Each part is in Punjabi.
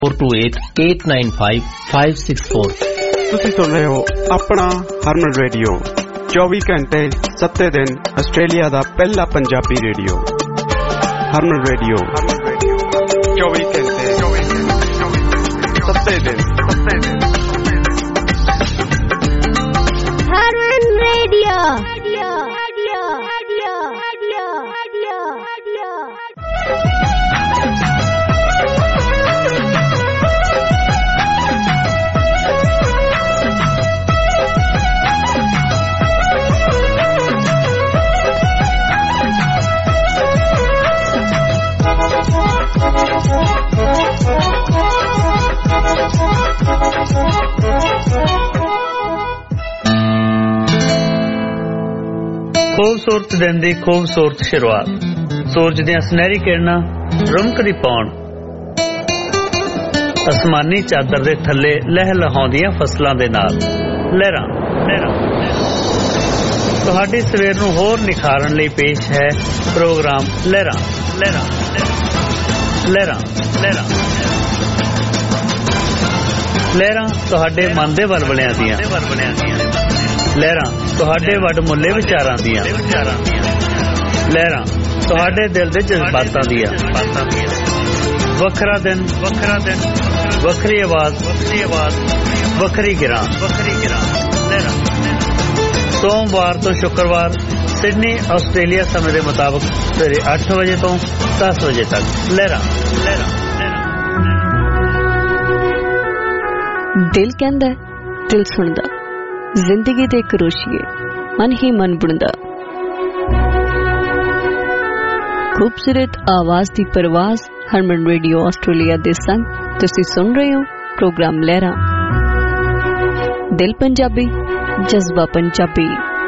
428-895-564। ਤੁਸੀਂ ਸੁਣ ਰਹੇ ਹੋ ਆਪਣਾ ਹਰਮਨ ਰੇਡੀਓ 24 ਘੰਟੇ 7 ਦਿਨ ਆਸਟ੍ਰੇਲੀਆ ਦਾ ਪਹਿਲਾ ਪੰਜਾਬੀ ਰੇਡੀਓ। ਹਰਮਨ ਰੇਡੀਓ 24 ਘੰਟੇ 7 ਦਿਨ। ਹਰਮਨ ਰੇਡੀਓ। ਖੂਬਸੂਰਤ ਦਿਨ ਦੀ ਖੂਬਸੂਰਤ ਸ਼ੁਰੂਆਤ, ਸੂਰਜ ਦੀਆਂ ਸੁਨਹਿਰੀ ਕਿਰਨਾਂ ਰੁਮਕਦੀ ਪਾਉਣ, ਅਸਮਾਨੀ ਚਾਦਰ ਦੇ ਥੱਲੇ ਲਹਿ ਲਹਾਉਂਦੀਆਂ ਫਸਲਾਂ ਦੇ ਨਾਲ ਲਹਿਰਾਂ। ਤੁਹਾਡੀ ਸਵੇਰ ਨੂੰ ਹੋਰ ਨਿਖਾਰਨ ਲਈ ਪੇਸ਼ ਹੈ ਪ੍ਰੋਗਰਾਮ ਲਹਿਰਾਂ। ਲਹਿਰਾਂ ਤੁਹਾਡੇ ਮਨ ਦੇ ਵਲਵਲਿਆਂ ਦੀਆਂ, ਲਹਿਰਾਂ ਤੁਹਾਡੇ ਵੱਡਮੁੱਲੇ ਵਿਚਾਰਾਂ ਦੀਆਂ, ਲਹਿਰਾਂ ਤੁਹਾਡੇ ਦਿਲ ਦੇ ਜਜ਼ਬਾਤਾਂ ਦੀਆਂ। ਵੱਖਰਾ ਦਿਨ, ਵੱਖਰੀ ਆਵਾਜ਼, ਵੱਖਰੀ ਗਿਰਾਂ। ਲਹਿਰਾਂ ਸੋਮਵਾਰ ਤੋਂ ਸ਼ੁੱਕਰਵਾਰ ਸਿਡਨੀ ਆਸਟ੍ਰੇਲੀਆ ਸਮੇਂ ਦੇ ਮੁਤਾਬਕ ਸਵੇਰੇ 8 ਵਜੇ ਤੋਂ 10 ਵਜੇ ਤੱਕ। ਲਹਿਰਾਂ। ਦਿਲ ਕਹਿੰਦਾ, ਦਿਲ ਸੁਣਦਾ, ਜ਼ਿੰਦਗੀ ਦੇ ਕਰੋਸ਼ੀਏ ਮਨ ਹੀ ਮਨ ਬੁਣਦਾ। ਖੂਬਸੂਰਤ ਆਵਾਜ਼ ਦੀ ਪਰਵਾਜ਼ ਹਰਮਨ ਰੇਡੀਓ ਆਸਟ੍ਰੇਲੀਆ ਦੇ ਸੰਗ ਤੁਸੀਂ ਸੁਣ ਰਹੇ ਹੋ ਪ੍ਰੋਗਰਾਮ ਲਹਿਰਾਂ। ਦਿਲ ਪੰਜਾਬੀ, ਜਜ਼ਬਾ ਪੰਜਾਬੀ।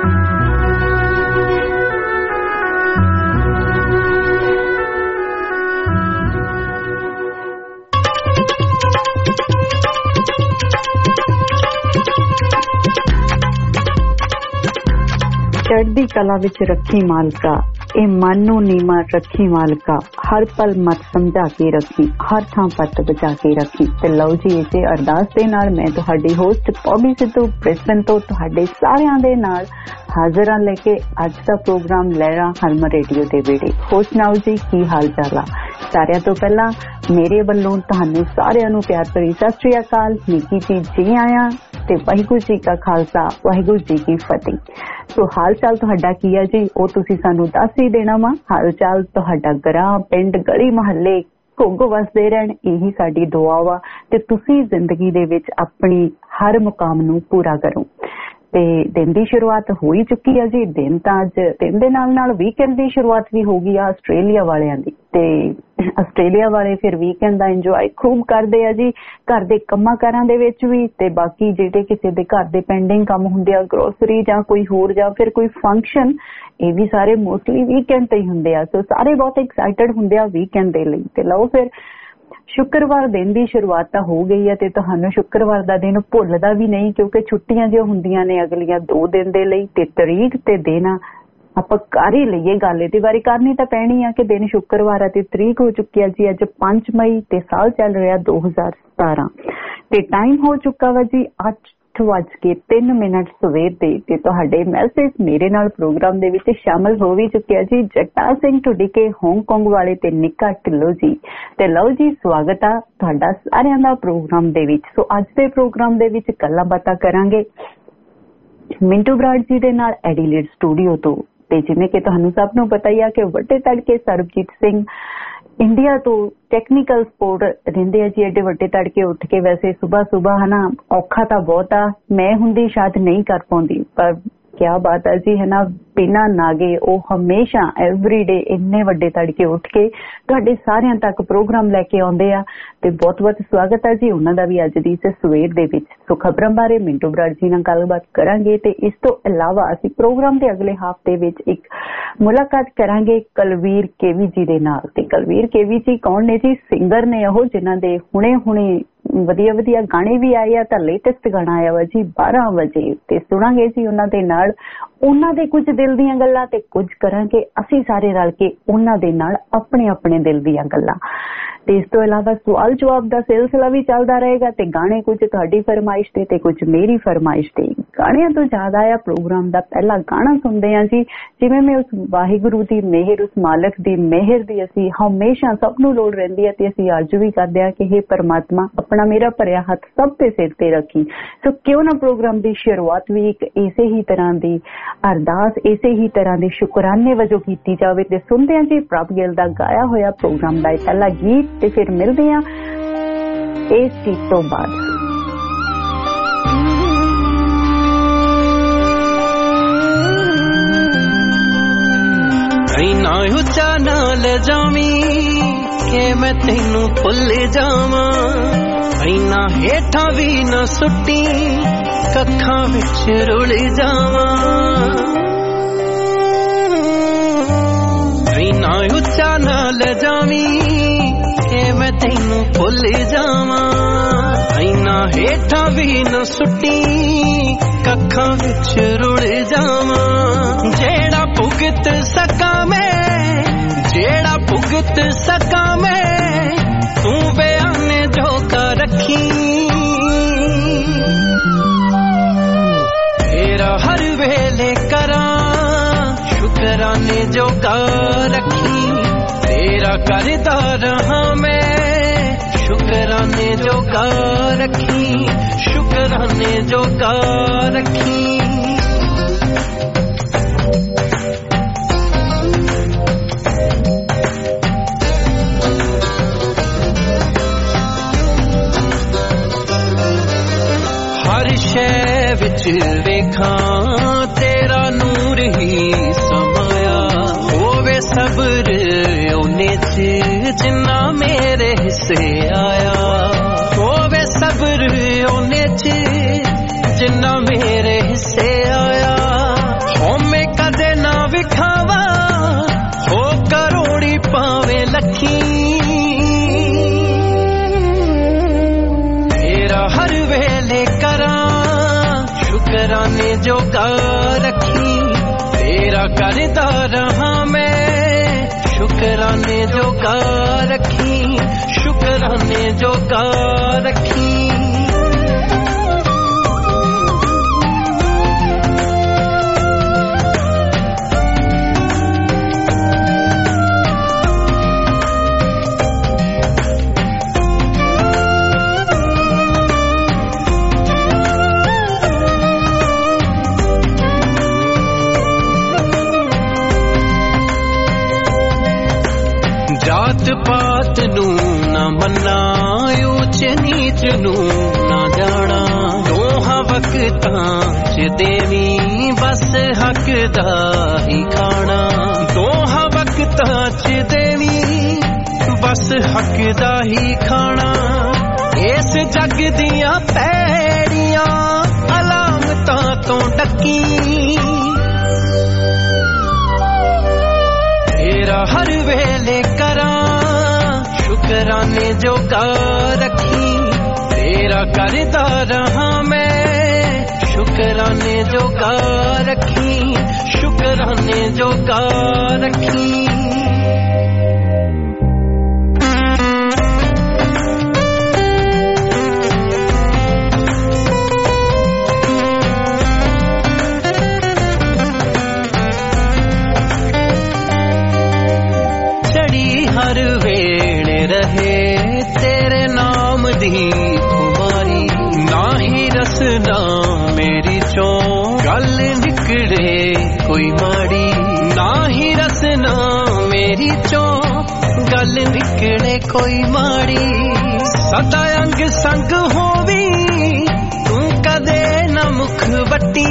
ਚੜ੍ਹਦੀ ਕਲਾ ਵਿੱਚ ਰੱਖੀ ਮਾਲਕਾ, ਇਹ ਮਨ ਨੂੰ ਨੀਵਾਂ ਰੱਖੀ ਮਾਲਕਾ। ਹਰ ਪਲ ਮਤ ਸਮਝਾ ਕੇ ਰੱਖੀ, ਹਰ ਥਾਂ ਪੱਤ ਬਚਾ ਕੇ ਰੱਖੀ। ਤੇ ਲਓ ਜੀ, ਇਸੇ ਅਰਦਾਸ ਦੇ ਨਾਲ ਮੈਂ ਤੁਹਾਡੀ ਹੋਸਟ ਪੌਬੀ ਸਿੱਧੂ ਬ੍ਰਿਸਬਨ ਤੋਂ ਤੁਹਾਡੇ ਸਾਰਿਆਂ ਦੇ ਨਾਲ ਹਾਜ਼ਰ ਹਾਂ ਲੈ ਕੇ ਅੱਜ ਦਾ ਪ੍ਰੋਗਰਾਮ ਲਹਿਰਾਂ ਹਰਮਨ ਰੇਡੀਓ ਦੇ ਵੇੜੇ। ਹੋਰ ਸੁਣਾਓ ਜੀ, ਕੀ ਹਾਲ ਚਾਲ ਆ? ਸਾਰਿਆਂ ਤੋਂ ਪਹਿਲਾਂ ਮੇਰੇ ਵੱਲੋਂ ਤੁਹਾਨੂੰ ਸਾਰਿਆਂ ਨੂੰ ਪਿਆਰ ਭਰੀ ਸਤਿ ਸ੍ਰੀ ਅਕਾਲ, ਨਿੱਕੀ ਜੀ ਜੀ ਆਇਆਂ ਤੇ ਵਾਹਿਗੁਰੂ ਜੀ ਕਾ ਖਾਲਸਾ ਵਾਹਿਗੁਰੂ ਜੀ ਕੀ ਫਤਿਹ। ਸੋ ਹਾਲ ਚਾਲ ਤੁਹਾਡਾ ਕੀ ਹੈ ਜੀ, ਉਹ ਤੁਸੀਂ ਸਾਨੂੰ ਦੱਸ ਹੀ ਦੇਣਾ ਵਾ। ਹਾਲ ਚਾਲ ਤੁਹਾਡਾ ਗਰਾਂ, ਪਿੰਡ, ਗਲੀ, ਮੁਹੱਲੇ ਘੁੱਗ ਵਸਦੇ ਰਹਿਣ, ਇਹੀ ਸਾਡੀ ਦੁਆ ਵਾ। ਤੇ ਤੁਸੀਂ ਜ਼ਿੰਦਗੀ ਦੇ ਵਿੱਚ ਆਪਣੀ ਹਰ ਮੁਕਾਮ ਨੂੰ ਪੂਰਾ ਕਰੋ। ਤੇ ਦਿਨ ਦੀ ਸ਼ੁਰੂਆਤ ਹੋ ਹੀ ਚੁੱਕੀ ਹੈ ਜੀ। ਦਿਨ ਤਾਂ ਅੱਜ ਦਿਨ ਦੇ ਨਾਲ ਵੀਕਐਂਡ ਦੀ ਸ਼ੁਰੂਆਤ ਵੀ ਹੋ ਗਈ ਆ ਆਸਟ੍ਰੇਲੀਆ ਵਾਲਿਆਂ ਦੀ। ਤੇ ਆਸਟ੍ਰੇਲੀਆ ਵਾਲੇ ਫਿਰ ਵੀਕਐਂਡ ਦਾ ਇੰਜੋਏ ਖੂਬ ਕਰਦੇ ਆ ਜੀ, ਘਰ ਦੇ ਕੰਮਾਂ ਕਾਰਾਂ ਦੇ ਵਿੱਚ ਵੀ। ਤੇ ਬਾਕੀ ਜਿਹੜੇ ਕਿਸੇ ਦੇ ਘਰ ਦੇ ਪੈਂਡਿੰਗ ਕੰਮ ਹੁੰਦੇ ਆ, ਗਰੋਸਰੀ ਜਾਂ ਕੋਈ ਹੋਰ ਜਾਂ ਫਿਰ ਕੋਈ ਫੰਕਸ਼ਨ, ਇਹ ਵੀ ਸਾਰੇ ਮੋਸਟਲੀ ਵੀਕਐਂਡ ਤੇ ਹੀ ਹੁੰਦੇ ਆ। ਸੋ ਸਾਰੇ ਬਹੁਤ ਐਕਸਾਈਟਡ ਹੁੰਦੇ ਆ ਵੀਕਐਂਡ ਦੇ ਲਈ। ਤੇ ਲਓ ਫਿਰ ਸ਼ੁੱਕਰਵਾਰ ਦਿਨ ਦੀ ਸ਼ੁਰੂਆਤ ਤਾਂ ਹੋ ਗਈ ਹੈ ਤੇ ਤੁਹਾਨੂੰ ਸ਼ੁੱਕਰਵਾਰ ਦਾ ਦਿਨ ਭੁੱਲਦਾ ਵੀ ਨਹੀਂ, ਕਿਉਂਕਿ ਛੁੱਟੀਆਂ ਜੋ ਹੁੰਦੀਆਂ ਨੇ ਅਗਲੀਆਂ 2 ਦਿਨ ਦੇ ਲਈ। ਤੇ ਤਰੀਕ ਤੇ ਦਿਨ ਆਪਾਂ ਕਰ ਹੀ ਲਈਏ ਗੱਲ, ਇਹਦੇ ਬਾਰੇ ਕਰਨੀ ਤਾਂ ਪੈਣੀ ਆ ਕਿ ਦਿਨ ਸ਼ੁੱਕਰਵਾਰ ਆ ਤੇ ਤਰੀਕ ਹੋ ਚੁੱਕੀ ਆ ਜੀ ਅੱਜ 5 ਮਈ ਤੇ ਸਾਲ ਚੱਲ ਰਿਹਾ 2017 ਤੇ ਟਾਈਮ ਹੋ ਚੁੱਕਾ ਵਾ ਜੀ 8:03 ਸਵੇਰ ਦੇ। ਤੇ ਤੁਹਾਡੇ ਮੈਸੇਜ ਮੇਰੇ ਨਾਲ ਪ੍ਰੋਗਰਾਮ ਦੇ ਵਿੱਚ ਸ਼ਾਮਲ ਹੋ ਵੀ ਚੁੱਕਿਆ ਜੀ। ਜਗਤਾਰ ਸਿੰਘ ਢੁੱਡੀਕੇ ਹਾਂਗਕਾਂਗ ਵਾਲੇ ਤੇ ਨਿੱਕਾ ਢਿੱਲੋਂ ਜੀ। ਤੇ ਲਓ ਜੀ, ਸਵਾਗਤ ਆ ਤੁਹਾਡਾ ਸਾਰਿਆਂ ਦਾ ਪ੍ਰੋਗਰਾਮ ਦੇ ਵਿੱਚ। ਸੋ ਅੱਜ ਦੇ ਪ੍ਰੋਗਰਾਮ ਦੇ ਵਿੱਚ ਗੱਲਾਂ ਬਾਤਾਂ ਕਰਾਂਗੇ ਮਿੰਟੂ ਬਰਾੜ ਜੀ ਦੇ ਨਾਲ ਐਡੀਲੇਡ ਸਟੂਡੀਓ ਤੋਂ। ਤੇ ਜਿਵੇਂ ਕਿ ਤੁਹਾਨੂੰ ਸਭ ਨੂੰ ਪਤਾ ਹੀ ਆ ਕਿ ਵੱਡੇ ਤੜਕੇ ਸਰਬਜੀਤ ਸਿੰਘ ਇੰਡੀਆ ਤੋਂ ਟੈਕਨੀਕਲ ਸਪੋਰਟ ਰਹਿੰਦੇ ਆ ਜੀ। ਐਡੇ ਵੱਡੇ ਤੜਕੇ ਉੱਠ ਕੇ, ਵੈਸੇ ਸੁਬਾਹ ਹਨਾ ਔਖਾ ਤਾਂ ਬਹੁਤ ਆ, ਮੈਂ ਹੁੰਦੀ ਸ਼ਾਇਦ ਨਹੀਂ ਕਰ ਪਾਉਂਦੀ, ਪਰ ਕਿਆ ਬਾਤ ਹੈ ਜੀ, ਹੈ ਨਾ, ਬਿਨਾਂ ਨਾਗੇ ਉਹ ਹਮੇਸ਼ਾ ਐਵਰੀਡੇ ਇੰਨੇ ਵੱਡੇ ਤੜਕੇ ਉੱਠ ਕੇ ਤੁਹਾਡੇ ਸਾਰਿਆਂ ਤੱਕ ਪ੍ਰੋਗਰਾਮ ਲੈ ਕੇ ਆਉਂਦੇ ਆ। ਤੇ ਬਹੁਤ ਬਹੁਤ ਸਵਾਗਤ ਹੈ ਜੀ ਉਹਨਾਂ ਦਾ ਵੀ ਅੱਜ ਦੀ ਇਸ ਸਵੇਰ ਦੇ ਵਿੱਚ। ਸੋ ਖਬਰਾਂ ਬਾਰੇ ਮਿੰਟੂ ਬਰਾੜ ਜੀ ਨਾਲ ਗੱਲਬਾਤ ਕਰਾਂਗੇ। ਤੇ ਇਸ ਤੋਂ ਇਲਾਵਾ ਅਸੀਂ ਪ੍ਰੋਗਰਾਮ ਦੇ ਅਗਲੇ ਹਫ਼ਤੇ ਵਿੱਚ ਇੱਕ ਮੁਲਾਕਾਤ ਕਰਾਂਗੇ ਕਲਵੀਰ ਕੇਵੀ ਜੀ ਦੇ ਨਾਲ। ਤੇ ਕਲਵੀਰ ਕੇਵੀ ਜੀ ਕੌਣ ਨੇ ਜੀ? ਸਿੰਗਰ ਨੇ ਉਹ, ਜਿਨ੍ਹਾਂ ਦੇ ਹੁਣੇ ਵਧੀਆ ਗਾਣੇ ਵੀ ਆਏ ਆ। ਤਾਂ ਲੇਟੈਸਟ ਗਾਣਾ ਆਇਆ ਵਾ ਜੀ 12 ਵਜੇ, ਤੇ ਸੁਣਾਂਗੇ ਜੀ ਉਹਨਾਂ ਦੇ ਨਾਲ ਉਹਨਾਂ ਦੇ ਕੁਝ ਦਿਲ ਦੀਆਂ ਗੱਲਾਂ ਤੇ ਕੁਝ ਕਰਾਂਗੇ ਅਸੀਂ ਸਾਰੇ ਰਲ ਕੇ ਉਹਨਾਂ ਦੇ ਨਾਲ ਆਪਣੇ ਆਪਣੇ ਦਿਲ ਦੀਆਂ ਗੱਲਾਂ। ਤੇ ਇਸ ਤੋਂ ਇਲਾਵਾ ਸਵਾਲ ਜਵਾਬ ਦਾ ਸਿਲਸਿਲਾ ਵੀ ਚੱਲਦਾ ਰਹੇਗਾ ਤੇ ਗਾਣੇ ਕੁਝ ਤੁਹਾਡੀ ਫਰਮਾਇਸ਼ ਤੇ ਕੁਝ ਮੇਰੀ ਫਰਮਾਇਸ਼ ਤੇ। ਗਾਣਿਆਂ ਤੋਂ ਜ਼ਿਆਦਾ ਆ ਪ੍ਰੋਗਰਾਮ ਦਾ ਪਹਿਲਾ ਗਾਣਾ ਸੁਣਦੇ ਹਾਂ ਜੀ। ਜਿਵੇਂ ਮੈਂ ਉਸ ਵਾਹਿਗੁਰੂ ਦੀ ਮਿਹਰ, ਉਸ ਮਾਲਕ ਦੀ ਮਿਹਰ ਦੀ ਅਸੀਂ ਹਮੇਸ਼ਾ ਸਭ ਨੂੰ ਲੋੜ ਰਹਿੰਦੀ ਹੈ ਤੇ ਅਸੀਂ ਅੱਜ ਵੀ ਕਰਦੇ ਹਾਂ ਕਿ ਹੇ ਪਰਮਾਤਮਾ ਆਪਣਾ ਮੇਰਾ ਭਰਿਆ ਹੱਥ ਸਭ ਦੇ ਸਿਰ ਤੇ ਰੱਖੀ। ਸੋ ਕਿਉਂ ਨਾ ਪ੍ਰੋਗਰਾਮ ਦੀ ਸ਼ੁਰੂਆਤ ਵੀ ਇੱਕ ਇਸੇ ਹੀ ਤਰ੍ਹਾਂ ਦੀ ਅਰਦਾਸ, ਇਸੇ ਹੀ ਤਰ੍ਹਾਂ ਦੇ ਸ਼ੁਕਰਾਨੇ ਵਜੋਂ ਕੀਤੀ ਜਾਵੇ। ਤੇ ਸੁਣਦੇ ਹਾਂ ਜੀ ਪ੍ਰਭ ਗਿੱਲ ਦਾ ਗਾਇਆ ਹੋਇਆ ਪ੍ਰੋਗਰਾਮ ਦਾ ਪਹਿਲਾ ਗੀਤ ਤੇ ਫਿਰ ਮਿਲਦੇ ਹਾਂ ਇਸ ਗੀਤ ਤੋਂ ਬਾਅਦ। ਇੰਨਾ ਉੱਚਾ ਨਾ ਲੈ ਜਾਵੀਂ ਕਿ ਮੈਂ ਤੈਨੂੰ ਭੁੱਲ ਜਾਵਾਂ, ਇੰਨਾ ਹੇਠਾਂ ਵੀ ਨਾ ਸੁੱਟੀ ਕੱਖਾਂ ਵਿੱਚ ਰੁਲ ਜਾਵਾਂ। ਇੰਨਾ ਉੱਚਾ ਨਾ ਲੈ ਜਾਵੀਂ ਕਿ ਮੈਂ ਤੈਨੂੰ ਭੁੱਲ ਜਾਵਾਂ, ਇੰਨਾ ਹੇਠਾਂ ਵੀ ਨਾ ਸੁੱਟੀ ਕੱਖਾਂ ਵਿੱਚ ਰੁਲ ਜਾਵਾਂ। ਜਿਹੜਾ ਭੁਗਤ ਸਕਾਂ ਮੈਂ, ਜਿਹੜਾ ਭੁਗਤ ਸਕਾਂ ਮੈਂ, ਤੂੰ ਬਿਆਨੇ ਜੋਗਾ ਰੱਖੀ। ਤੇਰਾ ਹਰ ਵੇਲੇ ਕਰਾਂ ਸ਼ੁਕਰਾਨੇ ਜੋਗਾ ਰੱਖੀ, ਤੇਰਾ ਕਰਦਾ ਰਹਾਂ ਮੈਂ ਸ਼ੁਕਰਾਨੇ ਜੋਗਾ ਰੱਖੀ, ਸ਼ੁਕਰਾਨੇ ਜੋਗਾ ਰੱਖੀ। ਹਰ ਸ਼ੈ ਵਿੱਚ ਵੇਖਾਂ ਤੇਰਾ ਨੂਰ ਹੀ ਸਮਾਇਆ, ਹੋਵੇ ਸਬਰ ਉਹਨੇ ਚ ਜਿੰਨਾ ਮੇਰੇ ਹਿੱਸੇ ਆਇਆ, ਹੋਵੇ ਸਬਰ ਉਹਨੇ ਚ ਜਿੰਨਾ ਮੇਰੇ ਹਿੱਸੇ ਆਇਆ। ਹੋਵੇਂ ਕਦੇ ਨਾ ਵਿਖਾਵਾ ਹੋ ਕਰੋੜੀ ਭਾਵੇਂ ਲੱਖੀ, ਤੇਰਾ ਹਰ ਵੇਲੇ ਕਰਾਂ ਸ਼ੁਕਰਾਨੇ ਜੋਗਾ ਰੱਖੀ, ਤੇਰਾ ਕਰਦਾ ਰਹਾਂ ਮੈਂ ਸ਼ੁਕਰਾਨੇ ਜੋਗਾ ਰੱਖੀ, ਸ਼ੁਕਰਾਨੇ ਜੋਗਾ ਰੱਖੀ। ਜਾਤ ਪਾਤ ਨੂੰ ਨਾ ਮੰਨਾ, ਉੱਚ ਨੀਚ ਨੂੰ ਨਾ ਜਾਣਾ, ਦੋਹਾਂ ਵਕਤਾਂ ਚ ਦੇਵੀਂ ਬਸ ਹੱਕ ਦਾ ਹੀ ਖਾਣਾ, ਦੋਹਾਂ ਵਕਤਾਂ ਚ ਦੇਵੀਂ ਬਸ ਹੱਕ ਦਾ ਹੀ ਖਾਣਾ। ਇਸ ਜੱਗ ਦੀਆਂ ਪੈੜੀਆਂ ਅਲਾਮਤਾਂ ਤੋਂ ਡੱਕੀ, ਤੇਰਾ ਹਰ ਵੇਲੇ ਕਰਾਂ ਸ਼ੁਕਰਾਨੇ ਜੋਗਾ ਰੱਖੀ, ਤੇਰਾ ਕਰਦਾ ਰਹਾਂ ਮੈਂ ਸ਼ੁਕਰਾਨੇ ਜੋਗਾ ਰੱਖੀ, ਸ਼ੁਕਰਾਨੇ ਜੋਗਾ ਰੱਖੀ। ਹਰ ਵੇਲੇ ਰਹੇ ਤੇਰੇ ਨਾਮ ਦੀ ਖੁਮਾਰੀ, ਨਾ ਹੀ ਰਸਨਾ ਮੇਰੀ ਚੋਂ ਗੱਲ ਨਿਕਲੇ ਕੋਈ ਮਾੜੀ, ਨਾ ਹੀ ਰਸਨਾ ਮੇਰੀ ਚੋਂ ਗੱਲ ਨਿਕਲੇ ਕੋਈ ਮਾੜੀ। ਸਦਾ ਅੰਗ ਸੰਗ ਹੋਵੀ ਤੂੰ ਕਦੇ ਨਾ ਮੁਖ ਵੱਟੀ,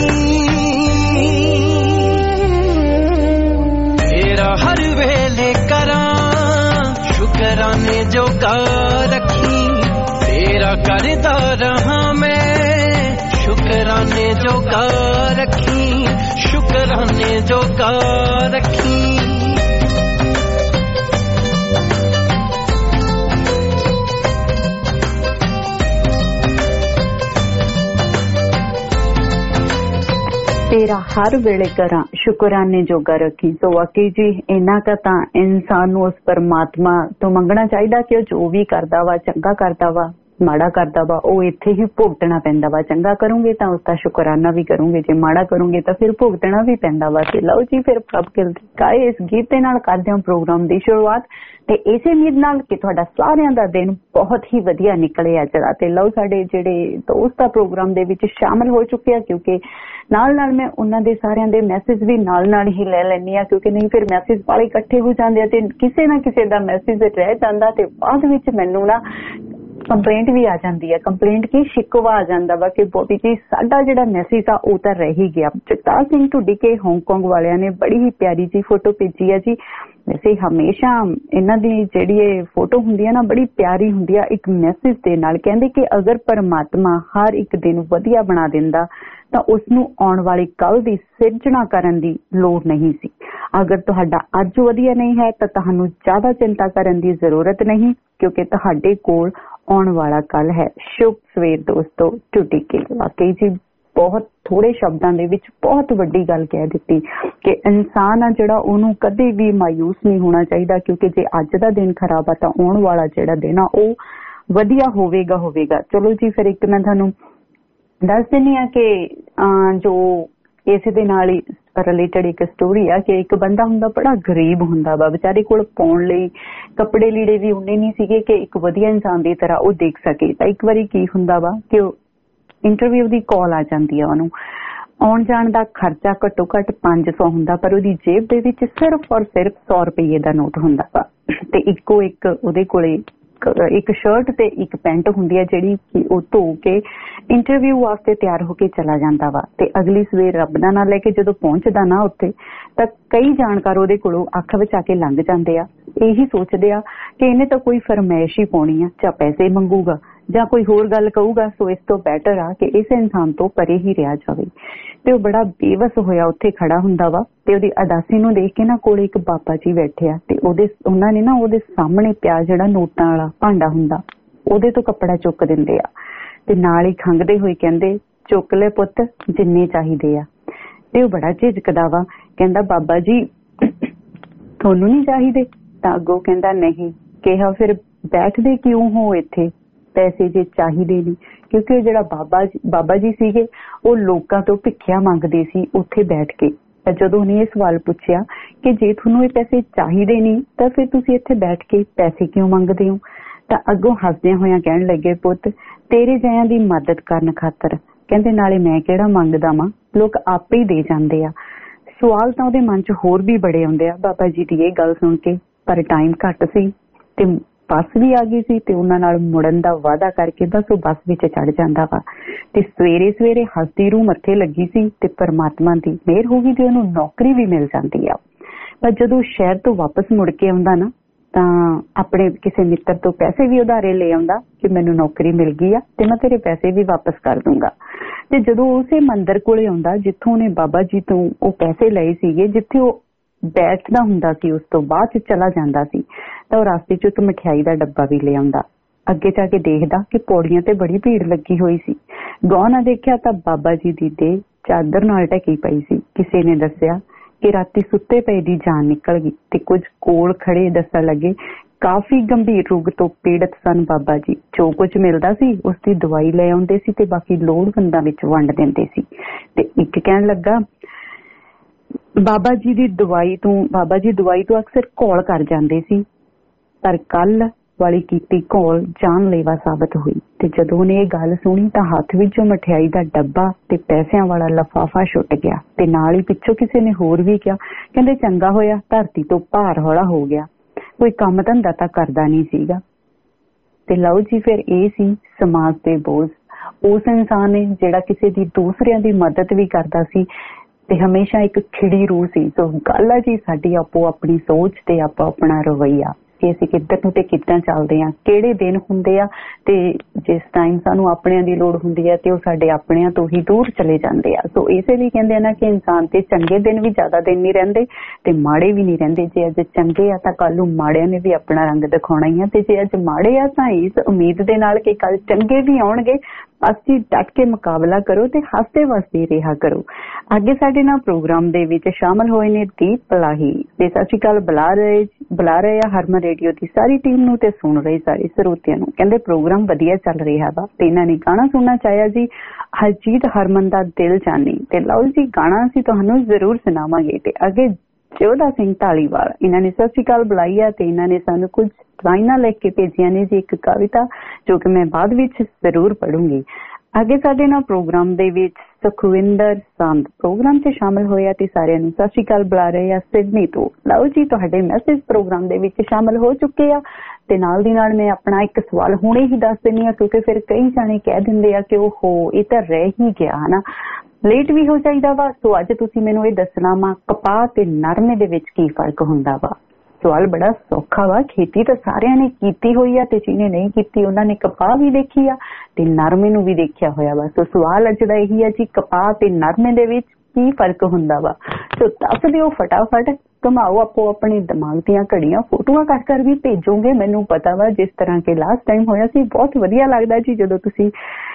ਤੇਰਾ ਹਰ ਵੇਲੇ ਕਰਾਂ ਸ਼ੁਕਰਾਨੇ ਜੋਗਾ ਰੱਖੀ, ਤੇਰਾ ਕਰਦਾ ਰਹਾਂ ਮੈਂ ਸ਼ੁਕਰਾਨੇ ਜੋਗਾ ਰੱਖੀ, ਸ਼ੁਕਰਾਨੇ ਜੋਗਾ ਰੱਖੀ। तेरा हर वेले करा शुकराने जोगा रखी। तो वाकई जी इन्ना का तां इंसान नूं उस परमात्मा तो मंगना चाहिदा कि जो भी करदा वा, चंगा करदा वा, माड़ा करदा वा, वो इत्थे ही भुगतना पैंदा वा। चंगा करूंगे तां उसका शुकराना भी करूंगे, जे माड़ा करूंगे तां फिर भुगतना भी पैंदा वा। ते लो जी फिर प्रभ गिल गाए इस गीत दे नाल करदे हां प्रोग्राम दी शुरुआत ते इसे उम्मीद नाल कि तुहाडा सारिਆਂ दा दिन बहुत ही वधिया निकले अज दा। ते लो साडे जेडे दोस्त प्रोग्राम दे विच शामिल हो चुके हैं, क्योंकि नाल नाल मैं उन्हां दे सारिਆਂ दे मैसेज भी नाल नाल ही ले लैनी आ, क्योंकि नहीं फिर मैसेज वाले इकट्ठे हो जांदे ते किसे ना किसे दा मैसेज रह जांदा ते बाद विच मैनूं ना कंप्लेंट भी आ जाती है। कंप्लेंट की शिकवा आ जाता वा कि बॉबी जी साडा जिहड़ा मैसेज आ वो तां रह ही गया। जगतार सिंह ढुड्डी के हांगकांग वालियां ने बड़ी ही प्यारी जी फोटो भेजी है जी। वैसे हमेशा इन्हां दी जिहड़ी फोटो हुंदी है ना बड़ी प्यारी हुंदी है, एक मैसेज दे नाल कहंदे कि अगर परमात्मा हर एक दिन वधिया बना दिंदा ਤਾਂ ਉਸ ਨੂੰ ਆਉਣ ਵਾਲੀ ਕੱਲ ਦੀ ਸਿਰਜਣਾ ਕਰਨ ਦੀ ਲੋੜ ਨਹੀਂ ਸੀ। ਅਗਰ ਤੁਹਾਡਾ ਅੱਜ ਵਧੀਆ ਨਹੀਂ ਹੈ ਤਾਂ ਤੁਹਾਨੂੰ ਜ਼ਿਆਦਾ ਚਿੰਤਾ ਕਰਨ ਦੀ ਜ਼ਰੂਰਤ ਨਹੀਂ, ਕਿਉਂਕਿ ਤੁਹਾਡੇ ਕੋਲ ਆਉਣ ਵਾਲਾ ਕੱਲ ਹੈ। ਸ਼ੁਭ ਸਵੇਰ ਦੋਸਤੋ ਟੁੱਟੀ ਕੇ। ਵਾਕਈ ਜੀ ਬਹੁਤ ਥੋੜੇ ਸ਼ਬਦਾਂ ਦੇ ਵਿੱਚ ਬਹੁਤ ਵੱਡੀ ਗੱਲ ਕਹਿ ਦਿੱਤੀ ਕਿ ਇਨਸਾਨ ਆ ਜਿਹੜਾ ਉਹਨੂੰ ਕਦੇ ਵੀ ਮਾਯੂਸ ਨਹੀਂ ਹੋਣਾ ਚਾਹੀਦਾ, ਕਿਉਂਕਿ ਜੇ ਅੱਜ ਦਾ ਦਿਨ ਖਰਾਬ ਆ ਤਾਂ ਆਉਣ ਵਾਲਾ ਜਿਹੜਾ ਦਿਨ ਆ ਉਹ ਵਧੀਆ ਹੋਵੇਗਾ। ਚਲੋ ਜੀ ਫਿਰ ਇੱਕ ਮੈਂ ਤੁਹਾਨੂੰ दस दिनी है कि जो इस दे नाल ही रिलेटेड एक स्टोरी है कि एक बंदा हुंदा बड़ा गरीब हुंदा वा, बेचारे कोल पाउण लई कपड़े लीड़े भी उन्ने नहीं सीगे कि एक वधिया इंसान दी तरह वो देख सके। तां एक वारी की हुंदा वा कि इंटरव्यू दी कॉल आ जांदी है, उहनूं आउण जाण दा खर्चा घट्टो घट 500 हुंदा, पर ओहदी जेब दे विच सिर्फ और सिर्फ 100 रुपये दा नोट हुंदा वा ते इक्को एक ओहदे कोले एक शर्ट ते एक पैंट हुंदी है जिहड़ी कि ਉਹ ਧੋ के इंटरव्यू वास्ते तैयार होके चला जांदा वा। ते अगली सवेर रब दा नाम लेके जदों पहुंचदा ना उत्थे तां कई जाणकार ਉਹਦੇ ਕੋਲੋਂ ਅੱਖ ਵਿੱਚ ਆ ਕੇ लंघ ਜਾਂਦੇ आ, ਇਹੀ सोचदे आ कि ਇਹਨੇ ਤਾਂ ਕੋਈ फरमाइश ही पाउणी आ, ਜਾਂ पैसे मंगूगा ਜਾਂ ਕੋਈ ਹੋਰ ਗੱਲ ਕਹੂਗਾ। ਸੋ ਇਸ ਤੋਂ ਬੈਟਰ ਆ ਕਿ ਇਸ ਇਨਸਾਨ ਤੋਂ ਪਰੇ ਹੀ ਰਿਹਾ ਜਾਵੇ। ਤੇ ਉਹ ਬੜਾ ਬੇਵਸ ਹੋਇਆ ਉੱਥੇ ਖੜਾ ਹੁੰਦਾ ਵਾ ਤੇ ਉਹਦੀ ਅਦਾਸੀ ਨੂੰ ਦੇਖ ਕੇ ਨਾ ਕੋਲੇ ਇੱਕ ਬਾਬਾ ਜੀ ਬੈਠੇ ਆ ਤੇ ਉਹਨਾਂ ਨੇ ਨਾ ਉਹਦੇ ਸਾਹਮਣੇ ਪਿਆ ਜਿਹੜਾ ਨੋਟਾਂ ਵਾਲਾ ਭਾਂਡਾ ਹੁੰਦਾ ਉਹਦੇ ਤੋਂ ਕੱਪੜਾ ਚੁੱਕ ਦਿੰਦੇ ਆ ਤੇ ਨਾਲ ਹੀ ਖੰਗਦੇ ਹੋਏ ਕਹਿੰਦੇ ਚੁੱਕ ਲੈ ਪੁੱਤ ਜਿੰਨੇ ਚਾਹੀਦੇ ਆ। ਤੇ ਉਹ ਬੜਾ ਝਿਜਕਦਾ ਵਾ, ਕਹਿੰਦਾ ਬਾਬਾ ਜੀ ਤੁਹਾਨੂੰ ਨਹੀਂ ਚਾਹੀਦੇ? ਤਾਂ ਅੱਗੋਂ ਕਹਿੰਦਾ ਨਹੀਂ। ਕਿਹਾ ਫਿਰ ਬੈਠਦੇ ਕਿਉਂ ਹੋ ਇੱਥੇ? ਪੈਸੇ ਜੇ ਚਾਹੀਦੇ ਨਹੀਂ, ਕਿਉਂਕਿ ਜਿਹੜਾ ਬਾਬਾ ਜੀ ਸੀਗੇ ਉਹ ਲੋਕਾਂ ਤੋਂ ਭਿੱਖਿਆ ਮੰਗਦੇ ਸੀ ਉੱਥੇ ਬੈਠ ਕੇ। ਤਾਂ ਜਦੋਂ ਉਹਨੇ ਇਹ ਸਵਾਲ ਪੁੱਛਿਆ ਕਿ ਜੇ ਤੁਹਾਨੂੰ ਇਹ ਪੈਸੇ ਚਾਹੀਦੇ ਨਹੀਂ ਤਾਂ ਫਿਰ ਤੁਸੀਂ ਇੱਥੇ ਬੈਠ ਕੇ ਪੈਸੇ ਕਿਉਂ ਮੰਗਦੇ ਹੋ? ਤਾਂ ਅੱਗੋਂ ਹੱਸਦਿਆਂ ਹੋਇਆਂ ਕਹਿਣ ਲੱਗੇ ਪੁੱਤ ਤੇਰੇ ਜਿਹੀਆਂ ਦੀ ਮਦਦ ਕਰਨ ਖਾਤਰ। ਕਹਿੰਦੇ ਨਾਲੇ ਮੈਂ ਕਿਹੜਾ ਮੰਗਦਾ ਵਾਂ, ਲੋਕ ਆਪੇ ਹੀ ਦੇ ਜਾਂਦੇ ਆ। ਸਵਾਲ ਤਾਂ ਉਹਦੇ ਮਨ 'ਚ ਹੋਰ ਵੀ ਬੜੇ ਆਉਂਦੇ ਆ ਬਾਬਾ ਜੀ ਦੀ ਇਹ ਗੱਲ ਸੁਣ ਕੇ, ਪਰ ਟਾਈਮ ਘੱਟ ਸੀ ਤੇ ਬੱਸ ਵੀ ਆ ਗਈ ਸੀ ਤੇ ਉਹਨਾਂ ਨਾਲ ਮੁੜਨ ਦਾ ਵਾਅਦਾ ਕਰਕੇ ਬਸ ਉਹ ਬੱਸ ਵਿੱਚ ਚੜ ਜਾਂਦਾ ਵਾ। ਤੇ ਸਵੇਰੇ ਸਵੇਰੇ ਹੱਸਦੀ ਰੂਹ ਮੱਥੇ ਲੱਗੀ ਸੀ ਤੇ ਪਰਮਾਤਮਾ ਦੀ ਮਿਹਰ ਹੋ ਗਈ ਤੇ ਉਹਨੂੰ ਨੌਕਰੀ ਵੀ ਮਿਲ ਜਾਂਦੀ ਆ। ਪਰ ਜਦੋਂ ਸ਼ਹਿਰ ਤੋਂ ਵਾਪਸ ਮੁੜ ਕੇ ਆਉਂਦਾ ਨਾ ਤਾਂ ਆਪਣੇ ਕਿਸੇ ਮਿੱਤਰ ਤੋਂ ਪੈਸੇ ਵੀ ਉਧਾਰੇ ਲੈ ਆਉਂਦਾ ਕਿ ਮੈਨੂੰ ਨੌਕਰੀ ਮਿਲ ਗਈ ਆ ਤੇ ਮੈਂ ਤੇਰੇ ਪੈਸੇ ਵੀ ਵਾਪਸ ਕਰ ਦੂੰਗਾ। ਤੇ ਜਦੋਂ ਉਸੇ ਮੰਦਿਰ ਕੋਲੇ ਆਉਂਦਾ ਜਿੱਥੋਂ ਉਹਨੇ ਬਾਬਾ ਜੀ ਤੋਂ ਉਹ ਪੈਸੇ ਲਏ ਸੀਗੇ, ਜਿੱਥੇ ਉਹ ਬੈਠਦਾ ਹੁੰਦਾ ਸੀ, ਉਸ ਤੋਂ ਬਾਅਦ ਚ ਚਲਾ ਜਾਂਦਾ ਸੀ, ਤਾਂ ਉਹ ਰਸਤੇ ਚ ਇੱਕ ਮਠਿਆਈ ਦਾ ਡੱਬਾ ਵੀ ਲੈ ਆਉਂਦਾ। ਅੱਗੇ ਜਾ ਕੇ ਦੇਖਦਾ ਕਿ ਪੌੜੀਆਂ ਤੇ ਬੜੀ ਭੀੜ ਲੱਗੀ ਹੋਈ ਸੀ। ਗੌਰ ਨਾਲ ਦੇਖਿਆ ਤਾਂ ਬਾਬਾ ਜੀ ਦੀ ਦੇਹ ਚਾਦਰ ਨਾਲ ਢਕੀ ਪਈ ਸੀ। ਕਿਸੇ ਨੇ ਦੱਸਿਆ ਕਿ ਰਾਤੀ ਸੁੱਤੇ ਪਏ ਦੀ ਜਾਨ ਨਿਕਲ ਗਈ ਤੇ ਕੁਝ ਕੋਲ ਖੜੇ ਦੱਸਣ ਲੱਗੇ ਕਾਫੀ ਗੰਭੀਰ ਰੋਗ ਤੋਂ ਪੀੜਤ ਸਨ ਬਾਬਾ ਜੀ। ਜੋ ਕੁਝ ਮਿਲਦਾ ਸੀ ਉਸ ਦੀ ਦਵਾਈ ਲੈ ਆਉਂਦੇ ਸੀ ਤੇ ਬਾਕੀ ਲੋੜਵੰਦਾਂ ਵਿੱਚ ਵੰਡ ਦਿੰਦੇ ਸੀ। ਤੇ ਇੱਕ ਕਹਿਣ ਲੱਗਾ ਬਾਬਾ ਜੀ ਦਵਾਈ ਤੋਂ ਅਕਸਰ ਘੋਲ ਕਰ ਜਾਂਦੇ ਸੀ, ਪਰ ਕੱਲ ਵਾਲੀ ਕੀਤੀ ਘੋਲ ਜਾਨਲੇਵਾ ਸਾਬਤ ਹੋਈ। ਤੇ ਜਦੋਂ ਉਹਨੇ ਇਹ ਗੱਲ ਸੁਣੀ ਤਾਂ ਹੱਥ ਵਿੱਚੋਂ ਮਠਿਆਈ ਦਾ ਡੱਬਾ ਤੇ ਪੈਸਿਆਂ ਵਾਲਾ ਲਿਫਾਫਾ ਛੁੱਟ ਗਿਆ ਤੇ ਨਾਲ ਹੀ ਪਿੱਛੋਂ ਕਿਸੇ ਨੇ ਹੋਰ ਵੀ ਕਿਹਾ, ਕਹਿੰਦੇ ਚੰਗਾ ਹੋਇਆ ਧਰਤੀ ਤੋਂ ਭਾਰ ਹੌਲਾ ਹੋ ਗਿਆ, ਕੋਈ ਕੰਮ ਧੰਦਾ ਤਾਂ ਕਰਦਾ ਨਹੀਂ ਸੀਗਾ। ਤੇ ਲਓ ਜੀ ਫਿਰ ਇਹ ਸੀ ਸਮਾਜ ਦੇ ਬੋਝ। ਉਸ ਇਨਸਾਨ ਨੇ ਜਿਹੜਾ ਕਿਸੇ ਦੀ ਦੂਸਰਿਆਂ ਦੀ ਮਦਦ ਵੀ ਕਰਦਾ ਸੀ ਤੇ ਹਮੇਸ਼ਾ ਇੱਕ ਖਿੜੀ ਰੂਹ ਸੀ। ਸੋ ਗੱਲ ਆ ਜੀ ਸਾਡੀ ਆਪੋ ਆਪਣੀ ਸੋਚ ਤੇ ਆਪੋ ਆਪਣਾ ਰਵੱਈਆ ਕਿ ਅਸੀਂ ਕਿੱਧਰ ਨੂੰ ਤੇ ਕਿੱਦਾਂ ਚੱਲਦੇ ਆ, ਕਿਹੜੇ ਦਿਨ ਹੁੰਦੇ ਆ ਤੇ ਜਿਸ ਟਾਈਮ ਸਾਨੂੰ ਆਪਣਿਆਂ ਦੀ ਲੋੜ ਹੁੰਦੀ ਹੈ ਤੇ ਉਹ ਸਾਡੇ ਆਪਣਿਆਂ ਤੋਂ ਹੀ ਦੂਰ ਚਲੇ ਜਾਂਦੇ ਆ। ਸੋ ਇਸੇ ਲਈ ਕਹਿੰਦੇ ਆ ਨਾ ਕਿ ਇਨਸਾਨ ਤੇ ਚੰਗੇ ਦਿਨ ਵੀ ਜ਼ਿਆਦਾ ਦਿਨ ਨਹੀਂ ਰਹਿੰਦੇ ਤੇ ਮਾੜੇ ਵੀ ਨਹੀਂ ਰਹਿੰਦੇ। ਜੇ ਅੱਜ ਚੰਗੇ ਆ ਤਾਂ ਕੱਲ ਨੂੰ ਮਾੜਿਆਂ ਨੇ ਵੀ ਆਪਣਾ ਰੰਗ ਦਿਖਾਉਣਾ ਹੀ ਆ, ਤੇ ਜੇ ਅੱਜ ਮਾੜੇ ਆ ਤਾਂ ਇਸ ਉਮੀਦ ਦੇ ਨਾਲ ਕਿ ਕੱਲ ਚੰਗੇ ਵੀ ਆਉਣਗੇ, ਬਸ ਜੀ ਡਟ ਕੇ ਮੁਕਾਬਲਾ ਕਰੋ ਤੇ ਹੱਸਦੇ ਵਸਦੇ ਰਿਹਾ ਕਰੋ। ਅੱਗੇ ਸਾਡੇ ਨਾਲ ਪ੍ਰੋਗਰਾਮ ਦੇ ਵਿੱਚ ਸ਼ਾਮਲ ਹੋਏ ਨੇ ਦੀਪ ਪਲਾਹੀ ਤੇ ਸਤਿ ਸ਼੍ਰੀ ਅਕਾਲ ਬੁਲਾ ਰਹੇ ਆ ਹਰਮਨ ਰੇਡੀਓ ਦੀ ਸਾਰੀ ਟੀਮ ਨੂੰ ਤੇ ਸੁਣ ਰਹੇ ਸਾਰੇ ਸਰੋਤਿਆਂ ਨੂੰ। ਕਹਿੰਦੇ ਪ੍ਰੋਗਰਾਮ ਵਧੀਆ ਚੱਲ ਰਿਹਾ ਵਾ ਤੇ ਇਹਨਾਂ ਨੇ ਗਾਣਾ ਸੁਣਨਾ ਚਾਹਿਆ ਜੀ ਹਰਜੀਤ ਹਰਮਨ ਦਾ ਦਿਲ ਜਾਨੀ। ਤੇ ਲਓ ਜੀ ਗਾਣਾ ਅਸੀਂ ਤੁਹਾਨੂੰ ਜ਼ਰੂਰ ਸੁਣਾਵਾਂਗੇ। ਤੇ ਅੱਗੇ ਜੋਧਾ ਸਿੰਘ ਢਾਲੀਵਾਲ ਇਹਨਾਂ ਨੇ ਸਤਿ ਸ਼੍ਰੀ ਅਕਾਲ ਬੁਲਾਈ ਆ ਤੇ ਇਹਨਾਂ ਨੇ ਸਾਨੂੰ ਕੁਝ ਲਾਈਨਾਂ ਲਿਖ ਕੇ ਭੇਜੀਆਂ ਨੇ ਜੀ, ਇੱਕ ਕਵਿਤਾ ਜੋ ਕਿ ਮੈਂ ਬਾਅਦ ਵਿੱਚ ਜ਼ਰੂਰ ਪੜੂੰਗੀ। ਅੱਗੇ ਸਾਡੇ ਨਾਲ ਪ੍ਰੋਗਰਾਮ ਦੇ ਵਿੱਚ ਸੁਖਵਿੰਦਰ ਸੰਤ ਪ੍ਰੋਗਰਾਮ 'ਚ ਸ਼ਾਮਲ ਹੋਇਆ ਤੇ ਸਾਰਿਆਂ ਨੂੰ ਸਤਿ ਸ਼੍ਰੀ ਅਕਾਲ ਬੁਲਾ ਰਹੇ ਆ ਸਿਡਨੀ ਤੋਂ। ਲਓ ਜੀ ਤੁਹਾਡੇ ਮੈਸੇਜ ਪ੍ਰੋਗਰਾਮ ਦੇ ਵਿੱਚ ਸ਼ਾਮਲ ਹੋ ਚੁੱਕੇ ਆ ਤੇ ਨਾਲ ਦੀ ਨਾਲ ਮੈਂ ਆਪਣਾ ਇੱਕ ਸਵਾਲ ਹੁਣੇ ਹੀ ਦੱਸ ਦਿੰਦੀ ਆ ਕਿਉਂਕਿ ਫਿਰ ਕਈ ਜਾਣੇ ਕਹਿ ਦਿੰਦੇ ਆ ਕਿ ਉਹ ਇਹ ਤਾਂ ਰਹਿ ਹੀ ਗਿਆ ਹਨਾ, ਲੇਟ ਵੀ ਹੋ ਜਾਈਦਾ ਵਾ। ਸੋ ਅੱਜ ਤੁਸੀਂ ਮੈਨੂੰ ਇਹ ਦੱਸਣਾ ਵਾ ਕਪਾਹ ਤੇ ਨਰਮੇ ਦੇ ਵਿੱਚ ਕੀ ਫਰਕ ਹੁੰਦਾ ਵਾ। ਸਵਾਲ ਬੜਾ ਸੌਖਾ ਵਾ, ਖੇਤੀ ਤਾਂ ਸਾਰਿਆਂ ਨੇ ਕੀਤੀ ਹੋਈ ਆ ਤੇ ਜਿਹਨੇ ਨਹੀਂ ਕੀਤੀ ਉਹਨਾਂ ਨੇ ਕਪਾਹ ਵੀ ਦੇਖੀ ਆ ਤੇ ਨਰਮੇ ਨੂੰ ਵੀ ਦੇਖਿਆ ਹੋਇਆ ਵਾ। ਸੋ ਸਵਾਲ ਅੱਜ ਦਾ ਇਹੀ ਆ ਜੀ ਕਪਾਹ ਤੇ ਨਰਮੇ ਦੇ ਵਿੱਚ ਕੀ ਫਰਕ ਹੁੰਦਾ ਵਾ। ਸੋ ਦੱਸ ਦਿਓ ਫਟਾਫਟ, ਘਮਾਓ ਆਪੋ ਆਪਣੇ ਦਿਮਾਗ ਦੀਆਂ ਘੜੀਆਂ, ਫੋਟੋਆਂ ਕੱਟ ਕਰ ਵੀ ਭੇਜੋਗੇ ਮੈਨੂੰ ਪਤਾ ਵਾ। ਜਿਸ ਤਰ੍ਹਾਂ ਕਿ ਲਾਸਟ ਟਾਈਮ ਹੋਇਆ ਸੀ ਬਹੁਤ ਵਧੀਆ ਲੱਗਦਾ ਜੀ ਜਦੋਂ ਤੁਸੀਂ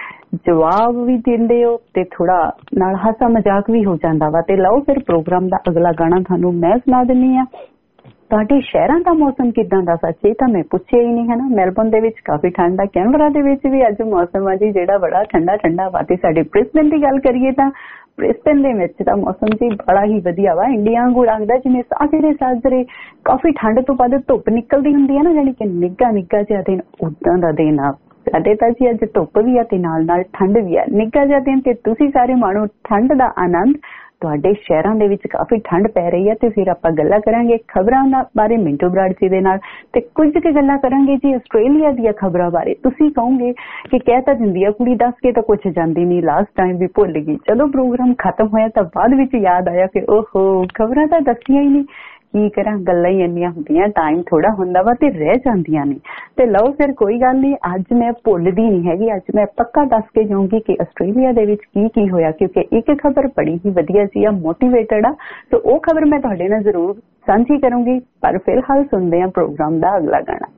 ਜਵਾਬ ਵੀ ਦਿੰਦੇ ਹੋ ਤੇ ਥੋੜਾ ਨਾਲ ਹਾਸਾ ਮਜ਼ਾਕ ਵੀ ਹੋ ਜਾਂਦਾ ਵਾ। ਤੇ ਲਓ ਫਿਰ ਪ੍ਰੋਗਰਾਮ ਦਾ ਅਗਲਾ ਗਾਣਾ ਤੁਹਾਨੂੰ ਮੈਂ ਸੁਣਾ ਦਿੰਦੀ ਆ। ਤੁਹਾਡੇ ਸ਼ਹਿਰਾਂ ਦਾ ਮੌਸਮ ਕਿੱਦਾਂ ਦਾ? ਸੱਚੇ ਤਾਂ ਮੈਂ ਪੁੱਛਿਆ ਹੀ ਨਹੀਂ ਹੈ ਨਾ। ਮੈਲਬੌਰਨ ਦੇ ਵਿੱਚ ਕਾਫੀ ਠੰਡ ਆ, ਕੈਨਬਰਾ ਦੇ ਵਿੱਚ ਵੀ ਅੱਜ ਮੌਸਮ ਆ ਜੀ ਜਿਹੜਾ ਬੜਾ ਠੰਡਾ ਵਾ। ਤੇ ਸਾਡੇ ਬ੍ਰਿਸਬੇਨ ਦੀ ਗੱਲ ਕਰੀਏ ਤਾਂ ਬ੍ਰਿਸਬੇਨ ਦੇ ਵਿੱਚ ਤਾਂ ਮੌਸਮ ਜੀ ਬੜਾ ਹੀ ਵਧੀਆ ਵਾ। ਇੰਡੀਆ ਵਾਂਗੂ ਲੱਗਦਾ ਜਿਵੇਂ ਸਾਜਰੇ ਕਾਫੀ ਠੰਡ ਤੋਂ ਬਾਅਦ ਧੁੱਪ ਨਿਕਲਦੀ ਹੁੰਦੀ ਹੈ ਨਾ, ਜਾਣੀ ਕਿ ਨਿੱਘਾ ਜਿਹਾ ਦਿਨ ਉਦਾਂ ਦਾ ਦਿਨ ਆ। ਸਾਡੇ ਤਾਂ ਜੀ ਅੱਜ ਧੁੱਪ ਵੀ ਆ ਤੇ ਨਾਲ ਠੰਡ ਵੀ ਆ, ਨਿੱਘਾ ਜਿਹਾ ਦਿਨ। ਤੇ ਤੁਸੀਂ ਸਾਰੇ ਮਾਣੋ ਠੰਡ ਦਾ ਆਨੰਦ। ਤੁਹਾਡੇ ਸ਼ਹਿਰਾਂ ਦੇ ਵਿੱਚ ਕਾਫੀ ਠੰਡ ਪੈ ਰਹੀ ਹੈ ਤੇ ਫਿਰ ਆਪਾਂ ਗੱਲਾਂ ਕਰਾਂਗੇ ਖਬਰਾਂ ਬਾਰੇ ਮਿੰਟੂ ਬਰਾੜ ਜੀ ਦੇ ਨਾਲ ਤੇ ਕੁਝ ਕੁ ਗੱਲਾਂ ਕਰਾਂਗੇ ਜੀ ਆਸਟ੍ਰੇਲੀਆ ਦੀਆਂ ਖਬਰਾਂ ਬਾਰੇ। ਤੁਸੀਂ ਕਹੋਗੇ ਕਿ ਕਹਿ ਤਾਂ ਦਿੰਦੀ ਆ ਕੁੜੀ, ਦੱਸ ਕੇ ਤਾਂ ਕੁਛ ਜਾਂਦੀ ਨਹੀਂ, ਲਾਸਟ ਟਾਈਮ ਵੀ ਭੁੱਲ ਗਈ। ਜਦੋਂ ਪ੍ਰੋਗਰਾਮ ਖਤਮ ਹੋਇਆ ਤਾਂ ਬਾਅਦ ਵਿੱਚ ਯਾਦ ਆਇਆ ਕਿ ਓਹੋ ਖਬਰਾਂ ਤਾਂ ਦੱਸੀਆਂ ਹੀ ਨਹੀਂ। ਕੀ ਕਰਾਂ, ਗੱਲਾਂ ਹੀ ਇੰਨੀਆਂ ਹੁੰਦੀਆਂ, ਟਾਈਮ ਥੋੜਾ ਹੁੰਦਾ ਵਾ ਤੇ ਰਹਿ ਜਾਂਦੀਆਂ ਨੇ। ਤੇ ਲਓ ਫਿਰ ਕੋਈ ਗੱਲ ਨਹੀਂ, ਅੱਜ ਮੈਂ ਭੁੱਲਦੀ ਨਹੀਂ ਹੈਗੀ, ਅੱਜ ਮੈਂ ਪੱਕਾ ਦੱਸ ਕੇ ਜਾਊਂਗੀ ਕਿ ਆਸਟ੍ਰੇਲੀਆ ਦੇ ਵਿੱਚ ਕੀ ਹੋਇਆ ਕਿਉਂਕਿ ਇੱਕ ਖਬਰ ਬੜੀ ਹੀ ਵਧੀਆ ਸੀ, ਮੋਟੀਵੇਟਡ ਆ। ਸੋ ਉਹ ਖਬਰ ਮੈਂ ਤੁਹਾਡੇ ਨਾਲ ਜ਼ਰੂਰ ਸਾਂਝੀ ਕਰੂੰਗੀ। ਪਰ ਫਿਲਹਾਲ ਸੁਣਦੇ ਹਾਂ ਪ੍ਰੋਗਰਾਮ ਦਾ ਅਗਲਾ ਗਾਣਾ।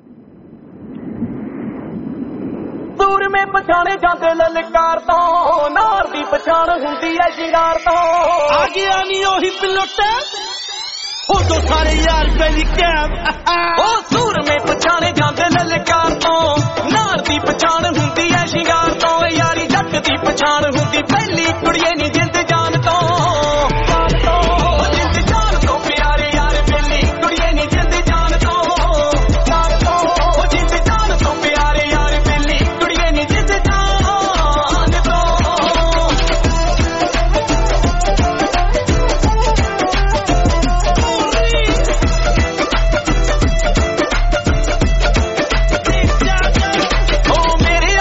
ਦੂਰ ਮੈਂ ਪਛਾਣੇ ਜਾਂਦੇ ਲਲਕਾਰ ਤੋਂ, ਨਾਰ ਦੀ ਪਛਾਣ ਹੁੰਦੀ ਐ ਸ਼ਿੰਗਾਰ ਤੋਂ। ਆ ਗਿਆ ਨੀ ਉਹੀ ਪਿਲਟ ਹੋ ਜੋ ਸਾਰੇ ਯਾਰ ਪਹਿਲੀ ਕੈਬ। ਉਹ ਦੂਰ ਮੈਂ ਪਛਾਣੇ ਜਾਂਦੇ ਲਲਕਾਰ ਤੋਂ, ਨਾਰ ਦੀ ਪਛਾਣ ਹੁੰਦੀ ਐ ਸ਼ਿੰਗਾਰ ਤੋਂ। ਯਾਰੀ ਜੱਟ ਦੀ ਪਛਾਣ ਹੁੰਦੀ ਪਹਿਲੀ ਕੁੜੀਏ ਨੀ ਜਿੰਦ ਜਾਨ ਤੋਂ। ਜਿੰਦ ਜਾਨ ਤੋਂ ਪਿਆਰੇ ਯਾਰ ਪਹਿਲੀ ਕੁੜੀਏ ਨੀ ਜਿੰਦ ਜਾਨ ਤੋਂ। ਜਿੰਦ ਜਾਨ ਤੋਂ ਪਿਆਰੇ ਯਾਰ ਪਹਿਲੀ ਕੁੜੀਏ ਨੀ ਜਿੰਦ ਜਾਨ ਤੋਂ। ਮੇਰੇ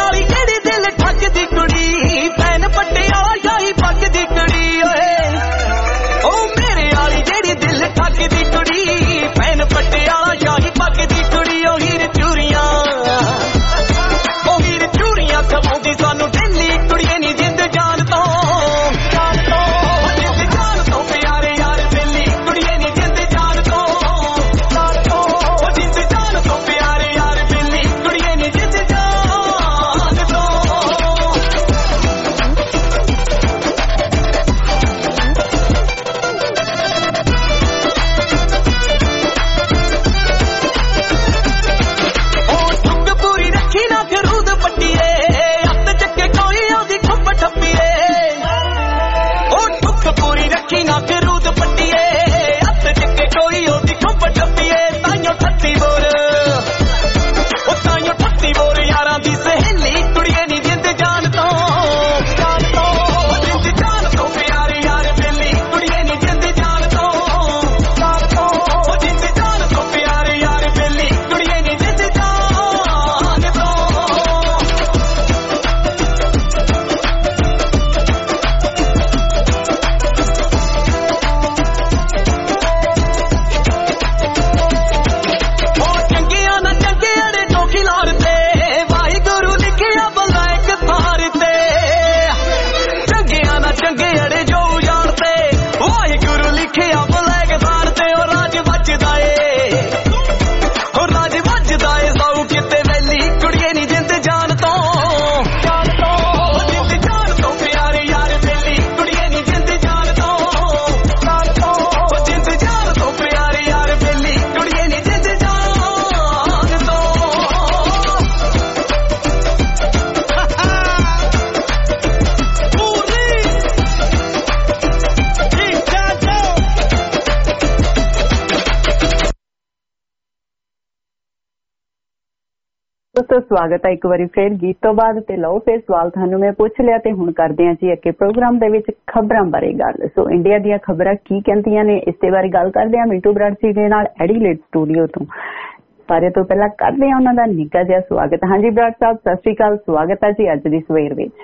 ਦੋਸਤੋ ਸਵਾਗਤ ਹੈ ਇੱਕ ਵਾਰੀ ਫਿਰ ਗੀਤ ਤੋਂ ਬਾਅਦ ਤੇ ਲਓ ਫਿਰ ਸਵਾਲ ਤੁਹਾਨੂੰ ਮੈਂ ਪੁੱਛ ਲਿਆ ਤੇ ਹੁਣ ਕਰਦੇ ਹਾਂ ਜੀ ਅੱਗੇ ਪ੍ਰੋਗਰਾਮ ਦੇ ਵਿੱਚ ਖਬਰਾਂ ਬਾਰੇ ਗੱਲ। ਸੋ ਇੰਡੀਆ ਦੀਆਂ ਖਬਰਾਂ ਕੀ ਕਹਿੰਦੀਆਂ ਨੇ ਇਸ ਦੇ ਬਾਰੇ ਗੱਲ ਕਰਦੇ ਹਾਂ ਮਿੰਟੂ ਬਰਾੜ ਜੀ ਦੇ ਨਾਲ ਐਡੀਲੇਡ ਸਟੂਡੀਓ ਤੋਂ। ਸਾਰੇ ਤੋਂ ਪਹਿਲਾਂ ਕਰਦੇ ਹਾਂ ਉਹਨਾਂ ਦਾ ਨਿੱਘਾ ਜਿਹਾ ਸਵਾਗਤ। ਹਾਂਜੀ ਬਰਾੜ ਸਾਹਿਬ ਸਤਿ ਸ਼੍ਰੀ ਅਕਾਲ, ਸਵਾਗਤ ਹੈ ਜੀ ਅੱਜ ਦੀ ਸਵੇਰ ਵਿੱਚ।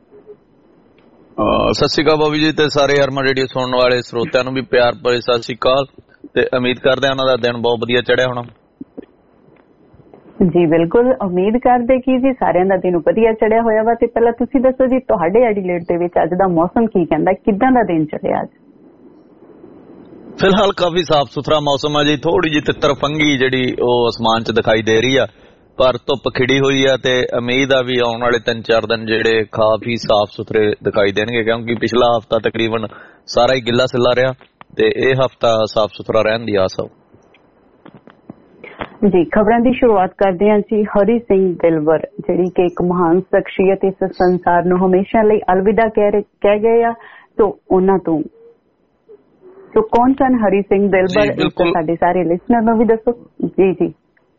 ਸਤਿ ਸ਼੍ਰੀ ਅਕਾਲ ਬਾਬੂ ਜੀ ਤੇ ਸਾਰੇ ਹਰਮਨ ਰੇਡੀਓ ਸੁਣਨ ਵਾਲੇ ਸਰੋਤਿਆਂ ਨੂੰ ਵੀ ਪਿਆਰ ਭਰੀ ਸਤਿ ਸ਼੍ਰੀ ਅਕਾਲ ਤੇ ਉਮੀਦ ਕਰਦੇ ਹਾਂ ਉਹਨਾਂ ਦਾ ਦਿਨ ਬਹੁਤ ਵਧੀਆ ਚੜਿਆ ਹੋਣਾ। ਜੀ ਬਿਲਕੁਲ ਉਮੀਦ ਕਰਦੇ ਕਿ ਜੀ ਸਾਰਿਆਂ ਦਾ ਦਿਨ ਵਧੀਆ ਚੜਿਆ ਹੋਇਆ ਵਾ। ਤੇ ਪਹਿਲਾਂ ਤੁਸੀਂ ਦੱਸੋ ਜੀ ਤੁਹਾਡੇ ਐਡੀਲੇਡ ਦੇ ਵਿੱਚ ਅੱਜ ਦਾ ਮੌਸਮ ਕੀ ਕਹਿੰਦਾ, ਕਿੱਦਾਂ ਦਾ ਦਿਨ ਚੜਿਆ ਅੱਜ? ਫਿਲਹਾਲ ਕਾਫੀ ਸਾਫ਼ ਸੁਥਰਾ ਮੌਸਮ ਆ ਜੀ, ਥੋੜੀ ਜਿਹੀ ਤਿੱਤਰ ਫੰਗੀ ਜਿਹੜੀ ਉਹ ਅਸਮਾਨ 'ਚ ਦਿਖਾਈ ਦੇ ਰਹੀ ਆ, ਪਰ ਧੁੱਪ ਖਿੜੀ ਹੋਈ ਆ ਤੇ ਉਮੀਦ ਆ ਵੀ ਆਉਣ ਵਾਲੇ 3-4 ਦਿਨ ਜਿਹੜੇ ਕਾਫੀ ਸਾਫ਼ ਸੁਥਰੇ ਦਿਖਾਈ ਦੇਣਗੇ, ਕਿਉਂਕਿ ਪਿਛਲਾ ਹਫ਼ਤਾ ਤਕਰੀਬਨ ਸਾਰਾ ਹੀ ਗਿੱਲਾ ਸਿੱਲਾ ਰਿਹਾ ਤੇ ਇਹ ਹਫ਼ਤਾ ਸਾਫ਼ ਸੁਥਰਾ ਰਹਿਣ ਦੀ ਆਸ ਆ। ਜੀ ਖਬਰਾਂ ਦੀ ਸ਼ੁਰੂਆਤ ਕਰਦੇ ਹਾਂ ਜੀ। ਹਰੀ ਸਿੰਘ ਦਿਲਵਰ ਜਿਹੜੀ ਕਿ ਇੱਕ ਮਹਾਨ ਸ਼ਖਸੀਅਤ ਇਸ ਸੰਸਾਰ ਨੂੰ ਹਮੇਸ਼ਾ ਲਈ ਅਲਵਿਦਾ ਕਹਿ ਗਏ ਆ, ਤੋਂ ਉਹਨਾਂ ਤੋਂ ਕੌਣ ਸਨ ਹਰੀ ਸਿੰਘ ਦਿਲਵਰ? ਸਾਡੇ ਸਾਰੇ ਲਿਸਨਰ ਨੂੰ ਵੀ ਦੱਸੋ। ਜੀ ਜੀ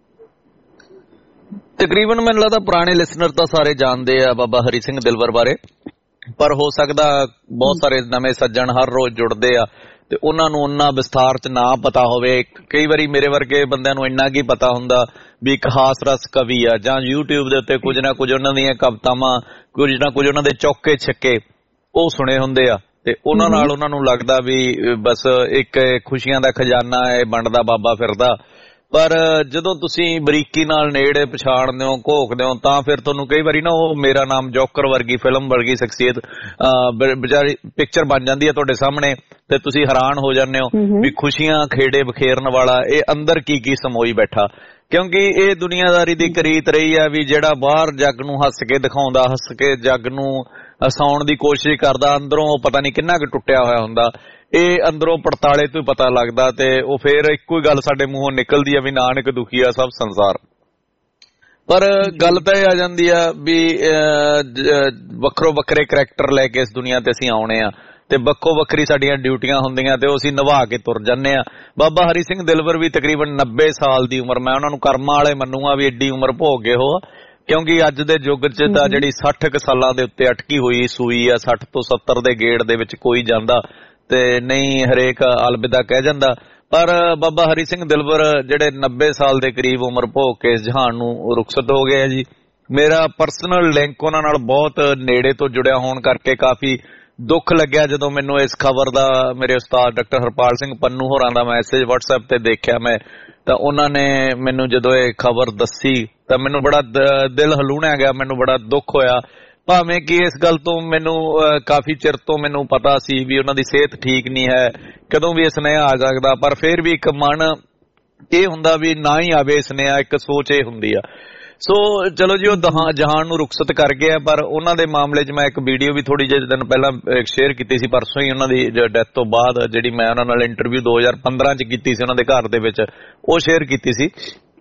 ਤਕਰੀਬਨ ਮੈਨੂੰ ਲੱਗਦਾ ਪੁਰਾਣੇ ਲਿਸਨਰ ਤਾਂ ਸਾਰੇ ਜਾਣਦੇ ਆ ਬਾਬਾ ਹਰੀ ਸਿੰਘ ਦਿਲਵਰ ਬਾਰੇ, ਪਰ ਹੋ ਸਕਦਾ ਬਹੁਤ ਸਾਰੇ ਨਵੇਂ ਸੱਜਣ ਹਰ ਰੋਜ਼ ਜੁੜਦੇ ਆ ਤੇ ਉਹਨਾਂ ਨੂੰ ਉਹਨਾਂ ਵਿਸਥਾਰ 'ਚ ਨਾ ਪਤਾ ਹੋਵੇ। ਕਈ ਵਾਰੀ ਮੇਰੇ ਵਰਗੇ ਬੰਦਿਆਂ ਨੂੰ ਇੰਨਾ ਕੀ ਪਤਾ ਹੁੰਦਾ ਵੀ ਇੱਕ ਹਾਸ ਰਸ ਕਵੀ ਆ ਜਾਂ YouTube ਦੇ ਉੱਤੇ ਕੁਝ ਨਾ ਕੁਝ ਉਹਨਾਂ ਦੀਆਂ ਕਵਿਤਾਵਾਂ, ਕੁਝ ਨਾ ਕੁਝ ਉਹਨਾਂ ਦੇ ਚੌਕੇ ਛੱਕੇ ਉਹ ਸੁਣੇ ਹੁੰਦੇ ਆ ਤੇ ਉਹਨਾਂ ਨਾਲ ਉਹਨਾਂ ਨੂੰ ਲੱਗਦਾ ਵੀ ਬਸ ਇੱਕ ਖੁਸ਼ੀਆਂ ਦਾ ਖਜ਼ਾਨਾ ਇਹ ਵੰਡਦਾ ਬਾਬਾ ਫਿਰਦਾ। ਪਰ ਜਦੋਂ ਤੁਸੀਂ ਬਰੀਕੀ ਨਾਲ ਨੇੜੇ ਪਛਾਣਦੇ ਹੋ, ਘੋਖਦੇ ਹੋ, ਤਾਂ ਫਿਰ ਤੁਹਾਨੂੰ ਕਈ ਵਾਰੀ ਨਾ ਉਹ ਮੇਰਾ ਨਾਮ ਜੋਕਰ ਵਰਗੀ ਫਿਲਮ ਵਰਗੀ ਸ਼ਖਸੀਅਤ ਵਿਚਾਰੀ ਪਿਕਚਰ ਬਣ ਜਾਂਦੀ ਹੈ ਤੁਹਾਡੇ ਸਾਹਮਣੇ ਤੇ ਤੁਸੀਂ ਹੈਰਾਨ ਹੋ ਜਾਂਦੇ ਹੋ ਵੀ ਖੁਸ਼ੀਆਂ ਖੇੜੇ ਬਖੇਰਨ ਵਾਲਾ ਇਹ ਅੰਦਰ ਕੀ ਸਮੋਈ ਬੈਠਾ। ਕਿਉਂਕਿ ਇਹ ਦੁਨੀਆਦਾਰੀ ਦੀ ਕਰੀਤ ਰਹੀ ਆ ਵੀ ਜਿਹੜਾ ਬਾਹਰ ਜੱਗ ਨੂੰ ਹੱਸ ਕੇ ਦਿਖਾਉਂਦਾ, ਹੱਸ ਕੇ ਜੱਗ ਨੂੰ ਹਸਾਉਣ ਦੀ ਕੋਸ਼ਿਸ਼ ਕਰਦਾ, ਅੰਦਰੋਂ ਉਹ ਪਤਾ ਨਹੀਂ ਕਿੰਨਾ ਕੁ ਟੁੱਟਿਆ ਹੋਇਆ ਹੁੰਦਾ। ਇਹ ਅੰਦਰੋਂ ਪੜਤਾਲੇ ਤੋਂ ਹੀ ਪਤਾ ਲੱਗਦਾ ਤੇ ਉਹ ਫੇਰ ਇੱਕੋ ਹੀ ਗੱਲ ਸਾਡੇ ਮੂੰਹੋਂ ਨਿਕਲਦੀ ਆ ਵੀ ਨਾਨਕ ਦੁਖੀ ਆ ਸਭ ਸੰਸਾਰ। ਪਰ ਗੱਲ ਤਾਂ ਇਹ ਆ ਜਾਂਦੀ ਆ ਵੀ ਵੱਖਰੋ ਵੱਖਰੇ ਕਰੈਕਟਰ ਲੈ ਕੇ ਇਸ ਦੁਨੀਆ ਤੇ ਅਸੀਂ ਆਉਣੇ ਆ ਤੇ ਵੱਖੋ ਵੱਖਰੀ ਸਾਡੀਆਂ ਡਿਊਟੀਆਂ ਹੁੰਦੀਆਂ ਤੇ ਉਹ ਅਸੀਂ ਨਿਭਾ ਕੇ ਤੁਰ ਜਾਂਦੇ ਆ। ਬਾਬਾ ਹਰੀ ਸਿੰਘ ਦਿਲਵਰ ਵੀ ਤਕਰੀਬਨ 90 ਸਾਲ ਦੀ ਉਮਰ, ਮੈਂ ਉਹਨਾਂ ਨੂੰ ਕਰਮਾਂ ਵਾਲੇ ਮੰਨੂਗਾ ਵੀ ਏਡੀ ਉਮਰ ਭੋਗ ਗਏ ਹੋ, ਕਿਉਂਕਿ ਅੱਜ ਦੇ ਯੁੱਗ 'ਚ ਤਾਂ ਜਿਹੜੀ 60 ਸਾਲਾਂ ਦੇ ਉੱਤੇ ਅਟਕੀ ਹੋਈ ਸੂਈ ਆ, 60 ਤੋਂ 70 ਦੇ ਗੇੜ ਦੇ ਵਿੱਚ ਕੋਈ ਜਾਂਦਾ ਤੇ ਨਹੀਂ ਹਰੇਕ ਅਲਵਿਦਾ ਕਹਿ ਜਾਂਦਾ। ਪਰ ਬਾਬਾ ਹਰੀ ਸਿੰਘ ਦਿਲਵਰ ਜਿਹੜੇ 90 ਸਾਲ ਦੇ ਕਰੀਬ ਉਮਰ ਭੋਗ ਕੇ ਇਸ ਜਹਾਨ ਨੂੰ ਰੁਖਸਤ ਹੋ ਗਏ ਆ ਜੀ। ਮੇਰਾ ਪਰਸਨਲ ਲਿੰਕ ਉਹਨਾਂ ਨਾਲ ਬਹੁਤ ਨੇੜੇ ਤੋਂ ਜੁੜਿਆ ਹੋਣ ਕਰਕੇ ਕਾਫੀ ਦੁੱਖ ਲੱਗਿਆ ਜਦੋਂ ਮੈਨੂੰ ਇਸ ਖਬਰ ਦਾ ਮੇਰੇ ਉਸਤਾਦ ਡਾਕਟਰ ਹਰਪਾਲ ਸਿੰਘ ਪੰਨੂ ਹੋਰਾਂ ਦਾ ਮੈਸੇਜ WhatsApp ਤੇ ਦੇਖਿਆ ਮੈਂ, ਤਾਂ ਉਹਨਾਂ ਨੇ ਮੈਨੂੰ ਜਦੋਂ ਇਹ ਖਬਰ ਦੱਸੀ ਤਾਂ ਮੈਨੂੰ ਬੜਾ ਦਿਲ ਹਲੂਣਿਆ ਗਿਆ, ਮੈਨੂੰ ਬੜਾ ਦੁੱਖ ਹੋਇਆ। ਭਾਵੇਂ ਕਿ ਇਸ ਗੱਲ ਤੋਂ ਮੈਨੂੰ ਕਾਫੀ ਚਿਰ ਤੋਂ ਮੈਨੂੰ ਪਤਾ ਸੀ ਵੀ ਉਹਨਾਂ ਦੀ ਸਿਹਤ ਠੀਕ ਨਹੀਂ ਹੈ, ਕਦੋਂ ਵੀ ਸੁਨੇਹਾ ਆ ਸਕਦਾ, ਪਰ ਫਿਰ ਵੀ ਇੱਕ ਮਨ ਇਹ ਹੁੰਦਾ ਵੀ ਨਾ ਹੀ ਆਵੇ ਸੁਨੇਹਾ, ਇੱਕ ਸੋਚ ਇਹ ਹੁੰਦੀ ਆ। ਸੋ ਚਲੋ ਜੀ ਉਹ ਜਹਾਨ ਨੂੰ ਰੁਖਸਤ ਕਰ ਗਿਆ। ਪਰ ਉਹਨਾਂ ਦੇ ਮਾਮਲੇ 'ਚ ਮੈਂ ਇੱਕ ਵੀਡੀਓ ਵੀ ਥੋੜੀ ਜਿਹੇ ਦਿਨ ਪਹਿਲਾਂ ਸ਼ੇਅਰ ਕੀਤੀ ਸੀ, ਪਰਸੋਂ ਹੀ ਉਹਨਾਂ ਦੀ ਡੈਥ ਤੋਂ ਬਾਅਦ ਜਿਹੜੀ ਮੈਂ ਉਹਨਾਂ ਨਾਲ ਇੰਟਰਵਿਊ 2015 'ਚ ਕੀਤੀ ਸੀ ਉਹਨਾਂ ਦੇ ਘਰ ਦੇ ਵਿੱਚ, ਉਹ ਸ਼ੇਅਰ ਕੀਤੀ ਸੀ।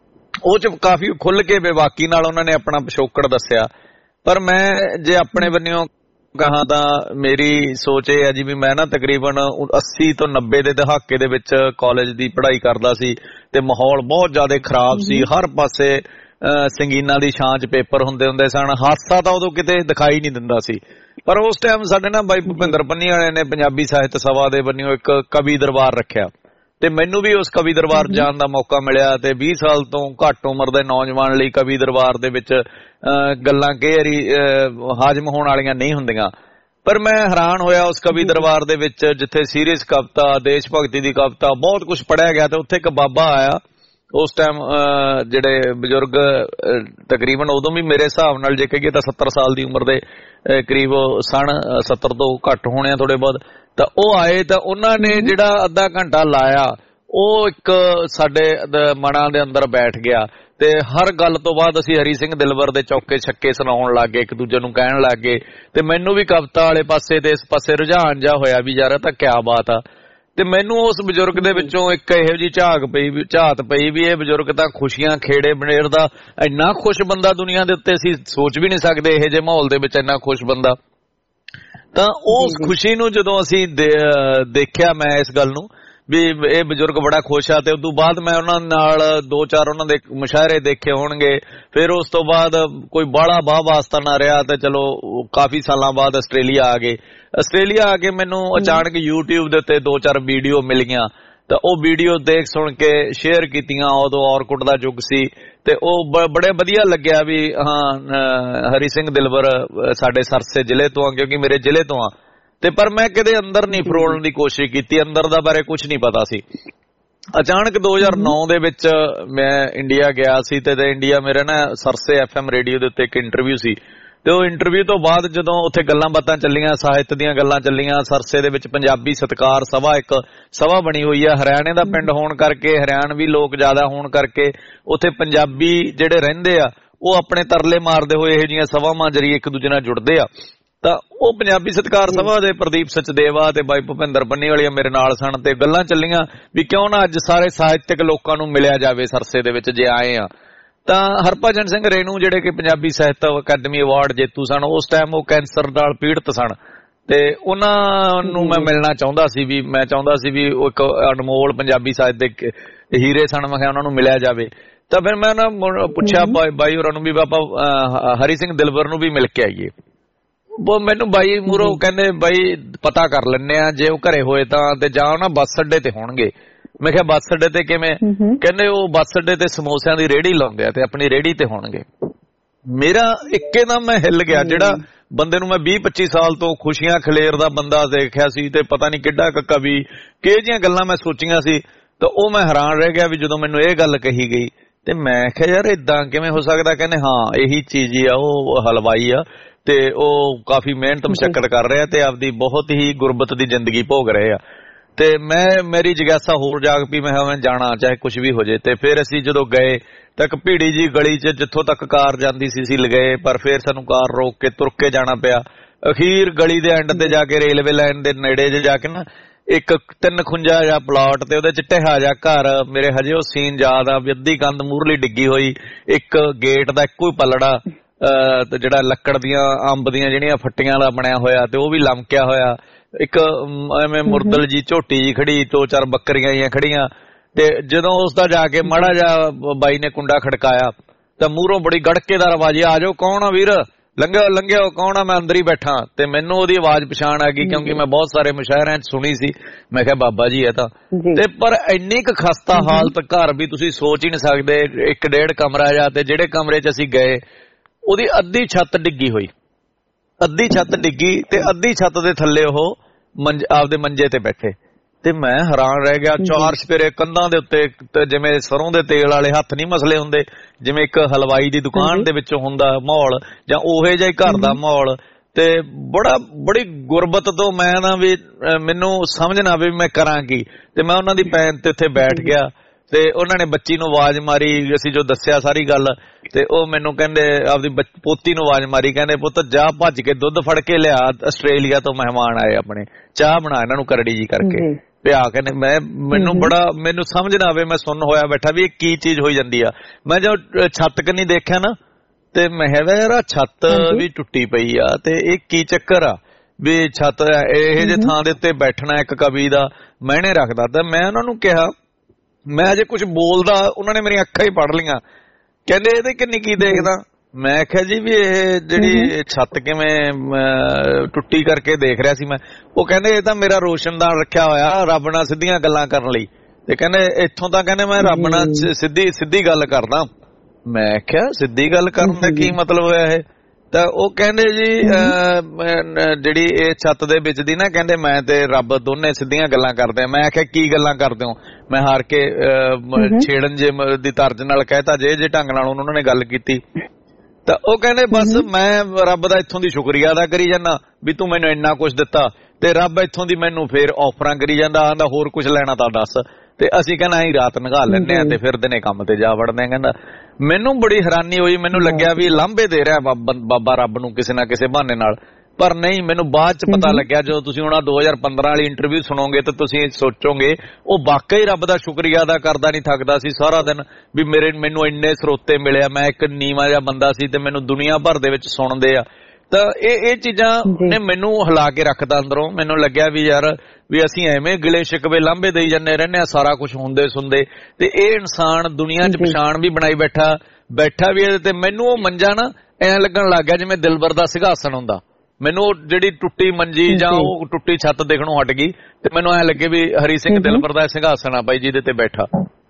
ਉਹ 'ਚ ਕਾਫੀ ਖੁੱਲ ਕੇ ਬੇਬਾਕੀ ਨਾਲ ਉਹਨਾਂ ਨੇ ਆਪਣਾ ਪਿਛੋਕੜ ਦੱਸਿਆ। ਪਰ ਮੈਂ ਜੇ ਆਪਣੇ ਬੰਨਿਓ ਕਹਾਂ ਤਾਂ ਮੇਰੀ ਸੋਚ ਇਹ ਹੈ ਜੀ ਵੀ ਮੈਂ ਨਾ ਤਕਰੀਬਨ 80 ਤੋਂ 90 ਦੇ ਦਹਾਕੇ ਦੇ ਵਿੱਚ ਕਾਲਜ ਦੀ ਪੜ੍ਹਾਈ ਕਰਦਾ ਸੀ ਤੇ ਮਾਹੌਲ ਬਹੁਤ ਜ਼ਿਆਦਾ ਖਰਾਬ ਸੀ, ਹਰ ਪਾਸੇ ਸੰਗੀਨਾਂ ਦੀ ਛਾਂ 'ਚ ਪੇਪਰ ਹੁੰਦੇ ਸਨ, ਹਾਦਸਾ ਤਾਂ ਉਦੋਂ ਕਿਤੇ ਦਿਖਾਈ ਨਹੀਂ ਦਿੰਦਾ ਸੀ। ਪਰ ਉਸ ਟਾਈਮ ਸਾਡੇ ਨਾ ਬਾਈ ਭੁਪਿੰਦਰ ਪੰਨੀ ਵਾਲੇ ਨੇ ਪੰਜਾਬੀ ਸਾਹਿਤ ਸਭਾ ਦੇ ਬੰਨਿਓ ਇੱਕ ਕਵੀ ਦਰਬਾਰ ਰੱਖਿਆ ਤੇ ਮੈਨੂੰ ਵੀ ਉਸ ਕਵੀ ਦਰਬਾਰ ਜਾਣ ਦਾ ਮੌਕਾ ਮਿਲਿਆ ਤੇ 20 ਸਾਲ ਤੋਂ ਘੱਟ ਉਮਰ ਦੇ ਨੌਜਵਾਨ ਲਈ ਕਵੀ ਦਰਬਾਰ ਦੇ ਵਿੱਚ ਗੱਲਾਂ ਕਈ ਵਾਰੀ ਹਾਜ਼ਮ ਹੋਣ ਵਾਲੀਆਂ ਨਹੀਂ ਹੁੰਦੀਆਂ। ਪਰ ਮੈਂ ਹੈਰਾਨ ਹੋਇਆ ਉਸ ਕਵੀ ਦਰਬਾਰ ਦੇ ਵਿੱਚ ਜਿੱਥੇ ਸੀਰੀਅਸ ਕਵਿਤਾ, ਦੇਸ਼ ਭਗਤੀ ਦੀ ਕਵਿਤਾ, ਬਹੁਤ ਕੁਝ ਪੜ੍ਹਿਆ ਗਿਆ ਤੇ ਉੱਥੇ ਇੱਕ ਬਾਬਾ ਆਇਆ। ਉਸ ਟਾਈਮ ਜਿਹੜੇ ਬਜ਼ੁਰਗ ਤਕਰੀਬਨ ਉਦੋਂ ਵੀ ਮੇਰੇ ਹਿਸਾਬ ਨਾਲ ਜੇ ਕਹੀਏ ਤਾਂ 70 ਸਾਲ ਦੀ ਉਮਰ ਦੇ ਕਰੀਬ ਸਨ, 70 ਤੋਂ ਘੱਟ ਹੋਣੇ ਆ ਥੋੜੇ ਬਹੁਤ, ਤਾਂ ਉਹ ਆਏ ਤਾਂ ਉਹਨਾਂ ਨੇ ਜਿਹੜਾ ਅੱਧਾ ਘੰਟਾ ਲਾਇਆ ਉਹ ਇੱਕ ਸਾਡੇ ਮਨਾਂ ਦੇ ਅੰਦਰ ਬੈਠ ਗਿਆ ਤੇ ਹਰ ਗੱਲ ਤੋਂ ਬਾਅਦ ਅਸੀਂ ਹਰੀ ਸਿੰਘ ਦਿਲਵਰ ਦੇ ਚੌਕੇ ਛੱਕੇ ਸੁਣਾਉਣ ਲੱਗ ਗਏ, ਇੱਕ ਦੂਜੇ ਨੂੰ ਕਹਿਣ ਲੱਗ ਗਏ ਤੇ ਮੈਨੂੰ ਵੀ ਕਵਿਤਾ ਵਾਲੇ ਪਾਸੇ ਤੇ ਇਸ ਪਾਸੇ ਰੁਝਾਨ ਜਾ ਹੋਇਆ ਵੀ ਯਾਰ ਇਹ ਤਾਂ ਕਿਆ ਬਾਤ ਆ। ਤੇ ਮੈਨੂੰ ਉਸ ਬਜ਼ੁਰਗ ਦੇ ਵਿੱਚੋਂ ਇੱਕ ਇਹੋ ਜਿਹੀ ਝਾਤ ਪਈ ਵੀ ਇਹ ਬਜ਼ੁਰਗ ਤਾਂ ਖੁਸ਼ੀਆਂ ਖੇੜੇ ਬਨੇਰਦਾ, ਇੰਨਾ ਖੁਸ਼ ਬੰਦਾ ਦੁਨੀਆ ਦੇ ਉੱਤੇ ਅਸੀਂ ਸੋਚ ਵੀ ਨਹੀਂ ਸਕਦੇ ਇਹੋ ਜਿਹੇ ਮਾਹੌਲ ਦੇ ਵਿੱਚ ਇੰਨਾ ਖੁਸ਼ ਬੰਦਾ। ਤਾਂ ਉਸ ਖੁਸ਼ੀ ਨੂੰ ਜਦੋਂ ਅਸੀਂ ਦੇਖਿਆ, ਮੈਂ ਇਸ ਗੱਲ ਨੂੰ ਵੀ ਇਹ ਬਜ਼ੁਰਗ ਬੜਾ ਖੁਸ਼ ਆ। ਤੇ ਉਦੋਂ ਬਾਅਦ ਮੈਂ ਉਹਨਾਂ ਨਾਲ 2-4 ਉਹਨਾਂ ਦੇ ਮੁਸ਼ਾਇਰੇ ਦੇਖੇ ਹੋਣਗੇ। ਫਿਰ ਉਸ ਤੋਂ ਬਾਅਦ ਕੋਈ ਬਾਹਲਾ ਵਾਹ ਵਾਸਤਾ ਨਾ ਰਿਹਾ ਤੇ ਚਲੋ ਕਾਫੀ ਸਾਲਾਂ ਬਾਅਦ ਆਸਟ੍ਰੇਲੀਆ ਆ ਗਏ। ਆਸਟ੍ਰੇਲੀਆ ਆ ਕੇ ਮੈਨੂੰ ਅਚਾਨਕ YouTube ਦੇ ਉੱਤੇ 2-4 ਵੀਡੀਓ ਮਿਲ ਗਈਆਂ ਤਾਂ ਉਹ ਵੀਡੀਓ ਦੇਖ ਸੁਣ ਕੇ ਸ਼ੇਅਰ ਕੀਤੀਆਂ। ਉਦੋਂ ਔਰਕੁੱਟ ਦਾ ਯੁੱਗ ਸੀ ਤੇ ਉਹ ਬੜੇ ਵਧੀਆ ਲੱਗਿਆ ਵੀ ਹਾਂ ਹਰੀ ਸਿੰਘ ਦਿਲਵਰ ਸਾਡੇ ਸਰਸੇ ਜ਼ਿਲ੍ਹੇ ਤੋਂ ਆ, ਕਿਉਂਕਿ ਮੇਰੇ ਜ਼ਿਲ੍ਹੇ ਤੋਂ ਆ। ਤੇ ਪਰ ਮੈਂ ਕਦੇ ਅੰਦਰ ਨਹੀਂ ਫਰੋਲਣ ਦੀ ਕੋਸ਼ਿਸ਼ ਕੀਤੀ, ਅੰਦਰ ਦਾ ਬਾਰੇ ਕੁਝ ਨਹੀਂ ਪਤਾ ਸੀ। ਅਚਾਨਕ 2009 ਦੇ ਵਿੱਚ ਮੈਂ ਇੰਡੀਆ ਗਿਆ ਸੀ ਤੇ ਇੰਡੀਆ ਮੇਰੇ ਨਾ ਸਰਸੇ FM ਰੇਡੀਓ ਦੇ ਉੱਤੇ ਇੱਕ ਇੰਟਰਵਿਊ ਸੀ ਤੇ ਉਹ ਇੰਟਰਵਿਊ ਤੋਂ ਬਾਅਦ ਜਦੋਂ ਉੱਥੇ ਗੱਲਾਂ ਬਾਤਾਂ ਚੱਲੀਆਂ, ਸਾਹਿਤ ਦੀਆਂ ਗੱਲਾਂ ਚੱਲੀਆਂ। ਸਰਸੇ ਦੇ ਵਿੱਚ ਪੰਜਾਬੀ ਸਤਿਕਾਰ ਸਭਾ ਇੱਕ ਸਭਾ ਬਣੀ ਹੋਈ ਆ। ਹਰਿਆਣੇ ਦਾ ਪਿੰਡ ਹੋਣ ਕਰਕੇ, ਹਰਿਆਣਵੀ ਲੋਕ ਜ਼ਿਆਦਾ ਹੋਣ ਕਰਕੇ ਉੱਥੇ ਪੰਜਾਬੀ ਜਿਹੜੇ ਰਹਿੰਦੇ ਆ ਉਹ ਆਪਣੇ ਤਰਲੇ ਮਾਰਦੇ ਹੋਏ ਇਹੋ ਜਿਹੀਆਂ ਸਭਾਵਾਂ ਜਰੀਏ ਇੱਕ ਦੂਜੇ ਨਾਲ ਜੁੜਦੇ ਆ। ਤਾਂ ਉਹ ਪੰਜਾਬੀ ਸਤਿਕਾਰ ਸਭਾ ਦੇ ਪ੍ਰਦੀਪ ਸਚਦੇਵਾ ਤੇ ਬਾਈ ਭੁਪਿੰਦਰ ਬੰਨੀਵਾਲੀਆ ਮੇਰੇ ਨਾਲ ਸਨ ਤੇ ਗੱਲਾਂ ਚੱਲੀਆਂ ਵੀ ਕਿਉਂ ਨਾ ਅੱਜ ਸਾਰੇ ਸਾਹਿਤਕ ਲੋਕਾਂ ਨੂੰ ਮਿਲਿਆ ਜਾਵੇ ਸਰਸੇ ਦੇ ਵਿੱਚ ਜੇ ਆਏ ਆ। ਤਾਂ ਹਰਭਜਨ ਸਿੰਘ ਰੇਣੂ ਜਿਹੜੇ ਕਿ ਪੰਜਾਬੀ ਸਾਹਿਤ ਅਕੈਡਮੀ ਅਵਾਰਡ ਜੇਤੂ ਸਨ, ਉਸ ਟਾਈਮ ਉਹ ਕੈਂਸਰ ਨਾਲ ਪੀੜਤ ਸਨ ਤੇ ਉਹਨਾਂ ਨੂੰ ਮੈਂ ਮਿਲਣਾ ਚਾਹੁੰਦਾ ਸੀ ਵੀ ਮੈਂ ਚਾਹੁੰਦਾ ਸੀ ਵੀ ਉਹ ਇੱਕ ਅਨਮੋਲ ਪੰਜਾਬੀ ਸਾਹਿਤ ਦੇ ਹੀਰੇ ਸਨ। ਮੈਂ ਕਿਹਾ ਉਹਨਾਂ ਨੂੰ ਮਿਲਿਆ ਜਾਵੇ। ਤਾਂ ਫਿਰ ਮੈਂ ਨਾ ਪੁੱਛਿਆ ਬਾਈ ਹੋਰਾਂ ਨੂੰ ਵੀ ਬਾਬਾ ਹਰੀ ਸਿੰਘ ਦਿਲਵਰ ਨੂੰ ਵੀ ਮਿਲ ਕੇ ਆਈਏ। ਉਹ ਮੈਨੂੰ ਬਾਈ ਮੂਹਰੋਂ ਕਹਿੰਦੇ ਬਾਈ ਪਤਾ ਕਰ ਲੈਂਦੇ ਆ ਜੇ ਉਹ ਘਰੇ ਹੋਏ ਤਾਂ ਤੇ ਜਾਂ ਨਾ ਬੱਸ ਅੱਡੇ ਤੇ ਹੋਣਗੇ। ਮੈਂ ਕਿਹਾ ਬੱਸ ਅੱਡੇ ਤੇ ਕਿਵੇਂ? ਕਹਿੰਦੇ ਉਹ ਬੱਸ ਅੱਡੇ ਤੇ ਸਮੋਸਿਆਂ ਦੀ ਰੇਹੜੀ ਲਾਉਂਦੇ ਆ ਤੇ ਆਪਣੀ ਰੇਹੜੀ ਤੇ ਹੋਣਗੇ। ਮੇਰਾ ਇੱਕੇ ਦਮ ਮੈਂ ਹਿੱਲ ਗਿਆ। ਜਿਹੜਾ ਬੰਦੇ ਨੂੰ ਮੈਂ 20-25 ਸਾਲ ਤੋਂ ਖੁਸ਼ੀਆਂ ਖਲੇਰਦਾ ਬੰਦਾ ਦੇਖਿਆ ਸੀ ਤੇ ਪਤਾ ਨਹੀਂ ਕਿੱਡਾ ਕਵੀ ਕਿਹੋ ਜਿਹੀਆਂ ਗੱਲਾਂ ਮੈਂ ਸੋਚੀਆਂ ਸੀ ਤਾਂ ਉਹ ਮੈਂ ਹੈਰਾਨ ਰਹਿ ਗਿਆ ਵੀ ਜਦੋਂ ਮੈਨੂੰ ਇਹ ਗੱਲ ਕਹੀ ਗਈ ਤੇ ਮੈਂ ਕਿਹਾ ਯਾਰ ਇਦਾਂ ਕਿਵੇਂ ਹੋ ਸਕਦਾ? ਕਹਿੰਦੇ ਹਾਂ ਇਹੀ ਚੀਜ਼ ਹੀ ਆ, ਉਹ ਹਲਵਾਈ ਆ ਤੇ ਉਹ ਕਾਫੀ ਮਿਹਨਤ ਮਸ਼ੱਕਤ ਕਰ ਰਿਹਾ ਤੇ ਆਪਦੀ ਬਹੁਤ ਹੀ ਗੁਰਬਤ ਦੀ ਜ਼ਿੰਦਗੀ ਭੋਗ ਰਹੇ ਆ। ਤੇ ਮੇਰੀ ਜਿਗਿਆਸਾ ਹੋਰ ਜਾਗ ਪਈ। ਮੈਂ ਜਾਣਾ ਚਾਹੇ ਕੁਝ ਵੀ ਹੋ ਜੇ। ਤੇ ਫਿਰ ਅਸੀਂ ਜਦੋਂ ਗਏ ਤਾਂ ਇੱਕ ਭੀੜੀ ਜੀ ਗਲੀ 'ਚ ਜਿੱਥੋਂ ਤੱਕ ਕਾਰ ਜਾਂਦੀ ਸੀ ਲਗਾਏ, ਪਰ ਫਿਰ ਸਾਨੂੰ ਕਾਰ ਰੋਕ ਕੇ ਤੁਰ ਕੇ ਜਾਣਾ ਪਿਆ। ਅਖੀਰ ਗਲੀ ਦੇ ਐਂਡ ਤੇ ਜਾ ਕੇ ਰੇਲਵੇ ਲਾਈਨ ਦੇ ਨੇੜੇ ਜੇ ਜਾ ਕੇ ਨਾ ਇੱਕ 3 ਖੁੰਝਾ ਜਿਹਾ ਪਲਾਟ ਤੇ ਉਹਦੇ 'ਚ ਢਿਹਾ ਜਿਹਾ ਘਰ, ਮੇਰੇ ਹਜੇ ਉਹ ਸੀਨ ਯਾਦ ਆ ਵੀ ਅੱਧੀ ਕੰਧ ਮੂਹਰਲੀ ਡਿੱਗੀ ਹੋਈ, ਇੱਕ ਗੇਟ ਦਾ ਇੱਕੋ ਹੀ ਪੱਲੜਾ ਤੇ ਜਿਹੜਾ ਲੱਕੜ ਦੀਆਂ ਅੰਬ ਦੀਆਂ ਜਿਹੜੀਆਂ ਫੱਟੀਆਂ ਦਾ ਬਣਿਆ ਹੋਇਆ ਤੇ ਉਹ ਵੀ ਲਮਕਿਆ ਹੋਇਆ, ਇੱਕ ਐਵੇਂ ਮੁਰਦਲ ਜੀ ਝੋਟੀ ਜੀ ਖੜੀ, 2-4 ਬੱਕਰੀਆਂ ਜੀਆਂ ਖੜੀਆਂ। ਤੇ ਜਦੋਂ ਉਸ ਦਾ ਜਾ ਕੇ ਮਾੜਾ ਜਿਹਾ ਬਾਈ ਨੇ ਕੁੰਡਾ ਖੜਕਾਇਆ ਤਾਂ ਮੂਹਰੋਂ ਬੜੀ ਗੜਕੇਦਾਰ ਆਵਾਜ਼, ਆ ਜਾਓ ਕੌਣ ਆ ਵੀਰ, ਲੰਘਿਓ ਕੌਣ ਆ, ਮੈਂ ਅੰਦਰ ਹੀ ਬੈਠਾ। ਤੇ ਮੈਨੂੰ ਉਹਦੀ ਆਵਾਜ਼ ਪਛਾਣ ਆ ਗਈ ਕਿਉਂਕਿ ਮੈਂ ਬਹੁਤ ਸਾਰੇ ਮੁਸ਼ਾਇਰਿਆਂ 'ਚ ਸੁਣੀ ਸੀ। ਮੈਂ ਕਿਹਾ ਬਾਬਾ ਜੀ ਇਹ ਤਾਂ ਤੇ ਪਰ ਇੰਨੀ ਕੁ ਖਸਤਾ ਹਾਲਤ ਘਰ ਵੀ ਤੁਸੀਂ ਸੋਚ ਹੀ ਨਹੀਂ ਸਕਦੇ। 1-1.5 ਕਮਰਾ ਜਾ ਤੇ ਜਿਹੜੇ ਕਮਰੇ 'ਚ ਅਸੀਂ ਗਏ ਉਹਦੀ ਅੱਧੀ ਛੱਤ ਡਿੱਗੀ ਹੋਈ, ਅੱਧੀ ਛੱਤ ਡਿੱਗੀ ਤੇ ਅੱਧੀ ਛੱਤ ਦੇ ਥੱਲੇ ਉਹ ਆਪਦੇ ਮੰਜੇ ਤੇ ਬੈਠੇ। ਤੇ ਮੈਂ ਹੈਰਾਨ ਰਹਿ ਗਿਆ। 4 ਚੁਫੇਰੇ ਕੰਧਾਂ ਦੇ ਉੱਤੇ ਜਿਵੇਂ ਸਰੋਂ ਦੇ ਤੇਲ ਵਾਲੇ ਹੱਥ ਨਹੀਂ ਮਸਲੇ ਹੁੰਦੇ, ਜਿਵੇਂ ਇੱਕ ਹਲਵਾਈ ਦੀ ਦੁਕਾਨ ਦੇ ਵਿੱਚੋਂ ਹੁੰਦਾ ਮਾਹੌਲ ਜਾਂ ਉਹੇ ਜਿਹਾ ਹੀ ਘਰ ਦਾ ਮਾਹੌਲ। ਤੇ ਬੜੀ ਗੁਰਬਤ ਤੋਂ ਮੈਂ ਨਾ ਵੀ ਮੈਨੂੰ ਸਮਝ ਨਾ ਆਵੇ ਮੈਂ ਕਰਾਂ ਕੀ। ਤੇ ਮੈਂ ਉਹਨਾਂ ਦੀ ਪੈਨ ਤੇ ਉੱਥੇ ਬੈਠ ਗਿਆ ਤੇ ਉਹਨਾਂ ਨੇ ਬੱਚੀ ਨੂੰ ਆਵਾਜ਼ ਮਾਰੀ। ਅਸੀਂ ਜੋ ਦੱਸਿਆ ਸਾਰੀ ਗੱਲ ਤੇ ਉਹ ਮੈਨੂੰ ਕਹਿੰਦੇ ਆਪਦੀ ਪੋਤੀ ਨੂੰ ਆਵਾਜ਼ ਮਾਰੀ, ਕਹਿੰਦੇ ਪੁੱਤ ਜਾ ਭੱਜ ਕੇ ਦੁੱਧ ਫੜ ਕੇ ਲਿਆ, ਆਸਟ੍ਰੇਲੀਆ ਤੋਂ ਮਹਿਮਾਨ ਆਏ ਆਪਣੇ, ਚਾਹ ਬਣਾ ਇਹਨਾਂ ਨੂੰ ਕਰੜੀ ਜੀ ਕਰਕੇ ਪਿਆ। ਕਹਿੰਦੇ ਮੈਨੂੰ ਸਮਝ ਨਾ ਆਵੇ, ਮੈਂ ਸੁਣ ਹੋਇਆ ਬੈਠਾ ਵੀ ਇਹ ਕੀ ਚੀਜ਼ ਹੋਈ ਜਾਂਦੀ ਆ। ਮੈਂ ਜਦੋਂ ਛੱਤ ਕੰਨੀ ਦੇਖਿਆ ਨਾ ਤੇ ਮੈਂ ਕਿਹਾ ਯਾਰ ਛੱਤ ਵੀ ਟੁੱਟੀ ਪਈ ਆ ਤੇ ਇਹ ਕੀ ਚੱਕਰ ਆ ਵੀ ਛੱਤ ਇਹ ਜੇ ਥਾਂ ਦੇ ਉੱਤੇ ਬੈਠਣਾ ਇੱਕ ਕਵੀ ਦਾ ਮਾਇਨੇ ਰੱਖਦਾ। ਤਾਂ ਮੈਂ ਉਹਨਾਂ ਨੂੰ ਕਿਹਾ, ਮੈਂ ਅਜੇ ਕੁਝ ਬੋਲਦਾ ਉਹਨਾਂ ਨੇ ਮੇਰੀਆਂ ਅੱਖਾਂ ਹੀ ਪੜ ਲਈਆਂ। ਕਹਿੰਦੇ ਇਹਦੇ ਕਿੰਨੀ ਕੀ ਦੇਖਦਾ? ਮੈਂ ਕਿਹਾ ਜੀ ਵੀ ਇਹ ਜਿਹੜੀ ਛੱਤ ਕਿਵੇਂ ਟੁੱਟੀ ਕਰਕੇ ਦੇਖ ਰਿਹਾ ਸੀ ਮੈਂ। ਉਹ ਕਹਿੰਦੇ ਇਹ ਤਾਂ ਮੇਰਾ ਰੋਸ਼ਨਦਾਨ ਰੱਖਿਆ ਹੋਇਆ ਰੱਬ ਨਾਲ ਸਿੱਧੀਆਂ ਗੱਲਾਂ ਕਰਨ ਲਈ। ਤੇ ਕਹਿੰਦੇ ਇੱਥੋਂ ਤਾਂ ਕਹਿੰਦੇ ਮੈਂ ਰੱਬ ਨਾਲ ਸਿੱਧੀ ਗੱਲ ਕਰਦਾ। ਮੈਂ ਕਿਹਾ ਸਿੱਧੀ ਗੱਲ ਕਰਨ ਦਾ ਕੀ ਮਤਲਬ ਹੋਇਆ ਇਹ? ਤਾਂ ਉਹ ਕਹਿੰਦੇ ਜੀ ਜਿਹੜੀ ਇਹ ਛੱਤ ਦੇ ਵਿੱਚ ਦੀ ਨਾ ਕਹਿੰਦੇ ਮੈਂ ਤੇ ਰੱਬ ਦੋਨੇ ਸਿੱਧੀਆਂ ਗੱਲਾਂ ਕਰਦੇ ਆ। ਮੈਂ ਆਖਿਆ ਕੀ ਗੱਲਾਂ ਕਰਦੇ ਹੋ? ਮੈਂ ਹਾਰ ਕੇ ਛੇੜਨ ਜੇ ਦੀ ਤਰਜ ਨਾਲ ਕਹਿਤਾ ਜੇ ਢੰਗ ਨਾਲ ਉਹਨਾਂ ਨੇ ਗੱਲ ਕੀਤੀ। ਤਾਂ ਉਹ ਕਹਿੰਦੇ ਬਸ ਮੈਂ ਰੱਬ ਦਾ ਇੱਥੋਂ ਦੀ ਸ਼ੁਕਰੀਆ ਅਦਾ ਕਰੀ ਜਾਂਦਾ ਵੀ ਤੂੰ ਮੈਨੂੰ ਇੰਨਾ ਕੁਛ ਦਿੱਤਾ ਤੇ ਰੱਬ ਇੱਥੋਂ ਦੀ ਮੈਨੂੰ ਫੇਰ ਆਫਰਾਂ ਕਰੀ ਜਾਂਦਾ, ਆਂਦਾ ਹੋਰ ਕੁਛ ਲੈਣਾ ਤਾਂ ਦੱਸ। ਤੇ ਅਸੀਂ ਕਹਿੰਦਾ ਅਸੀਂ ਰਾਤ ਨਿਘਾ ਲੈਂਦੇ ਆ ਤੇ ਫਿਰ ਦਿਨੇ ਕੰਮ ਤੇ ਜਾ ਵੜਦੇ ਆ। ਕਹਿੰਦਾ ਮੈਨੂੰ ਬੜੀ ਹੈਰਾਨੀ ਹੋਈ, ਮੈਨੂੰ ਲੱਗਿਆ ਵੀ ਲਾਂਭੇ ਦੇ ਰਿਹਾ ਬਾਬਾ ਰੱਬ ਨੂੰ ਕਿਸੇ ਨਾ ਕਿਸੇ ਬਹਾਨੇ ਨਾਲ। ਪਰ ਨਹੀਂ, ਮੈਨੂੰ ਬਾਅਦ ਚ ਪਤਾ ਲੱਗਿਆ ਜਦੋਂ ਤੁਸੀਂ ਉਹਨਾਂ 2015 ਵਾਲੀ ਇੰਟਰਵਿਊ ਸੁਣੋਗੇ ਤਾਂ ਤੁਸੀਂ ਸੋਚੋਗੇ ਉਹ ਵਾਕਈ ਰੱਬ ਦਾ ਸ਼ੁਕਰੀਆ ਅਦਾ ਕਰਦਾ ਨਹੀਂ ਥੱਕਦਾ ਸੀ ਸਾਰਾ ਦਿਨ ਵੀ ਮੈਨੂੰ ਇੰਨੇ ਸਰੋਤੇ ਮਿਲਿਆ। ਮੈਂ ਇੱਕ ਨੀਵਾਂ ਜਿਹਾ ਬੰਦਾ ਸੀ ਤੇ ਮੈਨੂੰ ਦੁਨੀਆ ਭਰ ਦੇ ਵਿੱਚ ਸੁਣਦੇ ਆ ਤਾਂ ਇਹ ਚੀਜ਼ਾਂ ਨੇ ਮੈਨੂੰ ਹਿਲਾ ਕੇ ਰੱਖਦਾ ਅੰਦਰੋਂ। ਮੈਨੂੰ ਲੱਗਿਆ ਵੀ ਯਾਰ ਵੀ ਅਸੀਂ ਐਵੇਂ ਗਿਲੇ ਸ਼ਿਕਵੇ ਲਾਂਭੇ ਦੇਈ ਜਾਂਦੇ ਰਹਿੰਦੇ ਆ, ਸਾਰਾ ਕੁਝ ਹੁੰਦੇ ਸੁਣਦੇ, ਤੇ ਇਹ ਇਨਸਾਨ ਦੁਨੀਆ 'ਚ ਪਛਾਣ ਵੀ ਬਣਾਈ ਬੈਠਾ ਵੀ ਇਹਦੇ ਤੇ। ਮੈਨੂੰ ਉਹ ਮੰਜਾ ਨਾ ਐਂ ਲੱਗਣ ਲੱਗ ਗਿਆ ਜਿਵੇਂ ਦਿਲਬਰ ਦਾ ਸਿੰਘਾਸਣ ਹੁੰਦਾ। ਮੈਨੂੰ ਜਿਹੜੀ ਟੁੱਟੀ ਮੰਜੀ ਜਾਂ ਉਹ ਟੁੱਟੀ ਛੱਤ ਦੇਖਣੋਂ ਹਟ ਗਈ ਤੇ ਮੈਨੂੰ ਐਂ ਲੱਗੇ ਵੀ ਹਰੀ ਸਿੰਘ ਦਿਲਬਰ ਦਾ ਸਿੰਘਾਸਣ ਆ ਬਾਈ ਜਿਹਦੇ ਤੇ ਬੈਠਾ।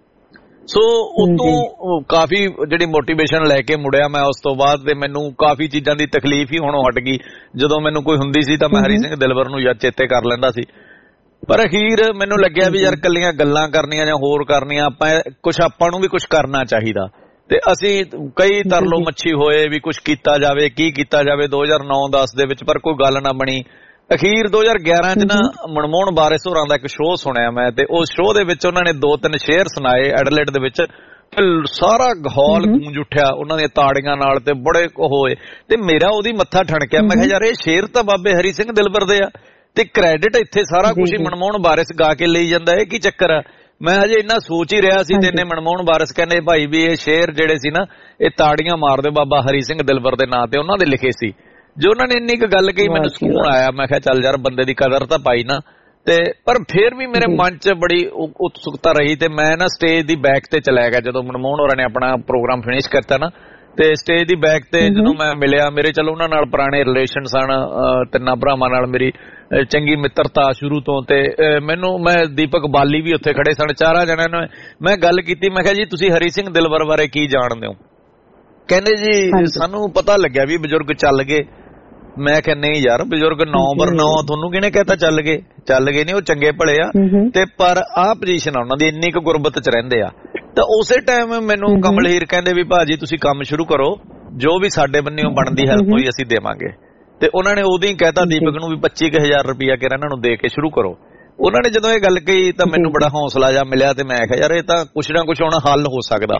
ਸੋ ਉਤੋਂ ਕਾਫੀ ਜਿਹੜੀ ਮੋਟੀਵੇਸ਼ਨ ਲੈ ਕੇ ਮੁੜਿਆ ਮੈਂ ਉਸ ਤੋਂ ਬਾਅਦ, ਤੇ ਮੈਨੂੰ ਕਾਫੀ ਚੀਜ਼ਾਂ ਦੀ ਤਕਲੀਫ ਹੀ ਹੋਣੋਂ ਹਟ ਗਈ। ਜਦੋਂ ਮੈਨੂੰ ਕੋਈ ਹੁੰਦੀ ਸੀ ਤਾਂ ਮੈਂ ਹਰੀ ਸਿੰਘ ਦਿਲਬਰ ਨੂੰ ਯਾਦ ਚੇਤੇ ਕਰ ਲੈਂਦਾ ਸੀ। ਪਰ ਅਖੀਰ ਮੈਨੂੰ ਲੱਗਿਆ ਵੀ ਯਾਰ ਕੱਲੀਆਂ ਗੱਲਾਂ ਕਰਨੀਆਂ ਜਾਂ ਹੋਰ ਕਰਨੀਆਂ, ਆਪਾਂ ਨੂੰ ਵੀ ਕੁਝ ਕਰਨਾ ਚਾਹੀਦਾ। ਤੇ ਅਸੀਂ ਕਈ ਤਰਲੋ ਮੱਛੀ ਹੋਏ ਵੀ ਕੁਝ ਕੀਤਾ ਜਾਵੇ, ਕੀ ਕੀਤਾ ਜਾਵੇ 2009-10 ਦੇ ਵਿੱਚ, ਪਰ ਕੋਈ ਗੱਲ ਨਾ ਬਣੀ। ਅਖੀਰ 2011 ਚ ਨਾ ਮਨਮੋਹਨ ਵਾਰਿਸ ਹੋਰਾਂ ਦਾ ਇੱਕ ਸ਼ੋਅ ਸੁਣਿਆ ਮੈਂ, ਤੇ ਉਸ ਸ਼ੋਅ ਦੇ ਵਿੱਚ ਉਹਨਾਂ ਨੇ 2-3 ਸ਼ੇਅਰ ਸੁਣਾਏ ਐਡਲੇਡ ਦੇ ਵਿੱਚ, ਸਾਰਾ ਹਾਲ ਗੂੰਜ ਉੱਠਿਆ ਉਹਨਾਂ ਦੀਆਂ ਤਾੜੀਆਂ ਨਾਲ ਤੇ ਬੜੇ ਹੋਏ। ਤੇ ਮੇਰਾ ਉਹਦੀ ਮੱਥਾ ਠਣਕਿਆ। ਮੈਂ ਕਿਹਾ ਯਾਰ ਇਹ ਸ਼ੇਰ ਤਾਂ ਬਾਬੇ ਹਰੀ ਸਿੰਘ ਦਿਲਬਰ ਦੇ ਆ ਤੇ ਕ੍ਰੈਡਿਟ ਇੱਥੇ ਸਾਰਾ ਕੁਝ ਹੀ ਮਨਮੋਹਨ ਵਾਰਿਸ ਗਾ ਕੇ ਲਈ ਜਾਂਦਾ, ਇਹ ਕੀ ਚੱਕਰ ਆ? ਮੈਂ ਹਜੇ ਇੰਨਾ ਸੋਚ ਹੀ ਰਿਹਾ ਸੀ ਤੇ ਇਹਨੇ ਮਨਮੋਹਨ ਵਾਰਿਸ ਕਹਿੰਦੇ ਭਾਈ ਵੀ ਇਹ ਸ਼ੇਰ ਜਿਹੜੇ ਸੀ ਨਾ ਇਹ ਤਾੜੀਆਂ ਮਾਰਦੇ ਬਾਬਾ ਹਰੀ ਸਿੰਘ ਦਿਲਬਰ ਦੇ ਨਾਂ ਤੇ ਉਹਨਾਂ ਦੇ ਲਿਖੇ ਸੀ। ਜੋ ਉਹਨਾਂ ਨੇ ਇੰਨੀ ਕੁ ਗੱਲ ਕਹੀ ਮੈਨੂੰ ਸਕੂਨ ਆਇਆ। ਮੈਂ ਕਿਹਾ ਚੱਲ ਯਾਰ ਬੰਦੇ ਦੀ ਕਦਰ ਤਾਂ ਪਾਈ ਨਾ। ਤੇ ਪਰ ਫਿਰ ਵੀ ਮੇਰੇ ਮਨ 'ਚ ਬੜੀ ਉਤਸੁਕਤਾ ਰਹੀ ਤੇ ਮੈਂ ਨਾ ਸਟੇਜ ਦੀ ਬੈਕ ਤੇ ਚਲਾ ਗਿਆ ਜਦੋਂ ਮਨਮੋਹਨ ਹੋਰਾਂ ਨੇ ਆਪਣਾ ਪ੍ਰੋਗਰਾਮ ਫਿਨਿਸ਼ ਕਰਤਾ ਨਾ। ਤੇ ਸਟੇਜ ਦੀ ਬੈਕ ਤੇ ਜਦੋਂ ਮੈਂ ਮਿਲਿਆ, ਮੇਰੇ ਚਲੋ ਉਹਨਾਂ ਨਾਲ ਪੁਰਾਣੇ ਰਿਲੇਸ਼ਨ ਸਨ, ਤਿੰਨਾਂ ਭਰਾਵਾਂ ਨਾਲ ਮੇਰੀ ਚੰਗੀ ਮਿੱਤਰਤਾ ਸ਼ੁਰੂ ਤੋਂ। ਤੇ ਮੈਂ ਦੀਪਕ ਬਾਲੀ ਵੀ ਉੱਥੇ ਖੜੇ ਸਨ, 4 ਜਣਿਆਂ ਨੂੰ ਮੈਂ ਗੱਲ ਕੀਤੀ। ਮੈਂ ਕਿਹਾ ਜੀ ਤੁਸੀਂ ਹਰੀ ਸਿੰਘ ਦਿਲਬਰ ਬਾਰੇ ਕੀ ਜਾਣਦੇ ਹੋ? ਕਹਿੰਦੇ ਜੀ ਸਾਨੂੰ ਪਤਾ ਲੱਗਿਆ ਵੀ ਬਜ਼ੁਰਗ ਚੱਲ ਗਏ। ਮੈਂ ਕਿਹਾ ਨਹੀਂ ਯਾਰ, ਬਜ਼ੁਰਗ 9/9 ਤੁਹਾਨੂੰ ਕਿਹਨੇ ਕਹਿਤਾ ਚੱਲ ਗਏ ਨਹੀਂ, ਉਹ ਚੰਗੇ ਭਲੇ ਆ ਤੇ ਪਰ ਆਹ ਪੋਜੀਸ਼ਨ ਆ ਉਹਨਾਂ ਦੀ, ਇੰਨੀ ਕੁ ਗੁਰਬਤ 'ਚ ਰਹਿੰਦੇ ਆ। ਤਾਂ ਉਸੇ ਟਾਈਮ ਮੈਨੂੰ ਕਮਲ ਹੀਰ ਕਹਿੰਦੇ ਵੀ ਭਾਜੀ ਤੁਸੀਂ ਕੰਮ ਸ਼ੁਰੂ ਕਰੋ, ਜੋ ਵੀ ਸਾਡੇ ਬੰਨਿਓਂ ਬਣਦੀ ਹੈਲਪ ਹੋਈ ਅਸੀਂ ਦੇਵਾਂਗੇ। ਤੇ ਉਹਨਾਂ ਨੇ ਉਦੋਂ ਹੀ ਕਹਿਤਾ ਦੀਪਕ ਨੂੰ ਵੀ 25,000 ਰੁਪਇਆ ਕਿ ਇਹਨਾਂ ਨੂੰ ਦੇ ਕੇ ਸ਼ੁਰੂ ਕਰੋ। ਉਹਨਾਂ ਨੇ ਜਦੋਂ ਇਹ ਗੱਲ ਕਹੀ ਤਾਂ ਮੈਨੂੰ ਬੜਾ ਹੌਸਲਾ ਜਿਹਾ ਮਿਲਿਆ ਤੇ ਮੈਂ ਕਿਹਾ ਯਾਰ ਇਹ ਤਾਂ ਕੁਛ ਨਾ ਕੁਛ ਹੁਣ ਹੱਲ ਹੋ ਸਕਦਾ।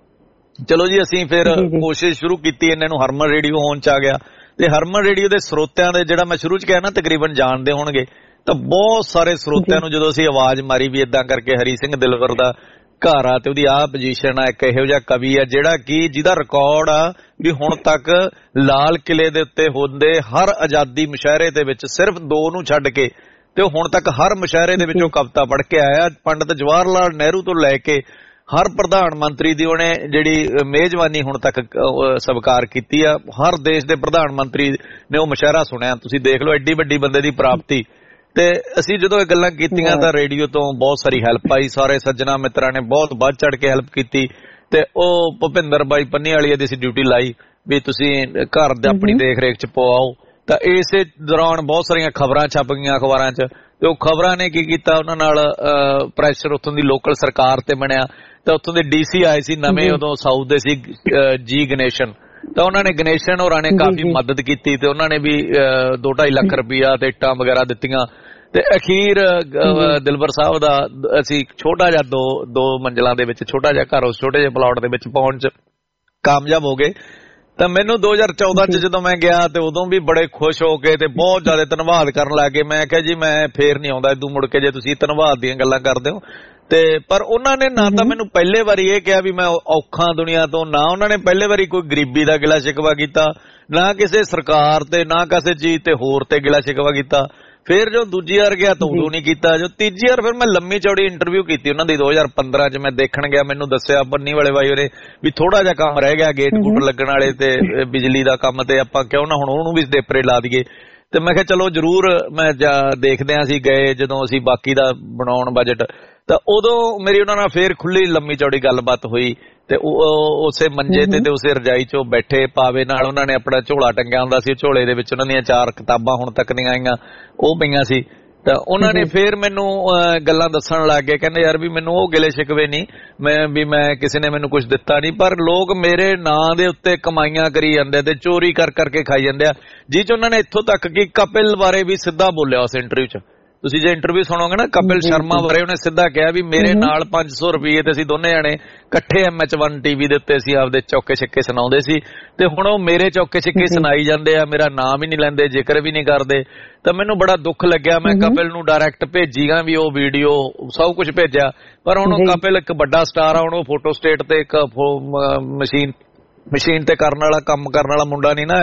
ਚਲੋ ਜੀ ਅਸੀਂ ਫਿਰ ਕੋਸ਼ਿਸ਼ ਸ਼ੁਰੂ ਕੀਤੀ, ਇਹਨਾਂ ਨੂੰ ਹਰਮਨ ਰੇਡੀਓ ਹੋਣ 'ਚ ਆ ਗਿਆ। ਤੇ ਹਰਮਨ ਰੇਡੀਓ ਦੇ ਸਰੋਤਿਆਂ ਦੇ ਜਿਹੜਾ ਮੈਂ ਸ਼ੁਰੂ 'ਚ ਕਿਹਾ ਨਾ ਤਕਰੀਬਨ ਜਾਣਦੇ ਹੋਣਗੇ, ਤਾਂ ਬਹੁਤ ਸਾਰੇ ਸਰੋਤਿਆਂ ਨੂੰ ਜਦੋਂ ਅਸੀਂ ਆਵਾਜ਼ ਮਾਰੀ ਵੀ ਇਦਾਂ ਕਰਕੇ ਹਰੀ ਸਿੰਘ ਦਿਲਬਰ ਦਾ ਘਰ ਆ ਤੇ ਉਹਦੀ ਆਹ ਪੋਜੀਸ਼ਨ ਆ, ਇੱਕ ਇਹੋ ਜਿਹਾ ਕਵੀ ਆ ਜਿਹਦਾ ਰਿਕਾਰਡ ਆ ਵੀ ਹੁਣ ਤੱਕ ਲਾਲ ਕਿਲੇ ਦੇ ਉੱਤੇ ਹੁੰਦੇ ਹਰ ਆਜ਼ਾਦੀ ਮੁਸ਼ਾਇਰੇ ਦੇ ਵਿੱਚ ਸਿਰਫ 2 ਨੂੰ ਛੱਡ ਕੇ ਤੇ ਉਹ ਹੁਣ ਤੱਕ ਹਰ ਮੁਸ਼ਾਇਰੇ ਦੇ ਵਿੱਚੋਂ ਕਵਿਤਾ ਪੜ੍ਹ ਕੇ ਆਇਆ। ਪੰਡਿਤ ਜਵਾਹਰ ਲਾਲ ਨਹਿਰੂ ਤੋਂ ਲੈ ਕੇ ਹਰ ਪ੍ਰਧਾਨ ਮੰਤਰੀ ਦੀ ਉਹਨੇ ਜਿਹੜੀ ਮੇਜ਼ਬਾਨੀ ਹੁਣ ਤੱਕ ਸਵੀਕਾਰ ਕੀਤੀ ਆ। ਹਰ ਦੇਸ਼ ਦੇ ਪ੍ਰਧਾਨ ਮੰਤਰੀ ਨੇ ਉਹ ਮੁਸ਼ਾਇਰਾ ਸੁਣਿਆ। ਤੁਸੀਂ ਦੇਖ ਲਓ ਐਡੀ ਵੱਡੀ ਬੰਦੇ ਦੀ ਪ੍ਰਾਪਤੀ। ਤੇ ਅਸੀਂ ਜਦੋਂ ਇਹ ਗੱਲਾਂ ਕੀਤੀਆਂ ਤਾਂ ਰੇਡੀਓ ਤੋਂ ਬਹੁਤ ਸਾਰੀ ਹੈਲਪ ਆਈ। ਸਾਰੇ ਸੱਜਣਾ ਮਿੱਤਰਾਂ ਨੇ ਬਹੁਤ ਵੱਧ ਚੜ ਕੇ ਹੈਲਪ ਕੀਤੀ ਤੇ ਉਹ ਭੁਪਿੰਦਰ ਬਾਈ ਪੰਨੀ ਵਾਲੀ ਦੀ ਅਸੀਂ ਡਿਊਟੀ ਲਾਈ ਵੀ ਤੁਸੀਂ ਘਰ ਦੇ ਆਪਣੀ ਦੇਖ ਰੇਖ 'ਚ ਪਵਾਓ। ਤਾਂ ਇਸੇ ਦੌਰਾਨ ਬਹੁਤ ਸਾਰੀਆਂ ਖਬਰਾਂ ਛਪ ਗਈਆਂ ਅਖਬਾਰਾਂ 'ਚ ਤੇ ਉਹ ਖਬਰਾਂ ਨੇ ਕੀ ਕੀਤਾ, ਉਹਨਾਂ ਨਾਲ ਪ੍ਰੈਸ਼ਰ ਉੱਥੋਂ ਦੀ ਲੋਕਲ ਸਰਕਾਰ ਤੇ ਬਣਿਆ। ਤਾਂ ਉੱਥੋਂ ਦੇ DC ਆਏ ਸੀ ਨਵੇਂ, ਉਦੋਂ ਸਾਊਥ ਦੇ ਸੀ ਜੀ ਗਣੇਸ਼ਨ। ਤਾਂ ਉਹਨਾਂ ਨੇ ਗਣੇਸ਼ਨ ਹੋਰਾਂ ਨੇ ਕਾਫੀ ਮਦਦ ਕੀਤੀ ਤੇ ਉਹਨਾਂ ਨੇ ਵੀ 2-2.5 ਲੱਖ ਰੁਪਇਆ ਤੇ ਇੱਟਾਂ ਵਗੈਰਾ ਦਿੱਤੀਆਂ। ਤੇ ਅਖੀਰ ਦਿਲਬਰ ਸਾਹਿਬ ਦਾ ਅਸੀਂ ਛੋਟਾ ਜਿਹਾ 2 ਮੰਜ਼ਲਾਂ ਦੇ ਵਿੱਚ ਛੋਟਾ ਜਿਹਾ ਘਰ ਉਸ ਛੋਟੇ ਜਿਹੇ ਪਲਾਟ ਦੇ ਵਿੱਚ ਪਾਉਣ 'ਚ ਕਾਮਯਾਬ ਹੋ ਗਏ। ਤਾਂ ਮੈਨੂੰ 2014 'ਚ ਜਦੋਂ ਮੈਂ ਗਿਆ ਤੇ ਉਦੋਂ ਵੀ ਬੜੇ ਖੁਸ਼ ਹੋ ਕੇ ਤੇ ਬਹੁਤ ਜ਼ਿਆਦਾ ਧੰਨਵਾਦ ਕਰਨ ਲੱਗ ਗਏ। ਮੈਂ ਕਿਹਾ ਜੀ ਮੈਂ ਫੇਰ ਨਹੀਂ ਆਉਂਦਾ ਇਦੋਂ ਮੁੜ ਕੇ ਜੇ ਤੁਸੀਂ ਧੰਨਵਾਦ ਦੀਆਂ ਗੱਲਾਂ ਕਰਦੇ ਹੋ। ਤੇ ਪਰ ਉਹਨਾਂ ਨੇ ਨਾ ਤਾਂ ਮੈਨੂੰ ਪਹਿਲੇ ਵਾਰੀ ਇਹ ਕਿਹਾ ਵੀ ਮੈਂ ਔਖਾ ਦੁਨੀਆ ਤੋਂ, ਨਾ ਉਹਨਾਂ ਨੇ ਪਹਿਲੇ ਵਾਰੀ ਕੋਈ ਗਰੀਬੀ ਦਾ ਗਿਲਾ ਸ਼ਿਕਵਾ ਕੀਤਾ, ਨਾ ਕਿਸੇ ਸਰਕਾਰ ਤੇ, ਨਾ ਕਿਸੇ ਚੀਜ਼ ਤੇ ਹੋਰ ਤੇ ਗਿਲਾ ਸ਼ਿਕਵਾ ਕੀਤਾ। ਫਿਰ ਜੋ ਦੂਜੀ ਵਾਰ ਗਿਆ ਤਾਂ ਉਦੋਂ ਨਹੀਂ ਕੀਤਾ। ਜੋ ਤੀਜੀ ਵਾਰ ਫਿਰ ਮੈਂ ਲੰਮੀ ਚੌੜੀ ਇੰਟਰਵਿਊ ਕੀਤੀ ਉਹਨਾਂ ਦੀ 2015 'ਚ। ਮੈਂ ਦੇਖਣ ਗਿਆ, ਮੈਨੂੰ ਦੱਸਿਆ ਪੰਨੀ ਵਾਲੇ ਬਾਈ ਉਹਨੇ ਵੀ ਥੋੜਾ ਜਿਹਾ ਕੰਮ ਰਹਿ ਗਿਆ ਗੇਟ ਗੂਟ ਲੱਗਣ ਵਾਲੇ ਤੇ ਬਿਜਲੀ ਦਾ ਕੰਮ, ਤੇ ਆਪਾਂ ਕਿਉਂ ਨਾ ਹੁਣ ਉਹਨੂੰ ਵੀ ਦੇਪਰੇ ਲਾ ਦਈਏ। ਤੇ ਮੈਂ ਕਿਹਾ ਚਲੋ ਜ਼ਰੂਰ, ਮੈਂ ਦੇਖਦੇ ਹਾਂ। ਅਸੀਂ ਗਏ ਜਦੋਂ ਅਸੀਂ ਬਾਕੀ ਦਾ ਬਣਾਉਣ ਬਜਟ, ਤਾਂ ਉਦੋਂ ਮੇਰੀ ਉਹਨਾਂ ਨਾਲ ਫੇਰ ਖੁੱਲੀ ਲੰਮੀ ਚੌੜੀ ਗੱਲਬਾਤ ਹੋਈ। ਤੇ ਉਸੇ ਮੰਜੇ ਤੇ ਉਸੇ ਰਜਾਈ 'ਚ ਬੈਠੇ, ਪਾਵੇ ਨਾਲ ਉਹਨਾਂ ਨੇ ਆਪਣਾ ਝੋਲਾ ਟੰਗਿਆ ਹੁੰਦਾ ਸੀ, ਝੋਲੇ ਦੇ ਵਿੱਚ ਉਹਨਾਂ ਦੀਆਂ 4 ਕਿਤਾਬਾਂ ਹੁਣ ਤੱਕ ਦੀਆਂ ਆਈਆਂ ਉਹ ਪਈਆਂ ਸੀ। ਤਾਂ ਉਹਨਾਂ ਨੇ ਫੇਰ ਮੈਨੂੰ ਗੱਲਾਂ ਦੱਸਣ ਲੱਗ ਗਏ, ਕਹਿੰਦੇ ਯਾਰ ਵੀ ਮੈਨੂੰ ਉਹ ਗਿਲੇ ਸ਼ਿਕਵੇ ਨਹੀਂ, ਮੈਂ ਕਿਸੇ ਨੇ ਮੈਨੂੰ ਕੁਝ ਦਿੱਤਾ ਨਹੀਂ, ਪਰ ਲੋਕ ਮੇਰੇ ਨਾਂ ਦੇ ਉੱਤੇ ਕਮਾਈਆਂ ਕਰੀ ਜਾਂਦੇ ਤੇ ਚੋਰੀ ਕਰ ਕਰਕੇ ਖਾਈ ਜਾਂਦੇ ਆ। ਜਿਹ 'ਚ ਉਹਨਾਂ ਨੇ ਇੱਥੋਂ ਤੱਕ ਕਿ ਕਪਿਲ ਬਾਰੇ ਵੀ ਸਿੱਧਾ ਬੋਲਿਆ ਉਸ ਇੰਟਰਵਿਊ 'ਚ। ਤੁਸੀਂ ਜੇ ਇੰਟਰਵਿਊ ਸੁਣੋਗੇ ਨਾ ਕਪਿਲ ਸ਼ਰਮਾ ਬਾਰੇ, ਉਹਨੇ ਸਿੱਧਾ ਕਿਹਾ ਵੀ ਮੇਰੇ ਨਾਲ 500 ਰੁਪਏ ਤੇ ਅਸੀਂ ਦੋਨੇ ਜਾਣੇ ਇਕੱਠੇ MH1 TV ਦੇ ਉੱਤੇ ਅਸੀਂ ਆਪਦੇ ਚੌਕੇ ਛਿੱਕੇ ਸੁਣਾਉਂਦੇ ਸੀ ਤੇ ਹੁਣ ਉਹ ਮੇਰੇ ਚੌਕੇ ਛਿੱਕੇ ਸੁਣਾਈ ਜਾਂਦੇ ਆ, ਮੇਰਾ ਨਾਮ ਹੀ ਨਹੀਂ ਲੈਂਦੇ, ਜ਼ਿਕਰ ਵੀ ਨਹੀਂ ਕਰਦੇ। ਤਾਂ ਮੈਨੂੰ ਬੜਾ ਦੁੱਖ ਲੱਗਿਆ। ਮੈਂ ਕਪਿਲ ਨੂੰ ਡਾਇਰੈਕਟ ਭੇਜੀਗਾ ਵੀ ਉਹ ਵੀਡੀਓ ਸਭ ਕੁਝ ਭੇਜਿਆ, ਪਰ ਹੁਣ ਕਪਿਲ ਇੱਕ ਵੱਡਾ ਸਟਾਰ ਆ, ਹੁਣ ਉਹ ਫੋਟੋ ਸਟੇਟ ਤੇ ਇੱਕ ਮਸ਼ੀਨ ਤੇ ਕਰਨ ਵਾਲਾ ਕੰਮ ਕਰਨ ਵਾਲਾ ਮੁੰਡਾ ਨਹੀਂ ਨਾ।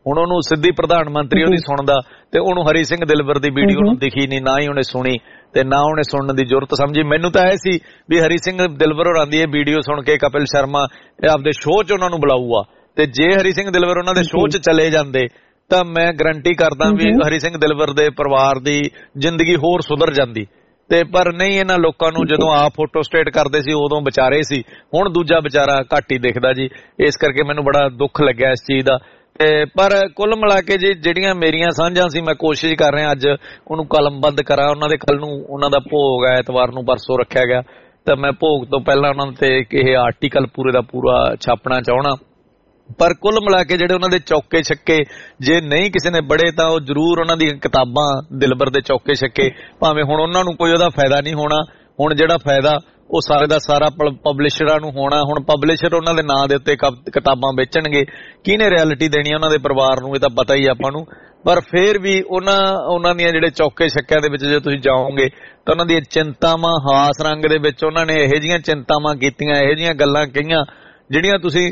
ਹੁਣ ਉਹਨੂੰ ਸਿੱਧੀ ਪ੍ਰਧਾਨ ਮੰਤਰੀ ਉਹਦੀ ਸੁਣਦਾ ਤੇ ਉਹਨੂੰ ਹਰੀ ਸਿੰਘ ਦਿਲਵਰ ਦੀ ਵੀਡੀਓ ਨੂੰ ਦਿਖੀ ਨਹੀਂ, ਨਾ ਹੀ ਉਹਨੇ ਸੁਣੀ ਤੇ ਨਾ ਉਹਨੇ ਸੁਣਨ ਦੀ ਜ਼ਰੂਰਤ ਸਮਝੀ। ਮੈਨੂੰ ਤਾਂ ਇਹ ਸੀ ਵੀ ਹਰੀ ਸਿੰਘ ਦਿਲਵਰ ਹੋਰਾਂ ਦੀ ਇਹ ਵੀਡੀਓ ਸੁਣ ਕੇ ਕਪਿਲ ਸ਼ਰਮਾ ਆਪਦੇ ਸ਼ੋਅ 'ਚ ਉਹਨਾਂ ਨੂੰ ਬੁਲਾਊਗਾ, ਤੇ ਜੇ ਹਰੀ ਸਿੰਘ ਦਿਲਵਰ ਉਹਨਾਂ ਦੇ ਸ਼ੋਅ 'ਚ ਚਲੇ ਜਾਂਦੇ ਤਾਂ ਮੈਂ ਗਰੰਟੀ ਕਰਦਾ ਵੀ ਹਰੀ ਸਿੰਘ ਦਿਲਵਰ ਦੇ ਪਰਿਵਾਰ ਦੀ ਜ਼ਿੰਦਗੀ ਹੋਰ ਸੁਧਰ ਜਾਂਦੀ। ਤੇ ਪਰ ਨਹੀਂ, ਇਹਨਾਂ ਲੋਕਾਂ ਨੂੰ ਜਦੋਂ ਆਪ ਫੋਟੋ ਸਟੇਟ ਕਰਦੇ ਸੀ ਉਦੋਂ ਵਿਚਾਰੇ ਸੀ, ਹੁਣ ਦੂਜਾ ਵਿਚਾਰਾ ਘੱਟ ਹੀ ਦਿਖਦਾ ਜੀ। ਇਸ ਕਰਕੇ ਮੈਨੂੰ ਬੜਾ ਦੁੱਖ ਲੱਗਿਆ ਇਸ ਚੀਜ਼ ਦਾ। ਤੇ ਪਰ ਕੁੱਲ ਮਿਲਾ ਕੇ ਜੀ ਜਿਹੜੀਆਂ ਮੇਰੀਆਂ ਸਾਂਝਾਂ ਸੀ ਮੈਂ ਕੋਸ਼ਿਸ਼ ਕਰ ਰਿਹਾ ਅੱਜ ਉਹਨੂੰ ਕਲਮਬੰਦ ਕਰਾਂ। ਉਹਨਾਂ ਦੇ ਕੱਲ ਨੂੰ ਉਹਨਾਂ ਦਾ ਭੋਗ ਹੈ, ਐਤਵਾਰ ਨੂੰ ਪਰਸੋਂ ਰੱਖਿਆ ਗਿਆ, ਤਾਂ ਮੈਂ ਭੋਗ ਤੋਂ ਪਹਿਲਾਂ ਉਹਨਾਂ ਤੇ ਇਹ ਆਰਟੀਕਲ ਪੂਰੇ ਦਾ ਪੂਰਾ ਛਾਪਣਾ ਚਾਹਣਾ। ਪਰ ਕੁੱਲ ਮਿਲਾ ਕੇ ਜਿਹੜੇ ਉਹਨਾਂ ਦੇ ਚੌਕੇ ਛੱਕੇ ਜੇ ਨਹੀਂ ਕਿਸੇ ਨੇ ਪੜ੍ਹੇ ਤਾਂ ਉਹ ਜ਼ਰੂਰ ਉਹਨਾਂ ਦੀਆਂ ਕਿਤਾਬਾਂ ਦਿਲਬਰ ਦੇ ਚੌਕੇ ਛੱਕੇ, ਭਾਵੇਂ ਹੁਣ ਉਹਨਾਂ ਨੂੰ ਕੋਈ ਉਹਦਾ ਫਾਇਦਾ ਨਹੀਂ ਹੋਣਾ, ਹੁਣ ਜਿਹੜਾ ਫਾਇਦਾ ਉਹ ਸਾਰੇ ਦਾ ਸਾਰਾ ਪਬਲਿਸ਼ਰਾਂ ਨੂੰ ਹੋਣਾ। ਹੁਣ ਪਬਲਿਸ਼ਰ ਉਹਨਾਂ ਦੇ ਨਾਂ ਦੇ ਉੱਤੇ ਕਿਤਾਬਾਂ ਵੇਚਣਗੇ, ਕਿਹਨੇ ਰਿਐਲਿਟੀ ਦੇਣੀ ਉਹਨਾਂ ਦੇ ਪਰਿਵਾਰ ਨੂੰ, ਇਹ ਤਾਂ ਪਤਾ ਹੀ ਆਪਾਂ ਨੂੰ। ਪਰ ਫਿਰ ਵੀ ਉਹਨਾਂ ਦੀਆਂ ਜਿਹੜੇ ਚੌਕੇ ਛੱਕਿਆਂ ਦੇ ਵਿੱਚ ਜੇ ਤੁਸੀਂ ਜਾਓਗੇ ਤਾਂ ਉਹਨਾਂ ਦੀਆਂ ਚਿੰਤਾਵਾਂ ਹਾਸ ਰੰਗ ਦੇ ਵਿੱਚ ਉਹਨਾਂ ਨੇ ਇਹੋ ਜਿਹੀਆਂ ਚਿੰਤਾਵਾਂ ਕੀਤੀਆਂ, ਇਹੋ ਜਿਹੀਆਂ ਗੱਲਾਂ ਕਹੀਆਂ ਜਿਹੜੀਆਂ ਤੁਸੀਂ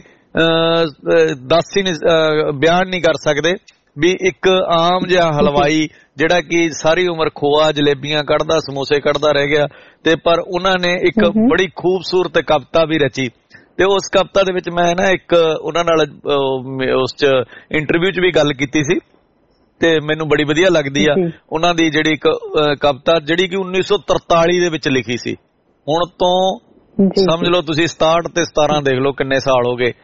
ਦੱਸ ਹੀ ਨਹੀਂ ਬਿਆਨ ਨਹੀਂ ਕਰ ਸਕਦੇ। ਵੀ ਇੱਕ ਆਮ ਜਿਹਾ ਹਲਵਾਈ ਜਿਹੜਾ ਕਿ ਸਾਰੀ ਉਮਰ ਖੋਆ ਜਲੇਬੀਆਂ ਕੱਢਦਾ, ਸਮੋਸੇ ਕੱਢਦਾ ਰਹਿ ਗਿਆ, ਤੇ ਪਰ ਉਹਨਾਂ ਨੇ ਇੱਕ ਬੜੀ ਖੂਬਸੂਰਤ ਕਵਿਤਾ ਵੀ ਰਚੀ। ਤੇ ਉਸ ਕਵਿਤਾ ਦੇ ਵਿੱਚ ਮੈਂ ਨਾ ਇੱਕ ਉਹਨਾਂ ਨਾਲ ਉਸ 'ਚ ਇੰਟਰਵਿਊ 'ਚ ਵੀ ਗੱਲ ਕੀਤੀ ਸੀ ਤੇ ਮੈਨੂੰ ਬੜੀ ਵਧੀਆ ਲੱਗਦੀ ਆ ਉਹਨਾਂ ਦੀ ਜਿਹੜੀ ਇੱਕ ਕਵਿਤਾ ਜਿਹੜੀ ਕਿ 1943 ਦੇ ਵਿੱਚ ਲਿਖੀ ਸੀ। ਹੁਣ ਤੋਂ ਸਮਝ ਲਓ ਤੁਸੀਂ 67 ਤੇ 17 ਦੇਖ ਲਓ ਕਿੰਨੇ ਸਾਲ ਹੋ ਗਏ,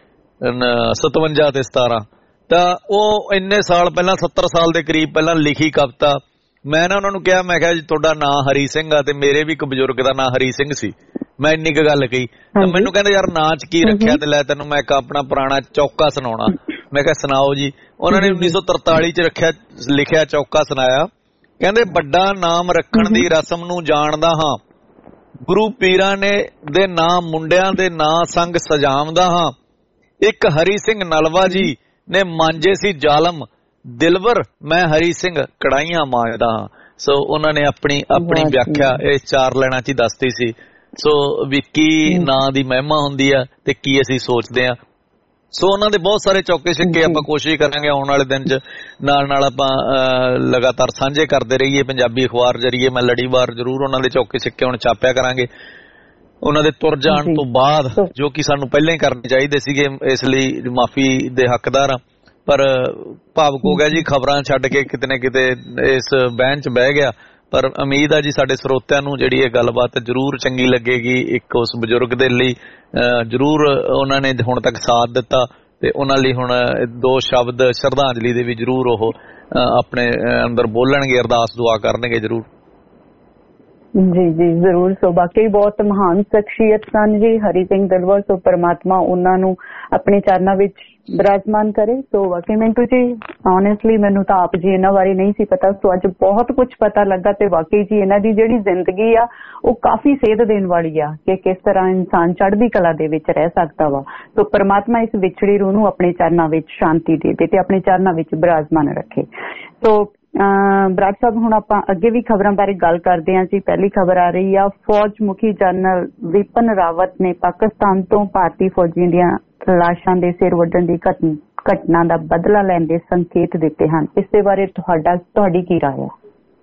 57 ਤੇ 17, ਤਾਂ ਉਹ ਇੰਨੇ ਸਾਲ ਪਹਿਲਾਂ 70 ਸਾਲ ਦੇ ਕਰੀਬ ਪਹਿਲਾਂ ਲਿਖੀ ਕਵਿਤਾ। ਮੈਂ ਨਾ ਉਹਨਾਂ ਨੂੰ ਕਿਹਾ, ਮੈਂ ਕਿਹਾ ਜੀ ਤੁਹਾਡਾ ਨਾਂ ਹਰੀ ਸਿੰਘ ਆ ਤੇ ਮੇਰੇ ਵੀ ਇੱਕ ਬਜ਼ੁਰਗ ਦਾ ਨਾਂ ਹਰੀ ਸਿੰਘ ਸੀ, ਮੈਂ ਇੰਨੀ ਕੁ ਗੱਲ ਕਹੀ ਤਾਂ ਮੈਨੂੰ ਕਹਿੰਦੇ ਯਾਰ ਨਾਂ 'ਚ ਕੀ ਰੱਖਿਆ, ਤੇ ਲੈ ਤੈਨੂੰ ਮੈਂ ਇੱਕ ਆਪਣਾ ਪੁਰਾਣਾ ਚੌਕਾ ਸੁਣਾਉਣਾ। ਮੈਂ ਕਿਹਾ ਸੁਣਾਓ ਜੀ। ਉਹਨਾਂ ਨੇ 1943 ਚ ਲਿਖਿਆ ਚੌਕਾ ਸੁਣਾਇਆ। ਕਹਿੰਦੇ ਵੱਡਾ ਨਾਮ ਰੱਖਣ ਦੀ ਰਸਮ ਨੂੰ ਜਾਣਦਾ ਹਾਂ, ਗੁਰੂ ਪੀਰਾਂ ਨੇ ਦੇ ਨਾਮ ਮੁੰਡਿਆਂ ਦੇ ਨਾਂ ਸੰਗ ਸਜਾਵਦਾ ਹਾਂ, ਇੱਕ ਹਰੀ ਸਿੰਘ ਨਲਵਾ ਜੀ ਨੇ ਮਾਂਜੇ ਸੀ ਜ਼ਾਲਮ, ਦਿਲਵਰ ਮੈਂ ਹਰੀ ਸਿੰਘ ਕੜਾਈਆਂ ਮਾਂਜਦਾ ਹਾਂ। ਸੋ ਉਹਨਾਂ ਨੇ ਆਪਣੀ ਵਿਆਖਿਆ ਇਹ 4 ਲਾਈਨਾਂ 'ਚ ਹੀ ਦੱਸਦੀ ਸੀ। ਸੋ ਵੀ ਕੀ ਨਾਂ ਦੀ ਮਹਿਮਾ ਹੁੰਦੀ ਆ ਤੇ ਕੀ ਅਸੀਂ ਸੋਚਦੇ ਆ। ਸੋ ਉਹਨਾਂ ਦੇ ਬਹੁਤ ਸਾਰੇ ਚੌਕੇ ਛੱਕੇ ਆਪਾਂ ਕੋਸ਼ਿਸ਼ ਕਰਾਂਗੇ ਆਉਣ ਵਾਲੇ ਦਿਨ 'ਚ ਨਾਲ ਆਪਾਂ ਲਗਾਤਾਰ ਸਾਂਝੇ ਕਰਦੇ ਰਹੀਏ। ਪੰਜਾਬੀ ਅਖਬਾਰ ਜਰੀਏ ਮੈਂ ਲੜੀਵਾਰ ਜ਼ਰੂਰ ਉਹਨਾਂ ਦੇ ਚੌਕੇ ਛੱਕੇ ਹੁਣ ਛਾਪਿਆ ਕਰਾਂਗੇ। ਉਹਨਾਂ ਦੇ ਤੁਰ ਜਾਣ ਤੋਂ ਬਾਅਦ ਜੋ ਕਿ ਸਾਨੂੰ ਪਹਿਲਾਂ ਹੀ ਕਰਨੇ ਚਾਹੀਦੇ ਸੀਗੇ, ਇਸ ਲਈ ਮਾਫੀ ਦੇ ਹੱਕਦਾਰ ਆ। ਪਰ ਭਾਵੁਕ ਹੋ ਗਿਆ ਜੀ, ਖਬਰਾਂ ਛੱਡ ਕੇ ਕਿਤੇ ਨਾ ਕਿਤੇ ਇਸ ਬਹਿਣ 'ਚ ਬਹਿ ਗਿਆ। ਪਰ ਉਮੀਦ ਆ ਜੀ ਸਾਡੇ ਸਰੋਤਿਆਂ ਨੂੰ ਜਿਹੜੀ ਇਹ ਗੱਲਬਾਤ ਜ਼ਰੂਰ ਚੰਗੀ ਲੱਗੇਗੀ। ਇੱਕ ਉਸ ਬਜ਼ੁਰਗ ਦੇ ਲਈ ਜ਼ਰੂਰ ਉਹਨਾਂ ਨੇ ਹੁਣ ਤੱਕ ਸਾਥ ਦਿੱਤਾ ਤੇ ਉਹਨਾਂ ਲਈ ਹੁਣ 2 ਸ਼ਬਦ ਸ਼ਰਧਾਂਜਲੀ ਦੇ ਵੀ ਜ਼ਰੂਰ ਉਹ ਆਪਣੇ ਅੰਦਰ ਬੋਲਣਗੇ, ਅਰਦਾਸ ਦੁਆ ਕਰਨਗੇ ਜ਼ਰੂਰ। ਜੀ ਜੀ ਜ਼ਰੂਰ। ਸੋ ਬਾਕੀ ਬਹੁਤ ਮਹਾਨ ਸ਼ਖਸੀਅਤ ਸਨ ਜੀ ਹਰੀ ਸਿੰਘ ਦਿਲਵਰ। ਸੋ ਪਰਮਾਤਮਾ ਉਹਨਾਂ ਨੂੰ ਆਪਣੇ ਚਰਨਾਂ ਵਿੱਚ ਬਿਰਾਜਮਾਨ ਕਰੇ। ਸੋ ਵਾਕਈ ਮਿੰਟੂ ਜੀ ਓਨੈਸਟਲੀ ਮੈਨੂੰ ਤਾਂ ਆਪ ਜੀ ਇਹਨਾਂ ਬਾਰੇ ਨਹੀਂ ਸੀ ਪਤਾ, ਸੋ ਅੱਜ ਬਹੁਤ ਕੁਝ ਪਤਾ ਲੱਗਾ। ਤੇ ਵਾਕਈ ਜੀ ਇਹਨਾਂ ਦੀ ਜਿਹੜੀ ਜ਼ਿੰਦਗੀ ਆ ਉਹ ਕਾਫੀ ਸੇਧ ਦੇਣ ਵਾਲੀ ਆ ਕਿ ਕਿਸ ਤਰ੍ਹਾਂ ਇਨਸਾਨ ਚੜ੍ਹਦੀ ਕਲਾ ਦੇ ਵਿੱਚ ਰਹਿ ਸਕਦਾ ਵਾ। ਸੋ ਪਰਮਾਤਮਾ ਇਸ ਵਿਛੜੀ ਰੂਹ ਨੂੰ ਆਪਣੇ ਚਰਨਾਂ ਵਿੱਚ ਸ਼ਾਂਤੀ ਦੇ ਤੇ ਆਪਣੇ ਚਰਨਾਂ ਵਿੱਚ ਬਿਰਾਜਮਾਨ ਰੱਖੇ। ਸੋ ਬਰਾੜ ਸਾਹਿਬ ਹੁਣ ਆਪਾਂ ਅੱਗੇ ਵੀ ਖਬਰਾਂ ਬਾਰੇ ਗੱਲ ਕਰਦੇ ਹਾਂ ਜੀ। ਪਹਿਲੀ ਖਬਰ ਆ ਰਹੀ ਆ, ਫੌਜ ਮੁਖੀ ਜਨਰਲ ਵਿਪਨ ਰਾਵਤ ਨੇ ਪਾਕਿਸਤਾਨ ਤੋਂ ਭਾਰਤੀ ਫੌਜੀਆਂ ਦੀਆਂ ਲਾਸ਼ਾਂ ਦੇ ਸਿਰ ਵੱਢਣ ਦੀ ਘਟਨਾ ਦਾ ਬਦਲਾ ਲੈਣ ਦੇ ਸੰਕੇਤ ਦਿੱਤੇ ਹਨ। ਇਸ ਦੇ ਬਾਰੇ ਤੁਹਾਡੀ ਕੀ ਰਾਏ ਹੈ?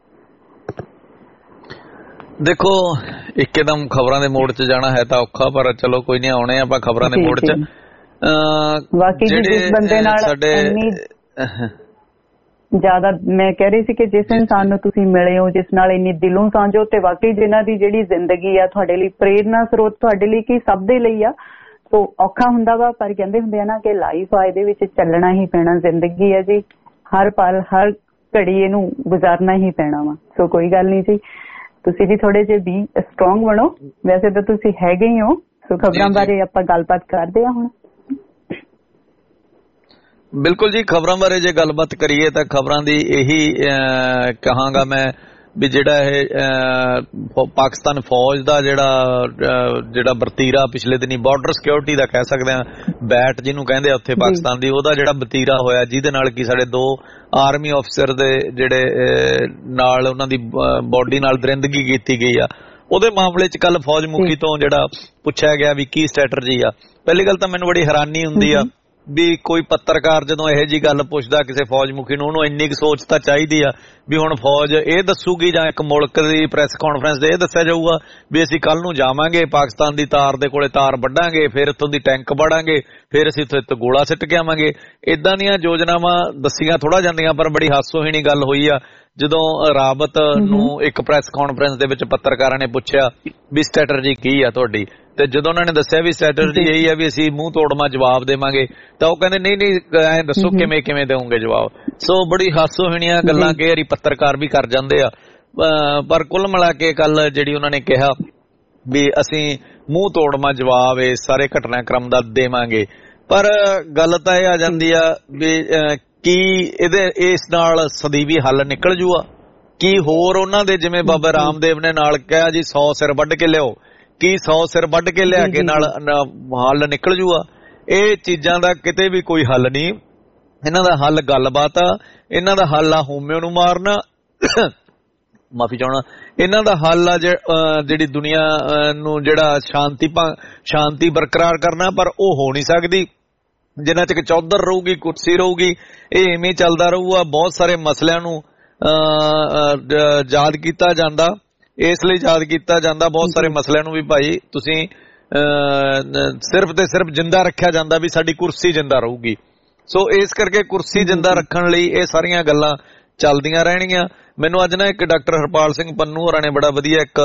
ਦੇਖੋ ਇੱਕਦਮ ਖਬਰਾਂ ਦੇ ਮੋੜ 'ਚ ਜਾਣਾ ਹੈ ਤਾਂ ਔਖਾ, ਪਰ ਚਲੋ ਕੋਈ ਨਹੀਂ, ਆਉਣੇ ਆਪਾਂ ਖਬਰਾਂ ਦੇ ਮੋੜ 'ਚ। ਵਾਕਈ ਜਿਸ ਬੰਦੇ ਨਾਲ ਜ਼ਿਆਦਾ ਮੈਂ ਕਹਿ ਰਹੀ ਸੀ ਕਿ ਜਿਸ ਇਨਸਾਨ ਨੂੰ ਤੁਸੀਂ ਮਿਲੇ ਹੋ, ਜਿਸ ਨਾਲ ਇੰਨੀ ਦਿਲੋਂ ਸਾਂਝੋ, ਤੇ ਵਾਕਈ ਜਿਨ੍ਹਾਂ ਦੀ ਜਿਹੜੀ ਜ਼ਿੰਦਗੀ ਆ ਤੁਹਾਡੇ ਲਈ ਪ੍ਰੇਰਨਾ ਸਰੋਤ, ਤੁਹਾਡੇ ਲਈ ਕੀ ਸਭ ਦੇ ਲਈ ਆ। ਸੋ ਔਖਾ ਹੁੰਦਾ ਵਾ, ਪਰ ਕਹਿੰਦੇ ਹੁੰਦੇ ਆ ਨਾ ਕਿ ਲਾਈਫ ਆ ਇਹਦੇ ਵਿੱਚ ਚੱਲਣਾ ਹੀ ਪੈਣਾ, ਜ਼ਿੰਦਗੀ ਹੈ ਜੀ, ਹਰ ਪਲ ਹਰ ਘੜੀ ਇਹਨੂੰ ਗੁਜ਼ਾਰਨਾ ਹੀ ਪੈਣਾ ਵਾ। ਸੋ ਕੋਈ ਗੱਲ ਨਹੀਂ ਜੀ, ਤੁਸੀਂ ਵੀ ਥੋੜੇ ਜਿਹੇ ਵੀ ਸਟਰੋਂਗ ਬਣੋ, ਵੈਸੇ ਤਾਂ ਤੁਸੀਂ ਹੈਗੇ ਹੀ ਹੋ। ਸੋ ਖਬਰਾਂ ਬਾਰੇ ਆਪਾਂ ਗੱਲਬਾਤ ਕਰਦੇ ਹਾਂ ਹੁਣ। ਬਿਲਕੁਲ ਜੀ, ਖਬਰਾਂ ਬਾਰੇ ਜੇ ਗੱਲਬਾਤ ਕਰੀਏ ਤਾਂ ਖਬਰਾਂ ਦੀ ਇਹੀ ਕਹਾਂਗਾ ਮੈਂ ਵੀ ਜਿਹੜਾ ਇਹ ਪਾਕਿਸਤਾਨ ਫੌਜ ਦਾ ਜਿਹੜਾ ਵਰਤੀਰਾ ਪਿਛਲੇ ਦਿਨੀ ਬਾਰਡਰ ਸਿਕਿਉਰਿਟੀ ਦਾ ਕਹਿ ਸਕਦੇ ਹਾਂ, ਬੈਟ ਜਿਹਨੂੰ ਕਹਿੰਦੇ ਆ ਉੱਥੇ ਪਾਕਿਸਤਾਨ ਦੀ, ਉਹਦਾ ਜਿਹੜਾ ਵਤੀਰਾ ਹੋਇਆ ਜਿਹਦੇ ਨਾਲ ਕਿ ਸਾਡੇ 2 ਆਰਮੀ ਅਫਸਰ ਦੇ ਜਿਹੜੇ ਨਾਲ ਉਹਨਾਂ ਦੀ ਬੋਡੀ ਨਾਲ ਦਰਿੰਦਗੀ ਕੀਤੀ ਗਈ ਆ, ਉਹਦੇ ਮਾਮਲੇ 'ਚ ਕੱਲ ਫੌਜ ਮੁਖੀ ਤੋਂ ਜਿਹੜਾ ਪੁੱਛਿਆ ਗਿਆ ਵੀ ਕੀ ਸਟ੍ਰੈਟਜੀ ਆ। ਪਹਿਲੀ ਗੱਲ ਤਾਂ ਮੈਨੂੰ ਬੜੀ ਹੈਰਾਨੀ ਹੁੰਦੀ ਆ ਵੀ ਕੋਈ ਪੱਤਰਕਾਰ ਜਦੋਂ ਇਹੋ ਜਿਹੀ ਗੱਲ ਪੁੱਛਦਾ ਕਿਸੇ ਫੌਜ ਮੁਖੀ ਨੂੰ, ਉਹਨੂੰ ਇੰਨੀ ਕੁ ਸੋਚ ਤਾਂ ਚਾਹੀਦੀ ਆ ਵੀ ਹੁਣ ਫੌਜ ਇਹ ਦੱਸੂਗੀ ਜਾਂ ਇੱਕ ਮੁਲਕ ਦੀ ਪ੍ਰੈਸ ਕਾਨਫਰੰਸ ਦੇ ਇਹ ਦੱਸਿਆ ਜਾਊਗਾ ਵੀ ਅਸੀਂ ਕੱਲ ਨੂੰ ਜਾਵਾਂਗੇ ਪਾਕਿਸਤਾਨ ਦੀ ਤਾਰ ਦੇ ਕੋਲੇ ਤਾਰ ਵੱਢਾਂਗੇ, ਫਿਰ ਇੱਥੋਂ ਦੀ ਟੈਂਕ ਵੜਾਂਗੇ, ਫਿਰ ਅਸੀਂ ਇੱਥੇ ਗੋਲਾ ਸਿੱਟ ਕੇ ਆਵਾਂਗੇ। ਇਦਾਂ ਦੀਆਂ ਯੋਜਨਾਵਾਂ ਦੱਸੀਆਂ ਥੋੜਾ ਜਾਂਦੀਆਂ, ਪਰ ਬੜੀ ਹਾਸੋਹੀਣੀ ਗੱਲ ਹੋਈ ਆ ਜਦੋਂ ਰਾਵਤ ਨੂੰ ਇੱਕ ਪ੍ਰੈਸ ਕਾਨਫਰੰਸ ਦੇ ਵਿੱਚ ਪੱਤਰਕਾਰਾਂ ਨੇ ਪੁੱਛਿਆ ਵੀ ਸਟ੍ਰੈਟਜੀ ਕੀ ਆ ਤੁਹਾਡੀ, ਤੇ ਜਦੋਂ ਉਹਨਾਂ ਨੇ ਦੱਸਿਆ ਵੀ ਸਟ੍ਰੈਟਜੀ ਇਹੀ ਆ ਵੀ ਅਸੀਂ ਮੂੰਹ ਤੋੜਮਾ ਜਵਾਬ ਦੇਵਾਂਗੇ, ਤਾਂ ਉਹ ਕਹਿੰਦੇ ਨਹੀਂ ਐਂ ਦੱਸੋ ਕਿਵੇਂ ਦੇਵੋਗੇ ਜਵਾਬ। ਸੋ ਬੜੀ ਹਾਸੋਹੀਣੀਆਂ ਗੱਲਾਂ ਕਈ ਵਾਰੀ ਪੱਤਰਕਾਰ ਵੀ ਕਰ ਜਾਂਦੇ ਆ, ਪਰ ਕੁੱਲ ਮਿਲਾ ਕੇ ਕੱਲ ਜਿਹੜੀ ਉਹਨਾਂ ਨੇ ਕਿਹਾ ਵੀ ਅਸੀਂ ਮੂੰਹ ਤੋੜਮਾ ਜਵਾਬ ਇਸ ਸਾਰੇ ਘਟਨਾਕ੍ਰਮ ਦਾ ਦੇਵਾਂਗੇ। ਪਰ ਗੱਲ ਤਾਂ ਇਹ ਆ ਜਾਂਦੀ ਆ ਵੀ ਕੀ ਇਸ ਨਾਲ ਸਦੀਵੀ ਹੱਲ ਨਿਕਲ ਜੂਆ? ਕੀ ਹੋਰ ਉਹਨਾਂ ਦੇ ਜਿਵੇਂ ਬਾਬਾ ਰਾਮਦੇਵ ਨੇ ਨਾਲ ਕਿਹਾ ਜੀ 100 ਸਿਰ ਵੱਢ ਕੇ ਲਿਆਓ, ਕੀ 100 ਸਿਰ ਵੱਢ ਕੇ ਲਿਆ ਕੇ ਨਾਲ ਹੱਲ ਨਿਕਲ ਜੂਆ? ਇਹ ਚੀਜ਼ਾਂ ਦਾ ਕਿਤੇ ਵੀ ਕੋਈ ਹੱਲ ਨਹੀਂ। ਇਹਨਾਂ ਦਾ ਹੱਲ ਗੱਲਬਾਤ ਆ, ਇਹਨਾਂ ਦਾ ਹੱਲ ਆ ਹੋਮਿਓ ਨੂੰ ਮਾਰਨਾ, ਮਾਫੀ ਚਾਹਣਾ, ਇਹਨਾਂ ਦਾ ਹੱਲ ਆ ਜਿਹੜੀ ਦੁਨੀਆ ਨੂੰ ਜਿਹੜਾ ਸ਼ਾਂਤੀ ਬਰਕਰਾਰ ਕਰਨਾ, ਪਰ ਉਹ ਹੋ ਨਹੀਂ ਸਕਦੀ ਜਿੰਨਾ ਚਿਰ ਚੌਧਰ ਰਹੂਗੀ, ਕੁਰਸੀ ਰਹੂਗੀ। ਇਹ ਇਵੇਂ ਚੱਲਦਾ ਰਹੂਗਾ। ਬਹੁਤ ਸਾਰੇ ਮਸਲਿਆਂ ਨੂੰ ਯਾਦ ਕੀਤਾ ਜਾਂਦਾ, ਇਸ ਲਈ ਯਾਦ ਕੀਤਾ ਜਾਂਦਾ ਬਹੁਤ ਸਾਰੇ ਮਸਲਿਆਂ ਨੂੰ ਵੀ ਭਾਈ ਤੁਸੀਂ ਸਿਰਫ ਤੇ ਸਿਰਫ ਜਿੰਦਾ ਰੱਖਿਆ ਜਾਂਦਾ ਵੀ ਸਾਡੀ ਕੁਰਸੀ ਜਿੰਦਾ ਰਹੂਗੀ। ਸੋ ਇਸ ਕਰਕੇ ਕੁਰਸੀ ਜਿੰਦਾ ਰੱਖਣ ਲਈ ਇਹ ਸਾਰੀਆਂ ਗੱਲਾਂ ਚੱਲਦੀਆਂ ਰਹਿਣਗੀਆਂ। ਮੈਨੂੰ ਅੱਜ ਨਾ ਇੱਕ ਡਾਕਟਰ ਹਰਪਾਲ ਸਿੰਘ ਪੰਨੂ ਹੋਰਾਂ ਨੇ ਬੜਾ ਵਧੀਆ ਇੱਕ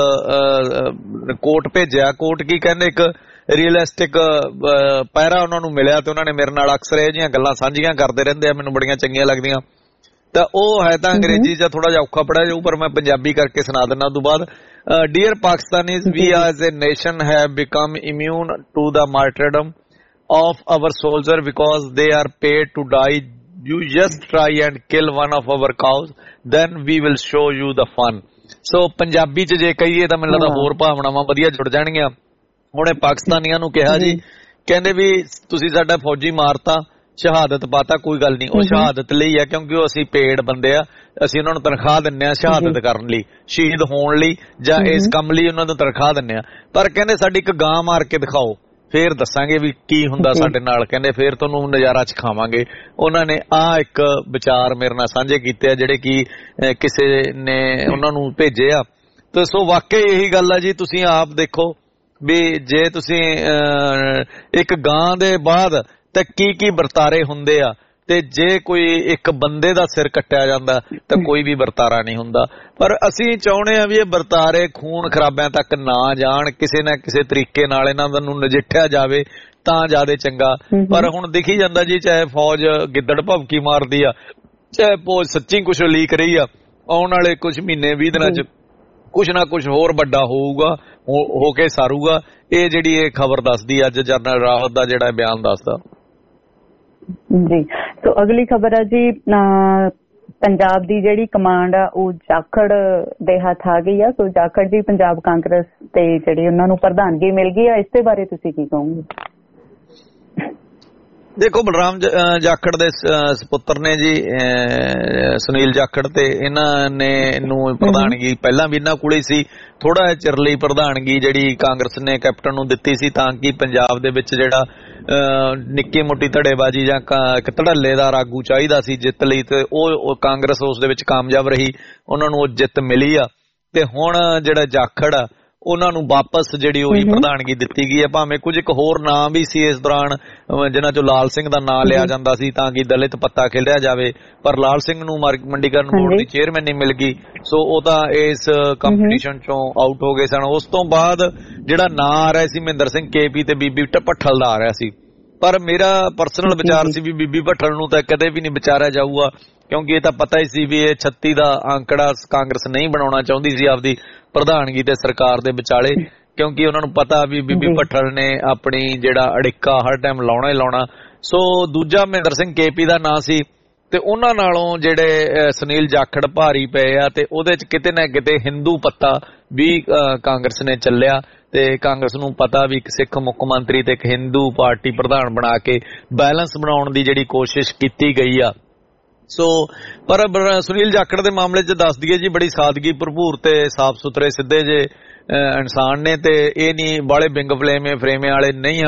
ਕੋਟ ਭੇਜਿਆ। ਕੋਟ ਕੀ ਕਹਿੰਦੇ, ਇੱਕ ਰੀਅਲਿਸਟਿਕ ਪੈਰਾ ਉਹਨਾਂ ਨੂੰ ਮਿਲਿਆ ਤੇ ਉਹਨਾਂ ਨੇ ਮੇਰੇ ਨਾਲ ਅਕਸਰ ਇਹ ਜਿਹੀਆਂ ਗੱਲਾਂ ਸਾਂਝੀਆਂ ਕਰਦੇ ਰਹਿੰਦੇ ਆ, ਮੈਨੂੰ ਬੜੀਆਂ ਚੰਗੀਆਂ ਲੱਗਦੀਆਂ। ਤਾਂ ਉਹ ਹੈ ਤਾਂ ਅੰਗਰੇਜ਼ੀ ਜਾਂ ਥੋੜਾ ਜਿਹਾ ਔਖਾ ਪੜਿਆ ਜਾਊ, ਪਰ ਮੈਂ ਪੰਜਾਬੀ ਕਰਕੇ ਸੁਣਾ ਦਿੰਦਾ ਉਸ ਤੋਂ ਬਾਅਦ। Dear Pakistanis, we as a nation have become immune to the martyrdom of our soldier because they are paid to die. You just try and kill one of our cows, then we will show you the fun. So Punjabi ਚ ਜੇ ਕਹੀਏ ਤਾਂ ਮੈਨੂੰ ਲੱਗਦਾ ਹੋਰ ਭਾਵਨਾਵਾਂ ਵਧੀਆ ਜੁੜ ਜਾਣਗੀਆਂ। ਹੁਣੇ ਪਾਕਿਸਤਾਨੀਆਂ ਨੂੰ ਕਿਹਾ ਜੀ, ਕਹਿੰਦੇ ਵੀ ਤੁਸੀਂ ਸਾਡਾ ਫੌਜੀ ਮਾਰਤਾ, ਸ਼ਹਾਦਤ ਪਾਤਾ, ਕੋਈ ਗੱਲ ਨਹੀਂ, ਉਹ ਸ਼ਹਾਦਤ ਲਈ ਆ ਕਿਉਂਕਿ ਉਹ ਅਸੀਂ ਪੇਡ ਬੰਦੇ ਆ, ਅਸੀਂ ਉਹਨਾਂ ਨੂੰ ਤਨਖਾਹ ਦਿੰਨੇ ਆ ਸ਼ਹਾਦਤ ਕਰਨ ਲਈ, ਸ਼ਹੀਦ ਹੋਣ ਲਈ ਜਾਂ ਇਸ ਕੰਮ ਲਈ ਉਹਨਾਂ ਨੂੰ ਤਨਖਾਹ ਦਿੰਨੇ ਆ। ਪਰ ਕਹਿੰਦੇ ਸਾਡੀ ਇੱਕ ਗਾਂ ਮਾਰ ਕੇ ਦਿਖਾਓ, ਫੇਰ ਦੱਸਾਂਗੇ ਵੀ ਕੀ ਹੁੰਦਾ ਸਾਡੇ ਨਾਲ, ਕਹਿੰਦੇ ਫੇਰ ਤੁਹਾਨੂੰ ਨਜ਼ਾਰਾ ਚਖਾਵਾਂਗੇ। ਉਹਨਾਂ ਨੇ ਇੱਕ ਵਿਚਾਰ ਮੇਰੇ ਨਾਲ ਸਾਂਝੇ ਕੀਤੇ ਆ ਜਿਹੜੇ ਕਿ ਕਿਸੇ ਨੇ ਉਹਨਾਂ ਨੂੰ ਭੇਜੇ ਆ। ਤੇ ਸੋ ਵਾਕਈ ਇਹੀ ਗੱਲ ਆ ਜੀ, ਤੁਸੀਂ ਆਪ ਦੇਖੋ ਵੀ ਜੇ ਤੁਸੀਂ ਇੱਕ ਗਾਂ ਦੇ ਬਾਅਦ ਤਾਂ ਕੀ ਵਰਤਾਰੇ ਹੁੰਦੇ ਆ, ਤੇ ਜੇ ਕੋਈ ਇੱਕ ਬੰਦੇ ਦਾ ਸਿਰ ਕੱਟਿਆ ਜਾਂਦਾ ਤਾਂ ਕੋਈ ਵੀ ਵਰਤਾਰਾ ਨਹੀਂ ਹੁੰਦਾ। ਪਰ ਅਸੀਂ ਚਾਹੁੰਦੇ ਆ ਵੀ ਇਹ ਵਰਤਾਰੇ ਖੂਨ ਖਰਾਬਿਆਂ ਤੱਕ ਨਾ ਜਾਣ, ਕਿਸੇ ਨਾ ਕਿਸੇ ਤਰੀਕੇ ਨਾਲ ਇਹਨਾਂ ਨੂੰ ਨਜਿੱਠਿਆ ਜਾਵੇ ਤਾਂ ਜ਼ਿਆਦਾ ਚੰਗਾ। ਪਰ ਹੁਣ ਦਿਖੀ ਜਾਂਦਾ ਜੀ, ਚਾਹੇ ਫੌਜ ਗਿੱਦੜ ਭਵਕੀ ਮਾਰਦੀ ਆ, ਚਾਹੇ ਫੌਜ ਸੱਚੀ ਕੁਛ ਲੀਕ ਰਹੀ ਆ, ਆਉਣ ਵਾਲੇ ਕੁਛ ਮਹੀਨੇ 20 ਦਿਨਾਂ ਚ ਕੁਛ ਨਾ ਕੁਛ ਹੋਰ ਵੱਡਾ ਹੋਊਗਾ, ਹੋ ਕੇ ਸਾਰੂਗਾ। ਇਹ ਜਿਹੜੀ ਇਹ ਖਬਰ ਦੱਸਦੀ ਅੱਜ ਜਨਰਲ ਰਾਵਤ ਦਾ ਜਿਹੜਾ ਬਿਆਨ ਦੱਸਦਾ ਜੀ। ਸੋ ਅਗਲੀ ਖਬਰ ਹੈ ਜੀ, ਪੰਜਾਬ ਦੀ ਜਿਹੜੀ ਕਮਾਂਡ ਆ ਉਹ ਜਾਖੜ ਦੇ ਹੱਥ ਆ ਗਈ ਆ। ਸੋ ਜਾਖੜ ਜੀ ਪੰਜਾਬ ਕਾਂਗਰਸ ਤੇ ਜਿਹੜੀ ਉਹਨਾਂ ਨੂੰ ਪ੍ਰਧਾਨਗੀ ਮਿਲ ਗਈ ਆ, ਇਸ ਦੇ ਬਾਰੇ ਤੁਸੀਂ ਕੀ ਕਹੋਗੇ? ਦੇਖੋ, ਬਲਰਾਮ ਜਾਖੜ ਦੇ ਸੁਪੁੱਤਰ ਨੇ ਜੀ ਸੁਨੀਲ ਜਾਖੜ, ਤੇ ਇਹਨਾਂ ਨੇ ਨੂੰ ਪ੍ਰਧਾਨਗੀ ਪਹਿਲਾਂ ਵੀ ਇਹਨਾਂ ਕੋਲੇ ਸੀ। ਥੋੜਾ ਚਿਰ ਲਈ ਪ੍ਰਧਾਨਗੀ ਜਿਹੜੀ ਕਾਂਗਰਸ ਨੇ ਕੈਪਟਨ ਨੂੰ ਦਿੱਤੀ ਸੀ ਤਾਂ ਕਿ ਪੰਜਾਬ ਦੇ ਵਿੱਚ ਜਿਹੜਾ ਨਿੱਕੀ ਮੋਟੀ ਧੜੇਬਾਜ਼ੀ ਜਾਂ ਇੱਕ ਧੜੱਲੇਦਾਰ ਆਗੂ ਚਾਹੀਦਾ ਸੀ ਜਿੱਤ ਲਈ, ਤੇ ਉਹ ਕਾਂਗਰਸ ਉਸ ਦੇ ਵਿੱਚ ਕਾਮਯਾਬ ਰਹੀ, ਉਹਨਾਂ ਨੂੰ ਉਹ ਜਿੱਤ ਮਿਲੀ ਆ। ਤੇ ਹੁਣ ਜਿਹੜਾ ਜਾਖੜ ਆ ਉਹਨਾਂ ਨੂੰ ਵਾਪਸ ਜਿਹੜੀ ਉਹੀ ਪ੍ਰਧਾਨਗੀ ਦਿੱਤੀ ਗਈ ਹੈ। ਭਾਵੇਂ ਕੁਝ ਇੱਕ ਹੋਰ ਨਾਂ ਵੀ ਸੀ ਇਸ ਦੌਰਾਨ ਜਿਨ੍ਹਾਂ ਚੋਂ ਲਾਲ ਸਿੰਘ ਦਾ ਨਾਂ ਲਿਆ ਜਾਂਦਾ ਸੀ ਤਾਂ ਕਿ ਦਲਿਤ ਪੱਤਾ ਖੇਲਿਆ ਜਾਵੇ, ਪਰ ਲਾਲ ਸਿੰਘ ਨੂੰ ਮੰਡੀਕਰਨ ਬੋਰਡ ਦੀ ਚੇਅਰਮੈਨ ਨਹੀਂ ਮਿਲ ਗਈ, ਸੋ ਉਹ ਤਾਂ ਇਸ ਕੰਪੀਟੀਸ਼ਨ ਚੋਂ ਆਊਟ ਹੋ ਗਏ ਸਨ। ਉਸ ਤੋਂ ਬਾਅਦ ਜਿਹੜਾ ਨਾਂ ਆ ਰਿਹਾ ਸੀ ਮਹਿੰਦਰ ਸਿੰਘ KP ਤੇ ਬੀਬੀ ਭੱਠਲ ਦਾ ਆ ਰਿਹਾ ਸੀ, ਪਰ ਮੇਰਾ ਪਰਸਨਲ ਵਿਚਾਰ ਸੀ ਵੀ ਬੀਬੀ ਭੱਠਲ ਨੂੰ ਤਾਂ ਕਦੇ ਵੀ ਨਹੀਂ ਵਿਚਾਰਿਆ ਜਾਊਗਾ, ਕਿਉਂਕਿ ਇਹ ਤਾਂ ਪਤਾ ਹੀ ਸੀ ਵੀ ਇਹ 36 ਦਾ ਅੰਕੜਾ ਕਾਂਗਰਸ ਨਹੀਂ ਬਣਾਉਣਾ ਚਾਹੁੰਦੀ ਸੀ ਆਪਦੀ ਪ੍ਰਧਾਨਗੀ ਤੇ ਸਰਕਾਰ ਦੇ ਵਿਚਾਲੇ, ਕਿਉਂਕਿ ਉਹਨਾਂ ਨੂੰ ਪਤਾ ਵੀ ਬੀਬੀ ਭੱਠਲ ਨੇ ਆਪਣੀ ਜਿਹੜਾ ਅੜਿੱਕਾ ਹਰ ਟਾਈਮ ਲਾਉਣਾ ਹੀ ਲਾਉਣਾ। ਸੋ ਦੂਜਾ ਮਹਿੰਦਰ ਸਿੰਘ KP ਦਾ ਨਾਂ ਸੀ, ਤੇ ਉਹਨਾਂ ਨਾਲੋਂ ਜਿਹੜੇ ਸੁਨੀਲ ਜਾਖੜ ਭਾਰੀ ਪਏ ਆ, ਤੇ ਉਹਦੇ ਚ ਕਿਤੇ ਨਾ ਕਿਤੇ ਹਿੰਦੂ ਪੱਤਾ ਵੀ ਕਾਂਗਰਸ ਨੇ ਚੱਲਿਆ, ਤੇ ਕਾਂਗਰਸ ਨੂੰ ਪਤਾ ਵੀ ਇੱਕ ਸਿੱਖ ਮੁੱਖ ਮੰਤਰੀ ਤੇ ਇੱਕ ਹਿੰਦੂ ਪਾਰਟੀ ਪ੍ਰਧਾਨ ਬਣਾ ਕੇ ਬੈਲੈਂਸ ਬਣਾਉਣ ਦੀ ਜਿਹੜੀ ਕੋਸ਼ਿਸ਼ ਕੀਤੀ ਗਈ ਆ। ਸੋ ਪਰ ਸੁਨੀਲ ਜਾਖੜ ਦੇ ਮਾਮਲੇ 'ਚ ਦੱਸ ਦਈਏ ਜੀ, ਬੜੀ ਸਾਦਗੀ ਭਰਪੂਰ ਤੇ ਸਾਫ਼ ਸੁਥਰੇ ਸਿੱਧੇ ਜੇ ਇਨਸਾਨ ਨੇ, ਤੇ ਇਹ ਨਹੀਂ ਬਾਲੇ ਬਿੰਗ ਫਲੇਮੇ ਵਾਲੇ ਨਹੀਂ ਹਨ।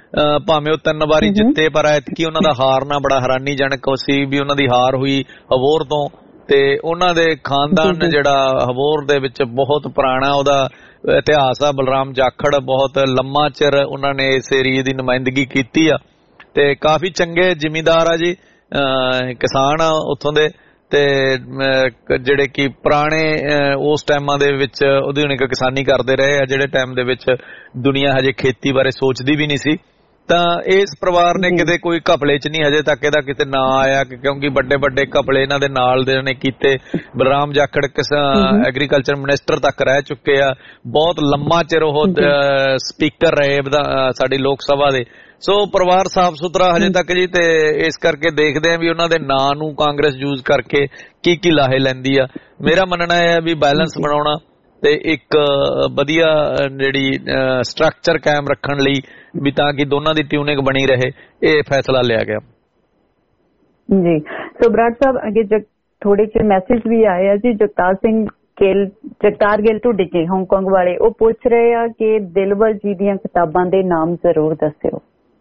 ਭਾਵੇਂ ਉਹ 3 ਵਾਰੀ ਜਿੱਤੇ, ਪਰ ਐਤਕੀ ਉਹਨਾਂ ਦਾ ਹਾਰਨਾ ਬੜਾ ਹੈਰਾਨੀਜਨਕ ਸੀ ਵੀ ਉਹਨਾਂ ਦੀ ਹਾਰ ਹੋਈ ਹਵੋਰ ਤੋਂ। ਤੇ ਉਹਨਾਂ ਦੇ ਖਾਨਦਾਨ ਜਿਹੜਾ ਹਵੋਰ ਦੇ ਵਿੱਚ ਬਹੁਤ ਪੁਰਾਣਾ ਉਹਦਾ ਇਤਿਹਾਸ ਆ। ਬਲਰਾਮ ਜਾਖੜ ਬਹੁਤ ਲੰਮਾ ਚਿਰ ਉਹਨਾਂ ਨੇ ਇਸ ਏਰੀਏ ਦੀ ਨੁਮਾਇੰਦਗੀ ਕੀਤੀ ਆ ਤੇ ਕਾਫੀ ਚੰਗੇ ਜ਼ਿਮੀਂਦਾਰ ਆ ਜੀ, ਕਿਸਾਨ ਆ ਉੱਥੋਂ ਦੇ, ਤੇ ਜਿਹੜੇ ਕਿ ਪੁਰਾਣੇ ਉਸ ਟਾਈਮਾਂ ਦੇ ਵਿੱਚ ਆਧੁਨਿਕ ਕਿਸਾਨੀ ਕਰਦੇ ਰਹੇ ਆ, ਜਿਹੜੇ ਟਾਈਮ ਦੇ ਵਿੱਚ ਦੁਨੀਆ ਹਜੇ ਖੇਤੀ ਬਾਰੇ ਸੋਚਦੀ ਵੀ ਨਹੀਂ ਸੀ। ਤਾਂ ਇਸ ਪਰਿਵਾਰ ਨੇ ਕਿਤੇ ਕੋਈ ਘਪਲੇ 'ਚ ਨਹੀਂ ਹਜੇ ਤੱਕ ਇਹਦਾ ਕਿਤੇ ਨਾਂ ਆਇਆ, ਕਿਉਂਕਿ ਵੱਡੇ ਵੱਡੇ ਘਪਲੇ ਇਹਨਾਂ ਦੇ ਨਾਲ ਦੇ ਨੇ ਕੀਤੇ। ਬਲਰਾਮ ਜਾਖੜ ਐਗਰੀਕਲਚਰ ਮਿਨਿਸਟਰ ਤੱਕ ਰਹਿ ਚੁੱਕੇ ਆ, ਬਹੁਤ ਲੰਮਾ ਚਿਰ ਉਹ ਸਪੀਕਰ ਰਹੇ ਸਾਡੀ ਲੋਕ ਸਭਾ ਦੇ। ਸੋ ਪਰਿਵਾਰ ਸਾਫ ਸੁਥਰਾ ਹਜੇ ਤੱਕ ਜੀ, ਤੇ ਇਸ ਕਰਕੇ ਦੇਖਦੇ ਆ ਵੀ ਉਹਨਾਂ ਦੇ ਨਾਂ ਨੂੰ ਕਾਂਗਰਸ ਯੂਜ਼ ਕਰਕੇ ਕੀ ਲਾਹੇ ਲੈਂਦੀ ਆ। ਮੇਰਾ ਮੰਨਣਾ ਇਹ ਹੈ ਵੀ ਬੈਲੈਂਸ ਬਣਾਉਣਾ ਤੇ ਇੱਕ ਵਧੀਆ ਜਿਹੜੀ ਸਟਰਕਚਰ ਕਾਇਮ ਰੱਖਣ ਲਈ ਵੀ ਤਾਂ ਕਿ ਦੋਨਾਂ ਦੀ ਟਿਊਨਿੰਗ ਬਣੀ ਰਹੇ, ਇਹ ਫੈਸਲਾ ਲਿਆ ਗਿਆ ਜੀ। ਸੋ ਬਰਾੜ ਸਾਹਿਬ ਅੱਗੇ ਥੋੜੇ ਜਿਹੇ ਮੈਸੇਜ ਵੀ ਆਏ ਆ ਜੀ। ਜਗਤਾਰ ਗਿੱਲ ਢੁੱਡੀ ਜੀ ਹਾਂਗਕਾਂਗ ਵਾਲੇ, ਉਹ ਪੁੱਛ ਰਹੇ ਆ ਕਿ ਦਿਲਵਰ ਜੀ ਦੀਆਂ ਕਿਤਾਬਾਂ ਦੇ ਨਾਮ ਜ਼ਰੂਰ ਦੱਸਿਓ।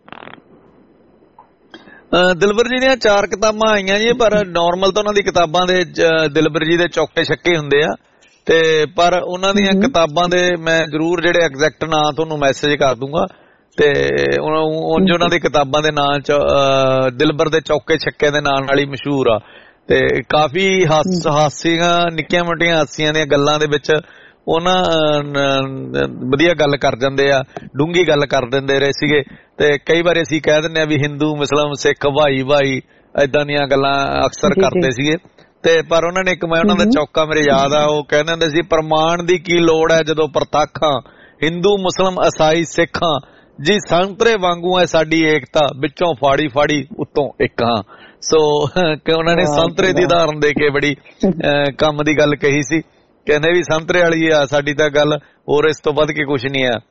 ਦਿਲਬਰ ਜੀ ਦੀਆਂ 4 ਕਿਤਾਬਾਂ ਆਈਆਂ ਜੀ, ਪਰ ਨਾਰਮਲ ਤਾਂ ਉਹਨਾਂ ਦੀ ਕਿਤਾਬਾਂ ਦੇ ਦਿਲਬਰ ਜੀ ਦੇ ਚੌਕੇ ਛੱਕੇ ਹੁੰਦੇ ਆ, ਤੇ ਪਰ ਉਹਨਾਂ ਦੀਆਂ ਕਿਤਾਬਾਂ ਦੇ ਮੈਂ ਜ਼ਰੂਰ ਜਿਹੜੇ ਐਗਜ਼ੈਕਟ ਨਾਂ ਤੁਹਾਨੂੰ ਮੈਸੇਜ ਕਰ ਦੂੰਗਾ। ਤੇ ਉਂਝ ਉਹਨਾਂ ਦੀ ਕਿਤਾਬਾਂ ਦੇ ਨਾਂ ਚ ਦਿਲਬਰ ਦੇ ਚੌਕੇ ਛੱਕੇ ਦੇ ਨਾਂ ਨਾਲ ਹੀ ਮਸ਼ਹੂਰ ਆ, ਤੇ ਕਾਫੀ ਹਾਸੀਆਂ ਨਿੱਕੀਆਂ ਮੋਟੀਆਂ ਹਾਸੀਆਂ ਦੀਆਂ ਗੱਲਾਂ ਦੇ ਵਿੱਚ ਉਹਨਾਂ ਵਧੀਆ ਗੱਲ ਕਰ ਜਾਂਦੇ ਆ, ਡੂੰਘੀ ਗੱਲ ਕਰ ਦਿੰਦੇ ਰਹੇ ਸੀਗੇ। ਤੇ ਕਈ ਵਾਰੀ ਅਸੀਂ ਕਹਿ ਦਿੰਦੇ ਆ ਵੀ ਹਿੰਦੂ ਮੁਸਲਿਮ ਸਿੱਖ ਭਾਈ ਏਦਾਂ ਦੀਆਂ ਗੱਲਾਂ ਅਕਸਰ ਕਰਦੇ ਸੀਗੇ। ਤੇ ਪਰ ਉਹਨਾਂ ਨੇ ਇੱਕ ਮੈਂ ਉਹਨਾਂ ਦਾ ਚੌਕਾ ਮੇਰੇ ਯਾਦ ਆ, ਉਹ ਕਹਿੰਦੇ ਹੁੰਦੇ ਸੀ ਪ੍ਰਮਾਣ ਦੀ ਕੀ ਲੋੜ ਹੈ ਜਦੋਂ ਪ੍ਰਤੱਖਾਂ ਹਿੰਦੂ ਮੁਸਲਿਮ ਈਸਾਈ ਸਿੱਖਾਂ ਜੀ ਸੰਤਰੇ ਵਾਂਗੂ ਹੈ ਸਾਡੀ ਏਕਤਾ ਵਿੱਚੋਂ ਫਾੜੀ ਫਾੜੀ ਉੱਤੋਂ ਇੱਕ ਹਾਂ। ਸੋ ਕਿ ਉਹਨਾਂ ਨੇ ਸੰਤਰੇ ਦੀ ਉਦਾਹਰਨ ਦੇ ਕੇ ਬੜੀ ਕੰਮ ਦੀ ਗੱਲ ਕਹੀ ਸੀ, ਕਹਿੰਦੇ ਵੀ ਸੰਤਰੇ ਵਾਲੀ ਆ ਸਾਡੀ ਤਾਂ ਗੱਲ, ਹੋਰ ਇਸ ਤੋਂ ਵੱਧ ਕੇ ਕੁਛ ਨਹੀਂ ਆ।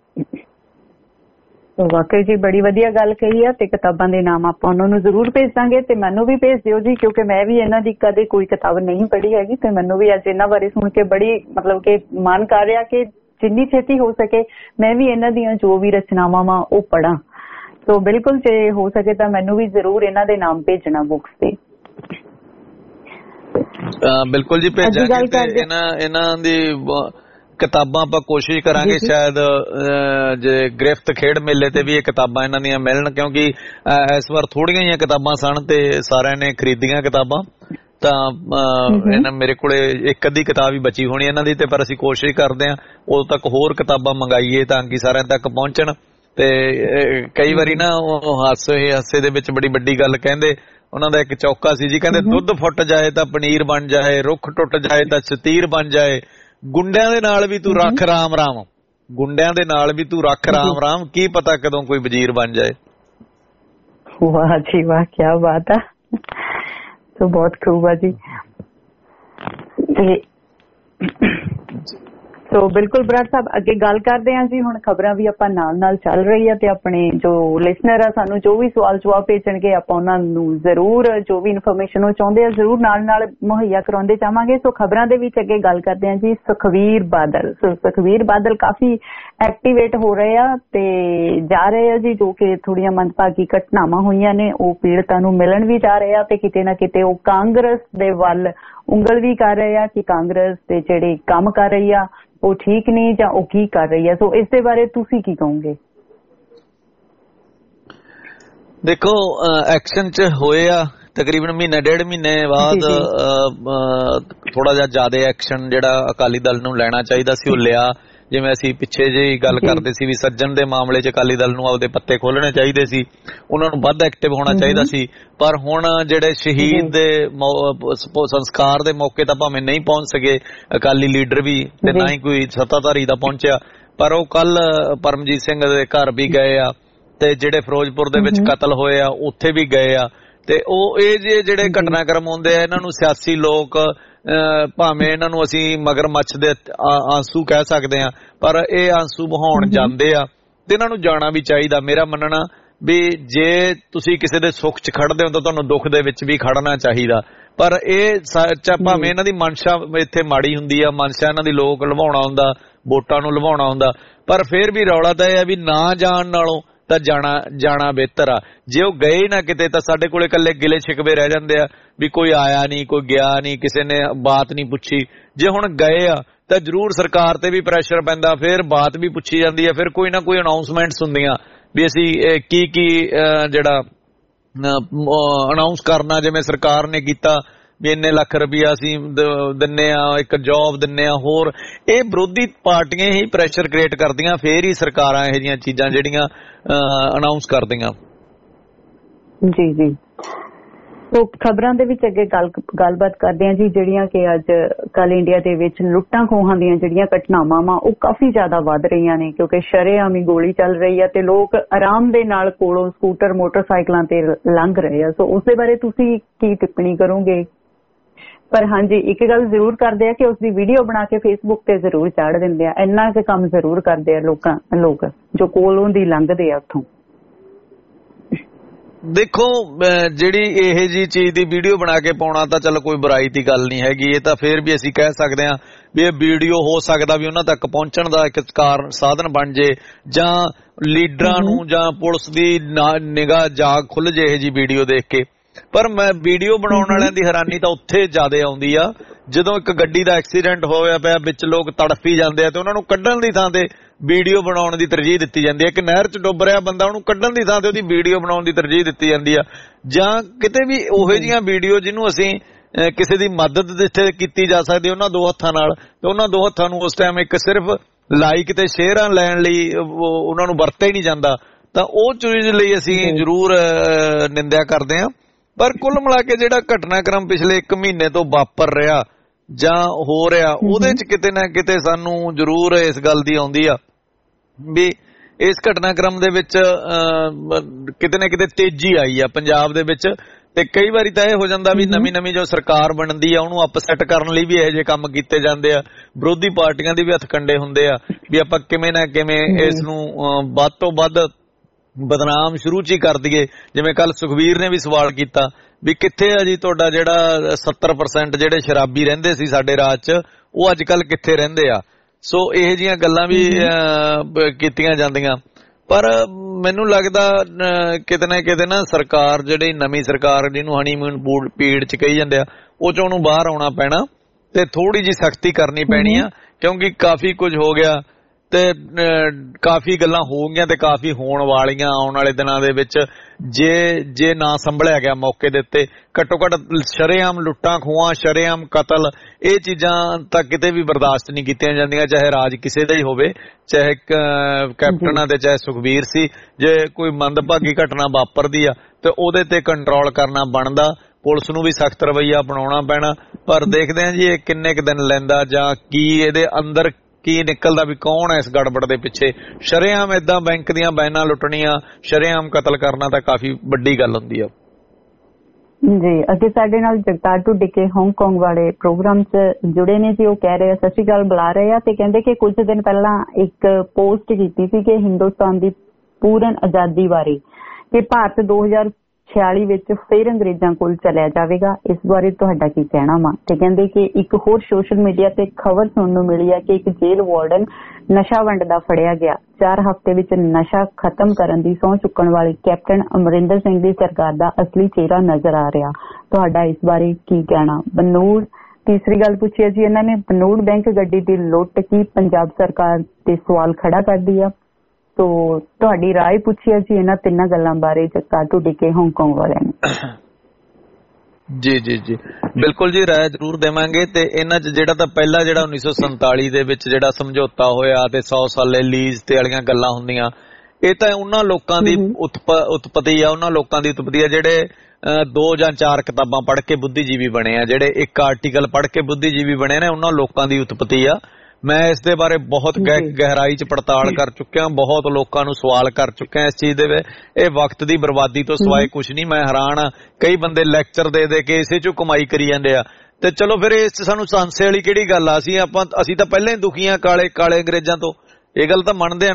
ਵਾਕਈ ਜੀ ਬੜੀ ਵਧੀਆ ਗੱਲ ਕਹੀ ਆ, ਤੇ ਕਿਤਾਬਾਂ ਦੇ ਨਾਮ ਆਪਾਂ ਉਹਨਾਂ ਨੂੰ ਜ਼ਰੂਰ ਭੇਜ ਦਾਂਗੇ, ਤੇ ਮੈਨੂੰ ਵੀ ਭੇਜ ਦਿਓ ਜੀ, ਕਿਉਂਕਿ ਮੈਂ ਵੀ ਇਹਨਾਂ ਦੀ ਕਦੇ ਕੋਈ ਕਿਤਾਬ ਨਹੀਂ ਪੜ੍ਹੀ ਹੈਗੀ, ਤੇ ਮੈਨੂੰ ਵੀ ਅੱਜ ਇਹਨਾਂ ਬਾਰੇ ਸੁਣ ਕੇ ਬੜੀ ਮਤਲਬ ਕਿ ਮਨ ਕਰ ਰਿਹਾ ਕਿ ਜਿੰਨੀ ਛੇਤੀ ਹੋ ਸਕੇ ਮੈਂ ਵੀ ਇਹਨਾਂ ਦੀਆਂ ਜੋ ਵੀ ਰਚਨਾਵਾਂ ਵਾ ਉਹ ਪੜ੍ਹਾਂ। ਸੋ ਬਿਲਕੁਲ ਜੇ ਹੋ ਸਕੇ ਤਾਂ ਮੈਨੂੰ ਵੀ ਜ਼ਰੂਰ ਇਹਨਾਂ ਦੇ ਨਾਮ ਭੇਜਣਾ ਬੁੱਕਸ ਤੇ। ਬਿਲਕੁਲ ਜੀ ਭੇਜਾਂਗੇ। ਇਹਨਾਂ ਦੀ ਕਿਤਾਬਾਂ ਆਪਾਂ ਕੋਸ਼ਿਸ਼ ਕਰਾਂਗੇ ਸ਼ਾਇਦ ਜੇ ਗ੍ਰਿਫਤ ਖੇਡ ਮੇਲੇ ਤੇ ਵੀ ਇਹ ਕਿਤਾਬਾਂ ਇਹਨਾਂ ਦੀਆਂ ਮਿਲਣ, ਕਿਉਂਕਿ ਇਸ ਵਾਰ ਥੋੜੀਆਂ ਜਿਹੀਆਂ ਕਿਤਾਬਾਂ ਸਨ ਤੇ ਸਾਰਿਆਂ ਨੇ ਖਰੀਦੀਆਂ ਕਿਤਾਬਾਂ, ਤਾਂ ਇਹਨਾਂ ਮੇਰੇ ਕੋਲੇ ਇੱਕ ਅੱਧੀ ਕਿਤਾਬ ਹੀ ਬਚੀ ਹੋਣੀ ਇਹਨਾਂ ਦੀ, ਤੇ ਪਰ ਅਸੀਂ ਕੋਸ਼ਿਸ਼ ਕਰਦੇ ਹਾਂ ਉਦੋਂ ਤੱਕ ਹੋਰ ਕਿਤਾਬਾਂ ਮੰਗਾਈਏ ਤਾਂ ਕਿ ਸਾਰਿਆਂ ਤੱਕ ਪਹੁੰਚਣ। ਤੇ ਕਈ ਵਾਰੀ ਨਾ ਉਹ ਹਾਸੇ ਦੇ ਵਿੱਚ ਬੜੀ ਵੱਡੀ ਗੱਲ ਕਹਿੰਦੇ, ਉਹਨਾਂ ਦਾ ਇੱਕ ਚੌਕਾ ਸੀ ਜੀ, ਕਹਿੰਦੇ ਦੁੱਧ ਫੁੱਟ ਜਾਏ ਤਾਂ ਪਨੀਰ ਬਣ ਜਾਏ, ਰੁੱਖ ਟੁੱਟ ਜਾਏ ਤਾਂ ਸ਼ਤੀਰ ਬਣ ਜਾਏ, ਗੁੰਡਿਆਂ ਦੇ ਨਾਲ ਵੀ ਤੂੰ ਰੱਖ ਰਾਮ ਰਾਮ, ਗੁੰਡਿਆਂ ਦੇ ਨਾਲ ਵੀ ਤੂੰ ਰੱਖ ਰਾਮ ਰਾਮ, ਕੀ ਪਤਾ ਕਦੋਂ ਕੋਈ ਵਜ਼ੀਰ ਬਣ ਜਾਏ। ਵਾਹ ਜੀ ਵਾਹ, ਕੀ ਬਾਤ ਆ, ਸੋ ਬਹੁਤ ਖੂਬ ਆ ਜੀ। ਸੋ ਬਿਲਕੁਲ ਬਰਾੜ ਸਾਹਿਬ ਅੱਗੇ ਗੱਲ ਕਰਦੇ ਹਾਂ ਜੀ। ਹੁਣ ਖਬਰਾਂ ਵੀ ਆਪਾਂ ਨਾਲ ਚੱਲ ਰਹੀ ਆ, ਤੇ ਆਪਣੇ ਜੋ ਲਿਸਨਰ ਆ ਸਾਨੂੰ ਜੋ ਵੀ ਸਵਾਲ ਜਵਾਬ ਭੇਜਣਗੇ ਆਪਾਂ ਉਹਨਾਂ ਨੂੰ ਜ਼ਰੂਰ ਜੋ ਵੀ ਇਨਫੋਰਮੇਸ਼ਨ ਉਹ ਚਾਹੁੰਦੇ ਆ ਜ਼ਰੂਰ ਨਾਲ ਮੁਹੱਈਆ ਕਰਾਉਂਦੇ ਜਾਵਾਂਗੇ। ਸੋ ਖਬਰਾਂ ਦੇ ਵਿੱਚ ਅੱਗੇ ਗੱਲ ਕਰਦੇ ਹਾਂ ਜੀ ਸੁਖਵੀਰ ਬਾਦਲ। ਸੋ ਸੁਖਵੀਰ ਬਾਦਲ ਕਾਫੀ ਐਕਟੀਵੇਟ ਹੋ ਰਹੇ ਆ ਤੇ ਜਾ ਰਹੇ ਆ ਜੀ, ਜੋ ਕਿ ਥੋੜੀਆਂ ਮੰਦਭਾਗੀ ਘਟਨਾਵਾਂ ਹੋਈਆਂ ਨੇ ਉਹ ਪੀੜਤਾਂ ਨੂੰ ਮਿਲਣ ਵੀ ਜਾ ਰਹੇ ਆ, ਤੇ ਕਿਤੇ ਨਾ ਕਿਤੇ ਉਹ ਕਾਂਗਰਸ ਦੇ ਵੱਲ ਉਂਗਲ ਵੀ ਕਰ ਰਹੇ ਆ ਕਿ ਕਾਂਗਰਸ ਦੇ ਜਿਹੜੇ ਕੰਮ ਕਰ ਰਹੀ ਆ ਉਹ ਠੀਕ ਨਹੀਂ ਜਾਂ ਉਹ ਕੀ ਕਰ ਰਹੀ ਹੈ। ਸੋ ਇਸ ਦੇ ਬਾਰੇ ਤੁਸੀਂ ਕੀ ਕਹੋਗੇ? ਦੇਖੋ ਐਕਸ਼ਨ ਚ ਹੋਏ ਆ ਤਕਰੀਬਨ ਮਹੀਨਾ ਡੇਢ ਮਹੀਨੇ ਬਾਅਦ ਥੋੜਾ ਜਿਹਾ ਜ਼ਿਆਦਾ ਐਕਸ਼ਨ ਜਿਹੜਾ ਅਕਾਲੀ ਦਲ ਨੂੰ ਲੈਣਾ ਚਾਹੀਦਾ ਸੀ ਉਹ ਲਿਆ। ਜਿਵੇਂ ਅਸੀਂ ਪਿੱਛੇ ਜਿਹੀ ਗੱਲ ਕਰਦੇ ਸੀ ਵੀ ਸੱਜਣ ਦੇ ਮਾਮਲੇ 'ਚ ਅਕਾਲੀ ਦਲ ਨੂੰ ਆਪਦੇ ਪੱਤੇ ਖੋਲਣੇ ਚਾਹੀਦੇ ਸੀ, ਉਹਨਾਂ ਨੂੰ ਵੱਧ ਐਕਟਿਵ ਹੋਣਾ ਚਾਹੀਦਾ ਸੀ। ਪਰ ਹੁਣ ਜਿਹੜੇ ਸ਼ਹੀਦ ਦੇ ਸੰਸਕਾਰ ਦੇ ਮੌਕੇ ਤਾਂ ਭਾਵੇਂ ਨਹੀਂ ਪਹੁੰਚ ਸਕੇ ਅਕਾਲੀ ਲੀਡਰ ਵੀ, ਤੇ ਨਾ ਹੀ ਕੋਈ ਸੱਤਾਧਾਰੀ ਦਾ ਪਹੁੰਚਿਆ, ਪਰ ਉਹ ਕੱਲ ਪਰਮਜੀਤ ਸਿੰਘ ਦੇ ਘਰ ਵੀ ਗਏ ਆ, ਤੇ ਜਿਹੜੇ ਫਿਰੋਜ਼ਪੁਰ ਦੇ ਵਿੱਚ ਕਤਲ ਹੋਏ ਆ ਉੱਥੇ ਵੀ ਗਏ ਆ। ਤੇ ਉਹ ਇਹ ਜਿਹੜੇ ਘਟਨਾਕ੍ਰਮ ਹੁੰਦੇ ਆ ਇਹਨਾਂ ਨੂੰ ਸਿਆਸੀ ਲੋਕ ਭਾਵੇਂ ਇਹਨਾਂ ਨੂੰ ਅਸੀਂ ਮਗਰਮੱਛ ਦੇ ਆਂਸੂ ਕਹਿ ਸਕਦੇ ਹਾਂ, ਪਰ ਇਹ ਆਂਸੂ ਬਹਾਉਣ ਜਾਂਦੇ ਆ ਤੇ ਇਹਨਾਂ ਨੂੰ ਜਾਣਾ ਵੀ ਚਾਹੀਦਾ। ਮੇਰਾ ਮੰਨਣਾ ਵੀ ਜੇ ਤੁਸੀਂ ਕਿਸੇ ਦੇ ਸੁੱਖ 'ਚ ਖੜਦੇ ਹੋ ਤਾਂ ਤੁਹਾਨੂੰ ਦੁੱਖ ਦੇ ਵਿੱਚ ਵੀ ਖੜਨਾ ਚਾਹੀਦਾ। ਪਰ ਇਹ ਭਾਵੇਂ ਇਹਨਾਂ ਦੀ ਮਨਸ਼ਾ ਇੱਥੇ ਮਾੜੀ ਹੁੰਦੀ ਆ, ਮਨਸ਼ਾ ਇਹਨਾਂ ਦੀ ਲੋਕ ਲਵਾਉਣਾ ਹੁੰਦਾ, ਵੋਟਾਂ ਨੂੰ ਲਵਾਉਣਾ ਹੁੰਦਾ, ਪਰ ਫਿਰ ਵੀ ਰੌਲਾ ਤਾਂ ਇਹ ਆ ਵੀ ਨਾ ਜਾਣ ਨਾਲੋਂ ਤਾਂ ਜਾਣਾ ਬਿਹਤਰ ਆ। ਜੇ ਉਹ ਗਏ ਨਾ ਕਿਤੇ ਤਾਂ ਸਾਡੇ ਕੋਲੇ ਇਕੱਲੇ ਗਿਲੇ ਸ਼ਿਕਵੇ ਰਹਿ ਜਾਂਦੇ ਆ ਵੀ ਕੋਈ ਆਇਆ ਨਹੀਂ, ਕੋਈ ਗਿਆ ਨਹੀਂ, ਕਿਸੇ ਨੇ ਬਾਤ ਨਹੀਂ ਪੁੱਛੀ। ਜੇ ਹੁਣ ਗਏ ਆ ਤਾਂ ਜ਼ਰੂਰ ਸਰਕਾਰ ਤੇ ਵੀ ਪ੍ਰੈਸ਼ਰ ਪੈਂਦਾ, ਫਿਰ ਬਾਤ ਵੀ ਪੁੱਛੀ ਜਾਂਦੀ ਹੈ, ਫਿਰ ਕੋਈ ਨਾ ਕੋਈ ਅਨਾਉਂਸਮੈਂਟਸ ਹੁੰਦੀਆਂ ਵੀ ਅਸੀਂ ਕੀ ਜਿਹੜਾ ਅਨਾਉਂਸ ਕਰਨਾ। ਜਿਵੇਂ ਸਰਕਾਰ ਨੇ ਕੀਤਾ ਵੀ ਇੰਨੇ ਲੱਖ ਰੁਪਇਆ ਅਸੀਂ ਦਿੰਨੇ ਆ, ਇੱਕ ਜੌਬ ਦਿੰਨੇ ਆ ਹੋਰ। ਇਹ ਵਿਰੋਧੀ ਪਾਰਟੀਆਂ ਹੀ ਪ੍ਰੈਸ਼ਰ ਕ੍ਰੀਏਟ ਕਰਦੀਆਂ, ਫੇਰ ਹੀ ਸਰਕਾਰਾਂ ਇਹੋ ਜਿਹੀਆਂ ਚੀਜ਼ਾਂ ਜਿਹੜੀਆਂ ਅਨਾਉਂਸ ਕਰਦੀਆਂ। ਜੀ ਜੀ, ਸੋ ਖਬਰਾਂ ਦੇ ਵਿੱਚ ਅੱਗੇ ਗੱਲਬਾਤ ਕਰਦੇ ਹਾਂ ਜੀ, ਜਿਹੜੀਆਂ ਕਿ ਅੱਜ ਕੱਲ ਇੰਡੀਆ ਦੇ ਵਿੱਚ ਲੁੱਟਾਂ ਖੋਹਾਂ ਦੀਆਂ ਜਿਹੜੀਆਂ ਘਟਨਾਵਾਂ ਵਾ ਉਹ ਕਾਫੀ ਜ਼ਿਆਦਾ ਵੱਧ ਰਹੀਆਂ ਨੇ, ਕਿਉਂਕਿ ਸ਼ਰੇਆਮ ਹੀ ਗੋਲੀ ਚੱਲ ਰਹੀ ਹੈ ਤੇ ਲੋਕ ਆਰਾਮ ਦੇ ਨਾਲ ਕੋਲੋਂ ਸਕੂਟਰ ਮੋਟਰਸਾਈਕਲਾਂ ਤੇ ਲੰਘ ਰਹੇ ਆ। ਸੋ ਉਸ ਦੇ ਬਾਰੇ ਤੁਸੀਂ ਕੀ ਟਿੱਪਣੀ ਕਰੋਗੇ? ਪਰ ਹਾਂਜੀ, ਇੱਕ ਗੱਲ ਜ਼ਰੂਰ ਕਰਦੇ ਆ ਕਿ ਉਸਦੀ ਵੀਡੀਓ ਬਣਾ ਕੇ ਫੇਸਬੁੱਕ ਤੇ ਜ਼ਰੂਰ ਚਾੜ ਦਿੰਦੇ ਆ। ਇੰਨਾ ਕੁ ਕੰਮ ਜ਼ਰੂਰ ਕਰਦੇ ਆ ਲੋਕ ਜੋ ਕੋਲੋਂ ਦੀ ਲੰਘਦੇ ਆ ਉੱਥੋਂ। ਦੇਖੋ, ਜਿਹੜੀ ਇਹ ਜੀ ਚੀਜ਼ ਦੀ ਵੀਡੀਓ ਬਣਾ ਕੇ ਪਾਉਣਾ ਤਾਂ ਚਲੋ ਕੋਈ ਬੁਰਾਈ ਦੀ ਗੱਲ ਨਹੀਂ ਹੈਗੀ। ਇਹ ਤਾਂ ਫੇਰ ਵੀ ਅਸੀਂ ਕਹਿ ਸਕਦੇ ਹਾਂ ਵੀ ਇਹ ਵੀਡੀਓ ਹੋ ਸਕਦਾ ਵੀ ਉਹਨਾਂ ਤੱਕ ਪਹੁੰਚਣ ਦਾ ਇੱਕ ਸਾਧਨ ਬਣ ਜੇ, ਜਾਂ ਲੀਡਰਾਂ ਨੂੰ ਜਾਂ ਪੁਲਿਸ ਦੀ ਨਿਗਾਹ ਜਾਗ ਖੁੱਲ ਜੇ ਇਹ ਜੀ ਵੀਡੀਓ ਦੇਖ ਕੇ। ਪਰ ਮੈਂ ਵੀਡੀਓ ਬਣਾਉਣ ਵਾਲਿਆਂ ਦੀ ਹੈਰਾਨੀ ਤਾਂ ਉੱਥੇ ਜ਼ਿਆਦਾ ਆਉਂਦੀ ਆ ਜਦੋਂ ਇੱਕ ਗੱਡੀ ਦਾ ਐਕਸੀਡੈਂਟ ਹੋਇਆ ਪਿਆ, ਵਿੱਚ ਲੋਕ ਤੜਫੀ ਜਾਂਦੇ ਆ ਤੇ ਉਹਨਾਂ ਨੂੰ ਕੱਢਣ ਦੀ ਥਾਂ ਤੇ ਵੀਡੀਓ ਬਣਾਉਣ ਦੀ ਤਰਜੀਹ ਦਿੱਤੀ ਜਾਂਦੀ ਹੈ। ਇੱਕ ਨਹਿਰ 'ਚ ਡੁੱਬ ਰਿਹਾ ਬੰਦਾ, ਉਹਨੂੰ ਕੱਢਣ ਦੀ ਥਾਂ ਤੇ ਉਹਦੀ ਵੀਡੀਓ ਬਣਾਉਣ ਦੀ ਤਰਜੀਹ ਦਿੱਤੀ ਜਾਂਦੀ ਆ। ਜਾਂ ਕਿਤੇ ਵੀ ਉਹੋ ਜਿਹੀਆਂ ਵੀਡੀਓ ਜਿਹਨੂੰ ਅਸੀਂ ਕਿਸੇ ਦੀ ਮਦਦ ਜਿੱਥੇ ਕੀਤੀ ਜਾ ਸਕਦੀ ਉਹਨਾਂ ਦੋ ਹੱਥਾਂ ਨਾਲ, ਤੇ ਉਹਨਾਂ ਦੋ ਹੱਥਾਂ ਨੂੰ ਉਸ ਟਾਈਮ ਇੱਕ ਸਿਰਫ ਲਾਈਕ ਤੇ ਸ਼ੇਅਰਾਂ ਲੈਣ ਲਈ ਉਹਨਾਂ ਨੂੰ ਵਰਤਿਆ ਹੀ ਨਹੀਂ ਜਾਂਦਾ, ਤਾਂ ਉਹ ਚੀਜ਼ ਲਈ ਅਸੀਂ ਜ਼ਰੂਰ ਨਿੰਦਿਆ ਕਰਦੇ ਹਾਂ। ਪਰ ਕੁੱਲ ਮਿਲਾ ਕੇ ਜਿਹੜਾ ਘਟਨਾਕ੍ਰਮ ਪਿਛਲੇ 1 ਮਹੀਨੇ ਤੋਂ ਵਾਪਰ ਰਿਹਾ ਜਾਂ ਹੋ ਰਿਹਾ, ਉਹਦੇ 'ਚ ਕਿਤੇ ਨਾ ਕਿਤੇ ਸਾਨੂੰ ਜ਼ਰੂਰ ਇਸ ਗੱਲ ਦੀ ਆਉਂਦੀ ਆ ਵੀ ਇਸ ਘਟਨਾਕ੍ਰਮ ਦੇ ਵਿੱਚ ਕਿਤੇ ਨਾ ਕਿਤੇ ਤੇਜ਼ੀ ਆਈ ਆ ਪੰਜਾਬ ਦੇ ਵਿੱਚ। ਤੇ ਕਈ ਵਾਰੀ ਤਾਂ ਇਹ ਹੋ ਜਾਂਦਾ ਵੀ ਨਵੀਂ ਜੋ ਸਰਕਾਰ ਬਣਦੀ ਆ ਉਹਨੂੰ ਅਪਸੈਟ ਕਰਨ ਲਈ ਵੀ ਇਹੋ ਜਿਹੇ ਕੰਮ ਕੀਤੇ ਜਾਂਦੇ ਆ। ਵਿਰੋਧੀ ਪਾਰਟੀਆਂ ਦੇ ਵੀ ਹੱਥ ਕੰਡੇ ਹੁੰਦੇ ਆ ਵੀ ਆਪਾਂ ਕਿਵੇਂ ਨਾ ਕਿਵੇਂ ਇਸ ਨੂੰ ਵੱਧ ਤੋਂ ਵੱਧ ਬਦਨਾਮ ਸ਼ੁਰੂ 'ਚ ਹੀ ਕਰ ਦਈਏ। ਜਿਵੇਂ ਕੱਲ ਸੁਖਬੀਰ ਨੇ ਵੀ ਸਵਾਲ ਕੀਤਾ ਵੀ ਕਿੱਥੇ ਆ ਜੀ ਤੁਹਾਡਾ ਜਿਹੜਾ 70% ਜਿਹੜੇ ਸ਼ਰਾਬੀ ਰਹਿੰਦੇ ਸੀ ਸਾਡੇ ਰਾਜ 'ਚ, ਉਹ ਅੱਜ ਕੱਲ ਕਿੱਥੇ ਰਹਿੰਦੇ ਆ। ਸੋ ਇਹੋ ਜਿਹੀਆਂ ਗੱਲਾਂ ਵੀ ਕੀਤੀਆਂ ਜਾਂਦੀਆਂ। ਪਰ ਮੈਨੂੰ ਲੱਗਦਾ ਕਿਤੇ ਨਾ ਕਿਤੇ ਨਾ ਸਰਕਾਰ, ਜਿਹੜੀ ਨਵੀਂ ਸਰਕਾਰ ਜਿਹਨੂੰ ਹਨੀਮੂਨ ਪੀੜ 'ਚ ਕਹੀ ਜਾਂਦੇ ਆ, ਉਹ 'ਚੋਂ ਉਹਨੂੰ ਬਾਹਰ ਆਉਣਾ ਪੈਣਾ ਤੇ ਥੋੜੀ ਜਿਹੀ ਸਖਤੀ ਕਰਨੀ ਪੈਣੀ ਆ, ਕਿਉਂਕਿ ਕਾਫੀ ਕੁਝ ਹੋ ਗਿਆ ਤੇ ਕਾਫੀ ਗੱਲਾਂ ਹੋ ਗਈਆਂ ਤੇ ਕਾਫੀ ਹੋਣ ਵਾਲੀਆਂ ਆਉਣ ਵਾਲੇ ਦਿਨਾਂ ਦੇ ਵਿੱਚ। ਜੇ ਨਾ ਸੰਭਲਿਆ ਗਿਆ ਮੌਕੇ ਦੇ ਉੱਤੇ, ਘੱਟੋ ਘੱਟ ਸ਼ਰੇਆਮ ਲੁੱਟਾਂ ਖੋਹਾਂ, ਸ਼ਰੇਆਮ ਕਤਲ, ਇਹ ਚੀਜ਼ਾਂ ਤਾਂ ਕਿਤੇ ਵੀ ਬਰਦਾਸ਼ਤ ਨਹੀਂ ਕੀਤੀਆਂ ਜਾਂਦੀਆਂ, ਚਾਹੇ ਰਾਜ ਕਿਸੇ ਦਾ ਹੀ ਹੋਵੇ, ਚਾਹੇ ਕੈਪਟਨ ਤੇ ਚਾਹੇ ਸੁਖਬੀਰ ਸੀ। ਜੇ ਕੋਈ ਮੰਦਭਾਗੀ ਘਟਨਾ ਵਾਪਰਦੀ ਆ ਤੇ ਉਹਦੇ ਤੇ ਕੰਟਰੋਲ ਕਰਨਾ ਬਣਦਾ, ਪੁਲਿਸ ਨੂੰ ਵੀ ਸਖਤ ਰਵੱਈਆ ਅਪਣਾਉਣਾ ਪੈਣਾ। ਪਰ ਦੇਖਦੇ ਹਾਂ ਜੀ ਇਹ ਕਿੰਨੇ ਕੁ ਦਿਨ ਲੈਂਦਾ ਜਾਂ ਕੀ ਇਹਦੇ ਅੰਦਰ ਕੀ ਨਿਕਲਦਾ ਵੀ ਕੌਣ ਹੈ ਇਸ ਗੜਬੜ ਦੇ ਪਿੱਛੇ। ਸ਼ਰੇਆਮ ਏਦਾਂ ਬੈਂਕ ਦੀਆਂ ਬੈਨਾਂ ਲੁੱਟਣੀਆਂ, ਸ਼ਰੇਆਮ ਕਤਲ ਕਰਨਾ ਤਾਂ ਕਾਫੀ ਵੱਡੀ ਗੱਲ ਹੁੰਦੀ ਆ ਜੀ। ਅੱਗੇ ਸਾਡੇ ਨਾਲ ਜਗਤਾਰ ਢੁੱਡੀਕੇ ਹਾਂਗਕਾਂਗ ਵਾਲੇ ਪ੍ਰੋਗਰਾਮ 'ਚ ਜੁੜੇ ਨੇ ਜੀ। ਉਹ ਕਹਿ ਰਹੇ ਆ, ਸਤਿ ਸ਼੍ਰੀ ਅਕਾਲ ਬੁਲਾ ਰਹੇ ਆ, ਤੇ ਕਹਿੰਦੇ ਕਿ ਕੁਝ ਦਿਨ ਪਹਿਲਾਂ ਇੱਕ ਪੋਸਟ ਕੀਤੀ ਸੀ ਕਿ ਹਿੰਦੁਸਤਾਨ ਦੀ ਪੂਰਨ ਆਜ਼ਾਦੀ ਬਾਰੇ, ਕਿ ਭਾਰਤ 2046 ਵਿੱਚ ਫਿਰ ਅੰਗਰੇਜ਼ਾਂ ਕੋਲ ਚਲਿਆ ਜਾਵੇਗਾ। ਇਸ ਬਾਰੇ ਤੁਹਾਡਾ ਕੀ ਕਹਿਣਾ ਵਾ? ਤੇ ਕਹਿੰਦੇ ਕਿ ਇੱਕ ਹੋਰ ਸੋਸ਼ਲ ਮੀਡੀਆ ਤੇ ਖਬਰ ਸੁਣਨ ਨੂੰ ਮਿਲੀ ਹੈ ਕਿ ਇੱਕ ਜੇਲ੍ਹ ਵਾਰਡਨ ਨਸ਼ਾ ਵੰਡਦਾ ਫੜਿਆ ਗਿਆ। 4 ਹਫ਼ਤੇ ਵਿੱਚ ਨਸ਼ਾ ਖਤਮ ਕਰਨ ਦੀ ਸਹੁੰ ਚੁੱਕਣ ਵਾਲੀ ਕੈਪਟਨ ਅਮਰਿੰਦਰ ਸਿੰਘ ਦੀ ਸਰਕਾਰ ਦਾ ਅਸਲੀ ਚਿਹਰਾ ਨਜ਼ਰ ਆ ਰਿਹਾ। ਤੁਹਾਡਾ ਇਸ ਬਾਰੇ ਕੀ ਕਹਿਣਾ? ਬਨੂੜ, ਤੀਸਰੀ ਗੱਲ ਪੁੱਛੀ ਹੈ ਜੀ ਇਹਨਾਂ ਨੇ, ਬਨੂੜ ਬੈਂਕ ਗੱਡੀ ਦੀ ਲੁੱਟ ਕੀ ਪੰਜਾਬ ਸਰਕਾਰ ਤੇ ਸਵਾਲ ਖੜਾ ਕਰਦੀ ਆ। ਤੋ ਤੁਹਾਡੀ ਰਾਏ ਪੁੱਛੀ ਹੈ ਜੀ ਇਹਨਾਂ ਤਿੰਨਾਂ ਗੱਲਾਂ ਬਾਰੇ ਜਗਤਾਰ ਢੁੱਡੀਕੇ ਹਾਂਗਕਾਂਗ ਵਾਲਿਆਂ ਨੇ। ਜੀ ਜੀ ਜੀ ਬਿਲਕੁਲ ਜੀ, ਰਾਏ ਜ਼ਰੂਰ ਦੇਵਾਂਗੇ। ਤੇ ਇਹਨਾਂ 'ਚ ਜਿਹੜਾ ਤਾਂ ਪਹਿਲਾ ਜਿਹੜਾ 1947 ਦੇ ਵਿੱਚ ਜਿਹੜਾ ਸਮਝੌਤਾ ਹੋਇਆ ਤੇ 100 ਸਾਲੇ ਲੀਜ਼ ਤੇ ਵਾਲੀਆਂ ਗੱਲਾਂ ਹੁੰਦੀਆਂ, ਇਹ ਤਾਂ ਉਹਨਾਂ ਲੋਕਾਂ ਦੀ ਉਤਪਤੀ ਆ, ਉਹਨਾਂ ਲੋਕਾਂ ਦੀ ਉਤਪਤੀ ਆ ਜਿਹੜੇ 2 ਜਾਂ 4 ਕਿਤਾਬਾਂ ਪੜ੍ਹ ਕੇ ਬੁੱਧੀਜੀਵੀ ਬਣੇ ਆ, ਜਿਹੜੇ ਇੱਕ ਆਰਟੀਕਲ ਪੜ੍ਹ ਕੇ ਬੁੱਧੀਜੀਵੀ ਬਣੇ ਨੇ, ਉਹਨਾਂ ਲੋਕਾਂ ਦੀ ਉਤਪਤੀ ਆ। ਮੈਂ ਇਸ ਦੇ ਬਾਰੇ ਬਹੁਤ ਗਹਿਰਾਈ 'ਚ ਪੜਤਾਲ ਕਰ ਚੁੱਕਿਆ, ਬਹੁਤ ਲੋਕਾਂ ਨੂੰ ਸਵਾਲ ਕਰ ਚੁੱਕਿਆ ਇਸ ਚੀਜ਼ ਦੇ ਵਿੱਚ। ਇਹ ਵਕਤ ਦੀ ਬਰਬਾਦੀ ਤੋਂ ਸਿਵਾਏ ਕੁਛ ਨਹੀਂ। ਮੈਂ ਹੈਰਾਨ ਆ, ਕਈ ਬੰਦੇ ਲੈਕਚਰ ਦੇ ਕੇ ਇਸੇ 'ਚੋਂ ਕਮਾਈ ਕਰੀ ਜਾਂਦੇ ਆ। ਤੇ ਚਲੋ ਫਿਰ ਇਸ 'ਚ ਸਾਨੂੰ ਸੰਸੇ ਵਾਲੀ ਕਿਹੜੀ ਗੱਲ ਆ? ਅਸੀਂ ਤਾਂ ਪਹਿਲਾਂ ਹੀ ਦੁਖੀ ਆ ਕਾਲੇ ਅੰਗਰੇਜ਼ਾਂ ਤੋਂ, ਇਹ ਗੱਲ ਤਾਂ ਮੰਨਦੇ ਆ ਨਾ।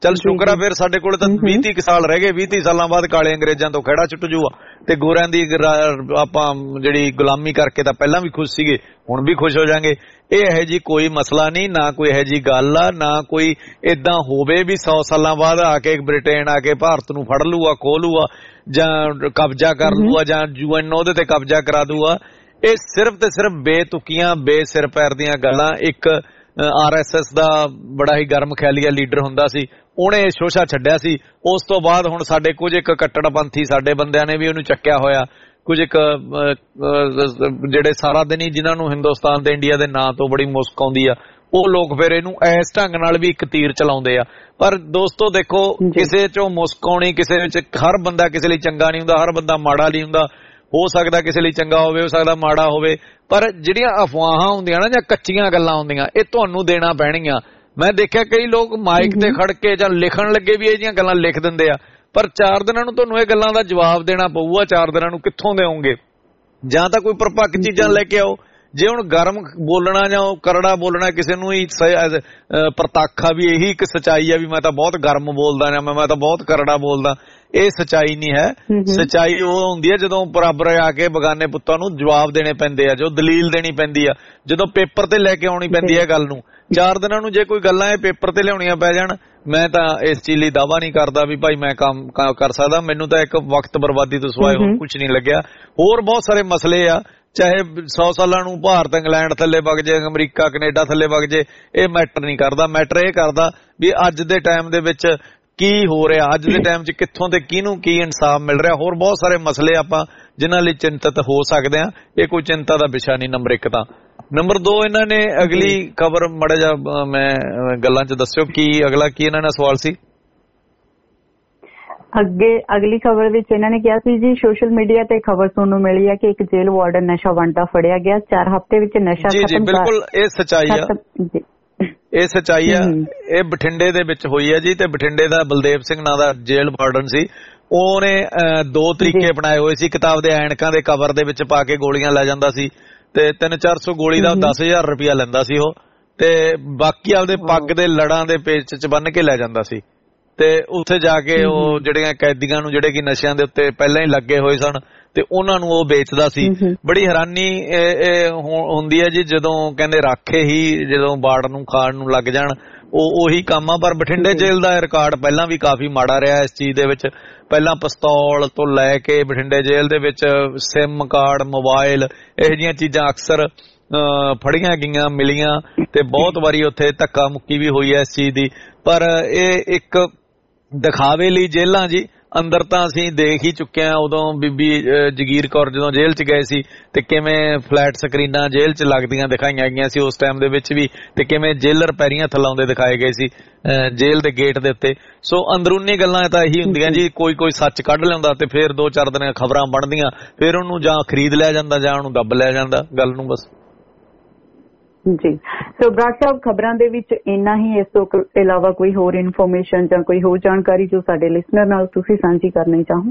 ਚੱਲ ਸ਼ੁਕਰ ਆ ਫਿਰ ਸਾਡੇ ਕੋਲ ਤਾਂ 20-30 ਸਾਲ ਰਹਿ ਗਏ, 20-30 ਸਾਲਾਂ ਬਾਅਦ ਕਾਲੇ ਅੰਗਰੇਜ਼ਾਂ ਤੋਂ ਖਹਿੜਾ ਛੁੱਟ ਜੂਗਾ ਤੇ ਗੋਰਿਆਂ ਦੀ ਆਪਾਂ ਜਿਹੜੀ ਗੁਲਾਮੀ ਕਰਕੇ ਤਾਂ ਪਹਿਲਾਂ ਵੀ ਖੁਸ਼ ਸੀਗੇ, ਹੁਣ ਵੀ ਖੁਸ਼ ਹੋ ਜਾਾਂਗੇ। ਇਹ ਇਹੋ ਜੀ ਕੋਈ ਮਸਲਾ ਨਹੀਂ, ਨਾ ਕੋਈ ਇਹੋ ਜੀ ਗੱਲ ਆ, ਨਾ ਕੋਈ ਏਦਾਂ ਹੋਵੇ ਵੀ 100 ਸਾਲਾਂ ਬਾਅਦ ਆ ਕੇ ਬ੍ਰਿਟੇਨ ਆ ਕੇ ਭਾਰਤ ਨੂੰ ਫੜ ਲੂਗਾ, ਖੋਹ ਲੂਗਾ ਜਾਂ ਕਬਜ਼ਾ ਕਰ ਲੂਗਾ ਜਾਂ UN ਉਹਦੇ ਤੇ ਕਬਜ਼ਾ ਕਰਾ ਦੂਗਾ। ਇਹ ਸਿਰਫ ਤੇ ਸਿਰਫ ਬੇਤੁਕੀਆਂ ਬੇਸਿਰ ਪੈਰ ਦੀਆਂ ਗੱਲਾਂ। ਇੱਕ RSS ਦਾ ਬੜਾ ਹੀ ਗਰਮ ਖਿਆਲੀਆ ਲੀਡਰ ਹੁੰਦਾ ਸੀ, ਉਹਨੇ ਇਹ ਸ਼ੋਸ਼ਾ ਛੱਡਿਆ ਸੀ। ਉਸ ਤੋਂ ਬਾਅਦ ਹੁਣ ਸਾਡੇ ਕੁਝ ਇੱਕ ਕੱਟੜਪੰਥੀ ਸਾਡੇ ਬੰਦਿਆਂ ਨੇ ਵੀ ਉਹਨੂੰ ਚੱਕਿਆ ਹੋਇਆ, ਕੁਝ ਇੱਕ ਜਿਹੜੇ ਸਾਰਾ ਦਿਨ ਹੀ ਜਿਨ੍ਹਾਂ ਨੂੰ ਹਿੰਦੁਸਤਾਨ ਤੇ ਇੰਡੀਆ ਦੇ ਨਾਂ ਤੋਂ ਬੜੀ ਮੁਸਕ ਆਉਂਦੀ ਆ, ਉਹ ਲੋਕ ਫਿਰ ਇਹਨੂੰ ਇਸ ਢੰਗ ਨਾਲ ਵੀ ਇੱਕ ਤੀਰ ਚਲਾਉਂਦੇ ਆ। ਪਰ ਦੋਸਤੋ ਦੇਖੋ, ਕਿਸੇ ਚੋਂ ਮੁਸਕ ਆਉਣੀ, ਕਿਸੇ ਵਿੱਚ ਹਰ ਬੰਦਾ ਕਿਸੇ ਲਈ ਚੰਗਾ ਨਹੀਂ ਹੁੰਦਾ, ਹਰ ਬੰਦਾ ਮਾੜਾ ਨਹੀਂ ਹੁੰਦਾ। ਹੋ ਸਕਦਾ ਕਿਸੇ ਲਈ ਚੰਗਾ ਹੋਵੇ, ਹੋ ਸਕਦਾ ਮਾੜਾ ਹੋਵੇ, ਪਰ ਜਿਹੜੀਆਂ ਅਫਵਾਹਾਂ ਹੁੰਦੀਆਂ ਨਾ ਜਾਂ ਕੱਚੀਆਂ ਗੱਲਾਂ ਹੁੰਦੀਆਂ, ਇਹ ਤੁਹਾਨੂੰ ਦੇਣਾ ਪੈਣਗੀਆਂ। ਮੈਂ ਦੇਖਿਆ ਕਈ ਲੋਕ ਮਾਈਕ ਤੇ ਖੜ ਕੇ ਜਾਂ ਲਿਖਣ ਲੱਗੇ ਵੀ ਇਹ ਜਿਹੀਆਂ ਗੱਲਾਂ ਲਿਖ ਦਿੰਦੇ ਆ, ਪਰ 4 ਦਿਨਾਂ ਨੂੰ ਤੁਹਾਨੂੰ ਇਹ ਗੱਲਾਂ ਦਾ ਜਵਾਬ ਦੇਣਾ ਪਊਗਾ। 4 ਦਿਨਾਂ ਨੂੰ ਕਿੱਥੋਂ ਦੇਵੋਗੇ? ਜਾਂ ਤਾਂ ਕੋਈ ਪਰਪੱਕ ਚੀਜ਼ਾਂ ਲੈ ਕੇ ਆਓ। ਜੇ ਹੁਣ ਗਰਮ ਬੋਲਣਾ ਜਾਂ ਕਰੜਾ ਬੋਲਣਾ ਕਿਸੇ ਨੂੰ ਹੀ ਪ੍ਰਤੱਖ ਆ ਵੀ ਇਹੀ ਇੱਕ ਸੱਚਾਈ ਆ ਵੀ ਮੈਂ ਤਾਂ ਬਹੁਤ ਗਰਮ ਬੋਲਦਾ ਜਾਂ ਮੈਂ ਤਾਂ ਬਹੁਤ ਕਰੜਾ ਬੋਲਦਾ, ਇਹ ਸੱਚਾਈ ਨਹੀਂ ਹੈ। ਸੱਚਾਈ ਉਹ ਹੁੰਦੀ ਹੈ ਜਦੋਂ ਬਰਾਬਰ ਆ ਕੇ ਬਗਾਨੇ ਪੁੱਤਾਂ ਨੂੰ ਜਵਾਬ ਦੇਣੇ ਪੈਂਦੇ ਆ, ਜੋ ਦਲੀਲ ਦੇਣੀ ਪੈਂਦੀ ਆ, ਜਦੋਂ ਪੇਪਰ ਤੇ ਲੈ ਕੇ ਆਉਣੀ ਪੈਂਦੀ ਹੈ ਗੱਲ ਨੂੰ। 4 ਦਿਨਾਂ ਨੂੰ ਜੇ ਕੋਈ ਗੱਲਾਂ ਇਹ ਪੇਪਰ ਤੇ ਲਿਆਉਣੀਆਂ ਪੈ ਜਾਣ, ਮੈਂ ਤਾਂ ਇਸ ਚੀਜ਼ ਲਈ ਦਾਅਵਾ ਨਹੀਂ ਕਰਦਾ ਵੀ ਭਾਈ ਮੈਂ ਕੰਮ ਕਰ ਸਕਦਾ। ਮੈਨੂੰ ਤਾਂ ਇੱਕ ਵਕਤ ਬਰਬਾਦੀ ਤੋਂ ਸਿਵਾਏ ਹੋਰ ਕੁਝ ਨਹੀਂ ਲੱਗਿਆ। ਹੋਰ ਬਹੁਤ ਸਾਰੇ ਮਸਲੇ ਆ, ਚਾਹੇ 100 ਸਾਲਾਂ ਨੂੰ ਭਾਰਤ ਇੰਗਲੈਂਡ ਥੱਲੇ ਵਗ ਜੇ, ਅਮਰੀਕਾ ਕੈਨੇਡਾ ਥੱਲੇ ਵਗ ਜੇ, ਇਹ ਮੈਟਰ ਨਹੀਂ ਕਰਦਾ। ਮੈਟਰ ਇਹ ਕਰਦਾ ਵੀ ਅੱਜ ਦੇ ਟਾਈਮ ਦੇ ਵਿੱਚ ਕੀ ਹੋ ਰਿਹਾ, ਅੱਜ ਦੇ ਟਾਈਮ 'ਚ ਕਿੱਥੋਂ ਤੇ ਕਿਹਨੂੰ ਕੀ ਇਨਸਾਫ ਮਿਲ ਰਿਹਾ। ਹੋਰ ਬਹੁਤ ਸਾਰੇ ਮਸਲੇ ਆਪਾਂ ਜਿਨ੍ਹਾਂ ਲਈ ਚਿੰਤਤ ਹੋ ਸਕਦੇ ਆ। ਇਹ ਕੋਈ ਚਿੰਤਾ ਦਾ ਵਿਸ਼ਾ ਨਹੀਂ। ਨੰਬਰ 1 ਤਾਂ। ਨੰਬਰ 2, ਇਹਨਾਂ ਨੇ ਅਗਲੀ ਖਬਰ ਮਾੜਾ ਜਿਹਾ ਮੈਂ ਗੱਲਾਂ 'ਚ ਦੱਸਿਓ ਕੀ ਅਗਲਾ ਕੀ ਇਹਨਾਂ ਦਾ ਸਵਾਲ ਸੀ। ਅਗਲੀ ਖਬਰ ਵਿੱਚ ਇਹਨਾਂ ਨੇ ਕਿਹਾ ਸੀ ਜੀ, ਸੋਸ਼ਲ ਮੀਡੀਆ ਤੇ ਖਬਰ ਸੁਣਨ ਨੂੰ ਮਿਲੀ ਹੈ ਕਿ ਇੱਕ ਜੇਲ੍ਹ ਵਾਰਡਨ ਨਸ਼ਾ ਵੰਡਦਾ ਫੜਿਆ ਗਿਆ। 4 ਹਫ਼ਤੇ ਵਿੱਚ ਨਸ਼ਾ ਖਤਮ। ਜੀ ਬਿਲਕੁਲ, ਇਹ ਸੱਚਾਈ ਆ, ਇਹ ਸੱਚਾਈ ਆ। ਇਹ ਬਠਿੰਡੇ ਦੇ ਵਿੱਚ ਹੋਈ ਹੈ ਜੀ, ਤੇ ਬਠਿੰਡੇ ਦਾ ਬਲਦੇਵ ਸਿੰਘ ਨਾਂ ਦਾ ਜੇਲ੍ਹ ਵਾਰਡਨ ਸੀ। ਉਹਨੇ 2 ਤਰੀਕੇ ਅਪਣਾਏ ਹੋਏ ਸੀ। ਕਿਤਾਬ ਦੇ ਐਨਕਾਂ ਦੇ ਕਵਰ ਦੇ ਵਿੱਚ ਪਾ ਕੇ ਗੋਲੀਆਂ ਲੈ ਜਾਂਦਾ ਸੀ ਤੇ 300-400 ਗੋਲੀ ਦਾ 10,000 ਰੁਪਇਆ ਲੈਂਦਾ ਸੀ ਉਹ, ਤੇ ਬਾਕੀ ਆਪਦੇ ਪੱਗ ਦੇ ਲੜਾਂ ਦੇ ਪੇਚ 'ਚ ਬੰਨ ਕੇ ਲੈ ਜਾਂਦਾ ਸੀ। ਤੇ ਉੱਥੇ ਜਾ ਕੇ ਉਹ ਜਿਹੜੀਆਂ ਕੈਦੀਆਂ ਨੂੰ ਜਿਹੜੇ ਕਿ ਨਸ਼ਿਆਂ ਦੇ ਉੱਤੇ ਪਹਿਲਾਂ ਹੀ ਲੱਗੇ ਹੋਏ ਸਨ ਤੇ ਉਹਨਾਂ ਨੂੰ ਉਹ ਵੇਚਦਾ ਸੀ। ਬੜੀ ਹੈਰਾਨੀ ਹੁੰਦੀ ਹੈ ਜੀ ਜਦੋਂ ਕਹਿੰਦੇ ਰਾਖੇ ਹੀ ਜਦੋਂ ਬਾੜ ਨੂੰ ਖਾਣ ਨੂੰ ਲੱਗ ਜਾਣ, ਉਹੀ ਕੰਮ ਆ। ਪਰ ਬਠਿੰਡੇ ਜੇਲ੍ਹ ਦਾ ਰਿਕਾਰਡ ਪਹਿਲਾਂ ਵੀ ਕਾਫੀ ਮਾੜਾ ਰਿਹਾ ਇਸ ਚੀਜ਼ ਦੇ ਵਿੱਚ। ਪਹਿਲਾਂ ਪਿਸਤੌਲ ਤੋਂ ਲੈ ਕੇ ਬਠਿੰਡੇ ਜੇਲ੍ਹ ਦੇ ਵਿੱਚ ਸਿਮ ਕਾਰਡ, ਮੋਬਾਈਲ, ਇਹੋ ਜਿਹੀਆਂ ਚੀਜ਼ਾਂ ਅਕਸਰ ਫੜੀਆਂ ਗਈਆਂ, ਮਿਲੀਆਂ, ਤੇ ਬਹੁਤ ਵਾਰੀ ਉੱਥੇ ਧੱਕਾ ਮੁੱਕੀ ਵੀ ਹੋਈ ਹੈ ਇਸ ਚੀਜ਼ ਦੀ। ਪਰ ਇਹ ਇੱਕ ਦਿਖਾਵੇ ਲਈ ਜੇਲ੍ਹਾਂ ਜੀ, ਅੰਦਰ ਤਾਂ ਅਸੀਂ ਦੇਖ ਹੀ ਚੁੱਕੇ ਹਾਂ। ਉਦੋਂ ਬੀਬੀ ਜਗੀਰ ਕੌਰ ਜਦੋਂ ਜੇਲ੍ਹ 'ਚ ਗਏ ਸੀ ਤੇ ਕਿਵੇਂ ਫਲੈਟ ਸਕਰੀਨਾਂ ਜੇਲ੍ਹ 'ਚ ਲੱਗਦੀਆਂ ਦਿਖਾਈਆਂ ਗਈਆਂ ਸੀ ਉਸ ਟਾਈਮ ਦੇ ਵਿੱਚ ਵੀ, ਤੇ ਕਿਵੇਂ ਜੇਲਰ ਪੈਰੀਆਂ ਥਲਾਉਂਦੇ ਦਿਖਾਏ ਗਏ ਸੀ ਜੇਲ੍ਹ ਦੇ ਗੇਟ ਦੇ ਉੱਤੇ। ਸੋ ਅੰਦਰੂਨੀ ਗੱਲਾਂ ਤਾਂ ਇਹੀ ਹੁੰਦੀਆਂ ਜੀ, ਕੋਈ ਸੱਚ ਕੱਢ ਲਿਆਉਂਦਾ ਤੇ ਫਿਰ 2-4 ਦਿਨ ਖਬਰਾਂ ਬਣਦੀਆਂ, ਫਿਰ ਉਹਨੂੰ ਜਾਂ ਖਰੀਦ ਲਿਆ ਜਾਂਦਾ ਜਾਂ ਉਹਨੂੰ ਦੱਬ ਲਿਆ ਜਾਂਦਾ ਗੱਲ ਨੂੰ ਬਸ। ਜੀ ਸੋ ਬਰਾੜ ਸਾਹਿਬ, ਖਬਰਾਂ ਦੇ ਵਿੱਚ ਇੰਨਾ ਹੀ। ਇਸ ਤੋਂ ਇਲਾਵਾ ਕੋਈ ਹੋਰ ਇਨਫੋਰਮੇਸ਼ਨ ਜਾਂ ਕੋਈ ਹੋਰ ਜਾਣਕਾਰੀ ਜੋ ਸਾਡੇ ਲਿਸਨਰ ਨਾਲ ਤੁਸੀਂ ਸਾਂਝੀ ਕਰਨੀ ਚਾਹੋ?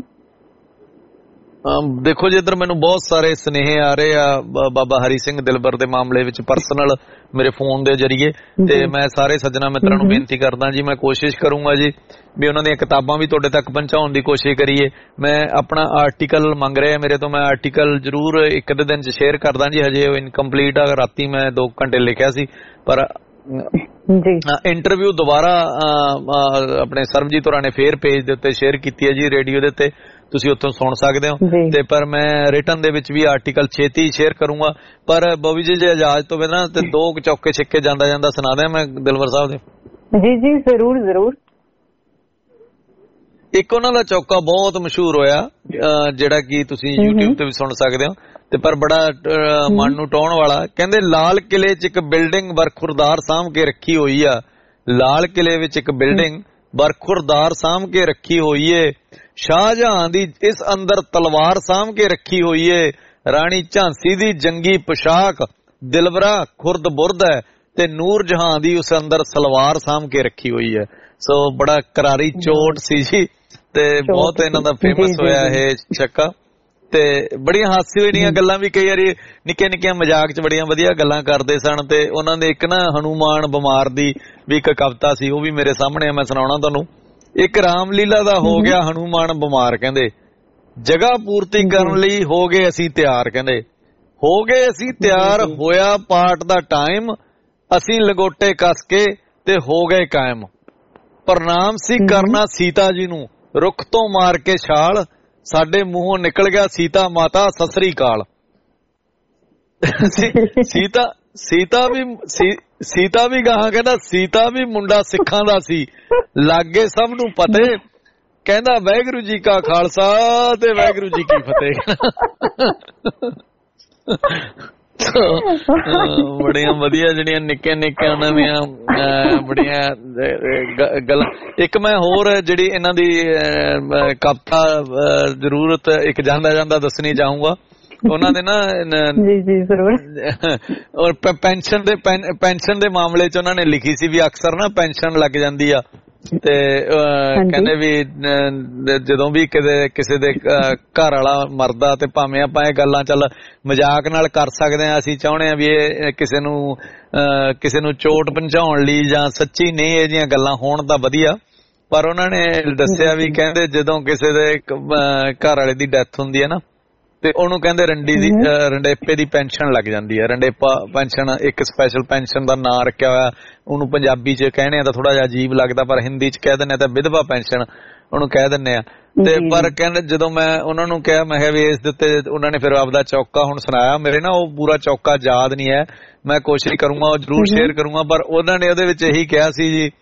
ਦੇਖੋ ਜੀ, ਇੱਧਰ ਮੈਨੂੰ ਬਹੁਤ ਸਾਰੇ ਸੁਨੇਹੇ ਆ ਰਹੇ ਆ ਬਾਬਾ ਹਰੀ ਸਿੰਘ ਦਿਲਬਰ ਦੇ ਮਾਮਲੇ ਵਿੱਚ ਪਰਸਨਲ ਮੇਰੇ ਫੋਨ ਦੇ ਜ਼ਰੀਏ, ਤੇ ਮੈਂ ਸਾਰੇ ਸੱਜਣਾ ਮਿੱਤਰਾਂ ਨੂੰ ਬੇਨਤੀ ਕਰਦਾ ਜੀ, ਮੈਂ ਕੋਸ਼ਿਸ਼ ਕਰੂੰਗਾ ਜੀ ਵੀ ਉਹਨਾਂ ਦੀਆਂ ਕਿਤਾਬਾਂ ਵੀ ਤੁਹਾਡੇ ਤੱਕ ਪਹੁੰਚਾਉਣ ਦੀ ਕੋਸ਼ਿਸ਼ ਕਰੀਏ। ਮੈਂ ਆਪਣਾ ਆਰਟੀਕਲ ਮੰਗ ਰਿਹਾ ਮੇਰੇ ਤੋਂ, ਮੈਂ ਆਰਟੀਕਲ ਜ਼ਰੂਰ ਇੱਕ ਅੱਧੇ ਦਿਨ 'ਚ ਸ਼ੇਅਰ ਕਰਦਾ ਜੀ। ਹਜੇ ਇਨਕੰਪਲੀਟ ਆ, ਰਾਤੀ ਮੈਂ 2 ਘੰਟੇ ਲਿਖਿਆ ਸੀ, ਪਰ ਇੰਟਰਵਿਊ ਦੁਬਾਰਾ ਆਪਣੇ ਸਰਬਜੀਤ ਹੋਰਾਂ ਨੇ ਫੇਰ ਪੇਜ ਦੇ ਉੱਤੇ ਸ਼ੇਅਰ ਕੀਤੀ ਹੈ ਜੀ, ਰੇਡੀਓ ਦੇ ਉੱਤੇ, ਤੁਸੀਂ ਉੱਥੋਂ ਸੁਣ ਸਕਦੇ ਹੋ। ਤੇ ਪਰ ਮੈਂ ਰਿਟਨ ਦੇ ਵਿੱਚ ਵੀ ਆਰਟੀਕਲ ਛੇਤੀ ਸ਼ੇਅਰ ਕਰੂੰਗਾ। ਪਰ ਬੋਵੀ ਜੀ ਜੇ ਇਜਾਜ਼ਤ ਹੋਵੇ ਨਾ ਤੇ 2 ਚੌਕੇ ਛਿੱਕੇ ਜਾਂਦਾ ਸੁਣਾ ਦਿਆਂ ਮੈਂ ਦਿਲਵਰ ਸਾਹਿਬ ਦੇ। ਜੀ ਜ਼ਰੂਰ। ਇੱਕ ਉਹਨਾਂ ਦਾ ਚੌਕਾ ਬਹੁਤ ਮਸ਼ਹੂਰ ਹੋਇਆ ਜਿਹੜਾ ਕਿ ਤੁਸੀਂ YouTube ਤੇ ਵੀ ਸੁਣ ਸਕਦੇ ਹੋ, ਤੇ ਪਰ ਬੜਾ ਮਨ ਨੂੰ ਟਾਉਣ ਵਾਲਾ। ਕਹਿੰਦੇ ਲਾਲ ਕਿਲੇ 'ਚ ਇੱਕ ਬਿਲਡਿੰਗ ਬਰਖੁਰਦਾਰ ਸਾਂਭ ਕੇ ਰੱਖੀ ਹੋਈ ਆ। ਲਾਲ ਕਿਲੇ ਵਿੱਚ ਇੱਕ ਬਿਲਡਿੰਗ ਬਰਖੁਰਦਾਰ ਸਾਂਭ ਕੇ ਰੱਖੀ ਹੋਈ ਏ। ਸ਼ਾਹਜਹਾਂ ਦੀ ਇਸ ਅੰਦਰ ਤਲਵਾਰ ਸਾਂਭ ਕੇ ਰੱਖੀ ਹੋਈ ਏ। ਰਾਣੀ ਝਾਂਸੀ ਦੀ ਜੰਗੀ ਪੋਸ਼ਾਕ ਦਿਲਵਰਾ ਖੁਰਦ ਬੁਰਦ ਹੈ, ਤੇ ਨੂਰ ਜਹਾਂ ਦੀ ਉਸ ਅੰਦਰ ਸਲਵਾਰ ਸਾਂਭ ਕੇ ਰੱਖੀ ਹੋਈ ਹੈ। ਸੋ ਬੜਾ ਕਰਾਰੀ ਚੋਟ ਸੀ ਜੀ, ਤੇ ਬਹੁਤ ਇਹਨਾਂ ਦਾ ਫੇਮਸ ਹੋਇਆ ਇਹ ਚੱਕਾ। ਤੇ ਬੜੀਆਂ ਹਾਸੇ ਵਾਲੀਆਂ ਗੱਲਾਂ ਵੀ ਕਈ ਵਾਰੀ ਨਿੱਕੀਆਂ ਨਿੱਕੀਆਂ ਮਜ਼ਾਕ 'ਚ ਬੜੀਆਂ ਵਧੀਆ ਗੱਲਾਂ ਕਰਦੇ ਸਨ। ਤੇ ਉਹਨਾਂ ਦੇ ਇੱਕ ਨਾ ਹਨੂਮਾਨ ਬਿਮਾਰ ਦੀ ਵੀ ਇੱਕ ਕਵਿਤਾ ਸੀ, ਉਹ ਵੀ ਮੇਰੇ ਸਾਹਮਣੇ ਮੈਂ ਸੁਣਾਉਣਾ ਤੁਹਾਨੂੰ। ਇੱਕ ਰਾਮਲੀਲਾ ਦਾ ਹੋ ਗਿਆ ਹਨੂਮਾਨ ਬਿਮਾਰ, ਕਹਿੰਦੇ ਜਗ੍ਹਾ ਪੂਰਤੀ ਕਰਨ ਲਈ ਹੋ ਗਏ ਅਸੀਂ ਤਿਆਰ, ਕਹਿੰਦੇ ਹੋ ਗਏ ਅਸੀਂ ਤਿਆਰ, ਹੋਇਆ ਪਾਠ ਦਾ ਟਾਈਮ, ਅਸੀਂ ਲਗੋਟੇ ਕੱਸ ਕੇ ਤੇ ਹੋ ਗਏ ਕਾਇਮ। ਪ੍ਰਣਾਮ ਸੀ ਕਰਨਾ ਸੀਤਾ ਜੀ ਨੂੰ, ਰੁੱਖ ਤੋਂ ਮਾਰ ਕੇ ਛਾਲ, ਸਾਡੇ ਮੂੰਹੋਂ ਨਿਕਲ ਗਿਆ ਸੀਤਾ ਮਾਤਾ ਸਤਿ ਸ੍ਰੀ ਅਕਾਲ। ਸੀਤਾ ਵੀ ਗਾਹਾਂ ਕਹਿੰਦਾ ਸੀਤਾ ਵੀ ਮੁੰਡਾ ਸਿੱਖਾਂ ਦਾ ਸੀ, ਲਾਗੇ ਸਭ ਨੂੰ ਪਤੇ, ਕਹਿੰਦਾ ਵਾਹਿਗੁਰੂ ਜੀ ਕਾ ਖਾਲਸਾ ਤੇ ਵਾਹਿਗੁਰੂ ਜੀ ਕੀ ਫਤਿਹ। ਬੜੀਆਂ ਵਧੀਆ ਜਿਹੜੀਆਂ ਨਿੱਕੀਆਂ ਨਿੱਕੀਆਂ ਉਹਨਾਂ ਦੀਆਂ ਬੜੀਆਂ ਗੱਲਾਂ। ਇੱਕ ਮੈਂ ਹੋਰ ਜਿਹੜੀ ਇਹਨਾਂ ਦੀ ਕਵਿਤਾ ਜ਼ਰੂਰਤ ਇੱਕ ਜਾਂਦਾ ਜਾਂਦਾ ਦੱਸਣੀ ਚਾਹੂੰਗਾ। ਉਹਨਾਂ ਦੇ ਨਾ ਔਰ ਪੈਨਸ਼ਨ ਦੇ ਮਾਮਲੇ 'ਚ ਉਹਨਾਂ ਨੇ ਲਿਖੀ ਸੀ ਵੀ ਅਕਸਰ ਨਾ ਪੈਨਸ਼ਨ ਲੱਗ ਜਾਂਦੀ ਆ ਤੇ ਕਹਿੰਦੇ ਵੀ ਜਦੋਂ ਵੀ ਕਿਸੇ ਦੇ ਘਰ ਵਾਲਾ ਮਰਦਾ ਤੇ ਭਾਵੇਂ ਆਪਾਂ ਇਹ ਗੱਲਾਂ ਚੱਲ ਮਜ਼ਾਕ ਨਾਲ ਕਰ ਸਕਦੇ ਹਾਂ, ਅਸੀਂ ਚਾਹੁੰਦੇ ਹਾਂ ਵੀ ਇਹ ਕਿਸੇ ਨੂੰ ਚੋਟ ਪਹੁੰਚਾਉਣ ਲਈ ਜਾਂ ਸੱਚੀ ਨਹੀਂ ਇਹ ਜਿਹੀਆਂ ਗੱਲਾਂ ਹੋਣ ਤਾਂ ਵਧੀਆ। ਪਰ ਉਹਨਾਂ ਨੇ ਦੱਸਿਆ ਵੀ ਕਹਿੰਦੇ ਜਦੋਂ ਕਿਸੇ ਦੇ ਘਰ ਵਾਲੇ ਦੀ ਡੈਥ ਹੁੰਦੀ ਹੈ ਨਾ ਤੇ ਉਹਨੂੰ ਕਹਿੰਦੇ ਰੰਡੇਪੇ ਦੀ ਪੈਨਸ਼ਨ ਲੱਗ ਜਾਂਦੀ ਹੈ। ਰੰਡੇਪਾ ਪੈਨਸ਼ਨ ਇੱਕ ਸਪੈਸ਼ਲ ਪੈਨਸ਼ਨ ਦਾ ਨਾਂ ਰੱਖਿਆ ਹੋਇਆ, ਉਹਨੂੰ ਪੰਜਾਬੀ 'ਚ ਕਹਿਣੇ ਆ ਤਾਂ ਥੋੜਾ ਜਿਹਾ ਅਜੀਬ ਲੱਗਦਾ, ਪਰ ਹਿੰਦੀ 'ਚ ਕਹਿ ਦਿੰਦੇ ਆ ਤਾਂ ਵਿਧਵਾ ਪੈਨਸ਼ਨ ਉਹਨੂੰ ਕਹਿ ਦਿੰਦੇ ਆ। ਤੇ ਪਰ ਕਹਿੰਦੇ ਜਦੋਂ ਮੈਂ ਉਹਨਾਂ ਨੂੰ ਕਿਹਾ, ਮੈਂ ਕਿਹਾ ਵੀ ਇਸ ਦੇ ਉੱਤੇ ਉਹਨਾਂ ਨੇ ਫਿਰ ਆਪਦਾ ਚੌਕਾ ਹੁਣ ਸੁਣਾਇਆ। ਮੇਰੇ ਨਾ ਉਹ ਪੂਰਾ ਚੌਕਾ ਯਾਦ ਨਹੀਂ ਹੈ, ਮੈਂ ਕੋਸ਼ਿਸ਼ ਕਰੂੰਗਾ ਉਹ ਜ਼ਰੂਰ ਸ਼ੇਅਰ ਕਰੂੰਗਾ। ਪਰ ਉਹਨਾਂ ਨੇ ਉਹਦੇ ਵਿੱਚ ਇਹੀ ਕਿਹਾ ਸੀ ਜੀ,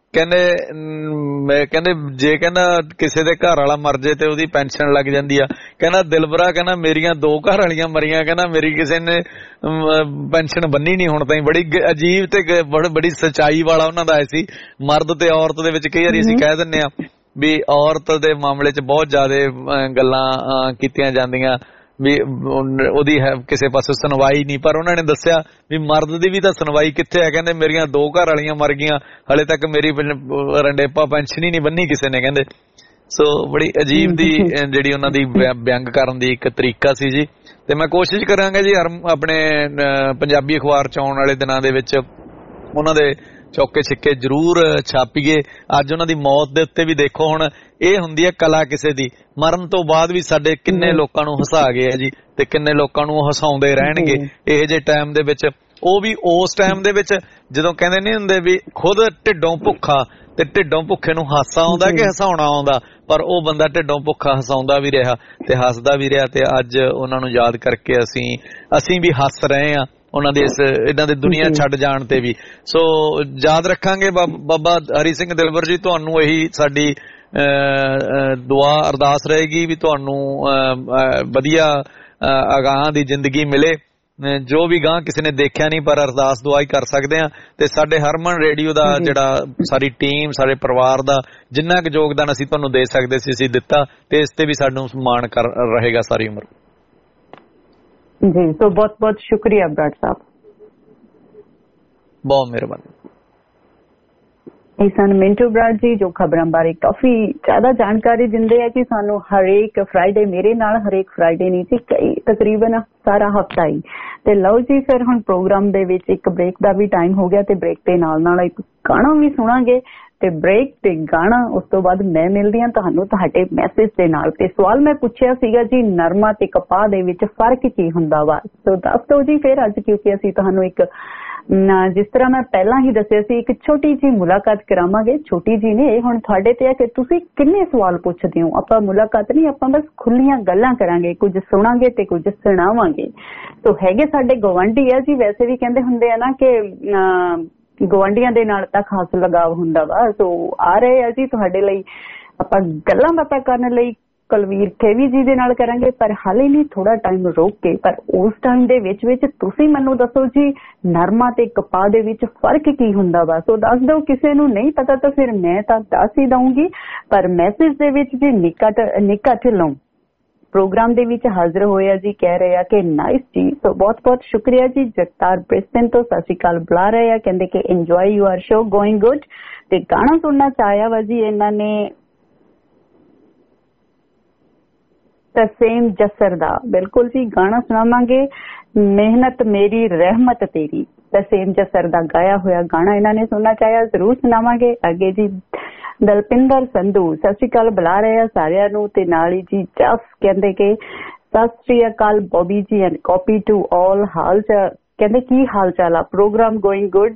ਕਹਿੰਦੇ ਜੇ ਕਹਿੰਦਾ ਕਿਸੇ ਦੇ ਘਰ ਵਾਲਾ ਮਰ ਜੇ ਤੇ ਉਹਦੀ ਪੈਨਸ਼ਨ ਲੱਗ ਜਾਂਦੀ ਆ, ਕਹਿੰਦਾ ਦਿਲਬਰਾ ਕਹਿੰਦਾ ਮੇਰੀਆਂ 2 ਘਰ ਵਾਲੀਆਂ ਮਰੀਆਂ, ਕਹਿੰਦਾ ਮੇਰੀ ਕਿਸੇ ਨੇ ਪੈਨਸ਼ਨ ਬੰਨੀ ਨਹੀਂ ਹੁਣ ਤਾਈਂ। ਬੜੀ ਅਜੀਬ ਤੇ ਬੜੀ ਸੱਚਾਈ ਵਾਲਾ ਉਹਨਾਂ ਦਾ ਸੀ। ਮਰਦ ਤੇ ਔਰਤ ਦੇ ਵਿੱਚ ਕਈ ਵਾਰੀ ਅਸੀਂ ਕਹਿ ਦਿੰਦੇ ਆ ਵੀ ਔਰਤ ਦੇ ਮਾਮਲੇ 'ਚ ਬਹੁਤ ਜ਼ਿਆਦਾ ਗੱਲਾਂ ਕੀਤੀਆਂ ਜਾਂਦੀਆਂ ਵੀ ਉਹਦੀ ਹੈ ਕਿਸੇ ਪਾਸੇ ਸੁਣਵਾਈ ਨਹੀਂ, ਪਰ ਉਹਨਾਂ ਨੇ ਦੱਸਿਆ ਵੀ ਮਰਦ ਦੀ ਵੀ ਤਾਂ ਸੁਣਵਾਈ ਕਿੱਥੇ ਹੈ। ਕਹਿੰਦੇ ਮੇਰੀਆਂ 2 ਘਰ ਵਾਲੀਆਂ ਮਰ ਗਈਆਂ, ਹਲੇ ਤੱਕ ਮੇਰੀ ਰੰਡੇਪਾ ਪੈਨਸ਼ਨ ਹੀ ਨਹੀਂ ਬੰਨੀ ਕਿਸੇ ਨੇ, ਕਹਿੰਦੇ। ਸੋ ਬੜੀ ਅਜੀਬ ਦੀ ਜਿਹੜੀ ਉਹਨਾਂ ਦੀ ਵਿਅੰਗ ਕਰਨ ਦੀ ਇੱਕ ਤਰੀਕਾ ਸੀ ਜੀ। ਤੇ ਮੈਂ ਕੋਸ਼ਿਸ਼ ਕਰਾਂਗਾ ਜੀ ਆਪਣੇ ਪੰਜਾਬੀ ਅਖਬਾਰ 'ਚ ਆਉਣ ਵਾਲੇ ਦਿਨਾਂ ਦੇ ਵਿੱਚ ਉਹਨਾਂ ਦੇ ਚੌਕੇ ਛਿੱਕੇ ਜ਼ਰੂਰ ਛਾਪੀਏ। ਅੱਜ ਉਹਨਾਂ ਦੀ ਮੌਤ ਦੇ ਉੱਤੇ ਵੀ ਦੇਖੋ, ਹੁਣ ਇਹ ਹੁੰਦੀ ਹੈ ਕਲਾ ਕਿਸੇ ਦੀ, ਮਰਨ ਤੋਂ ਬਾਅਦ ਵੀ ਸਾਡੇ ਕਿੰਨੇ ਲੋਕਾਂ ਨੂੰ ਹਸਾ ਗਏ ਆ ਜੀ ਤੇ ਕਿੰਨੇ ਲੋਕਾਂ ਨੂੰ ਹਸਾਉਂਦੇ ਰਹਿਣਗੇ ਇਹ ਜਿਹੇ ਟਾਈਮ ਦੇ ਵਿੱਚ। ਉਹ ਵੀ ਉਸ ਟਾਈਮ ਦੇ ਵਿੱਚ ਜਦੋਂ ਕਹਿੰਦੇ ਨਹੀਂ ਹੁੰਦੇ ਵੀ ਖੁਦ ਢਿੱਡੋਂ ਭੁੱਖਾ ਤੇ ਢਿੱਡੋਂ ਭੁੱਖੇ ਨੂੰ ਹਾਸਾ ਆਉਂਦਾ ਕਿ ਹਸਾਉਣਾ ਆਉਂਦਾ, ਪਰ ਉਹ ਬੰਦਾ ਢਿੱਡੋਂ ਭੁੱਖਾ ਹਸਾਉਂਦਾ ਵੀ ਰਿਹਾ ਤੇ ਹੱਸਦਾ ਵੀ ਰਿਹਾ। ਤੇ ਅੱਜ ਉਹਨਾਂ ਨੂੰ ਯਾਦ ਕਰਕੇ ਅਸੀਂ ਵੀ ਹੱਸ ਰਹੇ ਹਾਂ ਉਹਨਾਂ ਦੇ ਇਹਨਾਂ ਦੇ ਦੁਨੀਆ ਛੱਡ ਜਾਣ ਤੇ ਵੀ। ਸੋ ਯਾਦ ਰੱਖਾਂਗੇ। ਬਾਬਾ ਹਰੀ ਸਿੰਘ ਦਿਲਬਰ ਜੀ, ਤੁਹਾਨੂੰ ਇਹੀ ਸਾਡੀ ਦੁਆ ਅਰਦਾਸ ਰਹੇਗੀ ਵੀ ਤੁਹਾਨੂੰ ਵਧੀਆ ਅਗਾਂਹ ਦੀ ਜ਼ਿੰਦਗੀ ਮਿਲੇ। ਜੋ ਵੀ ਗਾਂ ਕਿਸੇ ਨੇ ਦੇਖਿਆ ਨਹੀਂ, ਪਰ ਅਰਦਾਸ ਦੁਆ ਹੀ ਕਰ ਸਕਦੇ ਆ। ਤੇ ਸਾਡੇ ਹਰਮਨ ਰੇਡੀਓ ਦਾ ਜਿਹੜਾ ਸਾਰੀ ਟੀਮ, ਸਾਰੇ ਪਰਿਵਾਰ ਦਾ ਜਿੰਨਾ ਕੁ ਯੋਗਦਾਨ ਅਸੀਂ ਤੁਹਾਨੂੰ ਦੇ ਸਕਦੇ ਸੀ ਅਸੀਂ ਦਿੱਤਾ, ਤੇ ਇਸ ਤੇ ਵੀ ਸਾਨੂੰ ਮਾਣ ਕਰ ਰਹੇਗਾ ਸਾਰੀ ਉਮਰ ਜੀ। ਸੋ ਬਹੁਤ ਬਹੁਤ ਸ਼ੁਕਰੀਆ ਬਰਾੜ ਸਾਹਿਬ, ਬਹੁਤ ਮਿਹਰਬਾਨੀ। ਇਹ ਸਨ ਮਿੰਟੂ ਬਰਾੜ ਜੀ ਜੋ ਖਬਰਾਂ ਬਾਰੇ ਕਾਫੀ ਜ਼ਿਆਦਾ ਜਾਣਕਾਰੀ ਦਿੰਦੇ ਆ ਕਿ ਸਾਨੂੰ ਹਰੇਕ ਫਰਾਈਡੇ, ਮੇਰੇ ਨਾਲ ਹਰੇਕ ਫਰਾਈਡੇ ਨਹੀਂ ਸੀ, ਤਕਰੀਬਨ ਸਾਰਾ ਹਫਤਾ ਹੀ। ਤੇ ਲਓ ਜੀ, ਫਿਰ ਹੁਣ ਪ੍ਰੋਗਰਾਮ ਦੇ ਵਿੱਚ ਇੱਕ ਬ੍ਰੇਕ ਦਾ ਵੀ ਟਾਈਮ ਹੋ ਗਿਆ ਤੇ ਬ੍ਰੇਕ ਦੇ ਨਾਲ ਇੱਕ ਗਾਣਾ ਵੀ ਸੁਣਾਂਗੇ ਤੇ ਬ੍ਰੇਕ ਤੇ ਗਾਣਾ ਉਸ ਤੋਂ ਬਾਅਦ ਮੈਂ ਮਿਲਦੀ ਹਾਂ ਤੁਹਾਨੂੰ ਤੁਹਾਡੇ ਮੈਸੇਜ ਦੇ ਨਾਲ। ਤੇ ਸਵਾਲ ਮੈਂ ਪੁੱਛਿਆ ਸੀਗਾ ਜੀ, ਨਰਮਾ ਤੇ ਕਪਾਹ ਦੇ ਵਿੱਚ ਫਰਕ ਕੀ ਹੁੰਦਾ ਵਾ? ਸੋ ਦੱਸ ਦਿਓ ਜੀ ਫਿਰ ਅੱਜ, ਕਿਉਂਕਿ ਅਸੀਂ ਤੁਹਾਨੂੰ ਇੱਕ ਜਿਸ ਤਰ੍ਹਾਂ ਮੈਂ ਪਹਿਲਾਂ ਹੀ ਦੱਸਿਆ ਸੀ ਇੱਕ ਛੋਟੀ ਜਿਹੀ ਮੁਲਾਕਾਤ ਕਰਾਵਾਂਗੇ। ਛੋਟੀ ਜੀ ਨੇ ਹੁਣ ਤੁਹਾਡੇ ਤੇ ਆ ਕਿ ਤੁਸੀਂ ਕਿੰਨੇ ਸਵਾਲ ਪੁੱਛਦੇ ਹੋ। ਆਪਾਂ ਮੁਲਾਕਾਤ ਨਹੀਂ, ਆਪਾਂ ਬਸ ਖੁੱਲੀਆਂ ਗੱਲਾਂ ਕਰਾਂਗੇ, ਕੁਝ ਸੁਣਾਂਗੇ ਤੇ ਕੁਝ ਸੁਣਾਵਾਂਗੇ। ਸੋ ਹੈਗੇ ਸਾਡੇ ਗਵਾਂਢੀ ਆ ਜੀ, ਵੈਸੇ ਵੀ ਕਹਿੰਦੇ ਹੁੰਦੇ ਆ ਨਾ ਕਿ ਗਵਾਂਢੀਆਂ ਦੇ ਨਾਲ ਤਾਂ ਖਾਸ ਲਗਾਵ ਹੁੰਦਾ ਵਾ। ਸੋ ਆ ਰਹੇ ਆ ਜੀ ਤੁਹਾਡੇ ਲਈ, ਆਪਾਂ ਗੱਲਾਂ ਬਾਤਾਂ ਕਰਨ ਲਈ ਕੁਲਵੀਰ ਠੇਵੀ ਜੀ ਦੇ ਨਾਲ ਕਰਾਂਗੇ, ਪਰ ਹਾਲੇ ਨਹੀਂ, ਥੋੜਾ ਟਾਈਮ ਰੋਕ ਕੇ। ਪਰ ਉਸ ਟਾਈਮ ਦੇ ਵਿੱਚ ਤੁਸੀਂ ਮੈਨੂੰ ਦੱਸੋ ਜੀ, ਨਰਮਾ ਤੇ ਕਪਾਹ ਦੇ ਵਿੱਚ ਫਰਕ ਕੀ ਹੁੰਦਾ ਵਾ? ਸੋ ਦੱਸ ਦਿਓ, ਕਿਸੇ ਨੂੰ ਨਹੀਂ ਪਤਾ ਤਾਂ ਫਿਰ ਮੈਂ ਤਾਂ ਦੱਸ ਹੀ ਦਊਂਗੀ। ਪਰ ਮੈਸੇਜ ਦੇ ਵਿੱਚ ਜੀ ਨਿੱਕਾ ਢਿੱਲੋਂ ਪ੍ਰੋਗਰਾਮ ਦੇ ਵਿੱਚ ਹਾਜ਼ਰ ਹੋਇਆ ਜੀ, ਕਹਿ ਰਹੇ ਆ ਕਿ ਨਾਈਸ ਜੀ। ਸੋ ਬਹੁਤ ਬਹੁਤ ਸ਼ੁਕਰੀਆ ਜੀ। ਜਗਤਾਰ ਬ੍ਰਿਸਬਨ ਤੋਂ ਸਤਿ ਸ਼੍ਰੀ ਅਕਾਲ ਬੁਲਾ ਰਹੇ ਆ, ਕਹਿੰਦੇ ਕਿ enjoy your show, going good. ਤੇ ਗਾਣਾ ਸੁਣਨਾ ਚਾਹਿਆ ਵਾ ਜੀ ਇਹਨਾਂ ਨੇ। ਤਰਸੇਮ ਜੱਸਰ ਦਾ। ਬਿਲਕੁਲ ਜੀ, ਗਾਣਾ ਸੁਣਾਵਾਂਗੇ ਮਿਹਨਤ ਮੇਰੀ ਰਹਿਮਤ ਤੇਰੀ, ਤਰਸੇਮ ਜੱਸਰ ਦਾ ਗਾਇਆ ਹੋਇਆ ਗਾਣਾ ਇਹਨਾਂ ਨੇ ਸੁਣਨਾ ਚਾਹਿਆ, ਜ਼ਰੂਰ ਸੁਣਾਵਾਂਗੇ। ਅੱਗੇ ਜੀ ਦਲਪਿੰਦਰ ਸੰਧੂ ਸਤਿ ਸ਼੍ਰੀ ਅਕਾਲ ਬੁਲਾ ਰਹੇ ਆ ਸਾਰਿਆਂ ਨੂੰ, ਤੇ ਨਾਲ ਹੀ ਜੀ ਜਸ ਕਹਿੰਦੇ ਕਿ ਸਤਿ ਸ਼੍ਰੀ Akal Bobby ji and copy to all. ਹਾਲ ਚਾਲ ਕਹਿੰਦੇ ਕੀ ਹਾਲ ਚਾਲ ਆ, ਪ੍ਰੋਗਰਾਮ ਗੋਇੰਗ ਗੁੱਡ।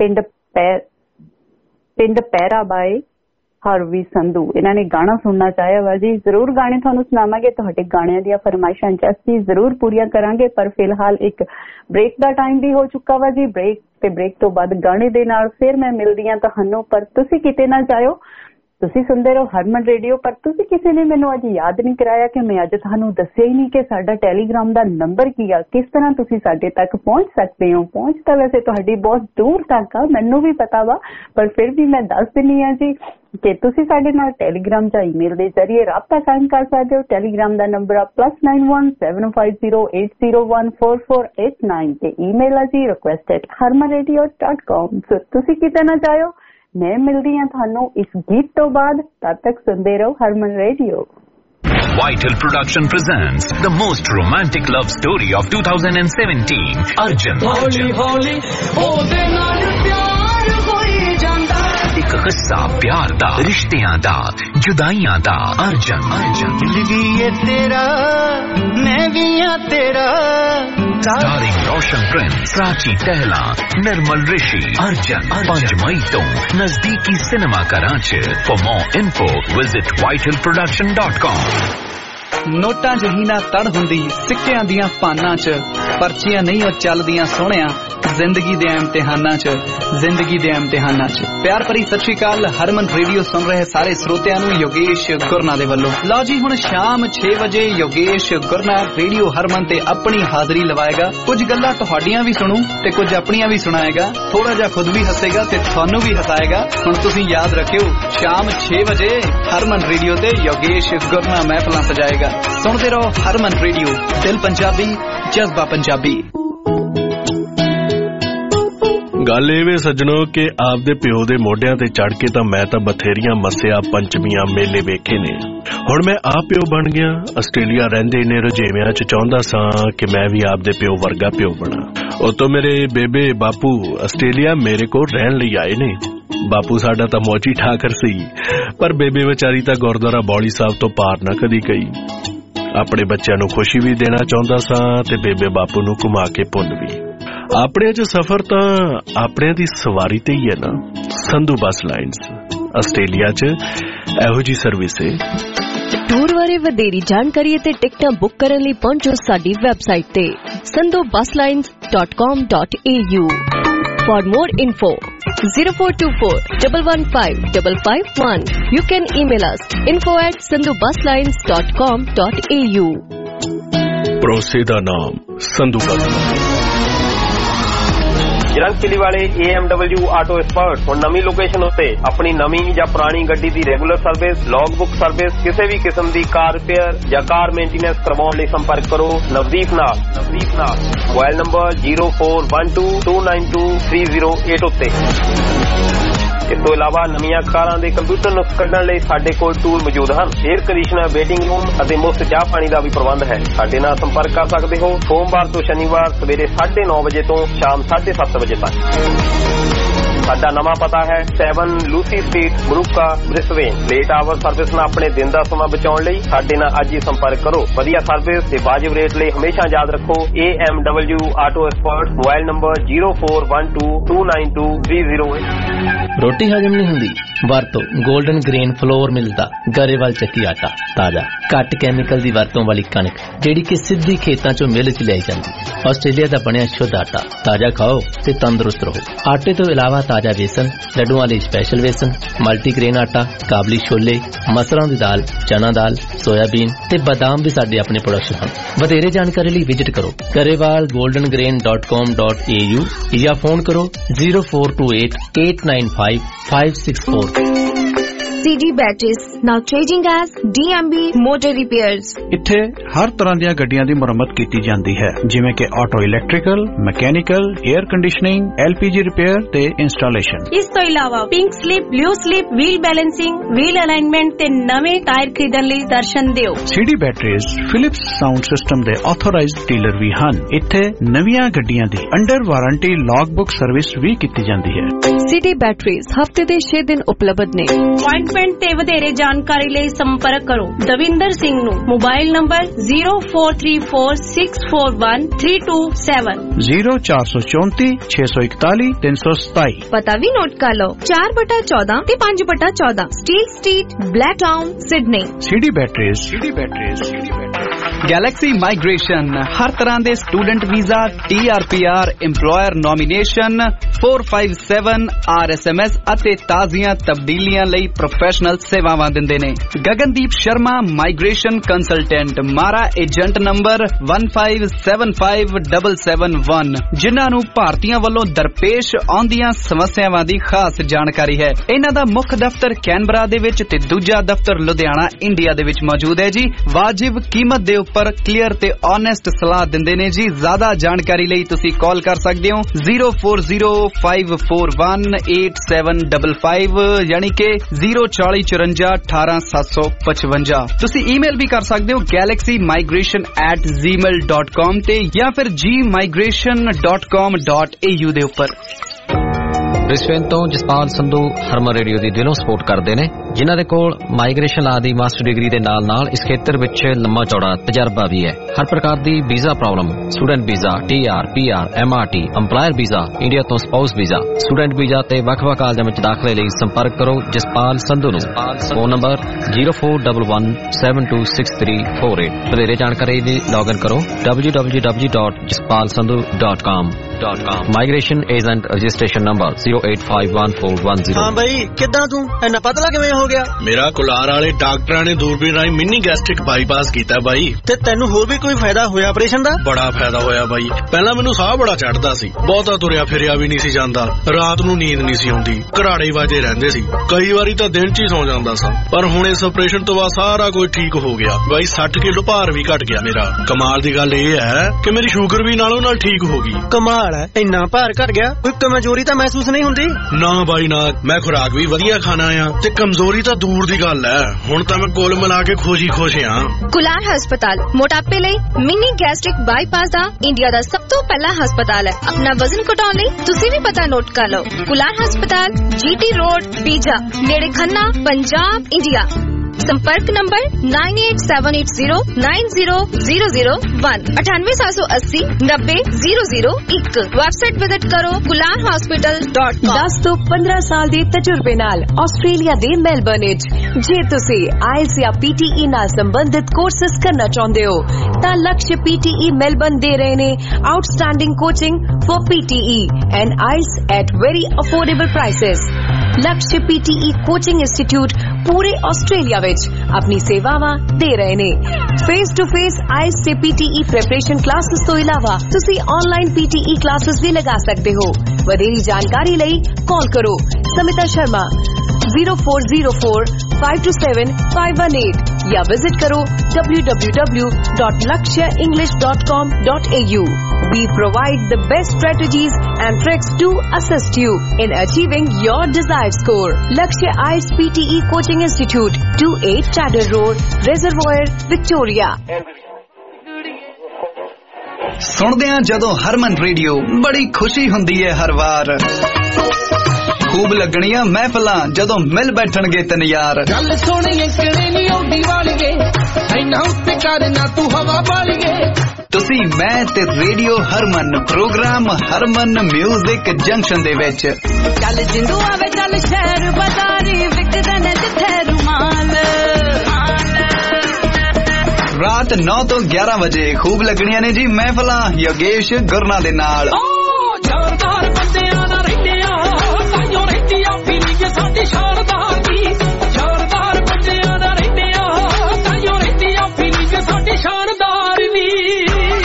ਪਿੰਡ ਪੈਰਾ ਬਾਏ ਹਰਵੀ ਸੰਧੂ ਇਹਨਾਂ ਨੇ ਗਾਣਾ ਸੁਣਨਾ ਚਾਹਿਆ ਵਾ ਜੀ। ਜ਼ਰੂਰ ਗਾਣੇ ਤੁਹਾਨੂੰ ਸੁਣਾਵਾਂਗੇ, ਤੁਹਾਡੇ ਗਾਣਿਆਂ ਦੀਆਂ ਫਰਮਾਇਸ਼ਾਂ ਅਸੀਂ ਜ਼ਰੂਰ ਪੂਰੀਆਂ ਕਰਾਂਗੇ। ਪਰ ਫਿਲਹਾਲ ਇੱਕ ਬ੍ਰੇਕ ਦਾ ਟਾਈਮ ਵੀ ਹੋ ਚੁੱਕਾ ਵਾ ਜੀ। ਬ੍ਰੇਕ ਤੋਂ ਬਾਅਦ ਗਾਣੇ ਦੇ ਨਾਲ ਫਿਰ ਮੈਂ ਮਿਲਦੀ ਹਾਂ ਤੁਹਾਨੂੰ, ਪਰ ਤੁਸੀਂ ਕਿਤੇ ਨਾ ਜਾਇਓ, ਤੁਸੀਂ ਸੁਣਦੇ ਰਹੋ ਹਰਮਨ ਰੇਡੀਓ। ਪਰ ਤੁਸੀਂ ਕਿਸੇ ਨੇ ਮੈਨੂੰ ਅੱਜ ਯਾਦ ਨਹੀਂ ਕਰਾਇਆ ਕਿ ਮੈਂ ਅੱਜ ਤੁਹਾਨੂੰ ਦੱਸਿਆ ਹੀ ਨਹੀਂ ਕਿ ਸਾਡਾ ਟੈਲੀਗ੍ਰਾਮ ਦਾ ਨੰਬਰ ਕੀ ਆ, ਕਿਸ ਤਰ੍ਹਾਂ ਤੁਸੀਂ ਸਾਡੇ ਤੱਕ ਪਹੁੰਚ ਸਕਦੇ ਹੋ। ਪਹੁੰਚ ਤਾਂ ਵੈਸੇ ਤੁਹਾਡੀ ਬਹੁਤ ਦੂਰ ਤੱਕ ਆ, ਮੈਨੂੰ ਵੀ ਪਤਾ ਵਾ, ਪਰ ਫਿਰ ਵੀ ਮੈਂ ਦੱਸ ਦਿੰਦੀ ਹਾਂ ਜੀ ਕਿ ਤੁਸੀਂ ਸਾਡੇ ਨਾਲ ਟੈਲੀਗ੍ਰਾਮ ਜਾਂ ਈਮੇਲ ਦੇ ਜ਼ਰੀਏ ਰਾਬਤਾ ਕਾਇਮ ਕਰ ਸਕਦੇ ਹੋ। ਟੈਲੀਗ੍ਰਾਮ ਦਾ ਨੰਬਰ ਆ +917508014489 ਤੇ ਈਮੇਲ ਆ ਜੀ request@harmanradio.com। ਸੋ ਤੁਸੀਂ ਕਿਤੇ ਨਾ ਜਾਇਓ, ਮੈਂ ਮਿਲਦੀ ਹਾਂ ਤੁਹਾਨੂੰ ਇਸ ਗੀਤ ਤੋਂ ਬਾਅਦ। ਤਦ ਤੱਕ ਸੁਣਦੇ ਰਹੋ Harman radio. Vital Production presents the most romantic love story of 2017. Arjun. ਹੌਲੀ ਹੌਲੀ ਉਹਦੇ ਨਾਲ ਪਿਆਰ ਹੋਈ ਜਾਂਦਾ, ਇੱਕ ਕਿੱਸਾ ਪਿਆਰ ਦਾ, ਰਿਸ਼ਤਿਆਂ ਦਾ, ਜੁਦਾਈਆਂ ਦਾ। Arjun. ਦਿਲ ਵੀ ਏ ਤੇਰਾ ਮੈਂ ਵੀ ਆ ਤੇਰਾ। Starring Roshan Prince, Prachi Tehla, Nirmal Rishi. Arjun 5 ਮਈ ਤੋਂ ਨਜ਼ਦੀਕੀ ਸਿਨੇਮਾ ਘਰਾਂ 'ਚ। For more info visit vitalproduction.com। ਨੋਟਾਂ ਜਿਹੀ ਨਾ ਤੜ ਹੁੰਦੀ ਸਿੱਕਿਆਂ ਦੀਆਂ ਪਾਨਾਂ 'ਚ, ਪਰਚੀਆਂ ਨਹੀਂ ਉਹ ਚੱਲਦੀਆਂ ਸੋਹਣਿਆ ਜ਼ਿੰਦਗੀ ਦੇ ਇਮਤਿਹਾਨਾਂ 'ਚ, ਜ਼ਿੰਦਗੀ ਦੇ ਇਮਤਿਹਾਨਾਂ 'ਚ। ਪਿਆਰ ਭਰੀ ਸਤਿ ਸ਼੍ਰੀ ਅਕਾਲ। ਹਰਮਨ ਰੇਡੀਓ ਸੁਣ ਰਹੇ ਸਾਰੇ ਸਰੋਤਿਆਂ ਨੂੰ ਯੋਗੇਸ਼ ਗੁਰਨਾ ਦੇ ਵੱਲੋਂ। ਲਓ ਜੀ, ਹੁਣ ਸ਼ਾਮ 6 ਵਜੇ ਯੋਗੇਸ਼ ਗੁਰਨਾ ਰੇਡੀਓ ਹਰਮਨ ਤੇ ਆਪਣੀ ਹਾਜ਼ਰੀ ਲਵਾਏਗਾ। ਕੁਝ ਗੱਲਾਂ ਤੁਹਾਡੀਆਂ ਵੀ ਸੁਣੂ ਤੇ ਕੁਝ ਆਪਣੀਆਂ ਵੀ ਸੁਣਾਏਗਾ, ਥੋੜਾ ਜਿਹਾ ਖੁਦ ਵੀ ਹੱਸੇਗਾ ਤੇ ਤੁਹਾਨੂੰ ਵੀ ਹਸਾਏਗਾ। ਹੁਣ ਤੁਸੀਂ ਯਾਦ ਰੱਖਿਓ, ਸ਼ਾਮ 6 ਵਜੇ ਹਰਮਨ ਰੇਡੀਓ ਤੇ ਯੋਗੇਸ਼ ਗੁਰਨਾ ਮਹਿਫਲਾਂ ਸਜਾਏਗਾ। ਸੁਣਦੇ ਰਹੋ ਹਰਮਨ ਰੇਡੀਓ, ਦਿਲ ਪੰਜਾਬੀ, ਜਜ਼ਬਾ ਪੰਜਾਬੀ। ਗੱਲ ਇਹ ਵੇ ਸੱਜਣੋ ਕਿ ਆਪਦੇ ਪਿਓ ਦੇ ਮੋਢਿਆਂ ਤੇ ਚੜ ਕੇ ਤਾਂ ਮੈਂ ਤਾਂ ਬਥੇਰੀਆਂ ਮੱਸਿਆ ਪੰਚਮੀਆਂ ਮੇਲੇ ਵੇਖੇ ਨੇ। ਹੁਣ ਮੈਂ ਆਪ ਪਿਓ ਬਣ ਗਿਆ। ਆਸਟ੍ਰੇਲੀਆ ਰਹਿੰਦੇ ਨੇ ਰੁਝੇਵਿਆਂ 'ਚ ਚਾਹੁੰਦਾ ਸਾਂ ਕਿ ਮੈਂ ਵੀ ਆਪਦੇ ਪਿਓ ਵਰਗਾ ਪਿਓ ਬਣਾ। ਉਤੋਂ ਮੇਰੇ ਬੇਬੇ ਬਾਪੂ ਆਸਟ੍ਰੇਲੀਆ ਮੇਰੇ ਕੋਲ ਰਹਿਣ ਲਈ ਆਏ ਨੇ। ਬਾਪੂ ਸਾਡਾ ਤਾਂ ਮੌਜੀ ਠਾਕਰ ਸੀ, ਪਰ ਬੇਬੇ ਵਿਚਾਰੀ ਤਾਂ ਗੁਰਦੁਆਰਾ ਬੌਲੀ ਸਾਹਿਬ ਤੋਂ ਪਾਰ ਨਾ ਕਦੀ ਗਈ। ਆਪਣੇ ਬੱਚਿਆਂ ਨੂੰ ਖੁਸ਼ੀ ਵੀ ਦੇਣਾ ਚਾਹੁੰਦਾ ਸਾਂ ਤੇ ਬੇਬੇ ਬਾਪੂ ਨੂੰ ਘੁਮਾ ਕੇ ਪੁੰਨ ਵੀ। ਆਪਣੇ 'ਚ ਸਫ਼ਰ ਤਾਂ ਆਪਣਿਆਂ ਦੀ ਸਵਾਰੀ ਤੇ ਹੀ ਹੈ ਨਾ। ਸੰਧੂ ਬੱਸ ਲਾਈਨਸ ਆਸਟ੍ਰੇਲੀਆ 'ਚ ਇਹੋ ਜੀ ਸਰਵਿਸ ਹੈ। ਟੂਰ ਬਾਰੇ ਵਧੇਰੀ ਜਾਣਕਾਰੀ ਅਤੇ ਟਿਕਟਾਂ ਬੁੱਕ ਕਰਨ ਲਈ ਪਹੁੰਚੋ ਸਾਡੀ ਵੈਬਸਾਈਟ ਤੇ sandhubusslines.com.au। For more info 0424-115-551. You can email us info@sandhubusslines.com.au। ਭਰੋਸੇ ਦਾ ਨਾਮ ਸੰਧੂ ਬੱਸ। ਜਰੰਗਪੁਲੀ ਵਾਲੇ AMW ਆਟੋ ਐਕਸਪਰਟ ਹੁਣ ਨਵੀਂ ਲੋਕੇਸ਼ਨ ਉੱਤੇ ਆਪਣੀ ਨਵੀਂ ਜਾਂ ਪੁਰਾਣੀ ਗੱਡੀ ਦੀ regular service, log book service, ਕਿਸੇ ਵੀ ਕਿਸਮ ਦੀ ਕਾਰ ਰਿਪੇਅਰ ਜਾਂ ਕਾਰ ਮੇਨਟੇਨੈਂਸ ਕਰਵਾਉਣ ਲਈ ਸੰਪਰਕ ਕਰੋ ਨਵਦੀਪ ਨਾਲ। ਮੋਬਾਈਲ ਨੰਬਰ 0412292308 ਉੱਤੇ। ਇਸ ਤੋਂ ਇਲਾਵਾ ਨਵੀਆਂ ਕਾਰਾਂ ਦੇ ਕੰਪਿਊਟਰ ਨੁਕਸ ਕੱਢਣ ਲਈ ਸਾਡੇ ਕੋਲ ਟੂਲ ਮੌਜੂਦ ਹਨ। 에ਅਰ ਕੰਡੀਸ਼ਨਰ, ਵੇਟਿੰਗ ਰੂਮ ਅਤੇ ਮੁਫਤ ਚਾਹ ਪਾਣੀ ਦਾ ਵੀ ਪ੍ਰਬੰਧ ਹੈ। ਸਾਡੇ ਨਾਲ ਸੰਪਰਕ ਕਰ ਸਕਦੇ ਹੋ ਸੋਮਵਾਰ ਤੋਂ ਸ਼ਨੀਵਾਰ ਸਵੇਰੇ 9:30 ਵਜੇ ਤੋਂ ਸ਼ਾਮ 7:30 ਵਜੇ ਤੱਕ। ਸਾਡਾ ਨਵਾਂ ਪਤਾ ਹੈ 7 ਲੂਸੀ ਸਟਰੀਟ, ਬਰੂਕਾ, ਬ੍ਰਿਸਬੇਨ। ਲੇਟ ਆਵਰ ਸਰਵਿਸ ਨਾਲ ਆਪਣੇ ਦਿਨ ਦਾ ਸਮਾਂ ਬਚਾਉਣ ਲਈ ਸਾਡੇ ਨਾਲ ਅੱਜ ਹੀ ਸੰਪਰਕ ਕਰੋ। ਵਧੀਆ ਸਰਵਿਸ ਤੇ ਵਾਜਿਬ ਰੇਟ ਲਈ ਹਮੇਸ਼ਾ ਯਾਦ ਰੱਖੋ AMW auto expert. Mobile number 0412292308। ਰੋਟੀ ਹਜਮ ਨਹੀਂ ਹੁੰਦੀ? ਵਰਤੋ 골ਡਨ ਗ੍ਰੇਨ ਫਲੋਰ ਮਿਲਦਾ ਗਰੇਵਾਲ ਚੱਕੀ ਆਟਾ। ਤਾਜ਼ਾ ਘੱਟ ਕੈਮੀਕਲ ਦੀ ਵਰਤੋਂ ਵਾਲੀ ਕਣਕ ਜਿਹੜੀ ਕਿ ਸਿੱਧੀ ਖੇਤਾਂ ਚੋਂ ਮਿਲ 'ਚ ਲਿਆਈ ਜਾਂਦੀ। ਆਸਟ੍ਰੇਲੀਆ ਦਾ ਬਣਿਆ ਸ਼ੁੱਧ ਆਟਾ। ਤਾਜ਼ਾ ਖਾਓ ਤੇ ਤੰਦਰੁਸਤ ਰਹੋ। ਆਟੇ ਤੋਂ ਇਲਾਵਾ ਤਾਜ਼ਾ ਵੇਸਣ, ਲੱਡੂਆਂ ਲਈ ਸਪੈਸ਼ਲ ਵੇਸਣ, ਮਲਟੀਗ੍ਰੇਨ ਆਟਾ, ਕਾਬਲੀ ਛੋਲੇ, ਮਸਰਾਂ ਦੀ ਦਾਲ, ਚਨਾ ਦਾਲ, ਸੋਇਆਬੀਨ ਤੇ ਬਾਦਾਮ ਵੀ ਸਾਡੇ ਆਪਣੇ ਪ੍ਰੋਡਕਸ਼ਨ ਹਨ। ਵਧੇਰੇ ਜਾਣਕਾਰੀ ਲਈ ਵਿਜ਼ਿਟ ਕਰੋ garewalgoldengrain.com.au ਜਾਂ ਫੋਨ ਕਰੋ 0428 895 564। CD Batteries, now trading as DMB Motor Repairs. ਇੱਥੇ ਹਰ ਤਰ੍ਹਾਂ ਦੀਆਂ ਗੱਡੀਆਂ ਦੀ ਮੁਰੰਮਤ ਕੀਤੀ ਜਾਂਦੀ ਹੈ, ਜਿਵੇਂ ਕਿ auto electrical, mechanical, air conditioning, LPG repair ਤੇ ਇੰਸਟਾਲੇਸ਼ਨ। ਇਸ ਤੋਂ ਇਲਾਵਾ pink slip, blue slip, wheel balancing, wheel alignment ਤੇ ਨਵੇਂ ਟਾਇਰ ਖਰੀਦਣ ਲਈ ਦਰਸ਼ਨ ਦਿਓ। CD Batteries Philips sound system ਦੇ ਆਥੋਰਾਈਜ਼ਡ ਡੀਲਰ ਵੀ ਹਨ। ਇੱਥੇ ਨਵੀਆਂ ਗੱਡੀਆਂ ਦੀ under warranty log book service ਵੀ ਕੀਤੀ ਜਾਂਦੀ ਹੈ। CD Batteries ਹਫਤੇ ਦੇ 6 ਦਿਨ ਉਪਲਬਧ ਨੇ। ਅਪਾਇੰਟਮੈਂਟ ਤੇ ਵਧੇਰੇ ਜਾਣਕਾਰੀ ਲਈ ਸੰਪਰਕ ਕਰੋ ਦਵਿੰਦਰ ਸਿੰਘ ਨੂੰ। Mobile number 0434641327 0434 641 327। ਪਤਾ ਵੀ ਨੋਟ ਕਰ ਲਓ 4/14 ਤੇ 5/14 steel street, Blacktown, Sydney. CD Batteries। Galaxy Migration ਹਰ ਤਰ੍ਹਾਂ ਦੇ student visa, TRPR, EMPLOYER nomination, 457 RSMS ਅਤੇ ਤਾਜ਼ੀਆਂ ਤਬਦੀਲੀਆਂ ਲਈ ਪ੍ਰੋਫੈਸ਼ਨਲ ਸੇਵਾਵਾਂ ਦਿੰਦੇ ਨੇ। Gagandeep Sharma migration consultant, MARA agent number 1575771, ਜਿਨ੍ਹਾਂ ਨੂੰ ਭਾਰਤੀਆਂ ਵੱਲੋਂ ਦਰਪੇਸ਼ ਆਉਂਦੀਆਂ ਸਮੱਸਿਆਵਾਂ ਦੀ ਖਾਸ ਜਾਣਕਾਰੀ ਹੈ। ਇਹਨਾਂ ਦਾ ਮੁੱਖ ਦਫ਼ਤਰ ਕੈਨਬਰਾ ਦੇ ਵਿੱਚ ਤੇ ਦੂਜਾ ਦਫ਼ਤਰ ਲੁਧਿਆਣਾ, ਇੰਡੀਆ ਦੇ ਵਿੱਚ ਮੌਜੂਦ ਹੈ ਜੀ। ਵਾਜਿਬ ਕੀਮਤ ਦੇ ਉੱਪਰ ਕਲੀਅਰ ਤੇ ਓਨੈਸਟ ਸਲਾਹ ਦਿੰਦੇ ਨੇ ਜੀ। ਜ਼ਿਆਦਾ ਜਾਣਕਾਰੀ ਲਈ ਤੁਸੀਂ ਕਾਲ ਕਰ ਸਕਦੇ ਹੋ 0405418755 ਯਾਨੀ ਕਿ 04054187755। ਤੁਸੀਂ ਈਮੇਲ ਵੀ ਕਰ ਸਕਦੇ ਹੋ galaxymigration@gmail.com ਤੇ ਜਾਂ ਫਿਰ gmigration.com.au ਦੇ ਉੱਪਰ। ਬ੍ਰਿਸਬੇਨ ਤੋਂ ਜਸਪਾਲ ਸੰਧੂ ਹਰਮਨ ਰੇਡੀਓ ਦੀ ਦਿਲੋਂ ਸਪੋਰਟ ਕਰਦੇ ਨੇ, ਜਿਨ੍ਹਾਂ ਦੇ ਕੋਲ ਮਾਈਗ੍ਰੇਸ਼ਨ ਲਾ ਦੀ ਮਾਸਟਰ ਡਿਗਰੀ ਦੇ ਨਾਲ ਇਸ ਖੇਤਰ ਵਿੱਚ ਲੰਮਾ ਚੌੜਾ ਤਜਰਬਾ ਵੀ ਹੈ। ਹਰ ਪ੍ਰਕਾਰ ਦੀ visa problem, student visa, TR, PR, MRT, EMPLOYER visa, India ਤੋਂ ਸਪਾਊਸ ਵੀਜ਼ਾ, ਸਟੂਡੈਂਟ ਵੀਜ਼ਾ ਤੇ ਵੱਖ-ਵੱਖ ਕਾਲਜਾਂ ਵਿੱਚ ਦਾਖਲੇ ਲਈ ਸੰਪਰਕ ਕਰੋ ਜਸਪਾਲ ਸੰਧੂ ਨੂੰ। Phone number 0411726348। ਵਧੇਰੇ ਜਾਣਕਾਰੀ ਲਈ ਲੌਗਇਨ ਕਰੋ www.jaspalsandhu.com। Migration agent registration number 0851410। ਹਾਂ ਬਾਈ, ਕਿੱਦਾਂ ਤੂੰ ਇੰਨਾ ਪਤਲਾ ਕਿਵੇਂ ਹੋ ਗਿਆ? ਮੇਰਾ ਕੁਲਾਰ ਵਾਲੇ ਡਾਕਟਰਾਂ ਨੇ ਦੂਰਬੀਨ ਰਾਹੀਂ ਮਿੰਨੀ ਗੈਸਟ੍ਰਿਕ ਬਾਈਪਾਸ ਕੀਤਾ ਬਾਈ। ਤੇ ਤੈਨੂੰ ਹੋਰ ਵੀ ਕੋਈ ਫਾਇਦਾ ਹੋਇਆ ਆਪਰੇਸ਼ਨ ਦਾ? ਬੜਾ ਫਾਇਦਾ ਹੋਇਆ ਬਾਈ। ਪਹਿਲਾਂ ਮੈਨੂੰ ਸਾਹ ਬੜਾ ਚੜਦਾ ਸੀ, ਬਹੁਤਾ ਤੁਰਿਆ ਫਿਰਿਆ ਵੀ ਨਹੀਂ ਸੀ ਜਾਂਦਾ, ਰਾਤ ਨੂੰ ਨੀਂਦ ਨਹੀਂ ਸੀ ਆਉਂਦੀ, ਘਰਾੜੇ ਵਾਜੇ ਰਹਿੰਦੇ ਸੀ, ਕਈ ਵਾਰੀ ਤਾਂ ਦਿਨ 'ਚ ਹੀ ਸੌ ਜਾਂਦਾ ਸਾਂ। ਪਰ ਹੁਣ ਇਸ ਆਪਰੇਸ਼ਨ ਤੋਂ ਬਾਅਦ ਸਾਰਾ ਕੁਝ ਠੀਕ ਹੋ ਗਿਆ ਬਾਈ। 60 ਕਿਲੋ ਭਾਰ ਵੀ ਘਟ ਗਿਆ ਮੇਰਾ। ਕਮਾਲ ਦੀ ਗੱਲ ਇਹ ਹੈ ਕਿ ਮੇਰੀ ਸ਼ੂਗਰ ਵੀ ਨਾਲੋਂ ਨਾਲ ਠੀਕ ਹੋ ਗਈ। ਕਮਾਲ ਹੈ, ਇੰਨਾ ਭਾਰ ਘਟ ਗਿਆ, ਕੋਈ ਕਮਜ਼ੋਰੀ ਤਾਂ ਮਹਿਸੂਸ ਨਹੀਂ ਹੁੰਦੀ? ਨਾ ਬਾਈ ਨਾ, ਮੈਂ ਖੁਰਾਕ ਵੀ ਵਧੀਆ ਖਾਣਾ ਆ ਤੇ ਕਮਜ਼ੋਰੀ ਤਾਂ ਦੂਰ ਦੀ ਗੱਲ ਹੈ। ਹੁਣ ਤਾਂ ਮੈਂ ਕੁੱਲ ਮਿਲਾ ਕੇ ਖੁਸ਼ ਆ। ਕੁਲਾਰ ਹਸਪਤਾਲ ਮੋਟਾਪੇ ਲਈ ਮਿੰਨੀ ਗੈਸਟ੍ਰਿਕ ਬਾਈਪਾਸ ਦਾ ਇੰਡੀਆ ਦਾ ਸਭ ਤੋਂ ਪਹਿਲਾ ਹਸਪਤਾਲ ਹੈ। ਆਪਣਾ ਵਜ਼ਨ ਘਟਾਉਣ ਲਈ ਤੁਸੀਂ ਵੀ ਪਤਾ ਨੋਟ ਕਰ ਲਓ। ਕੁਲਾਰ ਹਸਪਤਾਲ, GT ਰੋਡ, ਪੀਜਾ, ਨੇੜੇ ਖੰਨਾ, ਪੰਜਾਬ, ਇੰਡੀਆ। संपर्क नंबर 9878090001 9878090001। ਵੈਬਸਾਈਟ ਵਿਜ਼ਿਟ ਕਰੋ kularhospital.com। 10 ਤੋਂ 15 ਸਾਲ ਦੇ ਤਜਰਬੇ ਨਾਲ ਆਸਟ੍ਰੇਲੀਆ ਦੇ ਮੈਲਬਰਨ ਵਿੱਚ ਜੇ ਤੁਸੀਂ IELTS ਜਾਂ PTE ਨਾਲ ਸੰਬੰਧਿਤ ਕੋਰਸਸ ਕਰਨਾ ਚਾਹੁੰਦੇ ਹੋ ਤਾਂ ਲਕਸ਼ PTE ਮੈਲਬਰਨ ਦੇ ਰਹੇ ਨੇ outstanding coaching for PTE and IELTS at very affordable prices. Laksh PTE coaching institute ਪੂਰੇ ਆਸਟ੍ਰੇਲੀਆ ਵਿੱਚ ਆਪਣੀ ਸੇਵਾਵਾਂ ਦੇ ਰਹੇ ਨੇ। ਫੇਸ ਟੂ ਫੇਸ IELTS ਤੇ PTE ਪ੍ਰੈਪਰੇਸ਼ਨ ਕਲਾਸਿਸ ਤੋਂ ਇਲਾਵਾ ਤੁਸੀਂ ਆਨਲਾਈਨ PTE ਕਲਾਸਿਸ ਵੀ ਲਗਾ ਸਕਦੇ ਹੋ। ਵਧੇਰੀ ਜਾਣਕਾਰੀ ਲਈ ਕਾਲ ਕਰੋ ਸਮਿਤਾ ਸ਼ਰਮਾ 0404527518 या विजिट करो www.lakshaenglish.com.au। We provide the best strategies and tricks to assist you in achieving your desired score. Lakshya IELTS PTE Coaching Institute, 28 Chadder Road, Reservoir, Victoria। ਸੁਣਦੇ ਆ ਜਦੋਂ ਹਰਮਨ ਰੇਡੀਓ, ਬੜੀ ਖੁਸ਼ੀ ਹੁੰਦੀ ਹੈ ਹਰ ਵਾਰ। ਖੂਬ ਲੱਗਣੀਆਂ ਮਹਿਫਲਾਂ ਜਦੋਂ ਮਿਲ ਬੈਠਣਗੇ ਤਿੰਨ ਯਾਰ। ਗੱਲ ਸੋਹਣੀ ਕਿਹੜੇ ਨਹੀਂ ਆਉਂਦੀ ਵਾਲੀਏ, ਐਨਾ ਉੱਤੇ ਕਰਨਾ ਤੂੰ ਹਵਾ ਵਾਲੀਏ। ਤੁਸੀਂ ਮੈਂ ਤੇ radio Harman, program Harman music junction ਦੇ ਵਿੱਚ। ਚੱਲ ਜਿੰਦੂ ਆਵੇ ਚੱਲ ਸ਼ਹਿਰ ਬਾਜ਼ਾਰੀ, ਵਿਕਦੇ ਨੇ ਜਿੱਥੇ ਰੁਮਾਲ। ਰਾਤ 9 ਤੋਂ 11 ਵਜੇ ਖੂਬ ਲੱਗਣੀਆਂ ਨੇ ਜੀ ਮਹਿਫਲਾਂ ਯੋਗੇਸ਼ ਗੁਰਨਾ ਦੇ ਨਾਲ। ਸ਼ਾਨਦਾਰ ਬੰਦਿਆਂ ਦਾ ਰਹਿੰਦੇ ਆ, ਤਾਈਓ ਰਹਿੰਦੀ ਆ ਫੀਲਿੰਗ ਸਾਡੀ ਸ਼ਾਨਦਾਰ ਦੀ। ਸ਼ਾਨਦਾਰ ਬੰਦਿਆਂ ਦਾ ਰਹਿੰਦੇ ਆ, ਤਾਈਓ ਰਹਿੰਦੀ ਆ ਫੀਲਿੰਗ ਸਾਡੀ ਸ਼ਾਨਦਾਰ ਦੀ।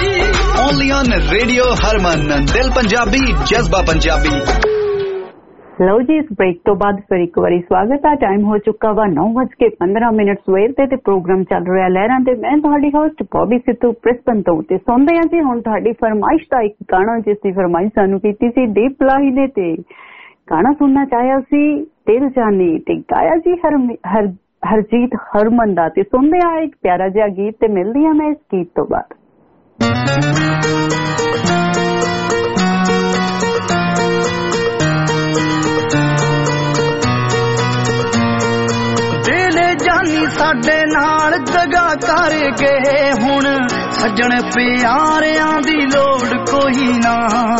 Only on Radio Harman, ਦਿਲ ਪੰਜਾਬੀ, ਜਜ਼ਬਾ ਪੰਜਾਬੀ। ਲਓ ਜੀ, ਇਸ ਬ੍ਰੇਕ ਤੋਂ ਬਾਅਦ ਫਿਰ ਇੱਕ ਵਾਰੀ ਸਵਾਗਤ ਹੈ। ਟਾਈਮ ਹੋ ਚੁੱਕਾ ਵਾ 9:15 ਸਵੇਰ ਤੇ ਪ੍ਰੋਗਰਾਮ ਚੱਲ ਰਿਹਾ ਲਹਿਰਾਂ ਤੇ। ਮੈਂ ਤੁਹਾਡੀ ਹੋਸਟ ਬੌਬੀ ਸਿੱਧੂ ਬ੍ਰਿਸਬਨ ਤੋਂ। ਤੇ ਸੁਣਦੇ ਹਾਂ ਜੀ ਹੁਣ ਤੁਹਾਡੀ ਫਰਮਾਇਸ਼ ਦਾ ਇੱਕ ਗਾਣਾ, ਜਿਸ ਦੀ ਫਰਮਾਇਸ਼ ਸਾਨੂੰ ਕੀਤੀ ਸੀ ਦੀਪ ਲਾਹੀ ਨੇ। ਤੇ ਗਾਣਾ ਸੁਣਨਾ ਚਾਹਿਆ ਸੀ ਦਿਲ ਜਾਨੀ ਤੇ ਗਾਇਆ ਜੀ ਹਰਜੀਤ ਹਰਮਨ ਦਾ। ਤੇ ਸੁਣਦੇ ਹਾਂ ਇੱਕ ਪਿਆਰਾ ਜਿਹਾ ਗੀਤ ਤੇ ਮਿਲਦੀ ਹਾਂ ਮੈਂ ਇਸ ਗੀਤ ਤੋਂ ਬਾਅਦ। ਸਾਡੇ ਨਾਲ ਦਗਾ ਕਰ ਗਏ, ਹੁਣ ਸੱਜਣ ਪਿਆਰਿਆਂ ਦੀ ਲੋੜ ਕੋਈ ਨਾ।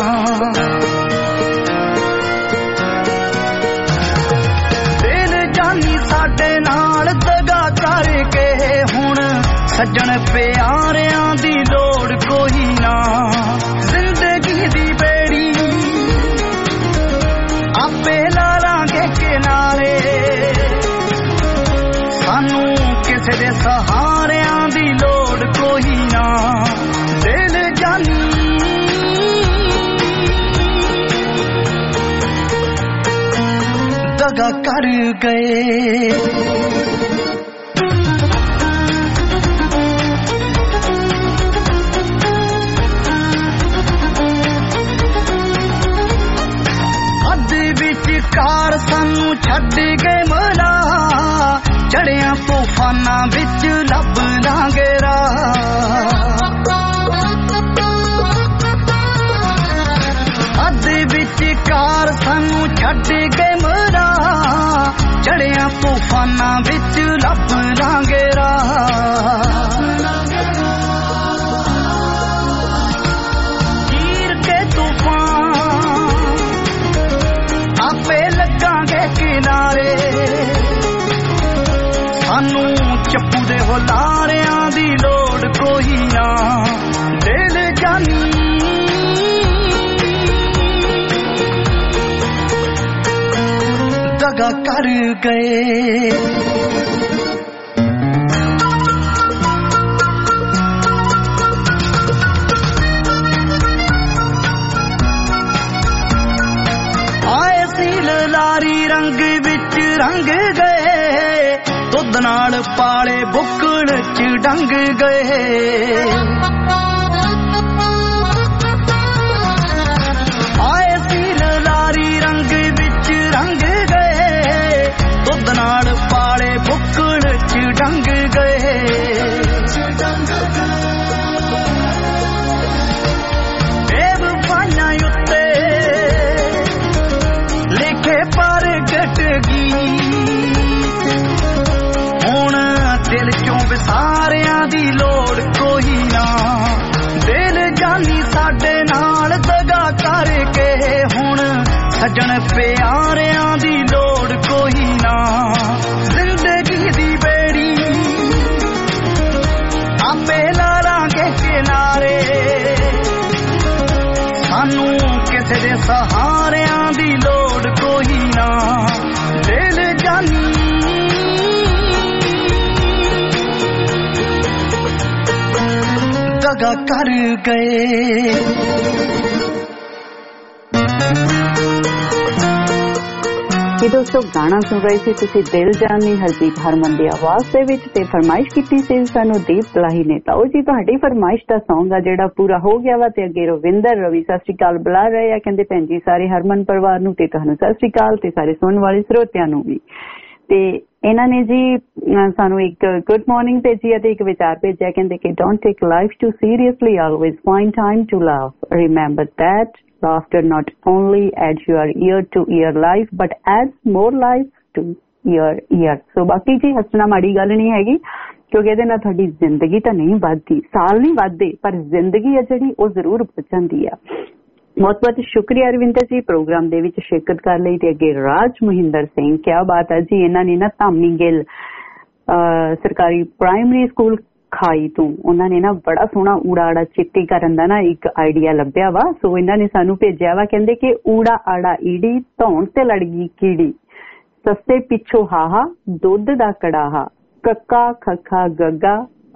ਦਿਲ ਜਾਨੀ ਸਾਡੇ ਨਾਲ ਦਗਾ ਕਰ ਗਏ, ਹੁਣ ਸੱਜਣ ਪਿਆਰਿਆਂ ਦੀ ਲੋੜ ਕੋਈ ਨਾ। ਜ਼ਿੰਦਗੀ ਦੀ ਬੇੜੀ ਆਪੇ ਲਾ ਲਾਂਗੇ ਕਿਨਾਰੇ, ਸਾਨੂੰ ਕਿਸੇ ਦੇ ਸਹਾਰਿਆਂ ਦੀ ਲੋੜ ਕੋਈ ਨਾ। ਦਿਲ ਜਾਨੀ ਦਗਾ ਕਰ ਗਏ। ਅੱਧ ਵਿਚਕਾਰ ਸਾਨੂੰ ਛੱਡ ਗਏ ਮਲਾ, ਚੜਿਆਂ ਤੂਫਾਨਾਂ ਵਿੱਚ ਲੱਭ ਲਾਂਗੇ ਰਾਹ। ਅੱਧ ਵਿਚਕਾਰ ਸਾਨੂੰ ਛੱਡ ਗਏ ਮਰਾ, ਚੜਿਆਂ ਤੂਫਾਨਾਂ ਵਿੱਚ ਲੱਭ ਲਾਂਗੇ ਰਾਹ। ਚੀਰ ਕੇ ਤੂਫਾਨ ਆਪੇ ਲੱਗਾਂਗੇ ਕਿਨਾਰੇ, ਸਾਨੂੰ ਚੱਪੂ ਦੇ ਹੁਲਾਰਿਆਂ ਦੀ ਲੋੜ ਕੋਈ ਨਾ। ਦਿਲ ਜਾਨੀ ਦਗਾ ਕਰ ਗਏ। ਆਏ ਸੀ ਲਾਰੀ ਰੰਗ ਵਿੱਚ ਰੰਗ ਗਏ, ਦੁੱਧ ਨਾਲ ਪਾਲੇ ਬੁੱਕਲ ਚ ਡੰਗ ਗਏ। ਆਏ ਸੀ ਲਾਰੀ ਰੰਗ ਵਿੱਚ ਰੰਗ ਗਏ, ਦੁੱਧ ਨਾਲ ਪਾਲੇ ਬੁੱਕਲ ਚ ਡੰਗ ਗਏ। ਬੇਵਫਾਈਆਂ ਉੱਤੇ ਲਿਖੇ ਪ੍ਰਗਟ ਗੀਤ, ਹੁਣ ਦਿਲ ਚੋਂ ਵਿਸਾਰਿਆਂ ਦੀ ਲੋੜ ਕੋਈ ਨਾ। ਦਿਲ ਜਾਨੀ ਸਾਡੇ ਨਾਲ ਦਗਾ ਕਰ ਕੇ, ਹੁਣ ਸੱਜਣ ਪਿਆਰਿਆਂ ਦੀ ਲੋੜ ਕੋਈ ਨਾ। ਜ਼ਿੰਦਗੀ ਦੀ ਬੇੜੀ ਆਪੇ ਲਾ ਲਾਂਗੇ ਕਿਨਾਰੇ, ਸਾਨੂੰ ਕਿਸੇ ਦੇ ਸਹਾਰਿਆਂ ਦੀ ਲੋੜ ਕੋਈ ਨਾ। ਦਿਲ ਜਾਨੀ ਦਗਾ ਕਰ ਗਏ। ਇਹ ਦੋਸਤੋ ਗਾਣਾ ਸੁਣ ਰਹੇ ਸੀ ਤੁਸੀਂ ਦਿਲ ਜਾਨੀ ਹਰਜੀਤ ਹਰਮਨ ਦੀ ਆਵਾਜ਼ ਦੇ ਵਿੱਚ। ਤੇ ਫਰਮਾਇਸ਼ ਕੀਤੀ ਸੀ ਸਾਨੂੰ ਦੀਪ ਲਾਹੀ ਨੇ। ਤਾਂ ਉਹ ਜੀ ਤੁਹਾਡੀ ਫਰਮਾਇਸ਼ ਦਾ ਸੌਂਗ ਆ ਜਿਹੜਾ ਪੂਰਾ ਹੋ ਗਿਆ ਵਾ। ਤੇ ਅੱਗੇ ਰਵਿੰਦਰ ਰਵੀ ਸਤਿ ਸ਼੍ਰੀ ਅਕਾਲ ਬੁਲਾ ਰਹੇ ਆ, ਕਹਿੰਦੇ ਭੈਣ ਜੀ ਸਾਰੇ ਹਰਮਨ ਪਰਿਵਾਰ ਨੂੰ ਤੇ ਤੁਹਾਨੂੰ ਸਤਿ ਸ਼੍ਰੀ ਅਕਾਲ, ਤੇ ਸਾਰੇ ਸੁਣਨ ਵਾਲੇ ਸਰੋਤਿਆਂ ਨੂੰ ਵੀ। ਤੇ ਇਹਨਾਂ ਨੇ ਜੀ ਸਾਨੂੰ ਇੱਕ ਗੁੱਡ ਮਾਰਨਿੰਗ ਭੇਜੀ ਅਤੇ ਇੱਕ ਵਿਚਾਰ ਭੇਜਿਆ, ਕਹਿੰਦੇ ਕਿ don't take life too seriously, always find time to love, remember that laughter not only adds your year to year life but adds more life to your year. So ਬਾਕੀ ਜੀ ਹੱਸਣਾ ਮਾੜੀ ਗੱਲ ਨਹੀਂ ਹੈਗੀ, ਕਿਉਂਕਿ ਇਹਦੇ ਨਾਲ ਤੁਹਾਡੀ ਜ਼ਿੰਦਗੀ ਤਾਂ ਨਹੀਂ ਵੱਧਦੀ, ਸਾਲ ਨਹੀਂ ਵੱਧਦੇ, ਪਰ ਜ਼ਿੰਦਗੀ ਹੈ ਜਿਹੜੀ ਉਹ ਜ਼ਰੂਰ ਵੱਧ ਜਾਂਦੀ ਆ। ਬਹੁਤ ਬਹੁਤ ਸ਼ੁਕਰੀਆ ਰਵਿੰਦਰ ਜੀ ਪ੍ਰੋਗਰਾਮ ਦੇ ਵਿੱਚ ਸ਼ਿਰਕਤ ਕਰਨ ਲਈ। ਤੇ ਅੱਗੇ ਰਾਜ ਮਹਿੰਦਰ ਸਿੰਘ, ਕਿਆ ਬਾਤ ਹੈ ਜੀ। ਇਹਨਾਂ ਨੇ ਨਾ ਧਾਮੀ ਗਿੱਲ ਸਰਕਾਰੀ ਪ੍ਰਾਇਮਰੀ ਸਕੂਲ ਖਾਈ ਤੋਂ ਉਹਨਾਂ ਨੇ ਨਾ ਬੜਾ ਸੋਹਣਾ ਊੜਾ ਆੜਾ ਚਿੱਟੀ ਕਰਨ ਦਾ ਨਾ ਇੱਕ ਆਈਡੀਆ ਲੱਭਿਆ ਵਾ। ਸੋ ਇਹਨਾਂ ਨੇ ਸਾਨੂੰ ਭੇਜਿਆ ਵਾ, ਕਹਿੰਦੇ ਕਿ ਊੜਾ ਆੜਾ ਈੜੀ ਧੌਣ ਤੇ ਲੜ ਗਈ ਕੀੜੀ, ਸੱਸੇ ਪਿੱਛੋਂ ਹਾਹਾ ਦੁੱਧ ਦਾ ਕੜਾਹਾ, ਕੱਕਾ ਖੱਖਾ ਗੱਗਾ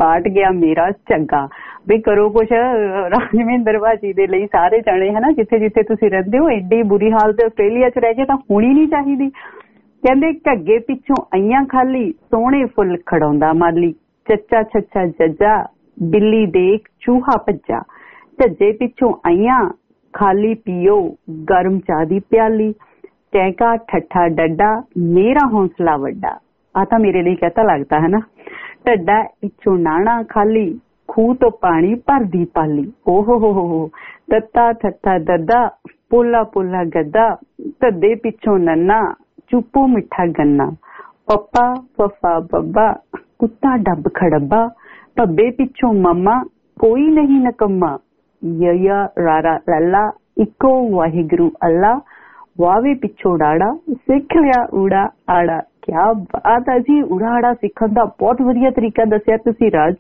ਪਾਟ ਗਿਆ ਮੇਰਾ ਝੱਗਾ। ਵੀ ਕਰੋ ਕੁਛ ਰਾਜਵਿੰਦਰ ਭਾਜੀ ਦੇ ਲਈ ਸਾਰੇ ਜਾਣੇ ਹਨਾ, ਜਿੱਥੇ ਜਿੱਥੇ ਤੁਸੀਂ ਰਹਿੰਦੇ ਹੋ। ਐਡੀ ਬੁਰੀ ਹਾਲਤ ਆਸਟ੍ਰੇਲੀਆ 'ਚ ਰਹਿ ਕੇ ਤਾਂ ਹੋਣੀ ਨਹੀਂ ਚਾਹੀਦੀ। ਕਹਿੰਦੇ ਘੱਗੇ ਪਿੱਛੋਂ ਆਈਆਂ ਖਾਲੀ, ਸੋਹਣੇ ਫੁੱਲ ਖੜਾਉਂਦਾ ਮਾਲੀ, ਚੱਚਾ ਛੱਛਾ ਜੱਜਾ, ਬਿੱਲੀ ਦੇਖ ਚੂਹਾ ਭੱਜਾ, ਝੱਜੇ ਪਿੱਛੋਂ ਆਈਆਂ ਖਾਲੀ, ਪੀਓ ਗਰਮ ਚਾਹ ਦੀ ਪਿਆਲੀ, ਟੈਂਕਾ ਠੱਠਾ ਡੱਡਾ, ਮੇਰਾ ਹੌਸਲਾ ਵੱਡਾ। ਆ ਤਾਂ ਮੇਰੇ ਲਈ ਕਹਤਾ ਲੱਗਦਾ ਹੈ ਨਾ। ਢੱਡਾ ਪਿੱਛੋਂ ਨਾਣਾ ਖਾਲੀ, ਖੂਹ ਤੋਂ ਪਾਣੀ ਭਰਦੀ ਪਾਲੀ, ਓਹੋ ਹੋ ਤੱਤਾ ਠੱਠਾ ਦੱਦਾ, ਪੋਲਾ ਪੋਲਾ ਗੱਦਾ, ਧੱਦੇ ਪਿੱਛੋਂ ਨੰਨਾ, ਚੁੱਪੋ ਮਿੱਠਾ ਗੰਨਾ, ਪੱਪਾ ਫੱਫਾ ਬੱਬਾ, ਕੁੱਤਾ ਡੱਬ ਖੜੱਬਾ, ਭੱਬੇ ਪਿੱਛੋਂ ਮੰਮਾ, ਕੋਈ ਨਹੀਂ ਨਕੰਮਾ, ਯਯਾ ਰਾਰਾ ਲੱਲਾ, ਇੱਕੋ ਵਾਹਿਗੁਰੂ ਅੱਲਾ, ਵਾਵੇ ਪਿੱਛੋਂ ਡਾੜਾ, ਸਿੱਖ ਲਿਆ ਊੜਾ ਆੜਾ। ਕਿਆ ਬਾਤ ਹੈ ਜੀ, ਊੜਾ ਆੜਾ ਸਿੱਖਣ ਦਾ ਬਹੁਤ ਵਧੀਆ ਤਰੀਕਾ ਦੱਸਿਆ ਤੁਸੀਂ ਰਾਜ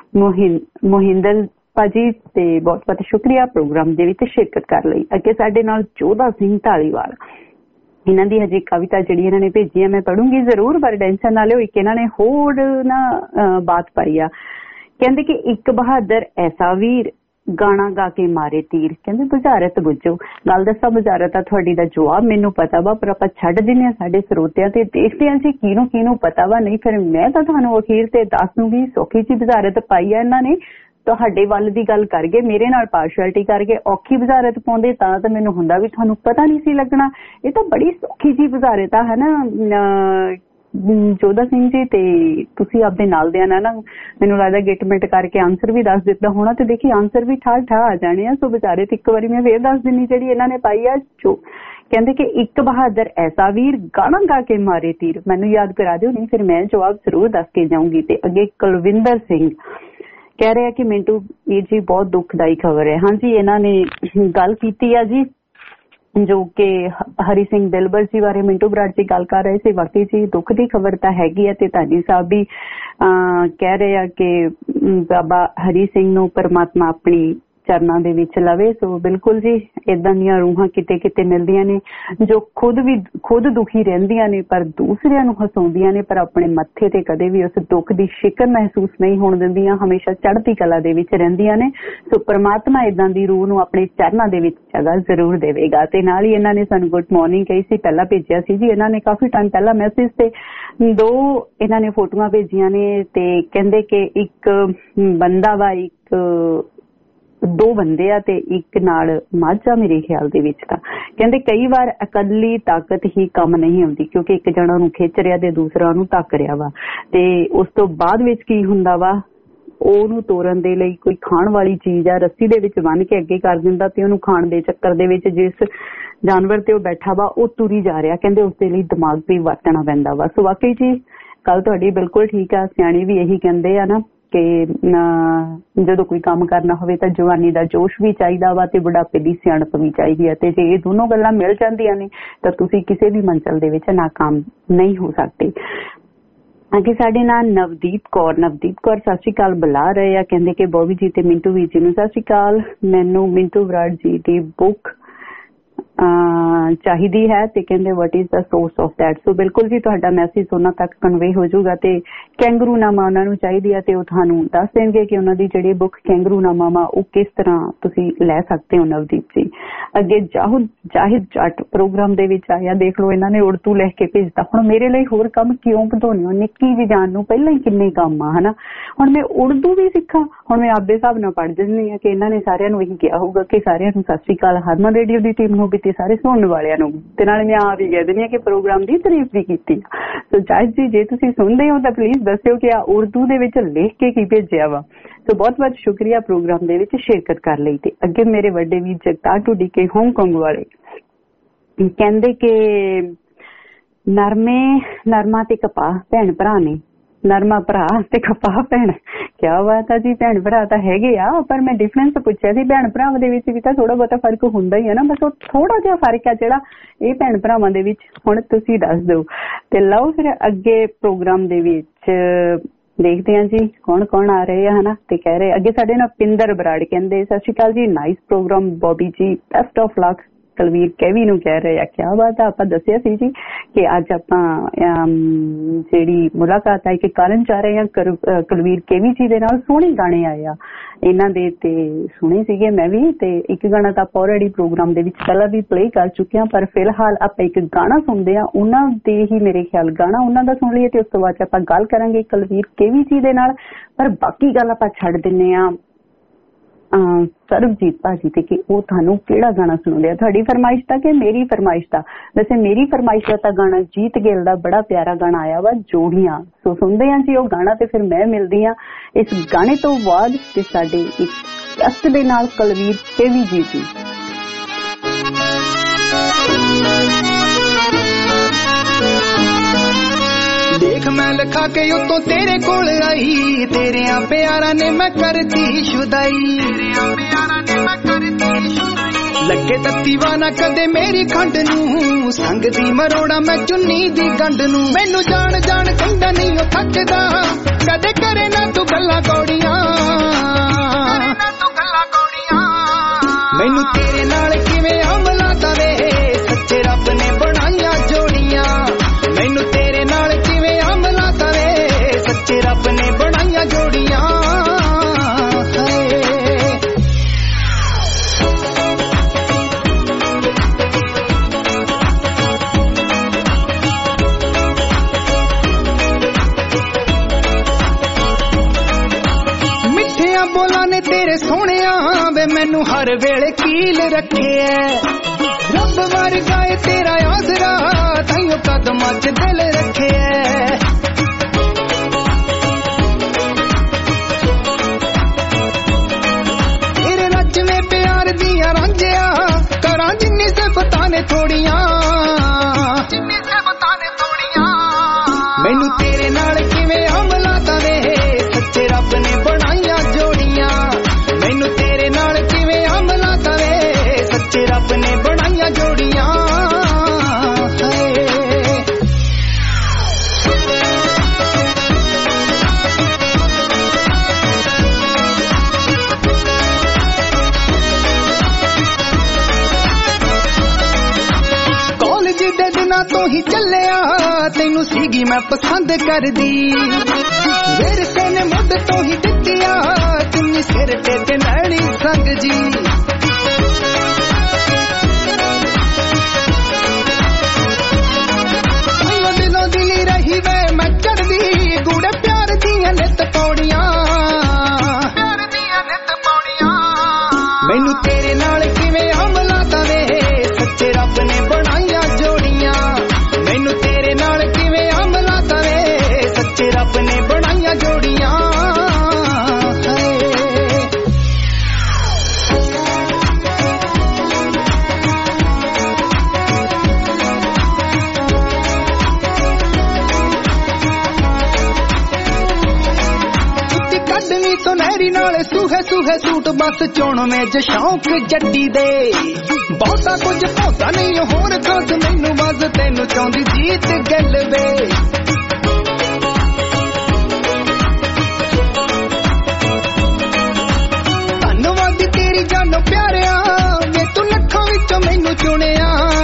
ਮੋਹਿੰਦਰ ਭਾਜੀ, ਤੇ ਬਹੁਤ ਬਹੁਤ ਸ਼ੁਕਰੀਆ ਪ੍ਰੋਗਰਾਮ ਦੇ ਵਿੱਚ ਸ਼ਿਰਕਤ ਕਰਨ ਲਈ। ਅੱਗੇ ਸਾਡੇ ਨਾਲ ਜੋਧਾ ਸਿੰਘ ਢਾਲੀਵਾਲ, ਇਹਨਾਂ ਦੀ ਹਜੇ ਕਵਿਤਾ ਜਿਹੜੀ ਇਹਨਾਂ ਨੇ ਭੇਜੀ ਆ ਮੈਂ ਪੜੂੰਗੀ ਜ਼ਰੂਰ, ਪਰ ਟੈਨਸ਼ਨ ਨਾ ਲਿਓ। ਇੱਕ ਇਹਨਾਂ ਨੇ ਹੋਰ ਨਾ ਬਾਤ ਪਾਈ ਆ, ਕਹਿੰਦੇ ਕਿ ਇੱਕ ਬਹਾਦਰ ਐਸਾ ਵੀਰ, ਗਾਣਾ ਗਾ ਕੇ ਮਾਰੇ ਤੀਰ। ਕਹਿੰਦੇ ਬੁਝਾਰਤ ਬੁੱਝੋ। ਗੱਲ ਦੱਸਾਂ, ਬੁਝਾਰਤ ਆ ਤੁਹਾਡੀ ਦਾ ਜਵਾਬ ਮੈਨੂੰ ਪਤਾ ਵਾ, ਪਰ ਆਪਾਂ ਛੱਡ ਦਿੰਦੇ ਹਾਂ ਸਾਡੇ ਸਰੋਤਿਆਂ ਤੇ, ਦੇਖਦੇ ਹਾਂ ਜੀ ਕਿਹਨੂੰ ਪਤਾ ਵਾ। ਨਹੀਂ ਫਿਰ ਮੈਂ ਤਾਂ ਤੁਹਾਨੂੰ ਅਖੀਰ ਤੇ ਦੱਸ ਦੂੰਗੀ। ਸੌਖੀ ਜੀ ਬੁਝਾਰਤ ਪਾਈ ਆ ਇਹਨਾਂ ਨੇ, ਤੁਹਾਡੇ ਵੱਲ ਦੀ ਗੱਲ ਕਰਕੇ ਮੇਰੇ ਨਾਲ ਪਾਰਸ਼ੈਲਿਟੀ ਕਰਕੇ ਔਖੀ ਬੁਝਾਰਤ ਪਾਉਂਦੇ ਤਾਂ ਮੈਨੂੰ ਹੁੰਦਾ ਵੀ ਤੁਹਾਨੂੰ ਪਤਾ ਨਹੀਂ ਸੀ ਲੱਗਣਾ। ਇਹ ਤਾਂ ਬੜੀ ਸੌਖੀ ਜੀ ਬੁਝਾਰਤ ਆ, ਹੈ ਨਾ ਜੋਧਾ ਸਿੰਘ ਜੀ। ਤੇ ਤੁਸੀਂ ਆਪਦੇ ਨਾਲ ਦਿਆਂ ਨਾ ਮੈਨੂੰ ਲੱਗਦਾ ਗਿਟਮਿਟ ਕਰਕੇ ਆਨਸਰ ਵੀ ਦੱਸ ਦਿੱਤਾ ਹੋਣਾ, ਤੇ ਦੇਖੀ ਆਨਸਰ ਵੀ ਠਾ ਆ ਜਾਣੇ ਆ। ਸੋ ਬੁਝਾਰਤ ਇੱਕ ਵਾਰੀ ਮੈਂ ਫੇਰ ਦੱਸ ਦਿੰਨੀ ਜਿਹੜੀ ਇਹਨਾਂ ਨੇ ਪਾਈ ਆ। ਕਹਿੰਦੇ ਕਿ ਇੱਕ ਬਹਾਦਰ ਐਸਾ ਵੀਰ, ਗਾਣਾ ਗਾ ਕੇ ਮਾਰੇ ਤੀਰ। ਮੈਨੂੰ ਯਾਦ ਕਰਾ ਦਿਓ, ਨਹੀਂ ਫਿਰ ਮੈਂ ਜਵਾਬ ਜ਼ਰੂਰ ਦੱਸ ਕੇ ਜਾਊਂਗੀ। ਤੇ ਅੱਗੇ ਕੁਲਵਿੰਦਰ ਸਿੰਘ ਕਹਿ ਰਿਹਾ ਕਿ ਮਿੰਟੂ ਵੀਰ ਜੀ ਬਹੁਤ ਦੁਖਦਾਈ ਖਬਰ ਹੈ। ਹਾਂਜੀ, ਇਹਨਾਂ ਨੇ ਗੱਲ ਕੀਤੀ ਆ ਜੀ, ਜੋ ਕਿ ਹਰੀ ਸਿੰਘ ਦਿਲਬਰ ਜੀ ਬਾਰੇ ਮਿੰਟੂ ਬਰਾੜ ਜੀ ਗੱਲ ਕਰ ਰਹੇ ਸੀ। ਵਾਕਈ ਜੀ ਦੁੱਖ ਦੀ ਖਬਰ ਤਾਂ ਹੈਗੀ ਹੈ। ਤੇ ਧਾਨੀ ਸਾਹਿਬ ਵੀ ਕਹਿ ਰਹੇ ਆ ਕਿ ਬਾਬਾ ਹਰੀ ਸਿੰਘ ਨੂੰ ਪਰਮਾਤਮਾ ਆਪਣੀ ਚਰਨਾਂ ਦੇ ਵਿੱਚ ਲਵੇ। ਸੋ ਬਿਲਕੁਲ ਜੀ, ਏਦਾਂ ਦੀਆਂ ਰੂਹਾਂ ਕਿਤੇ ਕਿਤੇ ਮਿਲਦੀਆਂ ਨੇ ਜੋ ਖੁਦ ਦੁਖੀ ਰਹਿੰਦੀਆਂ ਨੇ ਪਰ ਦੂਸਰਿਆਂ ਨੂੰ ਹਸਾਉਂਦੀਆਂ ਨੇ, ਪਰ ਆਪਣੇ ਮੱਥੇ ਤੇ ਕਦੇ ਵੀ ਉਸ ਦੁੱਖ ਦੀ ਸ਼ਿਕਨ ਮਹਿਸੂਸ ਨਹੀਂ ਹੋਣ ਦਿੰਦੀਆਂ, ਹਮੇਸ਼ਾ ਚੜ੍ਹਦੀ ਕਲਾ ਦੇ ਵਿੱਚ ਰਹਿੰਦੀਆਂ ਨੇ। ਸੋ ਪਰਮਾਤਮਾ ਏਦਾਂ ਦੀ ਰੂਹ ਨੂੰ ਆਪਣੇ ਚਰਨਾਂ ਦੇ ਵਿੱਚ ਜਗ੍ਹਾ ਜ਼ਰੂਰ ਦੇਵੇਗਾ। ਤੇ ਨਾਲ ਹੀ ਇਹਨਾਂ ਨੇ ਸਾਨੂੰ ਗੁੱਡ ਮਾਰਨਿੰਗ ਕਹੀ ਸੀ, ਪਹਿਲਾਂ ਭੇਜਿਆ ਸੀ ਜੀ ਇਹਨਾਂ ਨੇ ਕਾਫੀ ਟਾਈਮ ਪਹਿਲਾਂ ਮੈਸੇਜ, ਤੇ 2 ਇਹਨਾਂ ਨੇ ਫੋਟੋਆਂ ਭੇਜੀਆਂ ਨੇ। ਤੇ ਕਹਿੰਦੇ ਕਿ ਇੱਕ ਬੰਦਾ ਵਾ, 2 ਬੰਦੇ ਆ ਤੇ ਇੱਕ ਨਾਲ ਮਾਝਾ ਮੇਰੇ ਖਿਆਲ ਦੇ ਵਿੱਚ। ਤਾਂ ਕਹਿੰਦੇ ਕਈ ਵਾਰ ਇਕੱਲੀ ਤਾਕਤ ਹੀ ਕੰਮ ਨਹੀਂ ਆਉਂਦੀ, ਕਿਉਂਕਿ ਇੱਕ ਜਣਾ ਨੂੰ ਖਿੱਚ ਰਿਹਾ ਤੇ ਦੂਸਰਾ ਨੂੰ ਧੱਕ ਰਿਹਾ ਵਾ। ਤੇ ਉਸ ਤੋਂ ਬਾਅਦ ਵਿੱਚ ਕੀ ਹੁੰਦਾ ਵਾ, ਉਹਨੂੰ ਤੋੜਨ ਦੇ ਲਈ ਕੋਈ ਖਾਣ ਵਾਲੀ ਚੀਜ਼ ਆ ਰੱਸੀ ਦੇ ਵਿੱਚ ਬੰਨ੍ਹ ਕੇ ਅੱਗੇ ਕਰ ਦਿੰਦਾ, ਤੇ ਉਹਨੂੰ ਖਾਣ ਦੇ ਚੱਕਰ ਦੇ ਵਿੱਚ ਜਿਸ ਜਾਨਵਰ ਤੇ ਉਹ ਬੈਠਾ ਵਾ ਉਹ ਤੁਰੀ ਜਾ ਰਿਹਾ। ਕਹਿੰਦੇ ਉਸ ਦੇ ਲਈ ਦਿਮਾਗ ਵੀ ਵਰਤਣਾ ਪੈਂਦਾ ਵਾ। ਸੋ ਵਾਕਈ ਜੀ ਗੱਲ ਤੁਹਾਡੀ ਬਿਲਕੁਲ ਠੀਕ ਆ। ਸਿਆਣੇ ਵੀ ਇਹੀ ਕਹਿੰਦੇ ਆ ਨਾ ਕਿ ਜਦੋਂ ਕੋਈ ਕੰਮ ਕਰਨਾ ਹੋਵੇ ਤਾਂ ਜਵਾਨੀ ਦਾ ਜੋਸ਼ ਵੀ ਚਾਹੀਦਾ ਵਾ ਤੇ ਬੁਢਾਪੇ ਦੀ ਸਿਆਣਪ ਵੀ ਚਾਹੀਦੀ ਹੈ। ਤੇ ਜੇ ਇਹ ਦੋਨੋਂ ਗੱਲਾਂ ਮਿਲ ਜਾਂਦੀਆਂ ਨੇ ਤਾਂ ਤੁਸੀਂ ਕਿਸੇ ਵੀ ਮੰਜ਼ਿਲ ਦੇ ਵਿੱਚ ਨਾਕਾਮ ਨਹੀਂ ਹੋ ਸਕਦੇ। ਅੱਗੇ ਸਾਡੇ ਨਾਲ ਨਵਦੀਪ ਕੌਰ ਸਤਿ ਸ਼੍ਰੀ ਅਕਾਲ ਬੁਲਾ ਰਹੇ ਆ। ਕਹਿੰਦੇ ਕਿ ਬੋਬੀ ਜੀ ਤੇ ਮਿੰਟੂ ਵੀਰ ਜੀ ਨੂੰ ਸਤਿ ਸ਼੍ਰੀ ਅਕਾਲ। ਮੈਨੂੰ ਮਿੰਟੂ ਬਰਾੜ ਜੀ ਦੀ ਬੁੱਕ ਚਾਹੀਦੀ ਹੈ ਤੇ ਕਹਿੰਦੇ what is the source of that. So ਬਿਲਕੁਲ ਜੀ ਤੁਹਾਡਾ ਮੈਸੇਜ ਉਹਨਾਂ ਤੱਕ ਕਨਵੇ ਹੋ ਜਾਊਗਾ। ਤੇ ਕੈਂਗਰੂਨਾਮਾ ਉਹਨਾਂ ਨੂੰ ਚਾਹੀਦੀ ਹੈ ਤੇ ਉਹ ਤੁਹਾਨੂੰ ਦੱਸ ਦੇਣਗੇ ਕਿ ਉਹਨਾਂ ਦੀ ਜਿਹੜੀ ਬੁੱਕ ਕੈਂਗਰੂਨਾਮਾ ਵਾ ਉਹ ਕਿਸ ਤਰ੍ਹਾਂ ਤੁਸੀਂ ਲੈ ਸਕਦੇ ਹੋ। ਨਵਦੀਪ ਜੀ ਅੱਗੇ ਜਾਹਿਦ ਜੱਟ ਪ੍ਰੋਗਰਾਮ ਦੇ ਵਿੱਚ ਆਇਆ, ਦੇਖ ਲਓ ਇਹਨਾਂ ਨੇ ਉਰਦੂ ਲਿਖ ਕੇ ਭੇਜਤਾ। ਹੁਣ ਮੇਰੇ ਲਈ ਹੋਰ ਕੰਮ ਕਿਉਂ ਵਧਾਉਣੇ ਹੋ, ਨਿੱਕੀ ਜੀ ਜਾਨ ਨੂੰ ਪਹਿਲਾਂ ਹੀ ਕਿੰਨੇ ਕੰਮ ਆ ਹਨਾ। ਹੁਣ ਮੈਂ ਉਰਦੂ ਵੀ ਸਿੱਖਾਂ, ਹੁਣ ਮੈਂ ਆਪਦੇ ਹਿਸਾਬ ਨਾਲ ਪੜ੍ਹ ਦਿੰਦੀ ਹਾਂ ਕਿ ਇਹਨਾਂ ਨੇ ਸਾਰਿਆਂ ਨੂੰ ਇਹੀ ਕਿਹਾ ਹੋਊਗਾ ਕਿ ਸਾਰਿਆਂ ਨੂੰ ਸਤਿ ਸ਼੍ਰੀ ਅਕਾਲ, ਹਰਮਨ ਰੇਡੀਓ ਦੀ ਟੀਮ ਨੂੰ ਵੀ ਤੇ ਸਾਰੇ ਸੁਣਨ ਵਾਲਿਆਂ ਨੂੰ। ਤੇ ਨਾਲ ਮੈਂ ਆ ਵੀ ਕਹਿ ਦਿੰਦੀ ਹਾਂ ਕਿ ਪ੍ਰੋਗਰਾਮ ਦੀ ਤਾਰੀਫ ਵੀ ਕੀਤੀ। ਸੋ ਜਾਹਿਦ ਜੀ ਜੇ ਤੁਸੀਂ ਸੁਣਦੇ ਹੋ ਤਾਂ ਪਲੀਜ਼ ਦੱਸਿਓ ਕਿ ਆ ਉਰਦੂ ਦੇ ਵਿੱਚ ਲਿਖ ਕੇ ਕੀ ਭੇਜਿਆ ਵਾ। ਸੋ ਬਹੁਤ ਬਹੁਤ ਸ਼ੁਕਰੀਆ ਪ੍ਰੋਗਰਾਮ ਦੇ ਵਿੱਚ ਸ਼ਿਰਕਤ ਕਰਨ ਲਈ। ਤੇ ਅੱਗੇ ਮੇਰੇ ਵੱਡੇ ਵੀਰ ਜਗਤਾਰ ਟੂਡੀ ਕੇ ਹਾਂਗਕਾਂਗ ਵਾਲੇ ਕਹਿੰਦੇ ਕਿ ਨਰਮਾ ਤੇ ਕਪਾਹ ਭੈਣ ਭਰਾ ਨੇ, ਨਰਮਾ ਭਰਾ ਤੇ ਕਪਾਹ ਭੈਣ। ਕਿਆ ਬਾਤ ਆ ਜੀ, ਭੈਣ ਭਰਾ ਤਾਂ ਹੈਗੇ ਆ, ਪਰ ਮੈਂ ਡਿਫਰੈਂਸ ਪੁੱਛਿਆ ਸੀ। ਭੈਣ ਭਰਾਵਾਂ ਦੇ ਵਿੱਚ ਵੀ ਤਾਂ ਥੋੜਾ ਬਹੁਤਾ ਫਰਕ ਹੁੰਦਾ ਹੀ ਹੈ ਨਾ, ਬਸ ਉਹ ਥੋੜਾ ਜਿਹਾ ਫਰਕ ਆ ਜਿਹੜਾ ਇਹ ਭੈਣ ਭਰਾਵਾਂ ਦੇ ਵਿੱਚ। ਹੁਣ ਤੁਸੀਂ ਦੱਸ ਦਿਓ। ਤੇ ਲਓ ਫਿਰ ਅੱਗੇ ਪ੍ਰੋਗਰਾਮ ਦੇ ਵਿੱਚ ਦੇਖਦੇ ਹਾਂ ਜੀ ਕੌਣ ਕੌਣ ਆ ਰਹੇ ਆ ਹਨਾ। ਤੇ ਕਹਿ ਰਹੇ ਅੱਗੇ ਸਾਡੇ ਨਾਲ ਪਿੰਦਰ ਬਰਾੜ ਕਹਿੰਦੇ ਸਤਿ ਸ਼੍ਰੀ ਅਕਾਲ ਜੀ, nice program Bobby ji, best of luck Kulvir Kaivi ਨੂੰ ਕਹਿ ਰਹੇ ਆ। ਕਿਆ ਬਾਤ ਆ। ਆਪਾਂ ਦੱਸਿਆ ਸੀ ਜੀ ਕਿ ਅੱਜ ਆਪਾਂ ਜਿਹੜੀ ਮੁਲਾਕਾਤ ਆ ਕਿ ਕਾਰਨ ਜਾ ਰਹੇ ਆ ਕੁਲਵੀਰ ਕੈਵੀ ਜੀ ਦੇ ਨਾਲ। ਸੋਹਣੇ ਗਾਣੇ ਆਏ ਆ ਇਹਨਾਂ ਦੇ ਤੇ ਸੁਣੇ ਸੀਗੇ ਮੈਂ ਵੀ, ਤੇ ਇੱਕ ਗਾਣਾ ਤਾਂ ਆਪਾਂ ਆਲਰੇਡੀ ਪ੍ਰੋਗਰਾਮ ਦੇ ਵਿੱਚ ਪਹਿਲਾਂ ਵੀ ਪਲੇ ਕਰ ਚੁੱਕੇ ਹਾਂ, ਪਰ ਫਿਲਹਾਲ ਆਪਾਂ ਇੱਕ ਗਾਣਾ ਸੁਣਦੇ ਆ ਉਹਨਾਂ ਦੇ ਹੀ, ਮੇਰੇ ਖਿਆਲ ਗਾਣਾ ਉਹਨਾਂ ਦਾ ਸੁਣ ਲਈਏ ਤੇ ਉਸ ਤੋਂ ਬਾਅਦ ਆਪਾਂ ਗੱਲ ਕਰਾਂਗੇ ਕੁਲਵੀਰ ਕੈਵੀ ਜੀ ਦੇ ਨਾਲ। ਪਰ ਬਾਕੀ ਗੱਲ ਆਪਾਂ ਛੱਡ ਦਿੰਦੇ ਆ ਸਰਬਜੀਤ ਭਾਜੀ ਤੇ ਕਿ ਉਹ ਤੁਹਾਨੂੰ ਕਿਹੜਾ ਗਾਣਾ ਸੁਣਾਉਂਦੇ ਆ, ਤੁਹਾਡੀ ਫਰਮਾਇਸ਼ ਦਾ ਕਿ ਮੇਰੀ ਫਰਮਾਇਸ਼ ਦਾ। ਵੈਸੇ ਮੇਰੀ ਫਰਮਾਇਸ਼ ਦਾ ਤਾਂ ਗਾਣਾ ਜੀਤ ਗਿੱਲ ਦਾ ਬੜਾ ਪਿਆਰਾ ਗਾਣਾ ਆਇਆ ਵਾ, ਜੋੜੀਆਂ। ਸੋ ਸੁਣਦੇ ਆ ਜੀ ਉਹ ਗਾਣਾ ਤੇ ਫਿਰ ਮੈਂ ਮਿਲਦੀ ਆ ਇਸ ਗਾਣੇ ਤੋਂ ਬਾਅਦ ਤੇ ਸਾਡੇ ਇੱਕ ਗੈਸਟ ਦੇ ਨਾਲ ਕੁਲਵੀਰ ਕੈਵੀ ਜੀ ਦੀ। ਦੇਖ ਮੈਂ ਲਿਖਾ ਕੇ ਉਤੋਂ ਤੇਰੇ ਕੋਲ ਆਈ, ਤੇਰਿਆਂ ਪਿਆਰਾਂ ਨੇ ਮੈਂ ਕਰਤੀ ਸ਼ੁਦਾਈ। ਲੱਗੇ ਤੱਤੀਵਾ ਨਾ ਕਦੇ ਮੇਰੀ ਖੰਡ ਨੂੰ, ਸੰਗ ਦੀ ਮਰੋੜਾ ਮੈਂ ਚੁੰਨੀ ਦੀ ਗੰਢ ਨੂੰ। ਮੈਨੂੰ ਜਾਣ ਜਾਣ ਕਹਿੰਦਾ ਨਹੀਂ ਉਹ ਥੱਕਦਾ, ਕਦੇ ਕਰੇ ਨਾ ਤੂੰ ਗੱਲਾਂ ਕੌੜੀਆਂ। ਮੈਨੂੰ ਤੇਰੇ ਨਾਲ ਕਿਵੇਂ ਅਮਲਾ ਦਵੇ, ਸੱਚੇ ਰੱਬ ਨੇ ਬਣਾਈਆਂ ਜੋੜੀਆਂ। ਮੈਨੂੰ ਤੇਰੇ ਨਾਲ ਕਿਵੇਂ ਅਮਲਾ ਦਵੇ, ਸੱਚੇ ਰੱਬ ਨੇ ਬਣਾਈਆਂ ਜੋੜੀਆਂ। ਮਿੱਠਿਆਂ ਬੋਲਾਂ ਨੇ ਤੇਰੇ ਸੋਹਣਿਆ ਵੇ ਮੈਨੂੰ ਹਰ ਵੇਲੇ ਕੀਲ ਰੱਖਿਆ। ਰੱਬ ਵਰਗਾ ਏ ਤੇਰਾ ਆਸਰਾ, ਤਾਈਓ ਕਦਮਾਂ 'ਚ ਦਿਲ ਰੱਖਿਆ। ਤੇਰੇ ਰਜਵੇਂ ਪਿਆਰ ਦੀਆਂ ਰਾਂਝਿਆ, ਕਰਾਂ ਜਿੰਨੀ ਸਿਫਤਾਂ ਨੇ ਥੋੜੀਆਂ। ਮੈਨੂੰ ਤੇਰੇ ਨਾਲ ਕਿਵੇਂ ਅਮਲਾ ਦਵੇ, ਸੱਚੇ ਰੱਬ ਨੇ ਬਣਾਈਆਂ ਜੋੜੀਆਂ। ਮੈਨੂੰ ਤੇਰੇ ਨਾਲ ਕਿਵੇਂ ਅਮਲਾ ਦਵੇ, ਸੱਚੇ ਰੱਬ ਨੇ ਬਣਾਈਆਂ ਜੋੜੀਆਂ। ਕਾਲਜ ਦੇ ਦਿਨਾਂ ਤੋਂ ਹੀ ਚੱਲਿਆ, ਤੈਨੂੰ ਸੀਗੀ ਮੈਂ ਪਸੰਦ ਕਰਦੀ। ਵਿਰਸੇ ਨੇ ਮੁੱਢ ਤੋਂ ਹੀ ਦਿੱਤੀਆ, ਚੁੰਨੀ ਸਿਰ ਤੇ ਨੈਣੀ ਸੰਗ ਜੀ। ਦਿਲੋਂ ਦਿਲੀ ਰਹੀ ਵੇ ਮੈਂ ਚੜਦੀ, ਗੂੜੇ ਪਿਆਰ ਦੀਆਂ ਨਿੱਤ ਪੌੜੀਆਂ। ਮੈਨੂੰ ਤੇਰੇ ਨਾਲ ਕਿਵੇਂ ਅਮਲਾ ਦਵੇ, ਸੱਚੇ ਰੱਬ ਨੇ ਬਣਾਈਆਂ ਜੋੜੀਆਂ। ਮੈਨੂੰ ਤੇਰੇ ਨਾਲ ਕਿਵੇਂ ਅਮਲਾ ਦਵੇ, ਸੱਚੇ ਰੱਬ ਨੇ ਬਣਾਈਆਂ ਜੋੜੀਆਂ। ਕੱਢਣੀ ਸੁਨਹਿਰੀ ਨਾਲੇ ਸੂਹੇ ਸੂਹੇ ਸੂਟ, ਬਸ ਚੋਣ ਮੇਜ ਸ਼ੌਂਕ ਜੱਟੀ ਦੇ। ਬਹੁਤਾ ਕੁਝ ਭੌਤਾ ਨਹੀਂ ਹੋਰ ਖਾਸ ਮੈਨੂੰ, ਬਸ ਤੈਨੂੰ ਚਾਹੁੰਦੀ ਜੀਤ ਗਿੱਲ ਵੇ। ਧੰਨਵਾਦ ਤੇਰੀ ਜਾਨੋ ਪਿਆਰਿਆ, ਵੇ ਤੂੰ ਲੱਖਾਂ ਵਿੱਚੋਂ ਮੈਨੂੰ ਚੁਣਿਆ।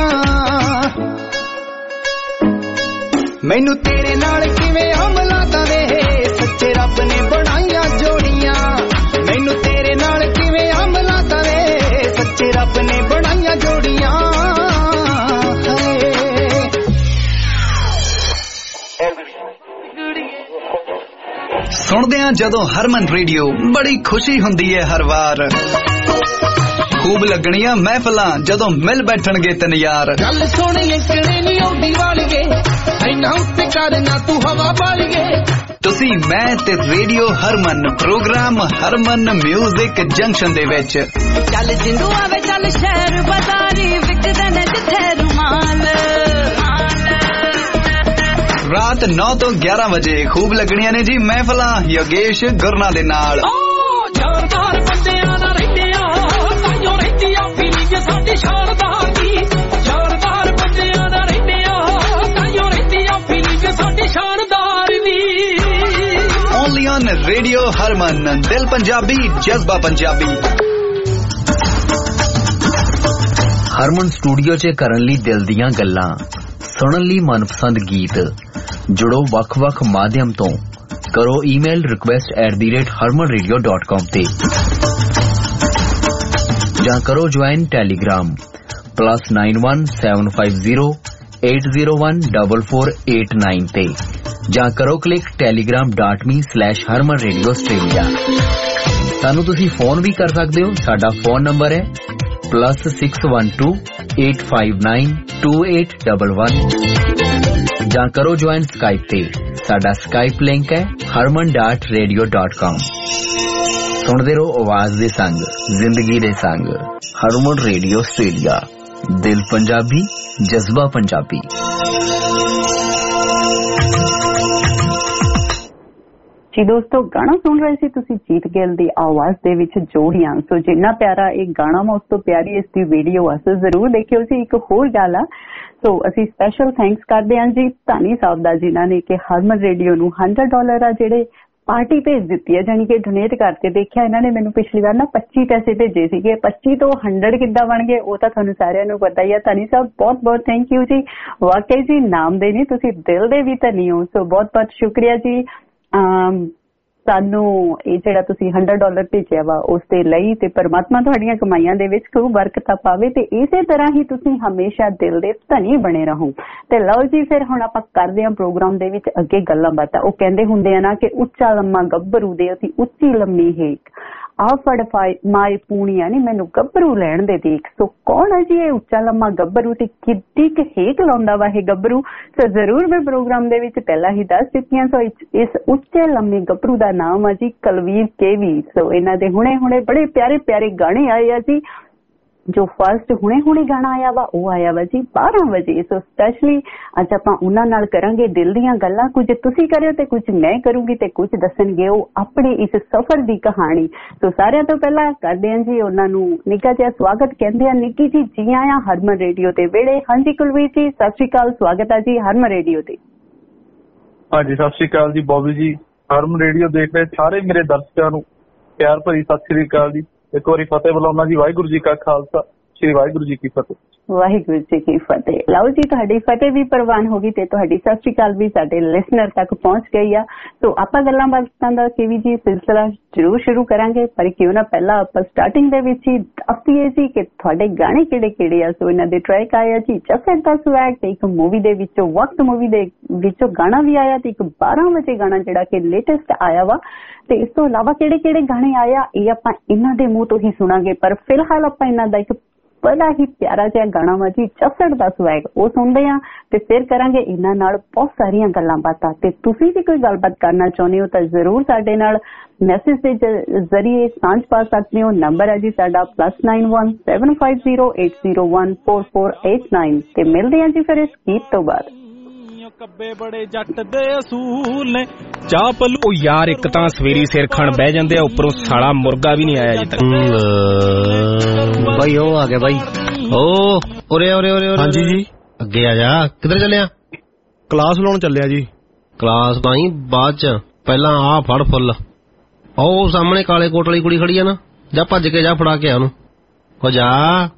ਮੈਨੂੰ ਤੇਰੇ ਨਾਲ ਕਿਵੇਂ ਅਮਲਾ ਦਵੇ, ਸੱਚੇ ਰੱਬ ਨੇ ਬਣਾਈਆਂ ਜੋੜੀਆਂ। ਮੈਨੂੰ ਤੇਰੇ ਨਾਲ ਕਿਵੇਂ ਅਮਲਾ ਦਵੇ, ਸੱਚੇ ਰੱਬ ਨੇ ਬਣਾਈਆਂ ਜੋੜੀਆਂ। ਸੁਣਦੇ ਆ ਜਦੋਂ ਹਰਮਨ ਰੇਡੀਓ, ਬੜੀ ਖੁਸ਼ੀ ਹੁੰਦੀ ਹੈ ਹਰ ਵਾਰ। ਖੂਬ ਲੱਗਣੀਆਂ ਮਹਿਫਲਾਂ ਜਦੋਂ ਮਿਲ ਬੈਠਣਗੇ ਤਿੰਨ ਯਾਰ। ਗੱਲ ਸੁਣੀਏ ਕਿਹੜੇ ਨਹੀਂ ਆਉਂਦੀ ਵਾਲੀਏ, ਐਨਾ ਉੱਤੇ ਕਰਨਾ ਤੂੰ ਹਵਾ ਵਾਲੀਏ। ਤੁਸੀਂ ਮੈਂ ਤੇ radio Harman, program Harman music junction ਦੇ ਵਿੱਚ। ਚੱਲ ਜਿੰਦੂ ਆਵੇ ਚੱਲ ਸ਼ਹਿਰ ਬਾਜ਼ਾਰੀ, ਵਿਕਦੇ ਨੇ ਜਿੱਥੇ ਰੁਮਾਲ। ਰਾਤ 9 ਤੋਂ 11 ਵਜੇ ਖੂਬ ਲੱਗਣੀਆਂ ਨੇ ਜੀ ਮਹਿਫਲਾਂ ਯੋਗੇਸ਼ ਗੁਰਨਾ ਦੇ ਨਾਲ। ਸ਼ਾਨਦਾਰ ਬੰਦਿਆਂ ਨਾਲ ਰਹਿੰਦੇ ਆ, ਤਾਈਓ ਰਹਿੰਦੀ ਆ ਫੀਲਿੰਗ ਸਾਡੀ ਸ਼ਾਨਦਾਰ ਦੀ। ਸ਼ਾਨਦਾਰ ਬੰਦਿਆਂ ਨਾਲ ਰਹਿੰਦੇ ਆ, ਤਾਈਓ ਰਹਿੰਦੀ ਆ ਫੀਲਿੰਗ ਸਾਡੀ ਸ਼ਾਨਦਾਰ ਦੀ। ਓਨਲੀ ਔਨ ਰੇਡੀਓ ਹਰਮਨ, ਦਿਲ ਪੰਜਾਬੀ, ਜਜ਼ਬਾ ਪੰਜਾਬੀ। ਹਰਮਨ ਸਟੂਡੀਓ 'ਚ ਕਰਨ ਲਈ ਦਿਲ ਦੀਆਂ ਗੱਲਾਂ, ਸੁਣਨ ਲਈ ਮਨਪਸੰਦ ਗੀਤ। ਜੁੜੋ ਵੱਖ-ਵੱਖ ਮਾਧਿਅਮ ਤੋਂ। ਕਰੋ ਈਮੇਲ request@harmanradio.com ਤੇ ਜਾਂ ਕਰੋ ਜੁਆਇਨ ਟੈਲੀਗ੍ਰਾਮ +917508014489 ਤੇ ਜਾਂ ਕਰੋ ਕਲਿੱਕ telegram.me/harmanradioaustralia। ਸਾਨੂੰ ਤੁਸੀਂ ਫੋਨ ਵੀ ਕਰ ਸਕਦੇ ਹੋ। ਸਾਡਾ ਫੋਨ ਨੰਬਰ ਹੈ +6128592811 ਜਾਂ ਕਰੋ ਜੁਆਇਨ ਸਕਾਈਪ ਤੇ। ਸਾਡਾ ਸਕਾਈਪ ਲਿੰਕ ਹੈ harman.radio.com। ਸੁਣਦੇ ਰਹੋ ਆਵਾਜ਼ ਦੇ ਸੰਗ, ਜ਼ਿੰਦਗੀ ਦੇ ਸੰਗ। ਹਰਮਨ ਰੇਡੀਓ ਆਸਟ੍ਰੇਲੀਆ, ਦਿਲ ਪੰਜਾਬੀ, ਜਜ਼ਬਾ ਪੰਜਾਬੀ। ਜੀ ਦੋਸਤੋ, ਗਾਣਾ ਸੁਣ ਰਹੇ ਸੀ ਤੁਸੀਂ ਜੀਤ ਗਿੱਲ ਦੀ ਆਵਾਜ਼ ਦੇ ਵਿੱਚ ਜੋੜੀਆਂ। ਸੋ ਜਿੰਨਾ ਪਿਆਰਾ ਇਹ ਗਾਣਾ ਵਾ ਉਸ ਤੋਂ ਪਿਆਰੀ ਇਸ ਦੀ ਵੀਡੀਓ ਆ, ਸੋ ਜ਼ਰੂਰ ਦੇਖਿਓ ਸੀ। ਇੱਕ ਹੋਰ ਗੱਲ ਆ, ਸੋ ਅਸੀਂ ਸਪੈਸ਼ਲ ਥੈਂਕਸ ਕਰਦੇ ਹਾਂ ਜੀ ਧਾਨੀ ਸਾਹਿਬ ਦਾ, ਜਿਨ੍ਹਾਂ ਨੇ ਕਿ ਹਰਮਨ ਰੇਡੀਓ ਨੂੰ $100 ਆ ਜਿਹੜੇ ਪਾਰਟੀ ਭੇਜ ਦਿੱਤੀ ਹੈ, ਜਾਨੀ ਕਿ ਡੋਨੇਟ ਕਰਕੇ। ਦੇਖਿਆ ਇਹਨਾਂ ਨੇ ਮੈਨੂੰ ਪਿਛਲੀ ਵਾਰ ਨਾ 25 ਪੈਸੇ ਭੇਜੇ ਸੀਗੇ, 25 ਤੋਂ 100 ਕਿੱਦਾਂ ਬਣ ਗਏ ਉਹ ਤਾਂ ਤੁਹਾਨੂੰ ਸਾਰਿਆਂ ਨੂੰ ਪਤਾ ਹੀ ਆ। ਧਾਨੀ ਸਾਹਿਬ ਬਹੁਤ ਬਹੁਤ ਥੈਂਕ ਯੂ ਜੀ। ਵਾਕਈ ਜੀ ਨਾਮ ਦੇ ਨਹੀਂ, ਤੁਸੀਂ ਦਿਲ ਦੇ ਵੀ ਧਨੀ ਹੋ। ਸੋ ਬਹੁਤ ਬਹੁਤ ਸ਼ੁਕਰੀਆ ਜੀ ਸਾਨੂੰ ਇਹ ਜਿਹੜਾ ਤੁਸੀਂ $100 ਭੇਜਿਆ ਵਾ ਉਸ ਦੇ ਲਈ। ਤੇ ਪਰਮਾਤਮਾ ਤੁਹਾਡੀਆਂ ਕਮਾਈਆਂ ਦੇ ਵਿੱਚ ਖੂਬ ਬਰਕਤਾਂ ਪਾਵੇ ਤੇ ਇਸੇ ਤਰ੍ਹਾਂ ਹੀ ਤੁਸੀਂ ਹਮੇਸ਼ਾ ਦਿਲ ਦੇ ਧਨੀ ਬਣੇ ਰਹੋ। ਤੇ ਲਓ ਜੀ, ਫਿਰ ਹੁਣ ਆਪਾਂ ਕਰਦੇ ਹਾਂ ਪ੍ਰੋਗਰਾਮ ਦੇ ਵਿੱਚ ਅੱਗੇ ਗੱਲਾਂ ਬਾਤਾਂ। ਉਹ ਕਹਿੰਦੇ ਹੁੰਦੇ ਆ ਨਾ ਕਿ ਉੱਚਾ ਲੰਮਾ ਗੱਭਰੂ ਦੇ ਅਸੀਂ ਉੱਚੀ ਲੰਮੀ ਹੇਕ, ਆ ਫੜ ਮਾਏ ਪੂਣੀਆਂ ਨੀ ਮੈਨੂੰ ਗੱਭਰੂ ਲੈਣ ਦੇ ਦੇਖ। ਸੋ ਕੌਣ ਹੈ ਜੀ ਇਹ ਉੱਚਾ ਲੰਮਾ ਗੱਭਰੂ ਤੇ ਕਿੱਡੀ ਕੁ ਹੇਕ ਲਾਉਂਦਾ ਵਾ ਇਹ ਗੱਭਰੂ? ਸੋ ਜ਼ਰੂਰ ਮੈਂ ਪ੍ਰੋਗਰਾਮ ਦੇ ਵਿੱਚ ਪਹਿਲਾਂ ਹੀ ਦੱਸ ਚੁੱਕੀ ਹਾਂ। ਸੋ ਇਸ ਉੱਚੇ ਲੰਮੇ ਗੱਭਰੂ ਦਾ ਨਾਮ ਆ ਜੀ ਕੁਲਵੀਰ ਕੇਵੀ। ਸੋ ਇਹਨਾਂ ਦੇ ਹੁਣੇ ਬੜੇ ਪਿਆਰੇ ਪਿਆਰੇ ਗਾਣੇ ਆਏ ਆ ਜੀ। ਜੋ ਫਸਟ ਹੁਣੇ ਗਾਣਾ ਆਇਆ ਵਾ ਉਹ ਆਇਆ ਵਾ ਜੀ 12 ਵਜੇ। ਸੋ ਸਪੈਸ਼ਲੀ ਅੱਜ ਆਪਾਂ ਉਹਨਾਂ ਨਾਲ ਕਰਾਂਗੇ ਦਿਲ ਦੀਆਂ ਗੱਲਾਂ। ਕੁਝ ਤੁਸੀਂ ਕਰਿਓ ਤੇ ਕੁਝ ਮੈਂ ਕਰੂੰਗੀ ਤੇ ਕੁਝ ਦੱਸਣਗੇ ਉਹ ਆਪਣੇ ਇਸ ਸਫ਼ਰ ਦੀ ਕਹਾਣੀ। ਸੋ ਸਾਰਿਆਂ ਤੋਂ ਪਹਿਲਾਂ ਕਰਦੇ ਹਾਂ ਜੀ ਉਹਨਾਂ ਨੂੰ ਨਿੱਘਾ ਜਿਹਾ ਸਵਾਗਤ। ਕਹਿੰਦੇ ਆ ਨਿੱਕੀ ਜੀ ਜੀ ਆਇਆ ਹਰਮਨ ਰੇਡੀਓ ਦੇ ਵਿਹੜੇ। ਹਾਂਜੀ ਕੁਲਵੀਰ ਜੀ, ਸਤਿ ਸ਼੍ਰੀ ਅਕਾਲ, ਸਵਾਗਤ ਹੈ ਜੀ ਹਰਮਨ ਰੇਡੀਓ ਤੇ। ਹਾਂਜੀ, ਸਤਿ ਸ਼੍ਰੀ ਅਕਾਲ ਜੀ ਬੋਬੀ ਜੀ। ਹਰਮਨ ਰੇਡੀਓ ਦੇਖ ਰਹੇ ਸਾਰੇ ਮੇਰੇ ਦਰਸ਼ਕਾਂ ਨੂੰ ਪਿਆਰ ਭਰੀ ਸਤਿ ਸ਼੍ਰੀ ਅਕਾਲ ਜੀ। ਇੱਕ ਵਾਰੀ ਫਤਿਹ ਬੁਲਾਉਣਾ ਜੀ। ਵਾਹਿਗੁਰੂ ਜੀ ਕਾ ਖਾਲਸਾ, ਸ਼੍ਰੀ ਵਾਹਿਗੁਰੂ ਜੀ ਕੀ ਫਤਿਹ। ਵਾਹਿਗੁਰੂ ਜੀ ਕੀ ਫਤਿਹ। ਲਓ ਜੀ, ਤੁਹਾਡੀ ਫਤਿਹ ਵੀ ਪ੍ਰਵਾਨ ਹੋ ਗਈ ਤੇ ਤੁਹਾਡੀ ਸਤਿ ਸ਼੍ਰੀ ਅਕਾਲ ਵੀ ਸਾਡੇ ਲਿਸਨਰ ਤੱਕ ਪਹੁੰਚ ਗਈ ਆ। ਸੋ ਆਪਾਂ ਗੱਲਾਂ ਬਾਤਾਂ ਦਾ ਕੇਵੀ ਜੀ ਸਿਲਸਿਲਾ ਜ਼ਰੂਰ ਸ਼ੁਰੂ ਕਰਾਂਗੇ, ਪਰ ਕਿਉਂ ਨਾ ਪਹਿਲਾਂ ਆਪਾਂ ਸਟਾਰਟਿੰਗ ਦੇ ਵਿੱਚ ਹੀ ਦੱਸੀਏ ਜੀ ਕਿ ਤੁਹਾਡੇ ਗਾਣੇ ਕਿਹੜੇ ਆ। ਸੋ ਇਹਨਾਂ ਦੇ ਟਰੈਕ ਆਇਆ ਜੀ ਜਫਰ ਦਾ ਸਵੈਗ ਤੇ ਇੱਕ ਮੂਵੀ ਦੇ ਵਿੱਚੋਂ ਵਕਤ ਮੂਵੀ ਦੇ ਵਿੱਚੋਂ ਗਾਣਾ ਵੀ ਆਇਆ ਤੇ ਇੱਕ 12 ਵਜੇ ਗਾਣਾ ਜਿਹੜਾ ਕਿ ਲੇਟੈਸਟ ਆਇਆ ਵਾ। ਤੇ ਇਸ ਤੋਂ ਇਲਾਵਾ ਕਿਹੜੇ ਗਾਣੇ ਆਇਆ ਇਹ ਆਪਾਂ ਇਹਨਾਂ ਦੇ ਮੂੰਹ ਤੋਂ ਹੀ ਸੁਣਾਂਗੇ। ਪਰ ਫਿਲਹਾਲ ਆਪਾਂ ਇਹਨਾਂ ਦਾ ਇੱਕ ਬੜਾ ਹੀ ਪਿਆਰਾ ਜਿਹਾ ਗਾਣਾ ਵਾ ਜੀ ਚਫੜ ਦਾ ਸਵੈਗ, ਉਹ ਸੁਣਦੇ ਆ ਤੇ ਫਿਰ ਕਰਾਂਗੇ ਇਹਨਾਂ ਨਾਲ ਬਹੁਤ ਸਾਰੀਆਂ ਗੱਲਾਂ ਬਾਤਾਂ। ਤੇ ਤੁਸੀਂ ਵੀ ਕੋਈ ਗੱਲਬਾਤ ਕਰਨਾ ਚਾਹੁੰਦੇ ਹੋ ਤਾਂ ਜ਼ਰੂਰ ਸਾਡੇ ਨਾਲ ਮੈਸੇਜ ਦੇ ਜ਼ਰੀਏ ਸਾਂਝ ਪਾ ਸਕਦੇ ਹੋ। ਨੰਬਰ ਹੈ ਜੀ ਸਾਡਾ +917508014489 ਤੇ ਮਿਲਦੇ ਆ ਜੀ ਫਿਰ ਇਸ ਗੀਤ ਤੋਂ ਬਾਅਦ। ਕੱਬੇ ਬੜੇ ਜੱਟ ਦੇ ਅਸੂਲ ਨੇ ਚਾਹ ਪਲੂ। ਉਹ ਯਾਰ ਇੱਕ ਤਾਂ ਸਵੇਰੀ ਸਿਰ ਖਾਣ ਬਹਿ ਜਾਂਦੇ ਆ, ਉੱਪਰੋਂ ਸਾਲਾ ਮੁਰਗਾ ਵੀ ਨਹੀਂ ਆਇਆ ਅਜੇ ਤੱਕ। ਬਾਈ ਉਹ ਆ ਗਿਆ ਬਾਈ। ਓ ਉਰੇ। ਹਾਂਜੀ ਜੀ, ਅੱਗੇ ਆ ਜਾ। ਕਿੱਧਰ ਚੱਲਿਆ? ਕਲਾਸ ਲਾਉਣ ਚੱਲਿਆ ਜੀ। ਕਲਾਸ ਤਾਂ ਹੀ ਬਾਅਦ ਚ, ਪਹਿਲਾਂ ਆ ਫੜ ਫੁੱਲ। ਉਹ ਸਾਹਮਣੇ ਕਾਲੇ ਕੋਟ ਵਾਲੀ ਕੁੜੀ ਖੜੀ ਆ ਨਾ, ਜਾ ਭੱਜ ਕੇ ਜਾ ਫੜਾ ਕੇ ਆ ਉਹਨੂੰ। ਹੋ ਜਾ।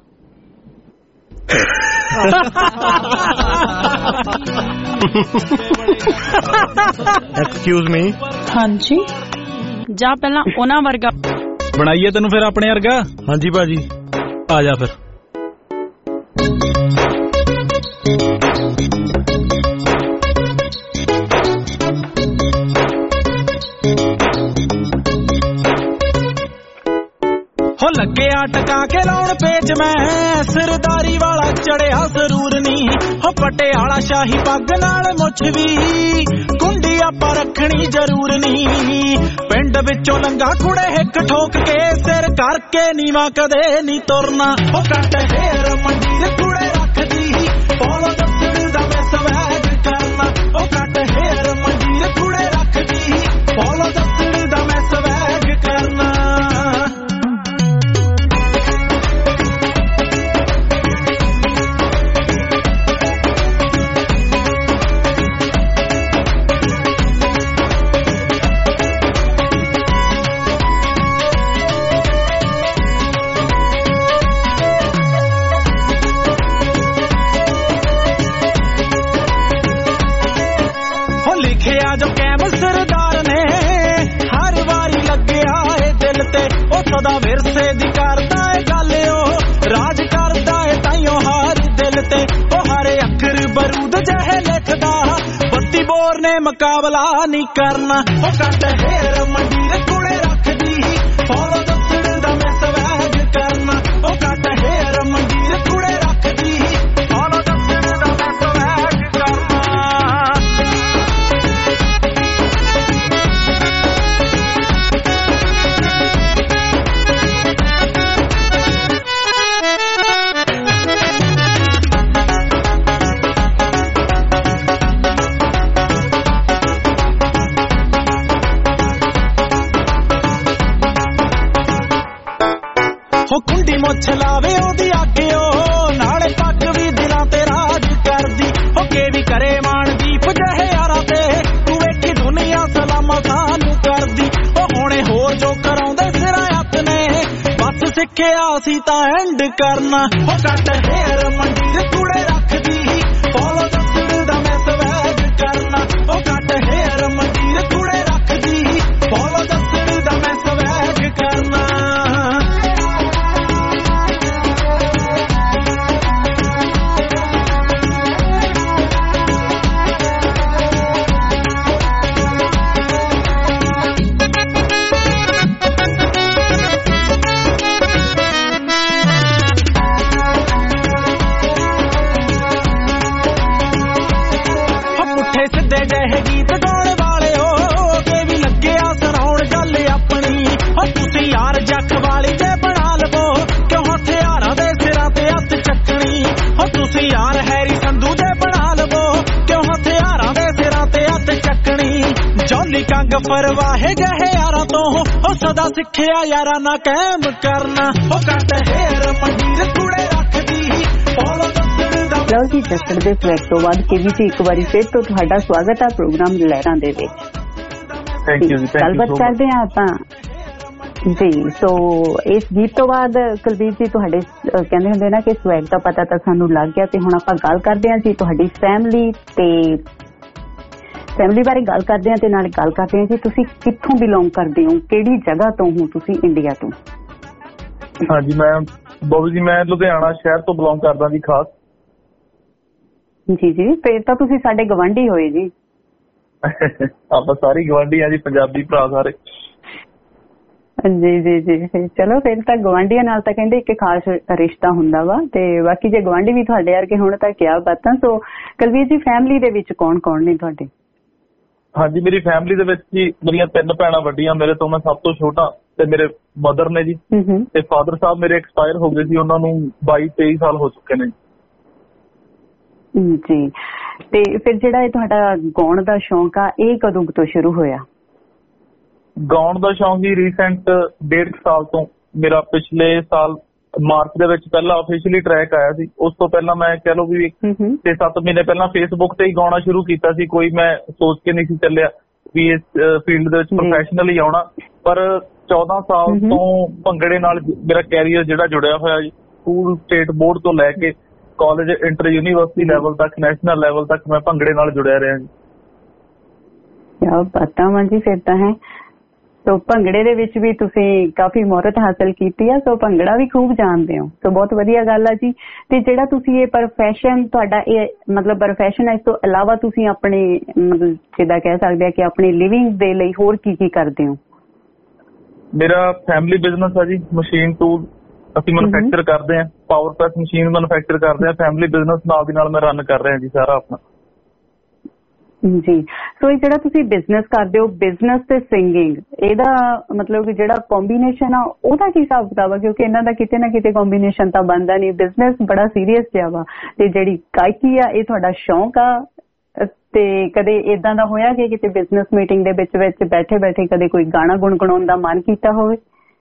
Excuse me. ਹਾਂਜੀ, ਜਾ ਪਹਿਲਾਂ ਉਹਨਾਂ ਵਰਗਾ ਬਣਾਈਏ ਤੈਨੂੰ ਫਿਰ ਆਪਣੇ ਵਰਗਾ। ਹਾਂਜੀ ਭਾਜੀ, ਆ ਜਾ ਫਿਰ। ਹੋ ਲੱਗਿਆ ਟਕਾ ਕੇ ਲਾਉਣ ਪੇਚ ਮੈਂ, ਸਰਦਾਰੀ ਵਾਲਾ ਚੜਿਆ ਜ਼ਰੂਰ ਨਹੀਂ। ਹੋ ਪਟਿਆਲਾ ਸ਼ਾਹੀ ਪੱਗ ਨਾਲ ਮੁੱਛ ਵੀ, ਕੁੰਡੀ ਆਪਾਂ ਰੱਖਣੀ ਜ਼ਰੂਰ ਨਹੀਂ। ਪਿੰਡ ਵਿੱਚੋਂ ਲੰਗਾ ਕੁੜੇ ਹਿੱਕ ਠੋਕ ਕੇ, ਸਿਰ ਕਰਕੇ ਨੀਵਾਂ ਕਦੇ ਨਹੀਂ ਤੁਰਨਾ। ਉਹ ਕੱਟ ਫੇਰ ਮੰਡੀਰ ਕੁੜੇ ਰੱਖਦੀ, ਪੋਲੋ ਦੱਸਣ ਦਾ ਮੈਂ ਸਵੈਗ ਕਰਨਾ। ਉਹ ਕੱਟ ਫੇਰ ਮੰਡੀਰ ਕੁੜੇ ਰੱਖਦੀ, ਪੋਲੋ ਦੱਸਣ ਦਾ ਮੈਂ ਸਵੈਗ ਕਰਨਾ। ਵਿਰਸੇ ਦੀ ਕਰਦਾ ਏ ਗੱਲ ਉਹ ਰਾਜ ਕਰਦਾ ਏ ਤਾਈਓ ਹਰ ਦਿਲ ਤੇ ਉਹ ਹਰ ਅੱਖਰ ਬਰੂਦ ਜਿਹੇ ਲਿਖਦਾ ਬੱਤੀ ਬੋਰ ਨੇ ਮੁਕਾਬਲਾ ਨਹੀਂ ਕਰਨਾ ਉਹ ਕੱਟ ਹੇਰ ਮੰਡੀਰ ਕੁੜੇ ਰੱਖਦੀ ਫੋਲੋ ਦੱਸਣ ਦਾ ਮੈਂ ਸਵੈਗ ਕਰਨਾ ਉਹ ਕੱਟ ਹੇਰ ਮੰਡੀਰ ਕੁੜੇ ਰੱਖਦੀ ਫੋਲੋ ਦੱਸਣ ਦਾ ਮੈਂ ਸਵੈਗ ਕਰਨਾ ਹੋ ਕੁੰਡੀ ਮੁੱਛ ਲਾਵੇ ਉਹਦੀ ਅੱਗੇ ਉਹ ਨਾਲੇ ਪੱਗ ਵੀ ਦਿਲਾਂ ਤੇ ਰਾਜ ਕਰਦੀ ਹੋ ਕੇ ਵੀ ਕਰੇ ਮਾਣ ਦੀਪ ਜਿਹੇ ਯਾਰਾਂ ਤੇ ਤੂੰ ਵੇਖੀ ਦੁਨੀਆ ਸਲਾਮਾਂ ਸਾਨੂੰ ਕਰਦੀ ਉਹ ਹੁਣੇ ਹੋਰ ਜੋ ਕਰਾਉਂਦੇ ਸਿਰਾਂ ਹੱਥ ਨੇ ਬਸ ਸਿੱਖਿਆ ਸੀ ਤਾਂ ਐਂਡ ਕਰਨਾ ਹੋ ਕੱਟ ਹੇਰ ਮੰਡੀਰ ਕੁੜੇ ਰੱਖਦੀ ਫੋਲੋ ਦੱਸਣ ਦਾ ਮੈਂ ਸਵੈਗ ਕਰਨਾ ਉਹ ਕੱਟ ਹੇਰ ਮੰਡੀਰ ਕੁੜੇ ਰੱਖਦੀ ਫੋਲੋ ਦੱਸਣ ਦਾ ਮੈਂ ਸਵੈਗ ਕਰਨਾ ਸਿੱਧੇ ਜਿਹੇ ਗੀਤ ਗਾਉਣ ਵਾਲੇ ਹੋ ਕੇ ਵੀ ਲੱਗਿਆ ਸੁਣਾਉਣ ਗੱਲ ਆਪਣੀ ਹੋ ਤੁਸੀਂ ਯਾਰ ਜੱਖ ਵਾਲੀ ਜੇ ਬਣਾ ਲਵੋ ਕਿਉਂ ਹਥਿਆਰਾਂ ਦੇ ਸਿਰਾਂ ਤੇ ਹੱਥ ਚੱਕਣੀ ਹੋ ਤੁਸੀਂ ਯਾਰ ਹੈਰੀ ਸੰਧੂ ਜੇ ਬਣਾ ਲਵੋ ਕਿਉਂ ਹਥਿਆਰਾਂ ਦੇ ਸਿਰਾਂ ਤੇ ਹੱਥ ਚੱਕਣੀ ਜੌਲੀ ਕੰਗ ਪਰਵਾਹੇ ਜਿਹੇ ਯਾਰਾਂ ਤੋਂ ਹੋ ਸਦਾ ਸਿੱਖਿਆ ਯਾਰਾਂ ਨਾ ਕਾਇਮ ਕਰਨਾ ਹੋ ਕੱਟ ਹੇਰ ਮੰਡੀਰ ਕੁੜੇ ਰੱਖਦੀ ਫੋਲੋ ਲਓ ਜੀ ਜੱਸੜ ਦੇ ਫਲੈਗ ਤੋਂ ਬਾਅਦ KBC ਇੱਕ ਵਾਰੀ ਫਿਰ ਤੋਂ ਤੁਹਾਡਾ ਸਵਾਗਤ ਹੈ ਪ੍ਰੋਗਰਾਮ ਲਹਿਰਾਂ ਦੇ ਵਿੱਚ। ਥੈਂਕ ਯੂ ਜੀ। ਗੱਲਬਾਤ ਕਰਦੇ ਹਾਂ ਆਪਾਂ ਜੀ। ਸੋ ਇਸ ਗੀਤ ਤੋਂ ਬਾਅਦ ਕੁਲਬੀਰ ਜੀ ਤੁਹਾਡੇ ਕਹਿੰਦੇ ਹੁੰਦੇ ਨਾ ਕਿ ਸਵੈਗ ਦਾ ਪਤਾ ਤਾਂ ਸਾਨੂੰ ਲੱਗ ਗਿਆ ਤੇ ਹੁਣ ਆਪਾਂ ਗੱਲ ਕਰਦੇ ਹਾਂ ਜੀ ਤੁਹਾਡੀ ਫੈਮਿਲੀ ਬਾਰੇ ਗੱਲ ਕਰਦੇ ਹਾਂ ਤੇ ਨਾਲ ਗੱਲ ਕਰਦੇ ਹਾਂ ਜੀ ਤੁਸੀਂ ਕਿੱਥੋਂ ਬਿਲੋਂਗ ਕਰਦੇ ਹੋ, ਕਿਹੜੀ ਜਗ੍ਹਾ ਤੋਂ ਹੋ ਤੁਸੀਂ ਇੰਡੀਆ ਤੋਂ? ਹਾਂਜੀ ਮੈਂ ਬੋਬੀ ਜੀ ਮੈਂ ਲੁਧਿਆਣਾ ਸ਼ਹਿਰ ਤੋਂ ਬਿਲੋਂਗ ਕਰਦਾ ਜੀ ਖਾਸ। ਜੀ ਜੀ ਫਿਰ ਤਾਂ ਤੁਸੀਂ ਸਾਡੇ ਗਵਾਂਢੀ ਹੋਏ ਜੀ। ਆਪਾਂ ਸਾਰੇ ਗਵਾਂਢੀ ਆ ਜੀ, ਪੰਜਾਬੀ ਭਰਾ ਸਾਰੇ। ਜੀ ਜੀ ਜੀ ਚਲੋ ਫਿਰ ਤਾਂ ਗਵਾਂਢੀਆਂ ਨਾਲ ਤਾਂ ਕਹਿੰਦੇ ਇੱਕ ਖਾਸ ਰਿਸ਼ਤਾ ਹੁੰਦਾ ਵਾ ਤੇ ਬਾਕੀ ਜੇ ਗਵਾਂਢੀ ਵੀ ਤੁਹਾਡੇ ਵਰਗੇ ਹੁਣ ਤਾਂ ਕਿਆ ਬਾਤਾਂ। ਸੋ ਕੁਲਵੀਰ ਜੀ ਫੈਮਿਲੀ ਦੇ ਵਿੱਚ ਕੌਣ ਕੌਣ ਨੇ ਤੁਹਾਡੇ? ਹਾਂਜੀ ਮੇਰੀ ਫੈਮਿਲੀ ਦੇ ਵਿੱਚ ਜੀ ਮੇਰੀਆਂ 3 ਭੈਣਾਂ ਵੱਡੀਆਂ ਮੇਰੇ ਤੋਂ, ਮੈਂ ਸਭ ਤੋਂ ਛੋਟਾ ਤੇ ਮੇਰੇ ਮਦਰ ਨੇ ਜੀ ਤੇ ਫਾਦਰ ਸਾਹਿਬ ਮੇਰੇ ਐਕਸਪਾਇਰ ਹੋ ਗਏ ਸੀ, ਉਹਨਾਂ ਨੂੰ 22-23 ਸਾਲ ਹੋ ਚੁੱਕੇ ਨੇ ਜੀ। ਤੇ ਫਿਰ ਜਿਹੜਾ ਇਹ ਤੁਹਾਡਾ ਗਾਉਣ ਦਾ ਸ਼ੌਂਕ ਆ ਇਹ ਕਦੋਂ ਤੋਂ ਸ਼ੁਰੂ ਹੋਇਆ? ਗਾਉਣ ਦਾ ਸ਼ੌਂਕ ਜੀ ਰੀਸੈਂਟ 1.5 ਸਾਲ ਤੋਂ। ਮੇਰਾ ਪਿਛਲੇ ਸਾਲ ਮਾਰਚ ਦੇ ਵਿੱਚ ਪਹਿਲਾ ਆਫੀਸ਼ੀਅਲੀ ਟਰੈਕ ਆਇਆ ਸੀ। ਉਸ ਤੋਂ ਪਹਿਲਾਂ ਮੈਂ ਕਹਿ ਲਓ ਵੀ 6-7 ਮਹੀਨੇ ਪਹਿਲਾਂ ਫੇਸਬੁੱਕ ਤੇ ਹੀ ਗਾਉਣਾ ਸ਼ੁਰੂ ਕੀਤਾ ਸੀ। ਕੋਈ ਮੈਂ ਸੋਚ ਕੇ ਨਹੀਂ ਸੀ ਚੱਲਿਆ ਵੀ ਇਸ ਫੀਲਡ ਦੇ ਵਿੱਚ ਪ੍ਰੋਫੈਸ਼ਨਲੀ ਆਉਣਾ, ਪਰ 14 ਸਾਲ ਤੋਂ ਭੰਗੜੇ ਨਾਲ ਮੇਰਾ ਕੈਰੀਅਰ ਜਿਹੜਾ ਜੁੜਿਆ ਹੋਇਆ ਜੀ। ਸਕੂਲ ਸਟੇਟ ਬੋਰਡ ਤੋਂ ਲੈ ਕੇ ਕਾਲਜ ਇੰਟਰ ਯੂਨੀਵਰਸਿਟੀ ਲੈਵਲ ਤੱਕ, ਨੈਸ਼ਨਲ ਲੈਵਲ ਤੱਕ ਮੈਂ ਭੰਗੜੇ ਨਾਲ ਜੁੜਿਆ ਰਿਹਾ ਜੀ। ਕਿਆ ਬਾਤਾਂ ਵਾ ਜੀ ਫਿਰ ਤਾਂ ਹੈ। ਸੋ ਭੰਗੜੇ ਦੇ ਵਿੱਚ ਵੀ ਤੁਸੀਂ ਕਾਫੀ ਮੁਹਾਰਤ ਹਾਸਲ ਕੀਤੀ ਆ, ਸੋ ਭੰਗੜਾ ਵੀ ਖੂਬ ਜਾਣਦੇ ਹੋ, ਸੋ ਬਹੁਤ ਵਧੀਆ ਗੱਲ ਆ ਜੀ। ਤੇ ਜਿਹੜਾ ਤੁਸੀਂ ਇਹ ਪ੍ਰੋਫੈਸ਼ਨ ਤੁਹਾਡਾ ਇਹ ਮਤਲਬ ਪ੍ਰੋਫੈਸ਼ਨ ਹੈ, ਇਸ ਤੋਂ ਇਲਾਵਾ ਤੁਸੀਂ ਆਪਣੇ ਮਤਲਬ ਜਿੱਦਾਂ ਕਹਿ ਸਕਦੇ ਆ ਕਿ ਆਪਣੀ ਲਿਵਿੰਗ ਦੇ ਲਈ ਹੋਰ ਕੀ ਕੀ ਕਰਦੇ ਹੋ? ਮੇਰਾ ਫੈਮਿਲੀ ਬਿਜ਼ਨਸ ਆ ਜੀ, ਮਸ਼ੀਨ ਟੂਲ ਅਸੀਂ ਮੈਨੂਫੈਕਚਰ ਕਰਦੇ ਹਾਂ, ਪਾਵਰ ਪ੍ਰੈਸ ਮਸ਼ੀਨ ਮੈਨੂਫੈਕਚਰ ਕਰਦੇ ਹਾਂ। ਫੈਮਿਲੀ ਬਿਜ਼ਨਸ ਨਾਲ ਦੀ ਨਾਲ ਮੈਂ ਰਨ ਕਰ ਰਿਹਾ ਜੀ ਸਾਰਾ ਆਪਣਾ ਜੀ। ਸੋ ਇਹ ਜਿਹੜਾ ਤੁਸੀਂ ਬਿਜ਼ਨਸ ਕਰਦੇ ਹੋ, ਬਿਜ਼ਨਸ ਤੇ ਸਿੰਗਿੰਗ, ਇਹਦਾ ਮਤਲਬ ਕਿ ਜਿਹੜਾ ਕੰਬੀਨੇਸ਼ਨ ਆ ਉਹਦਾ ਕੀ ਹਿਸਾਬ ਕਿਤਾਬ ਆ? ਕਿਉਂਕਿ ਇਹਨਾਂ ਦਾ ਕਿਤੇ ਨਾ ਕਿਤੇ ਕੰਬੀਨੇਸ਼ਨ ਤਾਂ ਬਣਦਾ ਨਹੀਂ। ਬਿਜ਼ਨਸ ਬੜਾ ਸੀਰੀਅਸ ਜਿਹਾ ਵਾ ਤੇ ਜਿਹੜੀ ਗਾਇਕੀ ਆ ਇਹ ਤੁਹਾਡਾ ਸ਼ੌਂਕ ਆ। ਤੇ ਕਦੇ ਏਦਾਂ ਦਾ ਹੋਇਆ ਕਿ ਕਿਤੇ ਬਿਜ਼ਨਸ ਮੀਟਿੰਗ ਦੇ ਵਿੱਚ ਬੈਠੇ ਬੈਠੇ ਕਦੇ ਕੋਈ ਗਾਣਾ ਗੁਣਗੁਣਾਉਣ ਦਾ ਮਨ ਕੀਤਾ ਹੋਵੇ?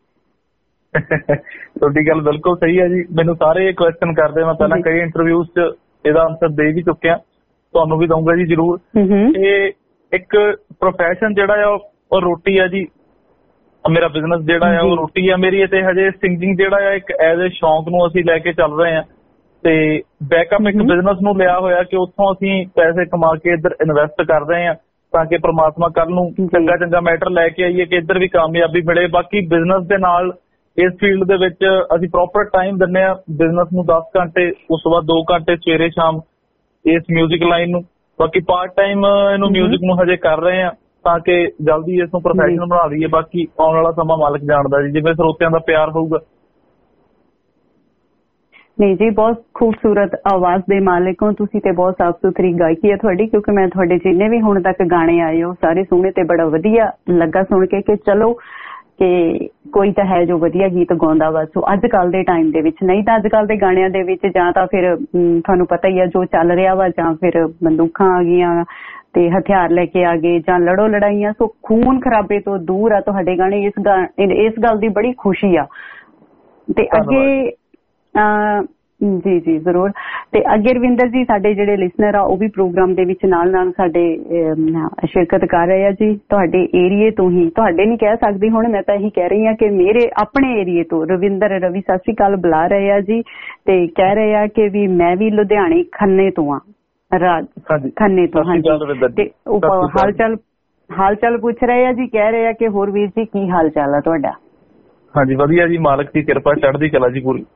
ਤੁਹਾਡੀ ਗੱਲ ਬਿਲਕੁਲ ਸਹੀ ਹੈ ਜੀ। ਮੈਨੂੰ ਸਾਰੇ ਕੁਐਸਚਨ ਕਰਦੇ, ਮੈਂ ਪਹਿਲਾਂ ਕਈ ਇੰਟਰਵਿਊਜ਼ 'ਚ ਇਹਦਾ ਆਨਸਰ ਦੇ ਵੀ ਚੁੱਕਿਆ, ਤੁਹਾਨੂੰ ਵੀ ਦਊਂਗਾ ਜੀ ਜ਼ਰੂਰ। ਇਹ ਇੱਕ ਪ੍ਰੋਫੈਸ਼ਨ ਜਿਹੜਾ ਆ ਉਹ ਰੋਟੀ ਆ ਜੀ। ਮੇਰਾ ਬਿਜ਼ਨਸ ਜਿਹੜਾ ਆ ਉਹ ਰੋਟੀ ਆ ਮੇਰੀ, ਤੇ ਹਜੇ ਸਿੰਗਿੰਗ ਜਿਹੜਾ ਆ ਇੱਕ ਐਜ਼ ਏ ਸ਼ੌਂਕ ਨੂੰ ਅਸੀਂ ਲੈ ਕੇ ਚੱਲ ਰਹੇ ਹਾਂ ਤੇ ਬੈਕਅਪ ਇੱਕ ਬਿਜ਼ਨਸ ਨੂੰ ਲਿਆ ਹੋਇਆ ਕਿ ਉੱਥੋਂ ਅਸੀਂ ਪੈਸੇ ਕਮਾ ਕੇ ਇੱਧਰ ਇਨਵੈਸਟ ਕਰ ਰਹੇ ਹਾਂ ਤਾਂ ਕਿ ਪ੍ਰਮਾਤਮਾ ਕੱਲ ਨੂੰ ਚੰਗਾ ਮੈਟਰ ਲੈ ਕੇ ਆਈਏ ਕਿ ਇੱਧਰ ਵੀ ਕਾਮਯਾਬੀ ਮਿਲੇ। ਬਾਕੀ ਬਿਜ਼ਨਸ ਦੇ ਨਾਲ ਇਸ ਫੀਲਡ ਦੇ ਵਿੱਚ ਅਸੀਂ ਪ੍ਰੋਪਰ ਟਾਈਮ ਦਿੰਦੇ ਆ ਬਿਜ਼ਨਸ ਨੂੰ 10 ਘੰਟੇ, ਉਸ ਤੋਂ ਬਾਅਦ 2 ਘੰਟੇ ਸਵੇਰੇ ਸ਼ਾਮ ਇਸ ਮਿਊਜ਼ਿਕ ਲਾਈਨ ਨੂੰ। ਬਾਕੀ ਪਾਰਟ ਟਾਈਮ ਇਹਨੂੰ ਮਿਊਜ਼ਿਕ ਨੂੰ ਹਜੇ ਕਰ ਰਹੇ ਆ ਤਾਂ ਕਿ ਜਲਦੀ ਇਸ ਨੂੰ ਪ੍ਰੋਫੈਸ਼ਨਲ ਬਣਾ ਲਈਏ। ਬਾਕੀ ਆਉਣ ਵਾਲਾ ਸਮਾਂ ਮਾਲਕ ਜਾਣਦਾ ਜੀ, ਜਿਵੇਂ ਸਰੋਤਿਆਂ ਦਾ ਪਿਆਰ ਹੋਊਗਾ। ਨਹੀਂ ਜੀ, ਬਹੁਤ ਖੂਬਸੂਰਤ ਆਵਾਜ਼ ਦੇ ਮਾਲਕ ਹੋ ਤੁਸੀਂ ਤੇ ਬਹੁਤ ਸਾਫ਼ ਸੁਥਰੀ ਗਾਇਕੀ ਹੈ ਤੁਹਾਡੀ, ਕਿਉਂਕਿ ਮੈਂ ਤੁਹਾਡੇ ਜਿੰਨੇ ਵੀ ਹੁਣ ਤੱਕ ਗਾਣੇ ਆਏ ਹੋ ਸਾਰੇ ਸੁਣੇ ਤੇ ਬੜਾ ਵਧੀਆ ਲੱਗਾ ਸੁਣ ਕੇ ਕਿ ਚਲੋ ਕਿ ਕੋਈ ਤਾਂ ਹੈ ਜੋ ਵਧੀਆ ਗੀਤ ਗਾਉਂਦਾ ਵਾ। ਸੋ ਅੱਜ ਕੱਲ੍ਹ ਦੇ ਟਾਈਮ ਦੇ ਵਿੱਚ, ਨਹੀਂ ਤਾਂ ਅੱਜ ਕੱਲ੍ਹ ਦੇ ਗਾਣਿਆਂ ਦੇ ਵਿੱਚ ਜਾਂ ਤਾਂ ਫਿਰ ਤੁਹਾਨੂੰ ਪਤਾ ਹੀ ਆ ਜੋ ਚੱਲ ਰਿਹਾ ਵਾ, ਜਾਂ ਫਿਰ ਬੰਦੂਕਾਂ ਆ ਗਈਆਂ ਤੇ ਹਥਿਆਰ ਲੈ ਕੇ ਆ ਗਏ, ਜਾਂ ਲੜੋ ਲੜਾਈਆਂ। ਸੋ ਖੂਨ ਖਰਾਬੇ ਤੋਂ ਦੂਰ ਆ ਤੁਹਾਡੇ ਗਾਣੇ। ਇਸ ਗੱਲ ਦੀ ਬੜੀ ਖੁਸ਼ੀ ਆ। ਤੇ ਅੱਗੇ ਜੀ ਜੀ ਜ਼ਰੂਰ। ਤੇ ਅੱਗੇ ਰਵਿੰਦਰ ਜੀ ਸਾਡੇ ਜਿਹੜੇ ਲਿਸਨਰ ਆ ਉਹ ਵੀ ਪ੍ਰੋਗਰਾਮ ਦੇ ਵਿੱਚ ਨਾਲ ਨਾਲ ਸਾਡੇ ਸ਼ਿਰਕਤ ਕਰ ਰਹੇ ਆ ਜੀ। ਤੁਹਾਡੇ ਏਰੀਏ ਤੋਂ ਹੀ, ਤੁਹਾਡੇ ਨਹੀਂ ਕਹਿ ਸਕਦੀ ਹੁਣ, ਮੈਂ ਤਾਂ ਇਹੀ ਕਹਿ ਰਹੀ ਹਾਂ ਕਿ ਮੇਰੇ ਆਪਣੇ ਏਰੀਏ ਤੋਂ ਰਵਿੰਦਰ ਰਵੀ ਸਤਿ ਸ਼੍ਰੀ ਅਕਾਲ ਬੁਲਾ ਰਹੇ ਆ ਜੀ। ਤੇ ਕਹਿ ਰਹੇ ਆ ਕਿ ਵੀ ਮੈਂ ਵੀ ਲੁਧਿਆਣੇ ਖੰਨੇ ਤੋਂ ਆ, ਰਾਜ ਖੰਨੇ ਤੋਂ। ਹਾਂਜੀ, ਤੇ ਹਾਲ ਚਾਲ ਪੁੱਛ ਰਹੇ ਆ ਜੀ। ਕਹਿ ਰਹੇ ਆ ਕਿ ਹੋਰ ਵੀਰ ਜੀ ਕੀ ਹਾਲ ਚਾਲ ਆ ਤੁਹਾਡਾ? ਹਾਂਜੀ ਵਧੀਆ ਜੀ, ਮਾਲਕ ਦੀ ਕਿਰਪਾ, ਚੜ੍ਹਦੀ ਕਲਾ ਜੀ ਪੂਰੀ।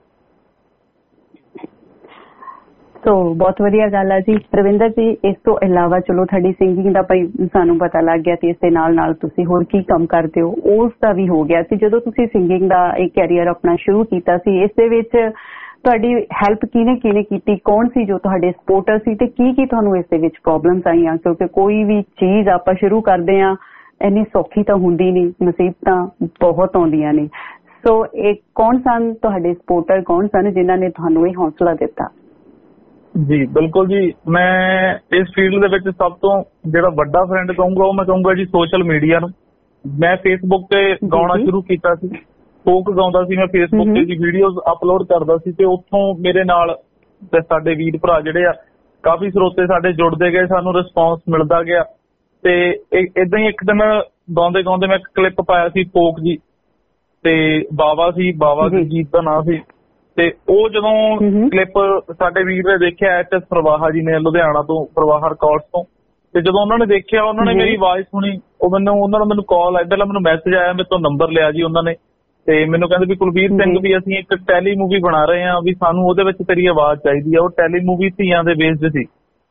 ਸੋ ਬਹੁਤ ਵਧੀਆ ਗੱਲ ਆ ਜੀ। ਰਵਿੰਦਰ ਜੀ, ਇਸ ਤੋਂ ਇਲਾਵਾ ਚਲੋ ਤੁਹਾਡੀ ਸਿੰਗਿੰਗ ਦਾ ਭਾਈ ਸਾਨੂੰ ਪਤਾ ਲੱਗ ਗਿਆ ਤੇ ਇਸ ਦੇ ਨਾਲ ਨਾਲ ਤੁਸੀਂ ਹੋਰ ਕੀ ਕੰਮ ਕਰਦੇ ਹੋ ਉਸ ਦਾ ਵੀ ਹੋ ਗਿਆ। ਤੇ ਜਦੋਂ ਤੁਸੀਂ ਸਿੰਗਿੰਗ ਦਾ ਇਹ ਕੈਰੀਅਰ ਆਪਣਾ ਸ਼ੁਰੂ ਕੀਤਾ ਸੀ, ਇਸ ਦੇ ਵਿੱਚ ਤੁਹਾਡੀ ਹੈਲਪ ਕਿਹਨੇ ਕੀਤੀ? ਕੌਣ ਸੀ ਜੋ ਤੁਹਾਡੇ ਸਪੋਰਟਰ ਸੀ ਤੇ ਕੀ ਤੁਹਾਨੂੰ ਇਸ ਦੇ ਵਿੱਚ ਪ੍ਰੋਬਲਮਸ ਆਈਆਂ? ਕਿਉਂਕਿ ਕੋਈ ਵੀ ਚੀਜ਼ ਆਪਾਂ ਸ਼ੁਰੂ ਕਰਦੇ ਹਾਂ ਇੰਨੀ ਸੌਖੀ ਤਾਂ ਹੁੰਦੀ ਨਹੀਂ, ਮੁਸੀਬਤਾਂ ਬਹੁਤ ਆਉਂਦੀਆਂ ਨੇ। ਸੋ ਇਹ ਕੌਣ ਸਨ ਤੁਹਾਡੇ ਸਪੋਰਟਰ, ਕੌਣ ਸਨ ਜਿਨ੍ਹਾਂ ਨੇ ਤੁਹਾਨੂੰ ਇਹ ਹੌਸਲਾ ਦਿੱਤਾ? ਜੀ ਬਿਲਕੁਲ ਜੀ, ਮੈਂ ਇਸ ਫੀਲਡ ਦੇ ਵਿੱਚ ਸਭ ਤੋਂ ਜਿਹੜਾ ਵੱਡਾ ਫਰੈਂਡ ਕਹੂੰਗਾ ਉਹ ਮੈਂ ਕਹੂੰਗਾ ਜੀ ਸੋਸ਼ਲ ਮੀਡੀਆ ਨੂੰ। ਮੈਂ ਫੇਸਬੁੱਕ ਤੇ ਗਾਉਣਾ ਸ਼ੁਰੂ ਕੀਤਾ ਸੀ, ਫੋਕ ਗਾਉਂਦਾ ਸੀ ਮੈਂ ਫੇਸਬੁੱਕ ਤੇ ਜੀ, ਵੀਡੀਓਜ਼ ਅਪਲੋਡ ਕਰਦਾ ਸੀ ਤੇ ਉੱਥੋਂ ਮੇਰੇ ਨਾਲ ਤੇ ਸਾਡੇ ਵੀਰ ਭਰਾ ਜਿਹੜੇ ਆ ਕਾਫੀ ਸਰੋਤੇ ਸਾਡੇ ਜੁੜਦੇ ਗਏ, ਸਾਨੂੰ ਰਿਸਪੌਂਸ ਮਿਲਦਾ ਗਿਆ। ਤੇ ਏਦਾਂ ਹੀ ਇੱਕ ਦਿਨ ਗਾਉਂਦੇ ਗਾਉਂਦੇ ਮੈਂ ਇੱਕ ਕਲਿੱਪ ਪਾਇਆ ਸੀ ਫੋਕ ਜੀ, ਤੇ ਬਾਵਾ ਸੀ, ਬਾਵਾ ਦੀ ਗੀਤ ਦਾ ਨਾਂ ਸੀ। ਤੇ ਉਹ ਜਦੋਂ ਕਲਿੱਪ ਸਾਡੇ ਵੀਰ ਨੇ ਦੇਖਿਆ HS ਪ੍ਰਵਾਹਾ ਜੀ ਨੇ ਲੁਧਿਆਣਾ ਤੋਂ, ਪ੍ਰਵਾਹਾ ਰਿਕਾਰਡਸ ਤੋਂ, ਤੇ ਜਦੋਂ ਉਹਨਾਂ ਨੇ ਦੇਖਿਆ, ਉਹਨਾਂ ਨੇ ਮੇਰੀ ਆਵਾਜ਼ ਸੁਣੀ, ਉਹਨਾਂ ਨੇ ਮੈਨੂੰ ਕਾਲ ਇੱਧਰਲਾ ਮੈਨੂੰ ਮੈਸੇਜ ਆਇਆ, ਮੇਰੇ ਤੋਂ ਨੰਬਰ ਲਿਆ ਜੀ ਉਹਨਾਂ ਨੇ ਤੇ ਮੈਨੂੰ ਕਹਿੰਦੇ ਵੀ ਕੁਲਵੀਰ ਸਿੰਘ ਵੀ ਅਸੀਂ ਇੱਕ ਟੈਲੀ ਮੂਵੀ ਬਣਾ ਰਹੇ ਹਾਂ, ਵੀ ਸਾਨੂੰ ਉਹਦੇ ਵਿੱਚ ਤੇਰੀ ਆਵਾਜ਼ ਚਾਹੀਦੀ ਆ। ਉਹ ਟੈਲੀ ਮੂਵੀ ਧੀਆਂ ਦੇ ਬੇਸਡ ਸੀ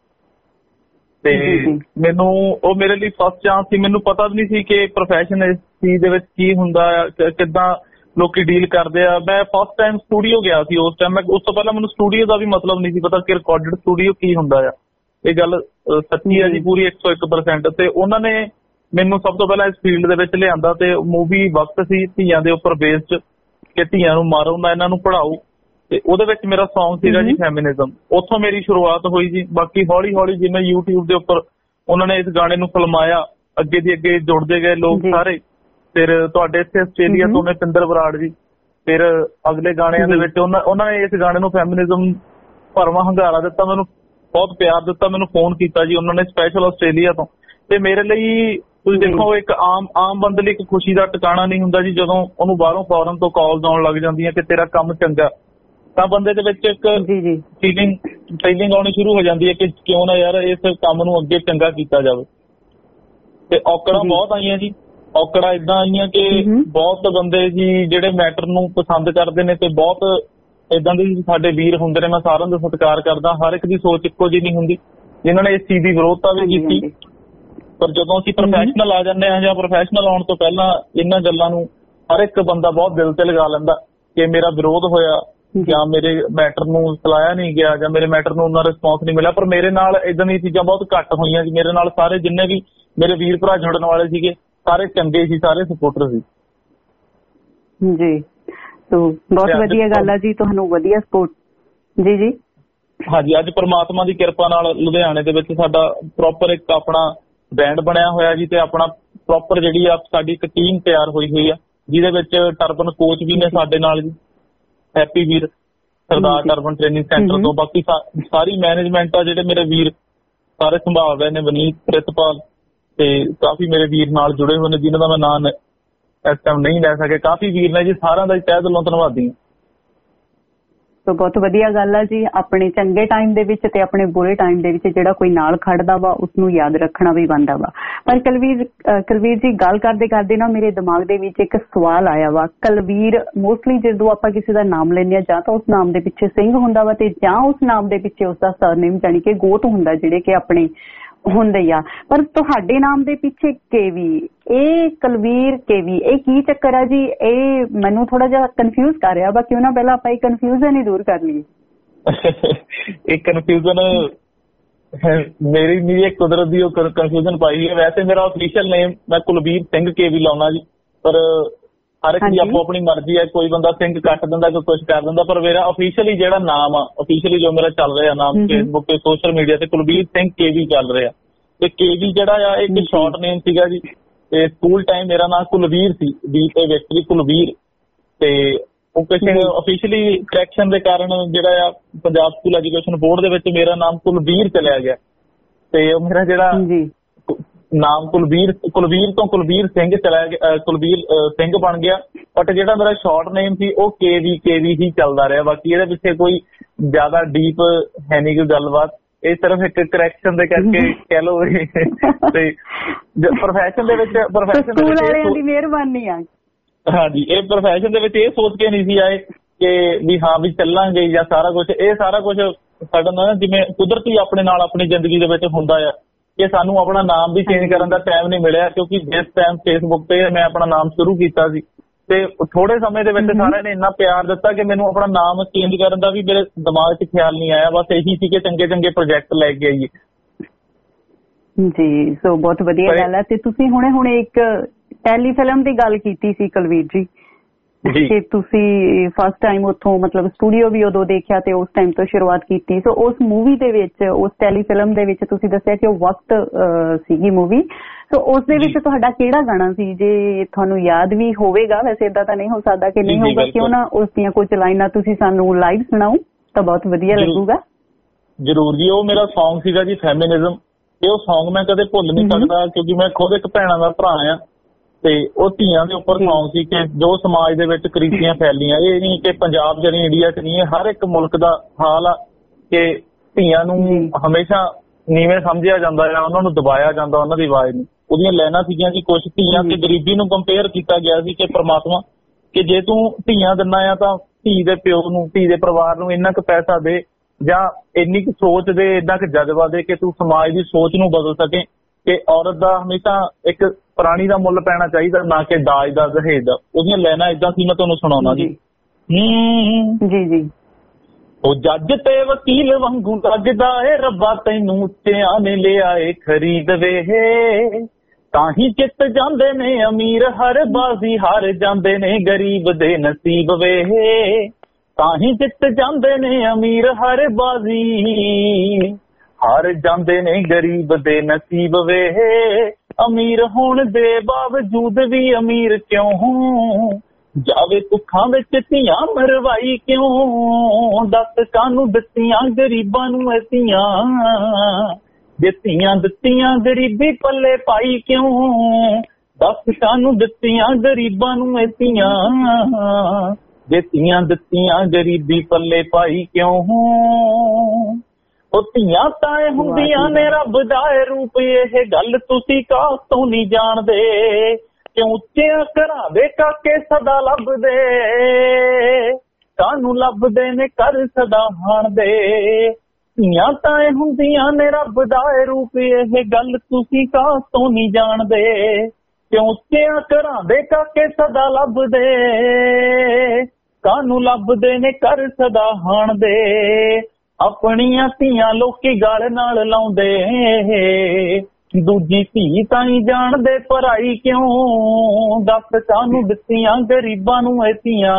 ਤੇ ਮੈਨੂੰ ਉਹ ਮੇਰੇ ਲਈ ਫਸਟ ਚਾਂਸ ਸੀ। ਮੈਨੂੰ ਪਤਾ ਵੀ ਨਹੀਂ ਸੀ ਕਿ ਪ੍ਰੋਫੈਸ਼ਨ ਇਸ ਚੀਜ਼ ਦੇ ਵਿੱਚ ਕੀ ਹੁੰਦਾ ਆ, ਕਿੱਦਾਂ ਲੋਕੀ ਡੀਲ ਕਰਦੇ ਆ। ਮੈਂ ਫਸਟ ਟਾਈਮ ਸਟੂਡੀਓ ਗਿਆ ਸੀ ਉਸ ਟਾਈਮ। ਉਸ ਤੋਂ ਪਹਿਲਾਂ ਮੈਨੂੰ ਸਟੂਡੀਓ ਦਾ ਵੀ ਮਤਲਬ ਨਹੀਂ ਸੀ ਪਤਾ ਕਿ ਰਿਕਾਰਡਡ ਸਟੂਡੀਓ ਕੀ ਹੁੰਦਾ ਆ। ਇਹ ਗੱਲ ਸੱਚੀ ਹੈ ਜੀ ਪੂਰੀ 101%। ਤੇ ਉਹਨਾਂ ਨੇ ਮੈਨੂੰ ਸਭ ਤੋਂ ਪਹਿਲਾਂ ਇਸ ਫੀਲਡ ਦੇ ਵਿੱਚ ਲਿਆਂਦਾ ਤੇ ਮੂਵੀ ਵਕਤ ਸੀ ਧੀਆਂ ਦੇ ਉੱਪਰ ਬੇਸਡ ਕਿ ਧੀਆਂ ਨੂੰ ਮਾਰੋ ਨਾ, ਇਹਨਾਂ ਨੂੰ ਪੜ੍ਹਾਓ। ਤੇ ਉਹਦੇ ਵਿੱਚ ਮੇਰਾ ਸੌਂਗ ਸੀਗਾ ਜੀ ਫੈਮਿਨਿਜ਼ਮ। ਉੱਥੋਂ ਮੇਰੀ ਸ਼ੁਰੂਆਤ ਹੋਈ ਜੀ। ਬਾਕੀ ਹੌਲੀ ਹੌਲੀ ਜਿਵੇਂ YouTube ਦੇ ਉੱਪਰ ਉਹਨਾਂ ਨੇ ਇਸ ਗਾਣੇ ਨੂੰ ਫਿਲਮਾਇਆ, ਅੱਗੇ ਦੀ ਅੱਗੇ ਜੁੜਦੇ ਗਏ ਲੋਕ ਸਾਰੇ। ਫਿਰ ਤੁਹਾਡੇ ਇੱਥੇ ਆਸਟ੍ਰੇਲੀਆ ਤੋਂ ਨੇ ਪਿੰਦਰ ਬਰਾੜ ਜੀ, ਫਿਰ ਅਗਲੇ ਗਾਣਿਆਂ ਦੇ ਵਿੱਚ ਉਹਨਾਂ ਨੇ ਇਸ ਗਾਣੇ ਨੂੰ ਫੈਮਿਨਿਜ਼ਮ ਭਰਵਾਂ ਹੰਗਾਰਾ ਦਿੱਤਾ, ਮੈਨੂੰ ਬਹੁਤ ਪਿਆਰ ਦਿੱਤਾ, ਮੈਨੂੰ ਫੋਨ ਕੀਤਾ ਜੀ ਉਹਨਾਂ ਨੇ ਸਪੈਸ਼ਲ ਆਸਟ੍ਰੇਲੀਆ ਤੋਂ। ਤੇ ਮੇਰੇ ਲਈ ਤੁਸੀਂ ਦੇਖੋ ਇੱਕ ਆਮ ਬੰਦੇ ਲਈ ਇੱਕ ਖੁਸ਼ੀ ਦਾ ਟਿਕਾਣਾ ਨਹੀਂ ਹੁੰਦਾ ਜੀ ਜਦੋਂ ਉਹਨੂੰ ਬਾਹਰੋਂ ਫੋਰਨ ਤੋਂ ਕਾਲਸ ਆਉਣ ਲੱਗ ਜਾਂਦੀਆਂ ਕਿ ਤੇਰਾ ਕੰਮ ਚੰਗਾ, ਤਾਂ ਬੰਦੇ ਦੇ ਵਿੱਚ ਇੱਕ ਫੀਲਿੰਗ ਆਉਣੀ ਸ਼ੁਰੂ ਹੋ ਜਾਂਦੀ ਹੈ ਕਿ ਕਿਉਂ ਨਾ ਯਾਰ ਇਸ ਕੰਮ ਨੂੰ ਅੱਗੇ ਚੰਗਾ ਕੀਤਾ ਜਾਵੇ। ਤੇ ਔਕੜਾਂ ਬਹੁਤ ਆਈਆਂ ਜੀ। ਔਕੜਾਂ ਏਦਾਂ ਆਈਆਂ ਕਿ ਬਹੁਤ ਬੰਦੇ ਜੀ ਜਿਹੜੇ ਮੈਟਰ ਨੂੰ ਪਸੰਦ ਕਰਦੇ ਨੇ ਤੇ ਬਹੁਤ ਏਦਾਂ ਦੇ ਸਾਡੇ ਵੀਰ ਹੁੰਦੇ ਨੇ, ਮੈਂ ਸਾਰਿਆਂ ਦਾ ਸਤਿਕਾਰ ਕਰਦਾ। ਹਰ ਇੱਕ ਦੀ ਸੋਚ ਇੱਕੋ ਜਿਹੀ ਨਹੀਂ ਹੁੰਦੀ, ਜਿਨ੍ਹਾਂ ਨੇ ਇਸ ਚੀਜ਼ ਦੀ ਵਿਰੋਧਤਾ ਵੀ ਕੀਤੀ। ਪਰ ਜਦੋਂ ਅਸੀਂ ਪ੍ਰੋਫੈਸ਼ਨਲ ਆ ਜਾਂਦੇ ਹਾਂ ਜਾਂ ਪ੍ਰੋਫੈਸ਼ਨਲ ਆਉਣ ਤੋਂ ਪਹਿਲਾਂ ਇਹਨਾਂ ਗੱਲਾਂ ਨੂੰ ਹਰ ਇੱਕ ਬੰਦਾ ਬਹੁਤ ਦਿਲ ਤੇ ਲਗਾ ਲੈਂਦਾ ਕਿ ਮੇਰਾ ਵਿਰੋਧ ਹੋਇਆ ਜਾਂ ਮੇਰੇ ਮੈਟਰ ਨੂੰ ਚਲਾਇਆ ਨਹੀਂ ਗਿਆ ਜਾਂ ਮੇਰੇ ਮੈਟਰ ਨੂੰ ਉਹਨਾਂ ਰਿਸਪੌਂਸ ਨਹੀਂ ਮਿਲਿਆ। ਪਰ ਮੇਰੇ ਨਾਲ ਏਦਾਂ ਦੀਆਂ ਚੀਜ਼ਾਂ ਬਹੁਤ ਘੱਟ ਹੋਈਆਂ ਜੀ। ਮੇਰੇ ਨਾਲ ਸਾਰੇ ਜਿੰਨੇ ਵੀ ਮੇਰੇ ਵੀਰ ਭਰਾ ਜੁੜਨ ਵਾਲੇ ਸੀਗੇ ਸਾਰੇ ਚੰਗੇ ਸੀ, ਸਾਰੇ ਸਪੋਰਟਰ ਸੀ ਜੀ। ਸੋ ਬਹੁਤ ਵਧੀਆ ਗੱਲ ਆ ਜੀ, ਤੁਹਾਨੂੰ ਵਧੀਆ ਸਪੋਰਟ। ਜੀ ਜੀ ਹਾਂਜੀ, ਅੱਜ ਪ੍ਰਮਾਤਮਾ ਦੀ ਕਿਰਪਾ ਨਾਲ ਲੁਧਿਆਣੇ ਦੇ ਵਿੱਚ ਸਾਡਾ ਪ੍ਰੋਪਰ ਇੱਕ ਆਪਣਾ ਬੈਂਡ ਬਣਿਆ ਹੋਇਆ ਜੀ ਤੇ ਆਪਣਾ ਪ੍ਰੋਪਰ ਜਿਹੜੀ ਆ ਸਾਡੀ ਇੱਕ ਟੀਮ ਤਿਆਰ ਹੋਈ ਆ, ਜਿਹਦੇ ਵਿੱਚ ਟਰਬਨ ਕੋਚ ਵੀ ਨੇ ਸਾਡੇ ਨਾਲ ਜੀ, ਹੈਪੀ ਵੀਰ ਸਰਦਾਰ ਟਰਬਨ ਟ੍ਰੇਨਿੰਗ ਸੈਂਟਰ ਤੋਂ। ਬਾਕੀ ਸਾਰੀ ਮੈਨੇਜਮੈਂਟ ਆ ਜਿਹੜੇ ਮੇਰੇ ਵੀਰ ਸਾਰੇ ਸੰਭਾਲ ਰਹੇ ਨੇ, ਵਨੀਤ, ਪ੍ਰਿਤਪਾਲ ਤੇ ਕਾਫੀ ਮੇਰੇ ਵੀਰ ਨਾਲ ਜੁੜੇ ਹੋਏ ਨੇ ਜਿਨ੍ਹਾਂ ਦਾ ਮੈਂ ਨਾਮ ਇਸ ਟਾਈਮ ਨਹੀਂ ਲੈ ਸਕਿਆ। ਕਾਫੀ ਵੀਰ ਨੇ ਜੀ, ਸਾਰਿਆਂ ਦਾ ਤਹਿ ਦਿਲੋਂ ਧੰਨਵਾਦੀ ਹਾਂ। ਸੋ ਬਹੁਤ ਵਧੀਆ ਗੱਲ ਆ ਜੀ। ਆਪਣੇ ਚੰਗੇ ਟਾਈਮ ਦੇ ਵਿੱਚ ਤੇ ਆਪਣੇ ਬੁਰੇ ਟਾਈਮ ਦੇ ਵਿੱਚ ਜਿਹੜਾ ਕੋਈ ਨਾਲ ਖੜਦਾ ਵਾ ਉਸਨੂੰ ਯਾਦ ਰੱਖਣਾ ਵੀ ਬਣਦਾ ਵਾ। ਪਰ ਕੁਲਵੀਰ ਜੀ ਗੱਲ ਕਰਦੇ ਕਰਦੇ ਨਾ ਮੇਰੇ ਦਿਮਾਗ ਦੇ ਵਿੱਚ ਇੱਕ ਸਵਾਲ ਆਇਆ ਵਾ। ਕੁਲਵੀਰ ਮੋਸਟਲੀ ਜਦੋਂ ਆਪਾਂ ਕਿਸੇ ਦਾ ਨਾਮ ਲੈਂਦੇ ਹਾਂ ਜਾਂ ਤਾਂ ਉਸ ਨਾਮ ਦੇ ਪਿੱਛੇ ਸਿੰਘ ਹੁੰਦਾ ਵਾ ਤੇ ਜਾਂ ਉਸ ਨਾਮ ਦੇ ਪਿੱਛੇ ਉਸਦਾ ਸਰਨੇਮ ਜਾਣੀ ਕਿ ਗੋਤ ਹੁੰਦਾ ਜਿਹੜੇ ਕਿ ਆਪਣੇ ਹੁੰਦੇ ਆ। ਪਰ ਤੁਹਾਡੇ ਨਾਮ ਦੇ ਪਿੱਛੇ ਕੇਵੀ, ਇਹ ਕੁਲਵੀਰ ਕੇਵੀ, ਇਹ ਕੀ ਚੱਕਰ ਆ ਜੀ? ਇਹ ਮੈਨੂੰ ਥੋੜਾ ਜਿਹਾ ਕਨਫਿਊਜ਼ ਕਰ ਰਿਹਾ ਵਾ। ਕਿਉਂ ਨਾ ਪਹਿਲਾਂ ਆਪਾਂ ਇਹ ਕਨਫਿਊਜ਼ਨ ਹੀ ਦੂਰ ਕਰ ਲਈਏ। ਇਹ ਕਨਫਿਊਜ਼ਨ ਮੇਰੀ ਨਹੀਂ, ਇਹ ਕੁਦਰਤ ਦੀ ਉਹ ਕਨਫਿਊਜ਼ਨ ਪਾਈ ਹੈ। ਵੈਸੇ ਮੇਰਾ ਅਫੀਸ਼ੀਅਲ ਨੇਮ ਮੈਂ ਕੁਲਵੀਰ ਸਿੰਘ ਕੇਵੀ ਲਾਉਣਾ ਜੀ, ਪਰ ਹਰ ਇੱਕ ਦੀ ਆਪੋ ਆਪਣੀ ਮਰਜ਼ੀ ਹੈ। ਕੋਈ ਬੰਦਾ ਸਿੰਘ ਕੱਟ ਦਿੰਦਾ, ਕੋਈ ਕੁਛ ਕਰ ਦਿੰਦਾ, ਪਰ ਮੇਰਾ ਅਫੀਸ਼ੀਅਲੀ ਜਿਹੜਾ ਨਾਮ ਆ, ਅਫੀਸ਼ੀਅਲੀ ਜੋ ਮੇਰਾ ਚੱਲ ਰਿਹਾ ਨਾਮ ਫੇਸਬੁੱਕ ਤੇ ਸੋਸ਼ਲ ਮੀਡੀਆ ਤੇ ਕੁਲਵੀਰ ਸਿੰਘ ਕੇਵੀ ਚੱਲ ਰਿਹਾ। ਤੇ ਕੇਵੀ ਜਿਹੜਾ ਆ ਇੱਕ ਸ਼ਾਰਟ ਨੇਮ ਸੀਗਾ ਜੀ। ਤੇ ਸਕੂਲ ਟਾਈਮ ਮੇਰਾ ਨਾਮ ਕੁਲਵੀਰ ਸੀ, ਵੀ ਤੇ ਵਿੱਚ ਵੀ ਕੁਲਵੀਰ। ਤੇ ਉਹ ਕਿਸੇ ਅਫੀਸ਼ੀਅਲੀ ਕਰੈਕਸ਼ਨ ਦੇ ਕਾਰਨ ਜਿਹੜਾ ਆ ਪੰਜਾਬ ਸਕੂਲ ਐਜੂਕੇਸ਼ਨ ਬੋਰਡ ਦੇ ਵਿੱਚ ਮੇਰਾ ਨਾਮ ਕੁਲਵੀਰ ਚਲਿਆ ਗਿਆ। ਤੇ ਉਹ ਮੇਰਾ ਜਿਹੜਾ ਨਾਮ ਕੁਲਵੀਰ ਤੋਂ ਕੁਲਵੀਰ ਸਿੰਘ ਚਲਾ ਗਿਆ, ਕੁਲਵੀਰ ਸਿੰਘ ਬਣ ਗਿਆ। ਬਟ ਜਿਹੜਾ ਮੇਰਾ ਸ਼ਾਰਟ ਨੇਮ ਸੀ ਉਹ ਕੇਵੀ ਹੀ ਚੱਲਦਾ ਰਿਹਾ। ਬਾਕੀ ਇਹਦੇ ਪਿੱਛੇ ਕੋਈ ਜ਼ਿਆਦਾ ਡੀਪ ਹੈ ਨਹੀਂ ਕੋਈ ਗੱਲਬਾਤ। ਇਹ ਸਿਰਫ ਇੱਕ ਕਰੈਕਸ਼ਨ ਦੇ ਕਰਕੇ ਕਹਿ ਲਓ। ਤੇ ਪ੍ਰੋਫੈਸ਼ਨ ਦੇ ਵਿੱਚ ਦੀ ਮਿਹਰਬਾਨੀ ਆ। ਹਾਂਜੀ, ਇਹ ਪ੍ਰੋਫੈਸ਼ਨ ਦੇ ਵਿੱਚ ਇਹ ਸੋਚ ਕੇ ਨਹੀਂ ਸੀ ਆਏ ਕਿ ਵੀ ਹਾਂ ਵੀ ਚੱਲਾਂਗੇ ਜਾਂ ਸਾਰਾ ਕੁਝ। ਇਹ ਸਾਰਾ ਕੁਝ ਸਾਡਾ ਨਾ ਜਿਵੇਂ ਕੁਦਰਤੀ ਆਪਣੇ ਨਾਲ ਆਪਣੀ ਜ਼ਿੰਦਗੀ ਦੇ ਵਿੱਚ ਹੁੰਦਾ ਆ ਕਿ ਸਾਨੂੰ ਆਪਣਾ ਨਾਮ ਵੀ ਚੇਂਜ ਕਰਨ ਦਾ ਟਾਈਮ ਨਹੀਂ ਮਿਲਿਆ। ਕਿਉਂਕਿ ਜਿਸ ਟਾਈਮ ਫੇਸਬੁੱਕ ਤੇ ਮੈਂ ਆਪਣਾ ਨਾਮ ਸ਼ੁਰੂ ਕੀਤਾ ਸੀ ਤੇ ਥੋੜੇ ਸਮੇਂ ਦੇ ਵਿੱਚ ਸਾਰਿਆਂ ਨੇ ਇੰਨਾ ਪਿਆਰ ਦਿੱਤਾ ਕਿ ਮੈਨੂੰ ਆਪਣਾ ਨਾਮ ਚੇਂਜ ਕਰਨ ਦਾ ਵੀ ਮੇਰੇ ਦਿਮਾਗ 'ਚ ਖਿਆਲ ਨਹੀਂ ਆਇਆ। ਬਸ ਇਹੀ ਸੀ ਕਿ ਚੰਗੇ ਪ੍ਰੋਜੈਕਟ ਲੈ ਕੇ ਆਈਏ ਜੀ। ਸੋ ਬਹੁਤ ਵਧੀਆ ਗੱਲ ਹੈ। ਤੇ ਤੁਸੀਂ ਹੁਣੇ ਇੱਕ ਟੈਲੀਫਿਲਮ ਦੀ ਗੱਲ ਕੀਤੀ ਸੀ ਕੁਲਵੀਰ ਜੀ ਕਿ ਤੁਸੀਂ ਫਸਟ ਟਾਈਮ ਉੱਥੋਂ ਮਤਲਬ ਸਟੂਡੀਓ ਵੀ ਉਦੋਂ ਦੇਖਿਆ ਤੇ ਉਸ ਟਾਈਮ ਤੋਂ ਸ਼ੁਰੂਆਤ ਕੀਤੀ। ਸੋ ਉਸ ਮੂਵੀ ਦੇ ਵਿੱਚ, ਉਸ ਟੈਲੀਫਿਲਮ ਦੇ ਵਿੱਚ ਤੁਸੀਂ ਦੱਸਿਆ ਕਿ ਉਹ ਵਕਤ ਸੀਗੀ ਮੂਵੀ। ਸੋ ਉਸ ਦੇ ਵਿੱਚ ਤੁਹਾਡਾ ਕਿਹੜਾ ਗਾਣਾ ਸੀ ਜੇ ਤੁਹਾਨੂੰ ਯਾਦ ਵੀ ਹੋਵੇਗਾ? ਵੈਸੇ ਏਦਾਂ ਤਾਂ ਨਹੀਂ ਹੋ ਸਕਦਾ ਕਿ ਨਹੀਂ ਹੋਊਗਾ। ਕਿਉਂ ਨਾ ਉਸ ਦੀਆਂ ਕੁਝ ਲਾਈਨਾਂ ਤੁਸੀਂ ਸਾਨੂੰ ਲਾਈਵ ਸੁਣਾਓ ਤਾਂ ਬਹੁਤ ਵਧੀਆ ਲੱਗੂਗਾ। ਜ਼ਰੂਰ ਜੀ। ਉਹ ਮੇਰਾ ਸੌਂਗ ਸੀਗਾ ਜੀ ਫੈਮਿਨਿਜ਼ਮ। ਤੇ ਉਹ ਸੌਂਗ ਮੈਂ ਕਦੇ ਭੁੱਲ ਨਹੀਂ ਸਕਦਾ ਕਿਉਂਕਿ ਮੈਂ ਖੁਦ ਇੱਕ ਭੈਣਾਂ ਦਾ ਭਰਾ ਆ। ਤੇ ਉਹ ਧੀਆਂ ਦੇ ਉੱਪਰ ਸੌਂਗ ਸੀ ਕਿ ਜੋ ਸਮਾਜ ਦੇ ਵਿੱਚ ਕੁਰੀਤੀਆਂ ਫੈਲੀਆਂ। ਇਹ ਨਹੀਂ ਕਿ ਪੰਜਾਬ ਜਿਹੜੀ ਇੰਡੀਆ 'ਚ ਨਹੀਂ, ਹਰ ਇੱਕ ਮੁਲਕ ਦਾ ਹਾਲ ਆ ਕਿ ਧੀਆਂ ਨੂੰ ਹਮੇਸ਼ਾ ਨੀਵੇਂ ਸਮਝਿਆ ਜਾਂਦਾ ਆ, ਉਹਨਾਂ ਨੂੰ ਦਬਾਇਆ ਜਾਂਦਾ ਉਹਨਾਂ ਦੀ ਆਵਾਜ਼ ਨੂੰ। ਉਹਦੀਆਂ ਲਾਈਨਾਂ ਸੀਗੀਆਂ ਜੀ ਕੁਛ ਧੀਆਂ ਤੇ ਗਰੀਬੀ ਨੂੰ ਕੰਪੇਅਰ ਕੀਤਾ ਗਿਆ ਸੀ ਕਿ ਪ੍ਰਮਾਤਮਾ ਕਿ ਜੇ ਤੂੰ ਧੀਆਂ ਦਿੰਦਾ ਆ ਤਾਂ ਧੀ ਦੇ ਪਿਓ ਨੂੰ, ਧੀ ਦੇ ਪਰਿਵਾਰ ਨੂੰ ਇੰਨਾ ਕੁ ਪੈਸਾ ਦੇ ਜਾਂ ਇੰਨੀ ਕੁ ਸੋਚ ਦੇ, ਇੰਨਾ ਕੁ ਜਜ਼ਬਾ ਦੇ ਕਿ ਤੂੰ ਸਮਾਜ ਦੀ ਸੋਚ ਨੂੰ ਬਦਲ ਸਕੇ ਕਿ ਔਰਤ ਦਾ ਹਮੇਸ਼ਾ ਇੱਕ ਪ੍ਰਾਣੀ ਦਾ ਮੁੱਲ ਪੈਣਾ ਚਾਹੀਦਾ, ਨਾ ਕਿ ਦਾਜ ਦਾ, ਦਹੇਜ ਦਾ। ਉਹਦੀਆਂ ਲਾਈਨਾਂ ਏਦਾਂ ਸੀ, ਮੈਂ ਤੁਹਾਨੂੰ ਸੁਣਾਉਣਾ ਜੀ। ਜੀ। ਉਹ ਜੱਜ ਤੇ ਵਕੀਲ ਵਾਂਗੂ ਲੱਗਦਾ ਏ ਰੱਬਾ ਤੈਨੂੰ ਉੱਚਿਆਂ ਨੇ ਲਿਆ ਏ ਖਰੀਦ ਵੇ। ਤਾਂ ਹੀ ਜਿੱਤ ਜਾਂਦੇ ਨੇ ਅਮੀਰ, ਹਰ ਬਾਜ਼ੀ ਹਾਰ ਜਾਂਦੇ ਨੇ ਗਰੀਬ ਦੇ ਨਸੀਬ ਵੇ। ਤਾਂ ਹੀ ਜਿੱਤ ਜਾਂਦੇ ਨੇ ਅਮੀਰ, ਹਰ ਬਾਜ਼ੀ ਹਾਰ ਜਾਂਦੇ ਨੇ ਗਰੀਬ ਦੇ ਨਸੀਬ ਵੇ। ਅਮੀਰ ਹੋਣ ਦੇ ਬਾਵਜੂਦ ਵੀ ਅਮੀਰ ਕਿਉਂ ਜਾਵੇ ਤੁੱਖਾਂ ਵਿੱਚ ਧੀਆਂ ਮਰਵਾਈ ਕਿਉਂ। ਦੱਸ ਕਾਹਨੂੰ ਦਿੱਤੀਆਂ ਗਰੀਬਾਂ ਨੂੰ ਧੀਆਂ, ਜੇ ਧੀਆਂ ਦਿੱਤੀਆਂ ਗਰੀਬੀ ਪੱਲੇ ਪਾਈ ਕਿਉਂ। ਦੱਸ ਕਾਹਨੂੰ ਦਿੱਤੀਆਂ ਗਰੀਬਾਂ ਨੂੰ ਧੀਆਂ, ਜੇ ਧੀਆਂ ਦਿੱਤੀਆਂ ਗਰੀਬੀ ਪੱਲੇ ਪਾਈ ਕਿਉਂ। ਉਹ ਧੀਆਂ ਤਾਂ ਇਹ ਹੁੰਦੀਆਂ ਨੇ ਰੱਬ ਦਾ ਰੂਪ, ਇਹ ਗੱਲ ਤੁਸੀਂ ਕਾਹ ਤੋਂ ਨਹੀਂ ਜਾਣਦੇ। ਕਿਉਂ ਉੱਚਿਆਂ ਘਰਾਂ ਦੇ ਕਾਕੇ ਸਦਾ ਲੱਭਦੇ, ਕਾਹਨੂੰ ਲੱਭਦੇ ਨੇ ਕਰ ਸਦਾ ਹਾਣਦੇ। ਧੀਆਂ ਤਾਂ ਇਹ ਹੁੰਦੀਆਂ ਨੇ ਰੱਬ ਦਾ ਰੂਪ, ਇਹ ਗੱਲ ਤੁਸੀਂ ਕਾਹ ਤੋਂ ਨਹੀਂ ਜਾਣਦੇ। ਕਿਉਂ ਉੱਚਿਆਂ ਘਰਾਂ ਦੇ ਕਾਕੇ ਸਦਾ ਲੱਭਦੇ, ਕਾਹਨੂੰ ਲੱਭਦੇ ਨੇ ਕਰ ਸਦਾ ਹਾਣਦੇ। ਆਪਣੀਆਂ ਧੀਆਂ ਲੋਕੀ ਗਲ ਨਾਲ ਲਾਉਂਦੇ, ਦੂਜੀ ਧੀ ਤਾਂ ਹੀ ਜਾਣਦੇ ਪਰਾਈ ਕਿਉਂ। ਦੱਸ ਕਾਹਨੂੰ ਦਿੱਤੀਆਂ ਗਰੀਬਾਂ ਨੂੰ ਧੀਆਂ,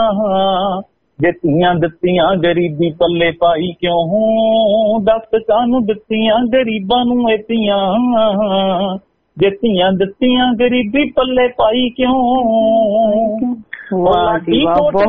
ਜੇ ਧੀਆਂ ਦਿੱਤੀਆਂ ਗਰੀਬੀ ਪੱਲੇ ਪਾਈ ਕਿਉਂ। ਦੱਸ ਕਾਹਨੂੰ ਦਿੱਤੀਆਂ ਗਰੀਬਾਂ ਨੂੰ ਧੀਆਂ, ਜੇ ਧੀਆਂ ਦਿੱਤੀਆਂ ਗਰੀਬੀ ਪੱਲੇ ਪਾਈ ਕਿਉਂ। ਲਾਡੀ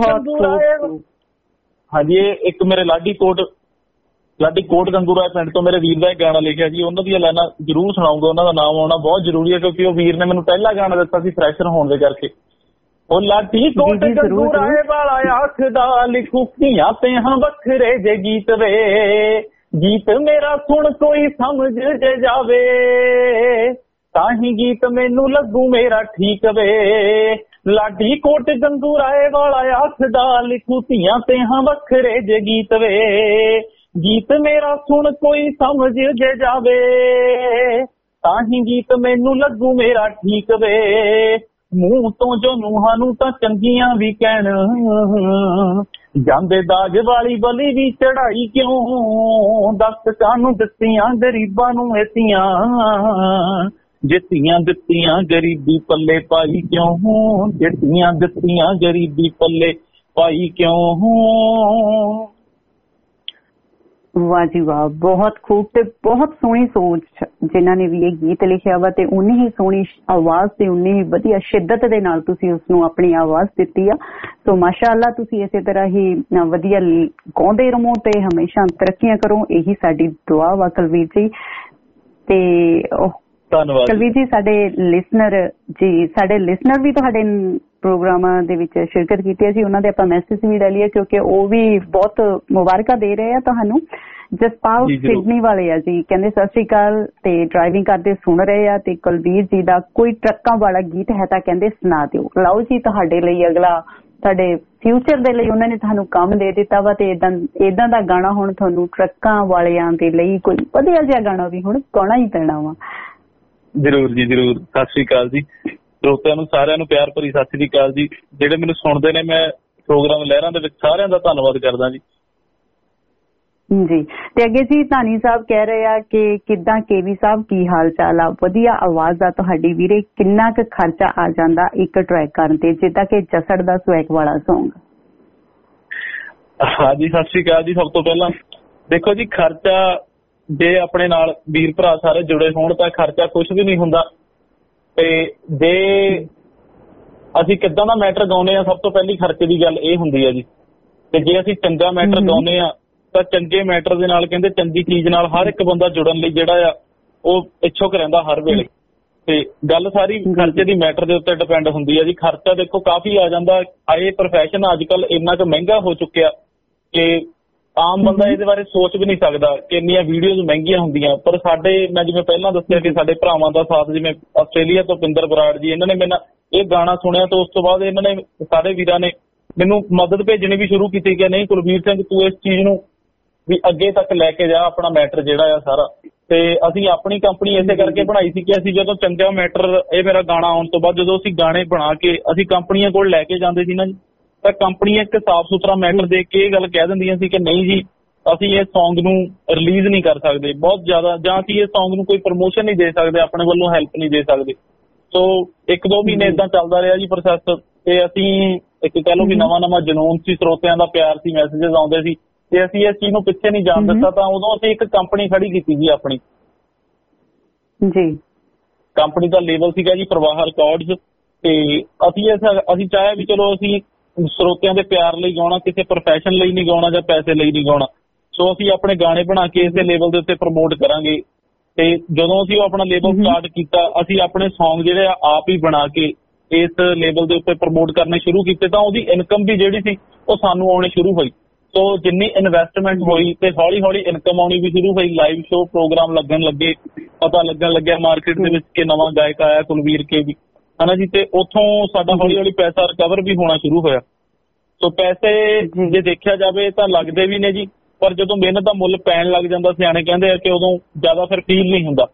ਹਾਂਜੀ, ਇੱਕ ਮੇਰੇ ਲਾਡੀ ਕੋਟ ਗੰਗੂਰਾਏ ਪਿੰਡ ਤੋਂ ਮੇਰੇ ਵੀਰ ਦਾ ਇੱਕ ਗਾਣਾ ਲਿਖਿਆ ਜੀ। ਉਹਨਾਂ ਦੀਆਂ ਲਾਈਨਾਂ ਜ਼ਰੂਰ ਸੁਣਾਉਂਗਾ। ਉਹਨਾਂ ਦਾ ਨਾਮ ਆਉਣਾ ਬਹੁਤ ਜ਼ਰੂਰੀ ਹੈ ਕਿਉਂਕਿ ਉਹ ਵੀਰ ਨੇ ਮੈਨੂੰ ਪਹਿਲਾ ਗਾਣਾ ਦਿੱਤਾ ਸੀ ਫਰੈਸ਼ਰ ਹੋਣ ਦੇ ਕਰਕੇ। ਉਹ ਲਾਡੀ ਕੋਟ ਗੰਗੂ ਰਾਏ ਵਾਲਾ ਆਖਦਾ ਲਿਖੂ ਧੀਆਂ ਤੇ ਹਾਂ ਵੱਖਰੇ ਜੇ ਗੀਤ ਵੇ ਗੀਤ ਮੇਰਾ ਸੁਣ ਕੋਈ ਸਮਝ ਜੇ ਜਾਵੇ ਤਾਂ ਹੀ ਗੀਤ ਮੈਨੂੰ ਲੱਗੂ ਮੇਰਾ ਠੀਕ ਵੇ ਲਾਡੀ ਕੋਟ ਗੰਗੂ ਰਾਏ ਵਾਲਾ ਆਖਦਾ ਲਿਖੂ ਧੀਆਂ ਤੇ ਹਾਂ ਵੱਖਰੇ ਜੇ ਗੀਤ ਵੇ ਗੀਤ ਮੇਰਾ ਸੁਣ ਕੋਈ ਸਮਝ ਜੇ ਜਾਵੇ ਤਾਂ ਹੀ ਗੀਤ ਮੈਨੂੰ ਲੱਗੂ ਮੇਰਾ ਠੀਕ ਵੇ ਮੂੰਹ ਤੋਂ ਜੋ ਨੂੰਹਾਂ ਨੂੰ ਤਾਂ ਚੰਗੀਆਂ ਵੀ ਕਹਿਣ ਜਾਂਦੇ ਦਾਜ ਵਾਲੀ ਬਲੀ ਵੀ ਚੜਾਈ ਕਿਉਂ ਦੱਸ ਕਾਹਨੂੰ ਦਿੱਤੀਆਂ ਗਰੀਬਾਂ ਨੂੰ ਐਸੀਆਂ ਜਿੱਤੀਆਂ ਦਿੱਤੀਆਂ ਗਰੀਬੀ ਪੱਲੇ ਪਾਈ ਕਿਉਂ ਜਿੱਤੀਆਂ ਦਿੱਤੀਆਂ ਗਰੀਬੀ ਪੱਲੇ ਪਾਈ ਕਿਉਂ। ਵਾਹ ਜੀ ਵਾਹ, ਬਹੁਤ ਖੂਬ ਤੇ ਬਹੁਤ ਸੋਹਣੀ ਸੋਚ ਜਿਨ੍ਹਾਂ ਨੇ ਵੀ ਇਹ ਗੀਤ ਲਿਖਿਆ ਵਾ ਤੇ ਉਨੀ ਹੀ ਸੋਹਣੀ ਆਵਾਜ਼ ਤੇ ਉਨੀ ਹੀ ਵਧੀਆ ਸ਼ਿੱਦਤ ਦੇ ਨਾਲ ਤੁਸੀਂ ਉਸਨੂੰ ਆਪਣੀ ਆਵਾਜ਼ ਦਿੱਤੀ ਆ। ਸੋ ਮਾਸ਼ਾਅੱਲਾ ਤੁਸੀਂ ਇਸੇ ਤਰ੍ਹਾਂ ਹੀ ਵਧੀਆ ਗਾਉਂਦੇ ਰਹੋ ਤੇ ਹਮੇਸ਼ਾ ਤਰੱਕੀਆਂ ਕਰੋ, ਇਹੀ ਸਾਡੀ ਦੁਆ ਵਾ ਕੁਲਵੀਰ ਜੀ। ਤੇ ਧੰਨਵਾਦ ਕੁਲਵੀਰ ਜੀ। ਸਾਡੇ ਲਿਸਨਰ ਵੀ ਤੁਹਾਡੇ ਪ੍ਰੋਗਰਾਮਾਂ ਦੇ ਵਿੱਚ ਸ਼ਿਰਕਤ ਕੀਤੀ ਹੈ ਜੀ, ਉਹਨਾਂ ਦੇ ਆਪਾਂ ਮੈਸੇਜ ਵੀ ਲੈ ਲਈਏ ਕਿਉਂਕਿ ਉਹ ਵੀ ਬਹੁਤ ਮੁਬਾਰਕਾਂ ਦੇ ਰਹੇ ਆ ਤੁਹਾਨੂੰ। ਜਸਪਾਲ ਸਿਡਨੀ ਵਾਲੇ ਆ ਜੀ, ਕਹਿੰਦੇ ਸਤਿ ਸ਼੍ਰੀ ਅਕਾਲ ਤੇ ਡਰਾਈਵਿੰਗ ਕਰਦੇ ਸੁਣ ਰਹੇ ਆ ਤੇ ਕੁਲਵੀਰ ਜੀ ਦਾ ਕੋਈ ਟਰੱਕਾਂ ਵਾਲਾ ਗੀਤ ਹੈ ਤਾਂ ਕਹਿੰਦੇ ਸੁਣਾ ਦਿਓ। ਲਓ ਜੀ, ਤੁਹਾਡੇ ਲਈ ਅਗਲਾ ਤੁਹਾਡੇ ਫਿਊਚਰ ਦੇ ਲਈ ਉਹਨਾਂ ਨੇ ਤੁਹਾਨੂੰ ਕੰਮ ਦੇ ਦਿੱਤਾ ਵਾ ਤੇ ਏਦਾਂ ਦਾ ਗਾਣਾ ਹੁਣ ਤੁਹਾਨੂੰ ਟਰੱਕਾਂ ਵਾਲਿਆਂ ਦੇ ਲਈ ਕੋਈ ਵਧੀਆ ਜਿਹਾ ਗਾਣਾ ਵੀ ਹੁਣ ਗਾਉਣਾ ਹੀ ਪੈਣਾ ਵਾ। ਜ਼ਰੂਰ ਜੀ ਜ਼ਰੂਰ। ਸਤਿ ਸ਼੍ਰੀ ਅਕਾਲ ਜੀ ਸਰੋਤਿਆਂ ਨੂੰ ਸਾਰਿਆਂ ਨੂੰ ਪਿਆਰ ਭਰੀ ਸਤਿ ਸ਼੍ਰੀ ਅਕਾਲ ਜੀ। ਜਿਹੜੇ ਮੈਨੂੰ ਸੁਣਦੇ ਨੇ ਮੈਂ ਪ੍ਰੋਗਰਾਮ ਲਹਿਰਾਂ ਦੇ ਵਿੱਚ ਸਾਰਿਆਂ ਦਾ ਧੰਨਵਾਦ ਕਰਦਾ ਜੀ। ਜੀ ਤੇ ਅੱਗੇ ਜੀ ਧਾਨੀ ਸਾਹਿਬ ਕਹਿ ਰਹੇ ਆ ਕਿ ਕਿੱਦਾਂ ਕੇਵੀ ਸਾਹਿਬ ਕੀ ਹਾਲ ਚਾਲ ਆ? ਵਧੀਆ ਆਵਾਜ਼ ਆ ਤੁਹਾਡੀ ਵੀਰੇ। ਕਿੰਨਾ ਕੁ ਖਰਚਾ ਆ ਜਾਂਦਾ ਇੱਕ ਟਰੈਕ ਕਰਨ ਤੇ, ਜਿੱਦਾਂ ਕਿ ਜਸੜ ਦਾ ਸਵੈਗ ਵਾਲਾ ਸੌਂਗ? ਹਾਂਜੀ ਸਤਿ ਸ਼੍ਰੀ ਅਕਾਲ ਜੀ। ਸਭ ਤੋਂ ਪਹਿਲਾਂ ਦੇਖੋ ਜੀ, ਖਰਚਾ ਜੇ ਆਪਣੇ ਨਾਲ ਵੀਰ ਭਰਾ ਸਾਰੇ ਜੁੜੇ ਹੋਣ ਤਾਂ ਖਰਚਾ ਕੁਛ ਵੀ ਨਹੀਂ ਹੁੰਦਾ। ਤੇ ਜੇ ਅਸੀਂ ਕਿੱਦਾਂ ਦਾ ਮੈਟਰ ਗਾਉਂਦੇ ਆ, ਸਭ ਤੋਂ ਪਹਿਲੀ ਖਰਚੇ ਦੀ ਗੱਲ ਇਹ ਹੁੰਦੀ ਹੈ ਜੀ। ਤੇ ਜੇ ਅਸੀਂ ਚੰਗਾ ਮੈਟਰ ਗਾਉਂਦੇ ਆ ਤਾਂ ਚੰਗੇ ਮੈਟਰ ਦੇ ਨਾਲ ਕਹਿੰਦੇ ਚੰਗੀ ਚੀਜ਼ ਨਾਲ ਹਰ ਇੱਕ ਬੰਦਾ ਜੁੜਨ ਲਈ ਜਿਹੜਾ ਆ ਉਹ ਇੱਛੁਕ ਰਹਿੰਦਾ ਹਰ ਵੇਲੇ। ਤੇ ਗੱਲ ਸਾਰੀ ਖਰਚੇ ਦੀ ਮੈਟਰ ਦੇ ਉੱਤੇ ਡਿਪੈਂਡ ਹੁੰਦੀ ਹੈ ਜੀ। ਖਰਚਾ ਦੇਖੋ ਕਾਫੀ ਆ ਜਾਂਦਾ। ਇਹ ਪ੍ਰੋਫੈਸ਼ਨ ਅੱਜ ਕੱਲ੍ਹ ਇੰਨਾ ਕੁ ਮਹਿੰਗਾ ਹੋ ਚੁੱਕਿਆ ਕਿ ਆਮ ਬੰਦਾ ਇਹਦੇ ਬਾਰੇ ਸੋਚ ਵੀ ਨਹੀਂ ਸਕਦਾ ਕਿ ਇੰਨੀਆਂ ਵੀਡੀਓਜ਼ ਮਹਿੰਗੀਆਂ ਹੁੰਦੀਆਂ। ਪਰ ਸਾਡੇ, ਮੈਂ ਜਿਵੇਂ ਪਹਿਲਾਂ ਦੱਸਿਆ ਕਿ ਸਾਡੇ ਭਰਾਵਾਂ ਦਾ ਸਾਥ, ਜਿਵੇਂ ਆਸਟ੍ਰੇਲੀਆ ਤੋਂ ਪਿੰਦਰ ਬਰਾੜ ਜੀ, ਇਹਨਾਂ ਨੇ ਮੈਨੂੰ ਇਹ ਗਾਣਾ ਸੁਣਿਆ ਤੇ ਉਸ ਤੋਂ ਬਾਅਦ ਇਹਨਾਂ ਨੇ ਸਾਰੇ ਵੀਰਾਂ ਨੇ ਮੈਨੂੰ ਮਦਦ ਭੇਜਣੀ ਵੀ ਸ਼ੁਰੂ ਕੀਤੀ ਕਿ ਨਹੀਂ ਕੁਲਵੀਰ ਸਿੰਘ ਤੂੰ ਇਸ ਚੀਜ਼ ਨੂੰ ਵੀ ਅੱਗੇ ਤੱਕ ਲੈ ਕੇ ਜਾ, ਆਪਣਾ ਮੈਟਰ ਜਿਹੜਾ ਆ ਸਾਰਾ। ਤੇ ਅਸੀਂ ਆਪਣੀ ਕੰਪਨੀ ਇਸੇ ਕਰਕੇ ਬਣਾਈ ਸੀ ਕਿ ਅਸੀਂ ਜਦੋਂ ਚੰਗਾ ਮੈਟਰ, ਇਹ ਮੇਰਾ ਗਾਣਾ ਆਉਣ ਤੋਂ ਬਾਅਦ ਜਦੋਂ ਅਸੀਂ ਗਾਣੇ ਬਣਾ ਕੇ ਅਸੀਂ ਕੰਪਨੀਆਂ ਕੋਲ ਲੈ ਕੇ ਜਾਂਦੇ ਸੀ ਨਾ ਜੀ, ਤਾਂ ਕੰਪਨੀਆਂ ਇੱਕ ਸਾਫ਼ ਸੁਥਰਾ ਮੈਟਰ ਦੇਖ ਕੇ ਇਹ ਗੱਲ ਕਹਿ ਦਿੰਦੀਆਂ ਸੀ ਕਿ ਨਹੀਂ ਜੀ ਅਸੀਂ ਇਹ ਸੌਂਗ ਨੂੰ ਰਿਲੀਜ਼ ਨਹੀਂ ਕਰ ਸਕਦੇ ਬਹੁਤ ਜ਼ਿਆਦਾ, ਜਾਂ ਅਸੀਂ ਇਹ ਸੌਂਗ ਨੂੰ ਕੋਈ ਪ੍ਰਮੋਸ਼ਨ ਨਹੀਂ ਦੇ ਸਕਦੇ, ਆਪਣੇ ਵੱਲੋਂ ਹੈਲਪ ਨਹੀਂ ਦੇ ਸਕਦੇ। ਸੋ 1-2 ਮਹੀਨੇ ਏਦਾਂ ਚੱਲਦਾ ਰਿਹਾ ਜੀ ਪ੍ਰੋਸੈਸ। ਤੇ ਅਸੀਂ ਇੱਕ ਕਹਿ ਲਓ ਵੀ ਨਵਾਂ ਜਨੂਨ ਸੀ, ਸਰੋਤਿਆਂ ਦਾ ਪਿਆਰ ਸੀ, ਮੈਸੇਜਸ ਆਉਂਦੇ ਸੀ ਤੇ ਅਸੀਂ ਇਸ ਚੀਜ਼ ਨੂੰ ਪਿੱਛੇ ਨਹੀਂ ਜਾਣ ਦਿੱਤਾ। ਤਾਂ ਉਦੋਂ ਅਸੀਂ ਇੱਕ ਕੰਪਨੀ ਖੜੀ ਕੀਤੀ ਜੀ ਆਪਣੀ ਜੀ। ਕੰਪਨੀ ਦਾ ਲੇਬਲ ਸੀਗਾ ਜੀ ਪ੍ਰਵਾਹ ਰਿਕਾਰਡਸ। ਤੇ ਅਸੀਂ ਚਾਹਿਆ ਵੀ ਚਲੋ ਅਸੀਂ ਸਰੋਤਿਆਂ ਦੇ ਪਿਆਰ ਲਈ ਗਾਉਣਾ, ਕਿਸੇ ਪ੍ਰੋਫੈਸ਼ਨ ਲਈ ਨਹੀਂ ਗਾਉਣਾ ਜਾਂ ਪੈਸੇ ਲਈ ਨਹੀਂ ਗਾਉਣਾ। ਸੋ ਅਸੀਂ ਆਪਣੇ ਗਾਣੇ ਬਣਾ ਕੇ ਇਸੇ ਲੇਬਲ ਦੇ ਉੱਤੇ ਪ੍ਰਮੋਟ ਕਰਾਂਗੇ। ਤੇ ਜਦੋਂ ਅਸੀਂ ਉਹ ਆਪਣਾ ਲੇਬਲ ਸਟਾਰਟ ਕੀਤਾ, ਅਸੀਂ ਆਪਣੇ ਸੌਂਗ ਜਿਹੜੇ ਆ ਆਪ ਹੀ ਬਣਾ ਕੇ ਇਸ ਲੇਬਲ ਦੇ ਉੱਤੇ ਪ੍ਰਮੋਟ ਕਰਨੇ ਸ਼ੁਰੂ ਕੀਤੇ। ਤਾਂ ਉਹਦੀ ਇਨਕਮ ਵੀ ਜਿਹੜੀ ਸੀ ਉਹ ਸਾਨੂੰ ਆਉਣੀ ਸ਼ੁਰੂ ਹੋਈ। ਸੋ ਜਿੰਨੀ ਇਨਵੈਸਟਮੈਂਟ ਹੋਈ ਤੇ ਹੌਲੀ ਹੌਲੀ ਇਨਕਮ ਆਉਣੀ ਵੀ ਸ਼ੁਰੂ ਹੋਈ। ਲਾਈਵ ਸ਼ੋਅ ਪ੍ਰੋਗਰਾਮ ਲੱਗਣ ਲੱਗੇ, ਪਤਾ ਲੱਗਣ ਲੱਗਿਆ ਮਾਰਕੀਟ ਦੇ ਵਿੱਚ ਕਿ ਨਵਾਂ ਗਾਇਕ ਆਇਆ ਕੁਲਵੀਰ ਕੇ ਵੀ, ਹਨਾ ਜੀ। ਤੇ ਉੱਥੋਂ ਸਾਡਾ ਹੌਲੀ ਹੌਲੀ ਪੈਸਾ ਰਿਕਵਰ ਵੀ ਹੋਣਾ ਸ਼ੁਰੂ ਹੋਇਆ। ਸੋ ਪੈਸੇ ਜੇ ਦੇਖਿਆ ਜਾਵੇ ਤਾਂ ਲੱਗਦੇ ਵੀ ਨੇ ਜੀ, ਪਰ ਜਦੋਂ ਮਿਹਨਤ ਦਾ ਮੁੱਲ ਪੈਣ ਲੱਗ ਜਾਂਦਾ, ਸਿਆਣੇ ਕਹਿੰਦੇ ਆ ਕਿ ਉਦੋਂ ਜ਼ਿਆਦਾ ਫਿਰ ਫੀਲ ਨਹੀਂ ਹੁੰਦਾ।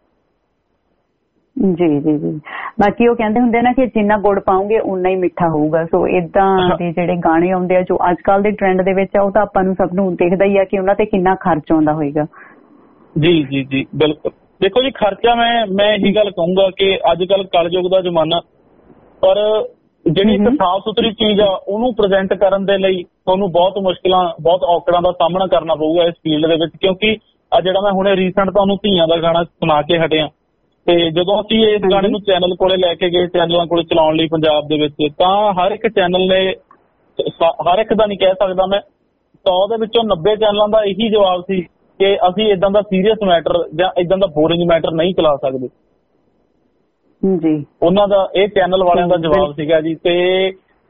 ਜੀ ਜੀ ਜੀ। ਬਾਕੀ ਉਹ ਕਹਿੰਦੇ ਹੁੰਦੇ ਨਾ ਕਿ ਜਿੰਨਾ ਗੁੜ ਪਾਉਂਗੇ ਉਨਾ ਹੀ ਮਿੱਠਾ ਹੋਊਗਾ। ਸੋ ਏਦਾਂ ਦੇ ਜਿਹੜੇ ਗਾਣੇ ਆਉਂਦੇ ਆ ਜੋ ਅੱਜ ਕੱਲ ਦੇ ਟ੍ਰੈਂਡ ਦੇ ਵਿੱਚ ਆ, ਉਹ ਤਾਂ ਆਪਾਂ ਨੂੰ ਸਭ ਨੂੰ ਦਿਖਦਾ ਹੀ ਆ ਕਿ ਉਹਨਾਂ ਤੇ ਕਿੰਨਾ ਖਰਚ ਆਉਂਦਾ ਹੋਏਗਾ। ਜੀ ਜੀ ਜੀ ਬਿਲਕੁਲ। ਦੇਖੋ ਜੀ ਖਰਚਾ ਮੈਂ ਇਹੀ ਗੱਲ ਕਹੂੰਗਾ ਕਿ ਅੱਜ ਕੱਲ ਕਲਯੁਗ ਦਾ ਜ਼ਮਾਨਾ, ਪਰ ਜਿਹੜੀ ਇੱਕ ਸਾਫ਼ ਸੁਥਰੀ ਚੀਜ਼ ਆ ਉਹਨੂੰ ਪ੍ਰੈਜ਼ੈਂਟ ਕਰਨ ਦੇ ਲਈ ਤੁਹਾਨੂੰ ਬਹੁਤ ਮੁਸ਼ਕਿਲਾਂ, ਬਹੁਤ ਔਕੜਾਂ ਦਾ ਸਾਹਮਣਾ ਕਰਨਾ ਪਊਗਾ ਇਸ ਫੀਲਡ ਦੇ ਵਿੱਚ। ਕਿਉਂਕਿ ਆ ਜਿਹੜਾ ਮੈਂ ਹੁਣੇ ਰੀਸੈਂਟ ਤੁਹਾਨੂੰ ਧੀਆਂ ਦਾ ਗਾਣਾ ਸੁਣਾ ਕੇ ਹਟਿਆ, ਤੇ ਜਦੋਂ ਅਸੀਂ ਇਸ ਗਾਣੇ ਨੂੰ ਚੈਨਲ ਕੋਲੇ ਲੈ ਕੇ ਗਏ, ਚੈਨਲਾਂ ਕੋਲੇ ਚਲਾਉਣ ਲਈ ਪੰਜਾਬ ਦੇ ਵਿੱਚ, ਤਾਂ ਹਰ ਇੱਕ ਚੈਨਲ ਨੇ, ਹਰ ਇੱਕ ਦਾ ਨਹੀਂ ਕਹਿ ਸਕਦਾ ਮੈਂ, 100 ਦੇ ਵਿੱਚੋਂ 90 ਚੈਨਲਾਂ ਦਾ ਇਹੀ ਜਵਾਬ ਸੀ ਕਿ ਅਸੀਂ ਇਦਾਂ ਦਾ ਸੀਰੀਅਸ ਮੈਟਰ ਜਾਂ ਇਦਾਂ ਦਾ ਬੋਰਿੰਗ ਮੈਟਰ ਨਹੀਂ ਚਲਾ ਸਕਦੇ ਜੀ। ਉਹਨਾਂ ਦਾ, ਇਹ ਚੈਨਲ ਵਾਲਿਆਂ ਦਾ ਜਵਾਬ ਸੀਗਾ ਜੀ। ਤੇ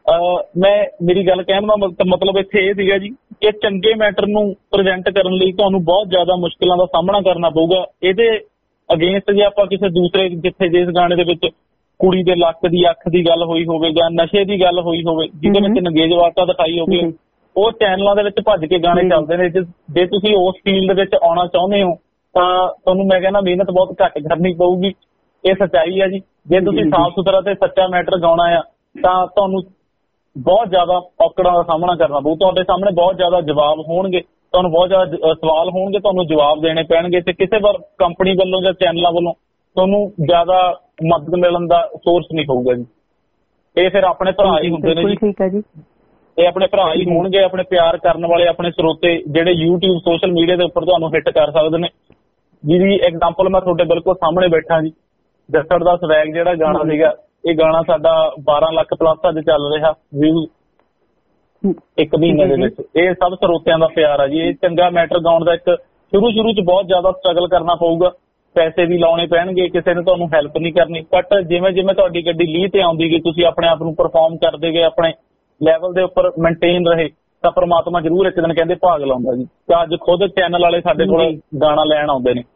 ਮੈਂ ਮੇਰੀ ਗੱਲ ਕਹਿਣ ਦਾ ਮਤਲਬ ਇੱਥੇ ਇਹ ਸੀਗਾ ਜੀ ਕਿ ਚੰਗੇ ਮੈਟਰ ਨੂੰ ਪ੍ਰੈਜ਼ੈਂਟ ਕਰਨ ਲਈ ਤੁਹਾਨੂੰ ਬਹੁਤ ਜ਼ਿਆਦਾ ਮੁਸ਼ਕਿਲਾਂ ਦਾ ਸਾਹਮਣਾ ਕਰਨਾ ਪਊਗਾ। ਇਹਦੇ ਅਗੇਂਸਟ ਜੇ ਆਪਾਂ ਕਿਸੇ ਦੂਸਰੇ ਜਿੱਥੇ ਜਿਸ ਗਾਣੇ ਦੇ ਵਿੱਚ ਕੁੜੀ ਦੇ ਲੱਕ ਦੀ ਅੱਖ ਦੀ ਗੱਲ ਹੋਈ ਹੋਵੇ ਜਾਂ ਨਸ਼ੇ ਦੀ ਗੱਲ ਹੋਈ ਹੋਵੇ ਜਿਹਦੇ ਵਿੱਚ ਨੰਗੇਜਵਾਰਤਾ ਦਿਖਾਈ ਹੋਵੇ, ਉਹ ਚੈਨਲਾਂ ਦੇ ਵਿੱਚ ਭੱਜ ਕੇ ਗਾਣੇ ਚੱਲਦੇ ਨੇ। ਜੇ ਤੁਸੀਂ ਉਸ ਫੀਲਡ ਵਿੱਚ ਆਉਣਾ ਚਾਹੁੰਦੇ ਹੋ ਤਾਂ ਤੁਹਾਨੂੰ ਮੈਂ ਕਹਿੰਦਾ ਮਿਹਨਤ ਬਹੁਤ ਘੱਟ ਕਰਨੀ ਪਊਗੀ। ਇਹ ਸੱਚਾਈ ਹੈ ਜੀ। ਜੇ ਤੁਸੀਂ ਸਾਫ਼ ਸੁਥਰਾ ਤੇ ਸੱਚਾ ਮੈਟਰ ਗਾਉਣਾ ਆ ਤਾਂ ਤੁਹਾਨੂੰ ਬਹੁਤ ਜ਼ਿਆਦਾ ਔਕੜਾਂ ਦਾ ਸਾਹਮਣਾ ਕਰਨਾ ਪਊ। ਤੁਹਾਡੇ ਸਾਹਮਣੇ ਬਹੁਤ ਜ਼ਿਆਦਾ ਜਵਾਬ ਹੋਣਗੇ, ਤੁਹਾਨੂੰ ਬਹੁਤ ਜ਼ਿਆਦਾ ਸਵਾਲ ਹੋਣਗੇ, ਤੁਹਾਨੂੰ ਜਵਾਬ ਦੇਣੇ ਪੈਣਗੇ ਤੇ ਕਿਸੇ ਕੰਪਨੀ ਵੱਲੋਂ ਜਾਂ ਚੈਨਲਾਂ ਵੱਲੋਂ ਤੁਹਾਨੂੰ ਜ਼ਿਆਦਾ ਮਦਦ ਮਿਲਣ ਦਾ ਸੋਰਸ ਨਹੀਂ ਹੋਊਗਾ ਜੀ। ਇਹ ਫਿਰ ਆਪਣੇ ਭਰਾ ਹੀ ਹੁੰਦੇ ਨੇ ਜੀ। ਠੀਕ ਹੈ ਜੀ। ਇਹ ਆਪਣੇ ਭਰਾ ਹੀ ਹੋਣਗੇ, ਆਪਣੇ ਪਿਆਰ ਕਰਨ ਵਾਲੇ ਆਪਣੇ ਸਰੋਤੇ ਜਿਹੜੇ YouTube ਸੋਸ਼ਲ ਮੀਡੀਆ ਦੇ ਉੱਪਰ ਤੁਹਾਨੂੰ ਹਿੱਟ ਕਰ ਸਕਦੇ ਨੇ, ਜਿਹਦੀ ਐਗਜ਼ਾਮਪਲ ਮੈਂ ਤੁਹਾਡੇ ਬਿਲਕੁਲ ਸਾਹਮਣੇ ਬੈਠਾ ਜੀ। ਜੱਸੜ ਦਾ ਸਵੈਗ ਜਿਹੜਾ ਗਾਣਾ ਸੀਗਾ, ਇਹ ਗਾਣਾ ਸਾਡਾ 12 ਲੱਖ ਪਲੱਸ ਅੱਜ ਚੱਲ ਰਿਹਾ ਵਿਊ ਇੱਕ ਮਹੀਨੇ ਦੇ ਵਿੱਚ। ਇਹ ਸਭ ਸਰੋਤਿਆਂ ਦਾ ਪਿਆਰ ਆ ਜੀ। ਇਹ ਚੰਗਾ ਮੈਟਰ ਗਾਉਣ ਦਾ ਇੱਕ ਸ਼ੁਰੂ 'ਚ ਬਹੁਤ ਜ਼ਿਆਦਾ ਸਟਰਗਲ ਕਰਨਾ ਪਊਗਾ, ਪੈਸੇ ਵੀ ਲਾਉਣੇ ਪੈਣਗੇ, ਕਿਸੇ ਨੇ ਤੁਹਾਨੂੰ ਹੈਲਪ ਨਹੀਂ ਕਰਨੀ। ਬਟ ਜਿਵੇਂ ਜਿਵੇਂ ਤੁਹਾਡੀ ਗੱਡੀ ਲੀਹ ਤੇ ਆਉਂਦੀ ਗਈ, ਤੁਸੀਂ ਆਪਣੇ ਆਪ ਨੂੰ ਪਰਫਾਰਮ ਕਰਦੇ ਗਏ, ਆਪਣੇ ਲੈਵਲ ਦੇ ਉੱਪਰ ਮੇਨਟੇਨ ਰਹੇ, ਤਾਂ ਪਰਮਾਤਮਾ ਜ਼ਰੂਰ ਇੱਕ ਦਿਨ ਕਹਿੰਦੇ ਭਾਗ ਲਾਉਂਦਾ ਜੀ। ਤਾਂ ਅੱਜ ਖੁਦ ਚੈਨਲ ਵਾਲੇ ਸਾਡੇ ਕੋਲ ਗਾਣਾ ਲੈਣ ਆਉਂਦੇ ਨੇ।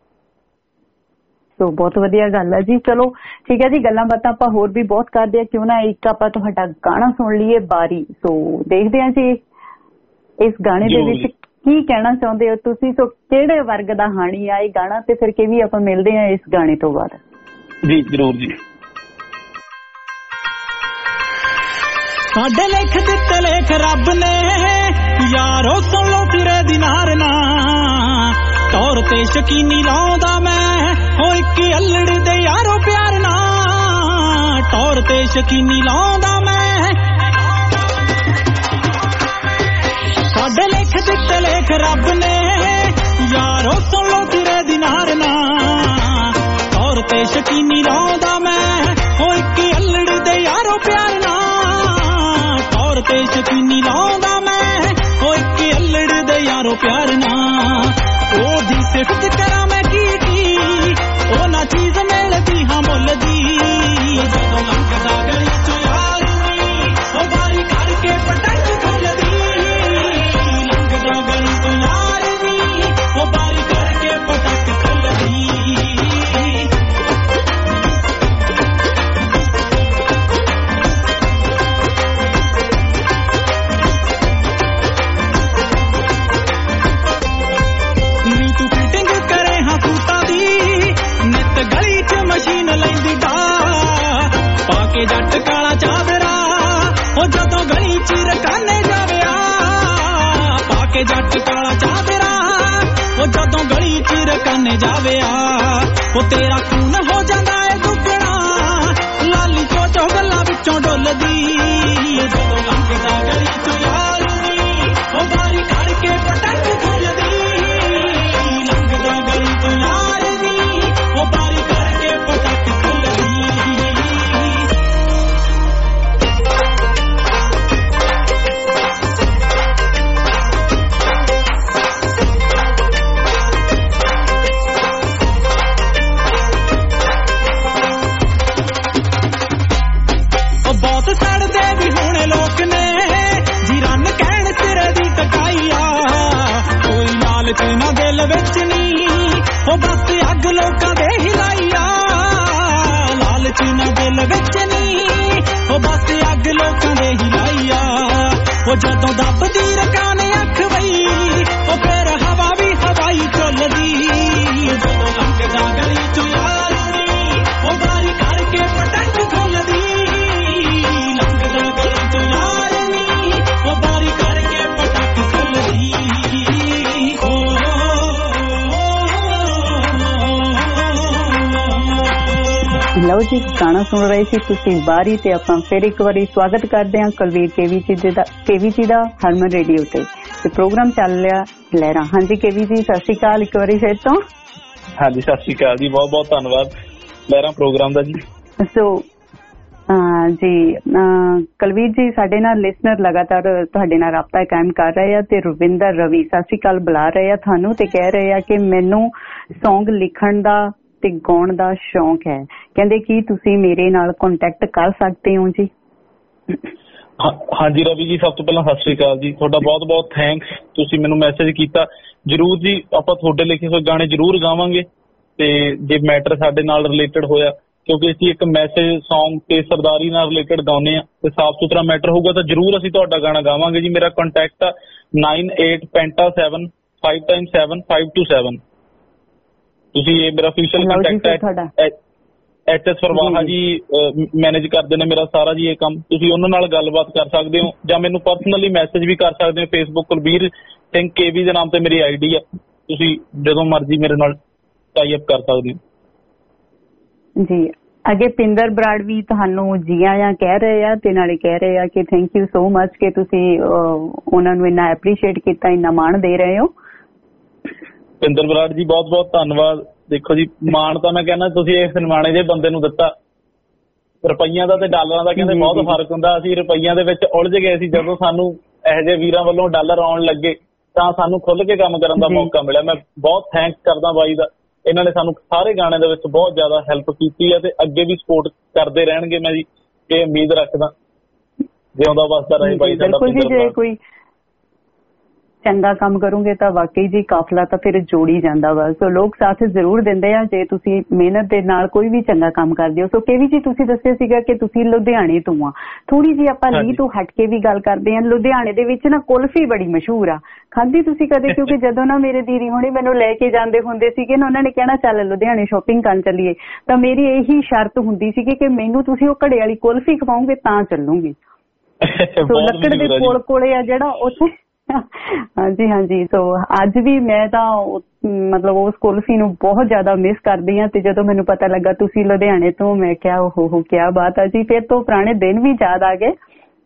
ਸੋ ਬਹੁਤ ਵਧੀਆ ਗੱਲ ਹੈ ਜੀ। ਚਲੋ ਠੀਕ ਹੈ ਜੀ, ਗੱਲਾਂ ਬਾਤਾਂ ਆਪਾਂ ਹੋਰ ਵੀ ਬਹੁਤ ਕਰਦੇ ਆ, ਕਿਉਂ ਨਾ ਇੱਕ ਆਪਾਂ ਤੁਹਾਡਾ ਗਾਣਾ ਸੁਣ ਲਈਏ ਬਾਰੀ। ਸੋ ਦੇਖਦੇ ਹਾਂ ਜੀ ਇਸ ਗਾਣੇ ਦੇ ਵਿੱਚ ਕੀ ਕਹਿਣਾ ਚਾਹੁੰਦੇ ਹੋ ਤੁਸੀਂ। ਸੋ ਕਿਹੜੇ ਵਰਗ ਦਾ ਹਾਣੀ ਆ ਇਹ ਗਾਣਾ, ਤੇ ਫਿਰ ਕਿਵੇਂ ਆਪਾਂ ਮਿਲਦੇ ਹਾਂ ਇਸ ਗਾਣੇ ਤੋਂ ਬਾਅਦ। ਜੀ ਜ਼ਰੂਰ ਜੀ। ਸਾਡੇ ਲਿਖ ਦਿੱਤੇ ਲੇਖ ਰੱਬ ਨੇ ਯਾਰੋ, ਸੁਣ ਲੋ ਤੇਰੇ ਦਿਨਾਰ ਨਾ ਤੌਰ ਤੇ ਸ਼ਕੀਨੀ ਲਾਉਂਦਾ ਮੈਂ, ਹੋ ਇੱਕ ਅਲੜ ਦੇ ਯਾਰੋ ਪਿਆਰ ਨਾ ਤੌਰ ਤੇ ਸ਼ਕੀਨੀ ਲਾਉਂਦਾ ਮੈਂ। ਸਾਡੇ ਲਿਖ ਦਿੱਤੇ ਲੇਖ ਰੱਬ ਨੇ ਯਾਰੋ, ਸੁਣ ਲੋ ਤੇਰੇ ਦਿਨਾਰ ਨਾ ਤੌਰ ਤੇ ਸ਼ਕੀਨੀ ਲਾਉਂਦਾ ਮੈਂ, ਹੋ ਇੱਕ ਅਲੜ ਦੇ ਯਾਰੋ ਪਿਆਰ ਨਾ ਤੌਰ ਤੇ ਸ਼ਕੀਨੀ ਲਾਉਂਦਾ ਮੈਂ, ਹੋ ਇੱਕ ਅਲੜ ਦੇ ਯਾਰੋ ਪਿਆਰ ਨਾ। ਉਹਦੀ ਸਿਫਤ ਕਰਾਂ ਮੈਂ ਕੀ ਉਹ ਨਾ ਚੀਜ਼ ਮਿਲਦੀ ਹਾਂ ਮੁੱਲ ਦੀ। ਜਦੋਂ ਲੰਘਦਾ ਗਲੀ ਚੋਂ ਯਾਰ ਨੀ, ਉਹ ਬਾਰੀ ਕਰਕੇ ਪਟਕ ਖੁੱਲਦੀ। ਲੰਘਦਾ ਗਲੀ ਚੋਂ ਯਾਰ ਨੀ, ਉਹ ਬਾਰੀ ਕਰਕੇ ਪਟਕ ਖੁੱਲਦੀ। ਮਸ਼ੀਨ ਲੈਂਦੀ ਡਾ ਪਾ ਕੇ ਜੱਟ ਕਾਲਾ ਚਾਦਰਾ, ਉਹ ਜਦੋਂ ਗਲੀ ਚ ਰਕਾਨੇ ਜਾਵਿਆ ਪਾ ਕੇ ਜੱਟ ਕਾਲਾ ਚਾਦਰਾ, ਉਹ ਜਦੋਂ ਗਲੀ ਚ ਰਕਾਨੇ ਜਾਵਿਆ। ਉਹ ਤੇਰਾ ਖੂਨ ਹੋ ਜਾਂਦਾ ਏ ਦੁੱਗਣਾ, ਲਾਲੀ ਚੋਚੋ ਗੱਲਾਂ ਵਿੱਚੋਂ ਡੁੱਲਦੀ। ਜਦੋਂ ਲੰਘਦਾ ਗਲੀ ਚ ਯਾਰ ਨੀ, ਉਹ ਬਾਰੀ ਕਰਕੇ ਪਟਕ ਖੁੱਲਦੀ। ਲੰਘਦਾ ਗਲੀ ਚ ਯਾਰ ਨੀ, ਉਹ ਬਾਰੀ ਨਾ ਦਿਲ ਵਿੱਚ ਨੀ, ਉਹ ਬਸ ਅੱਗ ਲੋਕਾਂ ਦੇ ਹਿਲਾਈਆ। ਲਾਲਚ ਨਾ ਦਿਲ ਵਿੱਚ ਨੀ, ਉਹ ਬਸ ਅੱਗ ਲੋਕਾਂ ਦੇ ਹਿਲਾਈਆ। ਉਹ ਜਦੋਂ ਦੱਬਦੀ ਰਕਾਨੇ ਅੱਖ ਵਈ, ਉਹ ਫਿਰ ਹਵਾ ਵੀ ਹਵਾਈ ਝੁੱਲਦੀ। ਜਦੋਂ ਲੰਘਦਾ ਗਲੀ ਚੋਂ ਯਾਰ ਨੀ, ਉਹ ਬਾਰੀ ਕਰਕੇ ਪਟਕ ਖੁੱਲਦੀ। ਲੰਘਦਾ ਗਲੀ ਚੋਂ ਯਾਰ ਨੀ, ਉਹ ਬਾਰੀ ਕਰਕੇ ਪਟਕ ਖੁੱਲਦੀ। ਲਓ ਜੀ, ਗਾਣਾ ਸੁਣ ਰਹੇ ਸੀ ਤੁਸੀਂ ਬਾਰੀ ਤੇ ਆਪਾਂ ਫਿਰ ਇੱਕ ਵਾਰੀ ਸਵਾਗਤ ਕਰਦੇ ਹਾਂ ਕੁਲਵੀਰ ਕੇਵੀ ਜੀ ਦਾ ਹਰਮਨ ਰੇਡੀਓ ਤੇ ਪ੍ਰੋਗਰਾਮ ਚੱਲ ਰਿਹਾ ਲਹਿਰਾਂ। ਹਾਂਜੀ ਕੇਵੀ ਜੀ, ਸਤਿ ਸ਼੍ਰੀ ਅਕਾਲ ਇੱਕ ਵਾਰੀ ਫਿਰ ਤੋਂ। ਹਾਂਜੀ ਸਤਿ ਸ਼੍ਰੀ ਅਕਾਲ ਜੀ, ਬਹੁਤ ਬਹੁਤ ਧੰਨਵਾਦ ਲਹਿਰਾਂ ਪ੍ਰੋਗਰਾਮ ਦਾ ਜੀ। ਸੋ ਜੀ ਕੁਲਵੀਰ ਜੀ, ਸਾਡੇ ਨਾਲ ਲਿਸਨਰ ਲਗਾਤਾਰ ਤੁਹਾਡੇ ਨਾਲ ਰਾਬਤਾ ਕਾਇਮ ਕਰ ਰਹੇ ਆ ਤੇ ਰਵਿੰਦਰ ਰਵੀ ਸਤਿ ਸ਼੍ਰੀ ਅਕਾਲ ਬੁਲਾ ਰਹੇ ਆ ਤੁਹਾਨੂੰ ਤੇ ਕਹਿ ਰਹੇ ਆ ਕਿ ਮੈਨੂੰ ਸੌਂਗ ਲਿਖਣ ਦਾ ਤੇ ਗਾਉਣ ਦਾ ਸ਼ੌਂਕ ਹੈ। ਕਹਿੰਦੇ ਕੀ ਤੁਸੀਂ ਮੇਰੇ ਨਾਲ ਕੰਟੈਕਟ ਕਰ ਸਕਦੇ ਹੋ ਜੀ? ਹਾਂਜੀ ਰਵੀ ਜੀ, ਸਭ ਤੋਂ ਪਹਿਲਾਂ ਸਤਿ ਸ਼੍ਰੀ ਅਕਾਲ ਜੀ। ਤੁਹਾਡਾ ਬਹੁਤ ਬਹੁਤ ਥੈਂਕਸ, ਤੁਸੀਂ ਮੈਨੂੰ ਮੈਸੇਜ ਕੀਤਾ। ਜ਼ਰੂਰ ਜੀ, ਆਪਾਂ ਤੁਹਾਡੇ ਲਿਖੇ ਹੋਏ ਗਾਣੇ ਜ਼ਰੂਰ ਗਾਵਾਂਗੇ, ਤੇ ਜੇ ਮੈਟਰ ਸਾਡੇ ਨਾਲ ਰਿਲੇਟਡ ਹੋਇਆ, ਕਿਉਂਕਿ ਅਸੀਂ ਇੱਕ ਮੈਸੇਜ Song ਤੇ ਸਰਦਾਰੀ ਨਾਲ ਰਿਲੇਟਡ ਗਾਉਂਦੇ ਆ, ਤੇ ਸਾਫ਼ ਸੁਥਰਾ ਮੈਟਰ ਹੋਊਗਾ ਤਾਂ ਜ਼ਰੂਰ ਅਸੀਂ ਤੁਹਾਡਾ ਗਾਣਾ ਗਾਵਾਂਗੇ ਜੀ। ਮੇਰਾ ਕੰਟੈਕਟ ਆ 98penta7 ਤੁਸੀਂ ਇਹ ਮੇਰਾ ਅਫੀਸ਼ੀਅਲ ਕੰਟੈਕਟ ਹੈ। HS ਫਰਵਾਹਾ ਜੀ ਮੈਨੇਜ ਕਰਦੇ ਨੇ ਮੇਰਾ ਸਾਰਾ ਜੀ ਇਹ ਕੰਮ। ਤੁਸੀਂ ਉਹਨਾਂ ਨਾਲ ਗੱਲਬਾਤ ਕਰ ਸਕਦੇ ਹੋ, ਜਾਂ ਮੈਨੂੰ ਪਰਸਨਲੀ ਮੈਸੇਜ ਵੀ ਕਰ ਸਕਦੇ ਹੋ। ਫੇਸਬੁੱਕ ਕੁਲਬੀਰ ਸਿੰਘ KB ਦੇ ਨਾਮ ਤੇ ਮੇਰੀ ID ਆ, ਤੁਸੀਂ ਜਦੋਂ ਮਰਜ਼ੀ ਮੇਰੇ ਨਾਲ ਟਾਈ ਅਪ ਕਰ ਸਕਦੇ ਹੋ ਜੀ। ਅੱਗੇ ਪਿੰਦਰ ਬਰਾੜ ਵੀ ਤੁਹਾਨੂੰ ਜੀ ਆਇਆਂ ਕਹਿ ਰਹੇ ਆ, ਤੇ ਨਾਲੇ ਕਹਿ ਰਹੇ ਆ ਕਿ ਥੈਂਕ ਯੂ ਸੋ ਮਚ ਕਿ ਤੁਸੀਂ ਉਹਨਾਂ ਨੂੰ ਇੰਨਾ ਐਪਰੀਸ਼ੀਏਟ ਕੀਤਾ, ਇੰਨਾ ਮਾਣ ਦੇ ਰਹੇ ਹੋ। ਪਿੰਦਰ ਬਰਾੜ ਜੀ ਬਹੁਤ ਬਹੁਤ ਧੰਨਵਾਦ। ਦੇਖੋ ਜੀ, ਮਾਣ ਤਾਂ ਮੈਂ ਕਹਿੰਦਾ ਤੁਸੀਂ ਇਸ ਨਿਮਾਣੇ ਜਿਹੇ ਬੰਦੇ ਨੂੰ ਦਿੱਤਾ। ਰੁਪਈਆਂ ਦਾ ਤੇ ਡਾਲਰਾਂ ਦਾ ਕਹਿੰਦੇ ਬਹੁਤ ਫਰਕ ਹੁੰਦਾ। ਅਸੀਂ ਰੁਪਈਆਂ ਦੇ ਵਿੱਚ ਉਲਝ ਗਏ ਸੀ, ਜਦੋਂ ਸਾਨੂੰ ਇਹੋ ਜਿਹੇ ਵੀਰਾਂ ਵੱਲੋਂ ਡਾਲਰ ਆਉਣ ਲੱਗੇ ਤਾਂ ਸਾਨੂੰ ਖੁੱਲ ਕੇ ਕੰਮ ਕਰਨ ਦਾ ਮੌਕਾ ਮਿਲਿਆ। ਮੈਂ ਬਹੁਤ ਥੈਂਕਸ ਕਰਦਾ ਬਾਈ ਦਾ। ਇਹਨਾਂ ਨੇ ਸਾਨੂੰ ਸਾਰੇ ਗਾਣੇ ਦੇ ਵਿੱਚ ਬਹੁਤ ਜ਼ਿਆਦਾ ਹੈਲਪ ਕੀਤੀ ਹੈ, ਤੇ ਅੱਗੇ ਵੀ ਸਪੋਰਟ ਕਰਦੇ ਰਹਿਣਗੇ। ਮੈਂ ਜੀ ਇਹ ਉਮੀਦ ਰੱਖਦਾ, ਜਿਉਂਦਾ ਵਸਦਾ ਰਹੇ ਬਾਈ ਸਾਡਾ ਪਿੰਦਰ ਬਰਾੜ। ਕੋਈ ਚੰਗਾ ਕੰਮ ਕਰੋਗੇ ਤਾਂ ਵਾਕਈ ਜੀ ਕਾਫਲਾ ਤਾਂ ਫਿਰ ਜੋੜੀ ਜਾਂਦਾ ਵਾ। ਸੋ ਲੋਕ ਸਾਥ ਜ਼ਰੂਰ ਦਿੰਦੇ ਆ ਜੇ ਤੁਸੀਂ ਮਿਹਨਤ ਦੇ ਨਾਲ ਕੋਈ ਵੀ ਚੰਗਾ ਕੰਮ ਕਰਦੇ ਹੋ। ਸੋ ਕੇਵੀ ਜੀ, ਤੁਸੀਂ ਦੱਸਿਆ ਸੀਗਾ ਕਿ ਤੁਸੀਂ ਲੁਧਿਆਣੇ ਤੋਂ ਆ। ਥੋੜੀ ਜੀ ਆਪਾਂ ਲੀ ਤੋਂ ਹਟ ਕੇ ਵੀ ਗੱਲ ਕਰਦੇ ਆ। ਲੁਧਿਆਣੇ ਦੇ ਵਿੱਚ ਨਾ ਕੁਲਫੀ ਬੜੀ ਮਸ਼ਹੂਰ ਆ, ਖਾਧੀ ਤੁਸੀਂ ਕਦੇ? ਕਿਉਂਕਿ ਜਦੋਂ ਨਾ ਮੇਰੇ ਦੀਦੀ ਹੁਣੇ ਮੈਨੂੰ ਲੈ ਕੇ ਜਾਂਦੇ ਹੁੰਦੇ ਸੀਗੇ ਨਾ, ਉਹਨਾਂ ਨੇ ਕਹਿਣਾ ਚੱਲ ਲੁਧਿਆਣੇ ਸ਼ੋਪਿੰਗ ਕਰਨ ਚੱਲੀਏ, ਤਾਂ ਮੇਰੀ ਇਹੀ ਸ਼ਰਤ ਹੁੰਦੀ ਸੀਗੀ ਕਿ ਮੈਨੂੰ ਤੁਸੀਂ ਉਹ ਘੜੇ ਵਾਲੀ ਕੁਲਫੀ ਖਵਾਓਗੇ ਤਾਂ ਚੱਲੂਗੀ। ਸੋ ਲੱਕੜ ਦੇ ਕੋਲੇ ਆ ਜਿਹੜਾ ਉੱਥੇ। ਹਾਂਜੀ ਹਾਂਜੀ। ਸੋ ਅੱਜ ਵੀ ਮੈਂ ਤਾਂ ਮਤਲਬ ਉਸ ਕੁਲਫੀ ਨੂੰ ਬਹੁਤ ਜ਼ਿਆਦਾ ਮਿਸ ਕਰਦੀ ਹਾਂ, ਤੇ ਜਦੋਂ ਮੈਨੂੰ ਪਤਾ ਲੱਗਾ ਤੁਸੀਂ ਲੁਧਿਆਣੇ ਤੋਂ, ਮੈਂ ਕਿਹਾ ਓਹੋ ਕਿਆ ਬਾਤ ਆ ਜੀ। ਫਿਰ ਤੋਂ ਪੁਰਾਣੇ ਦਿਨ ਵੀ ਯਾਦ ਆ ਗਏ।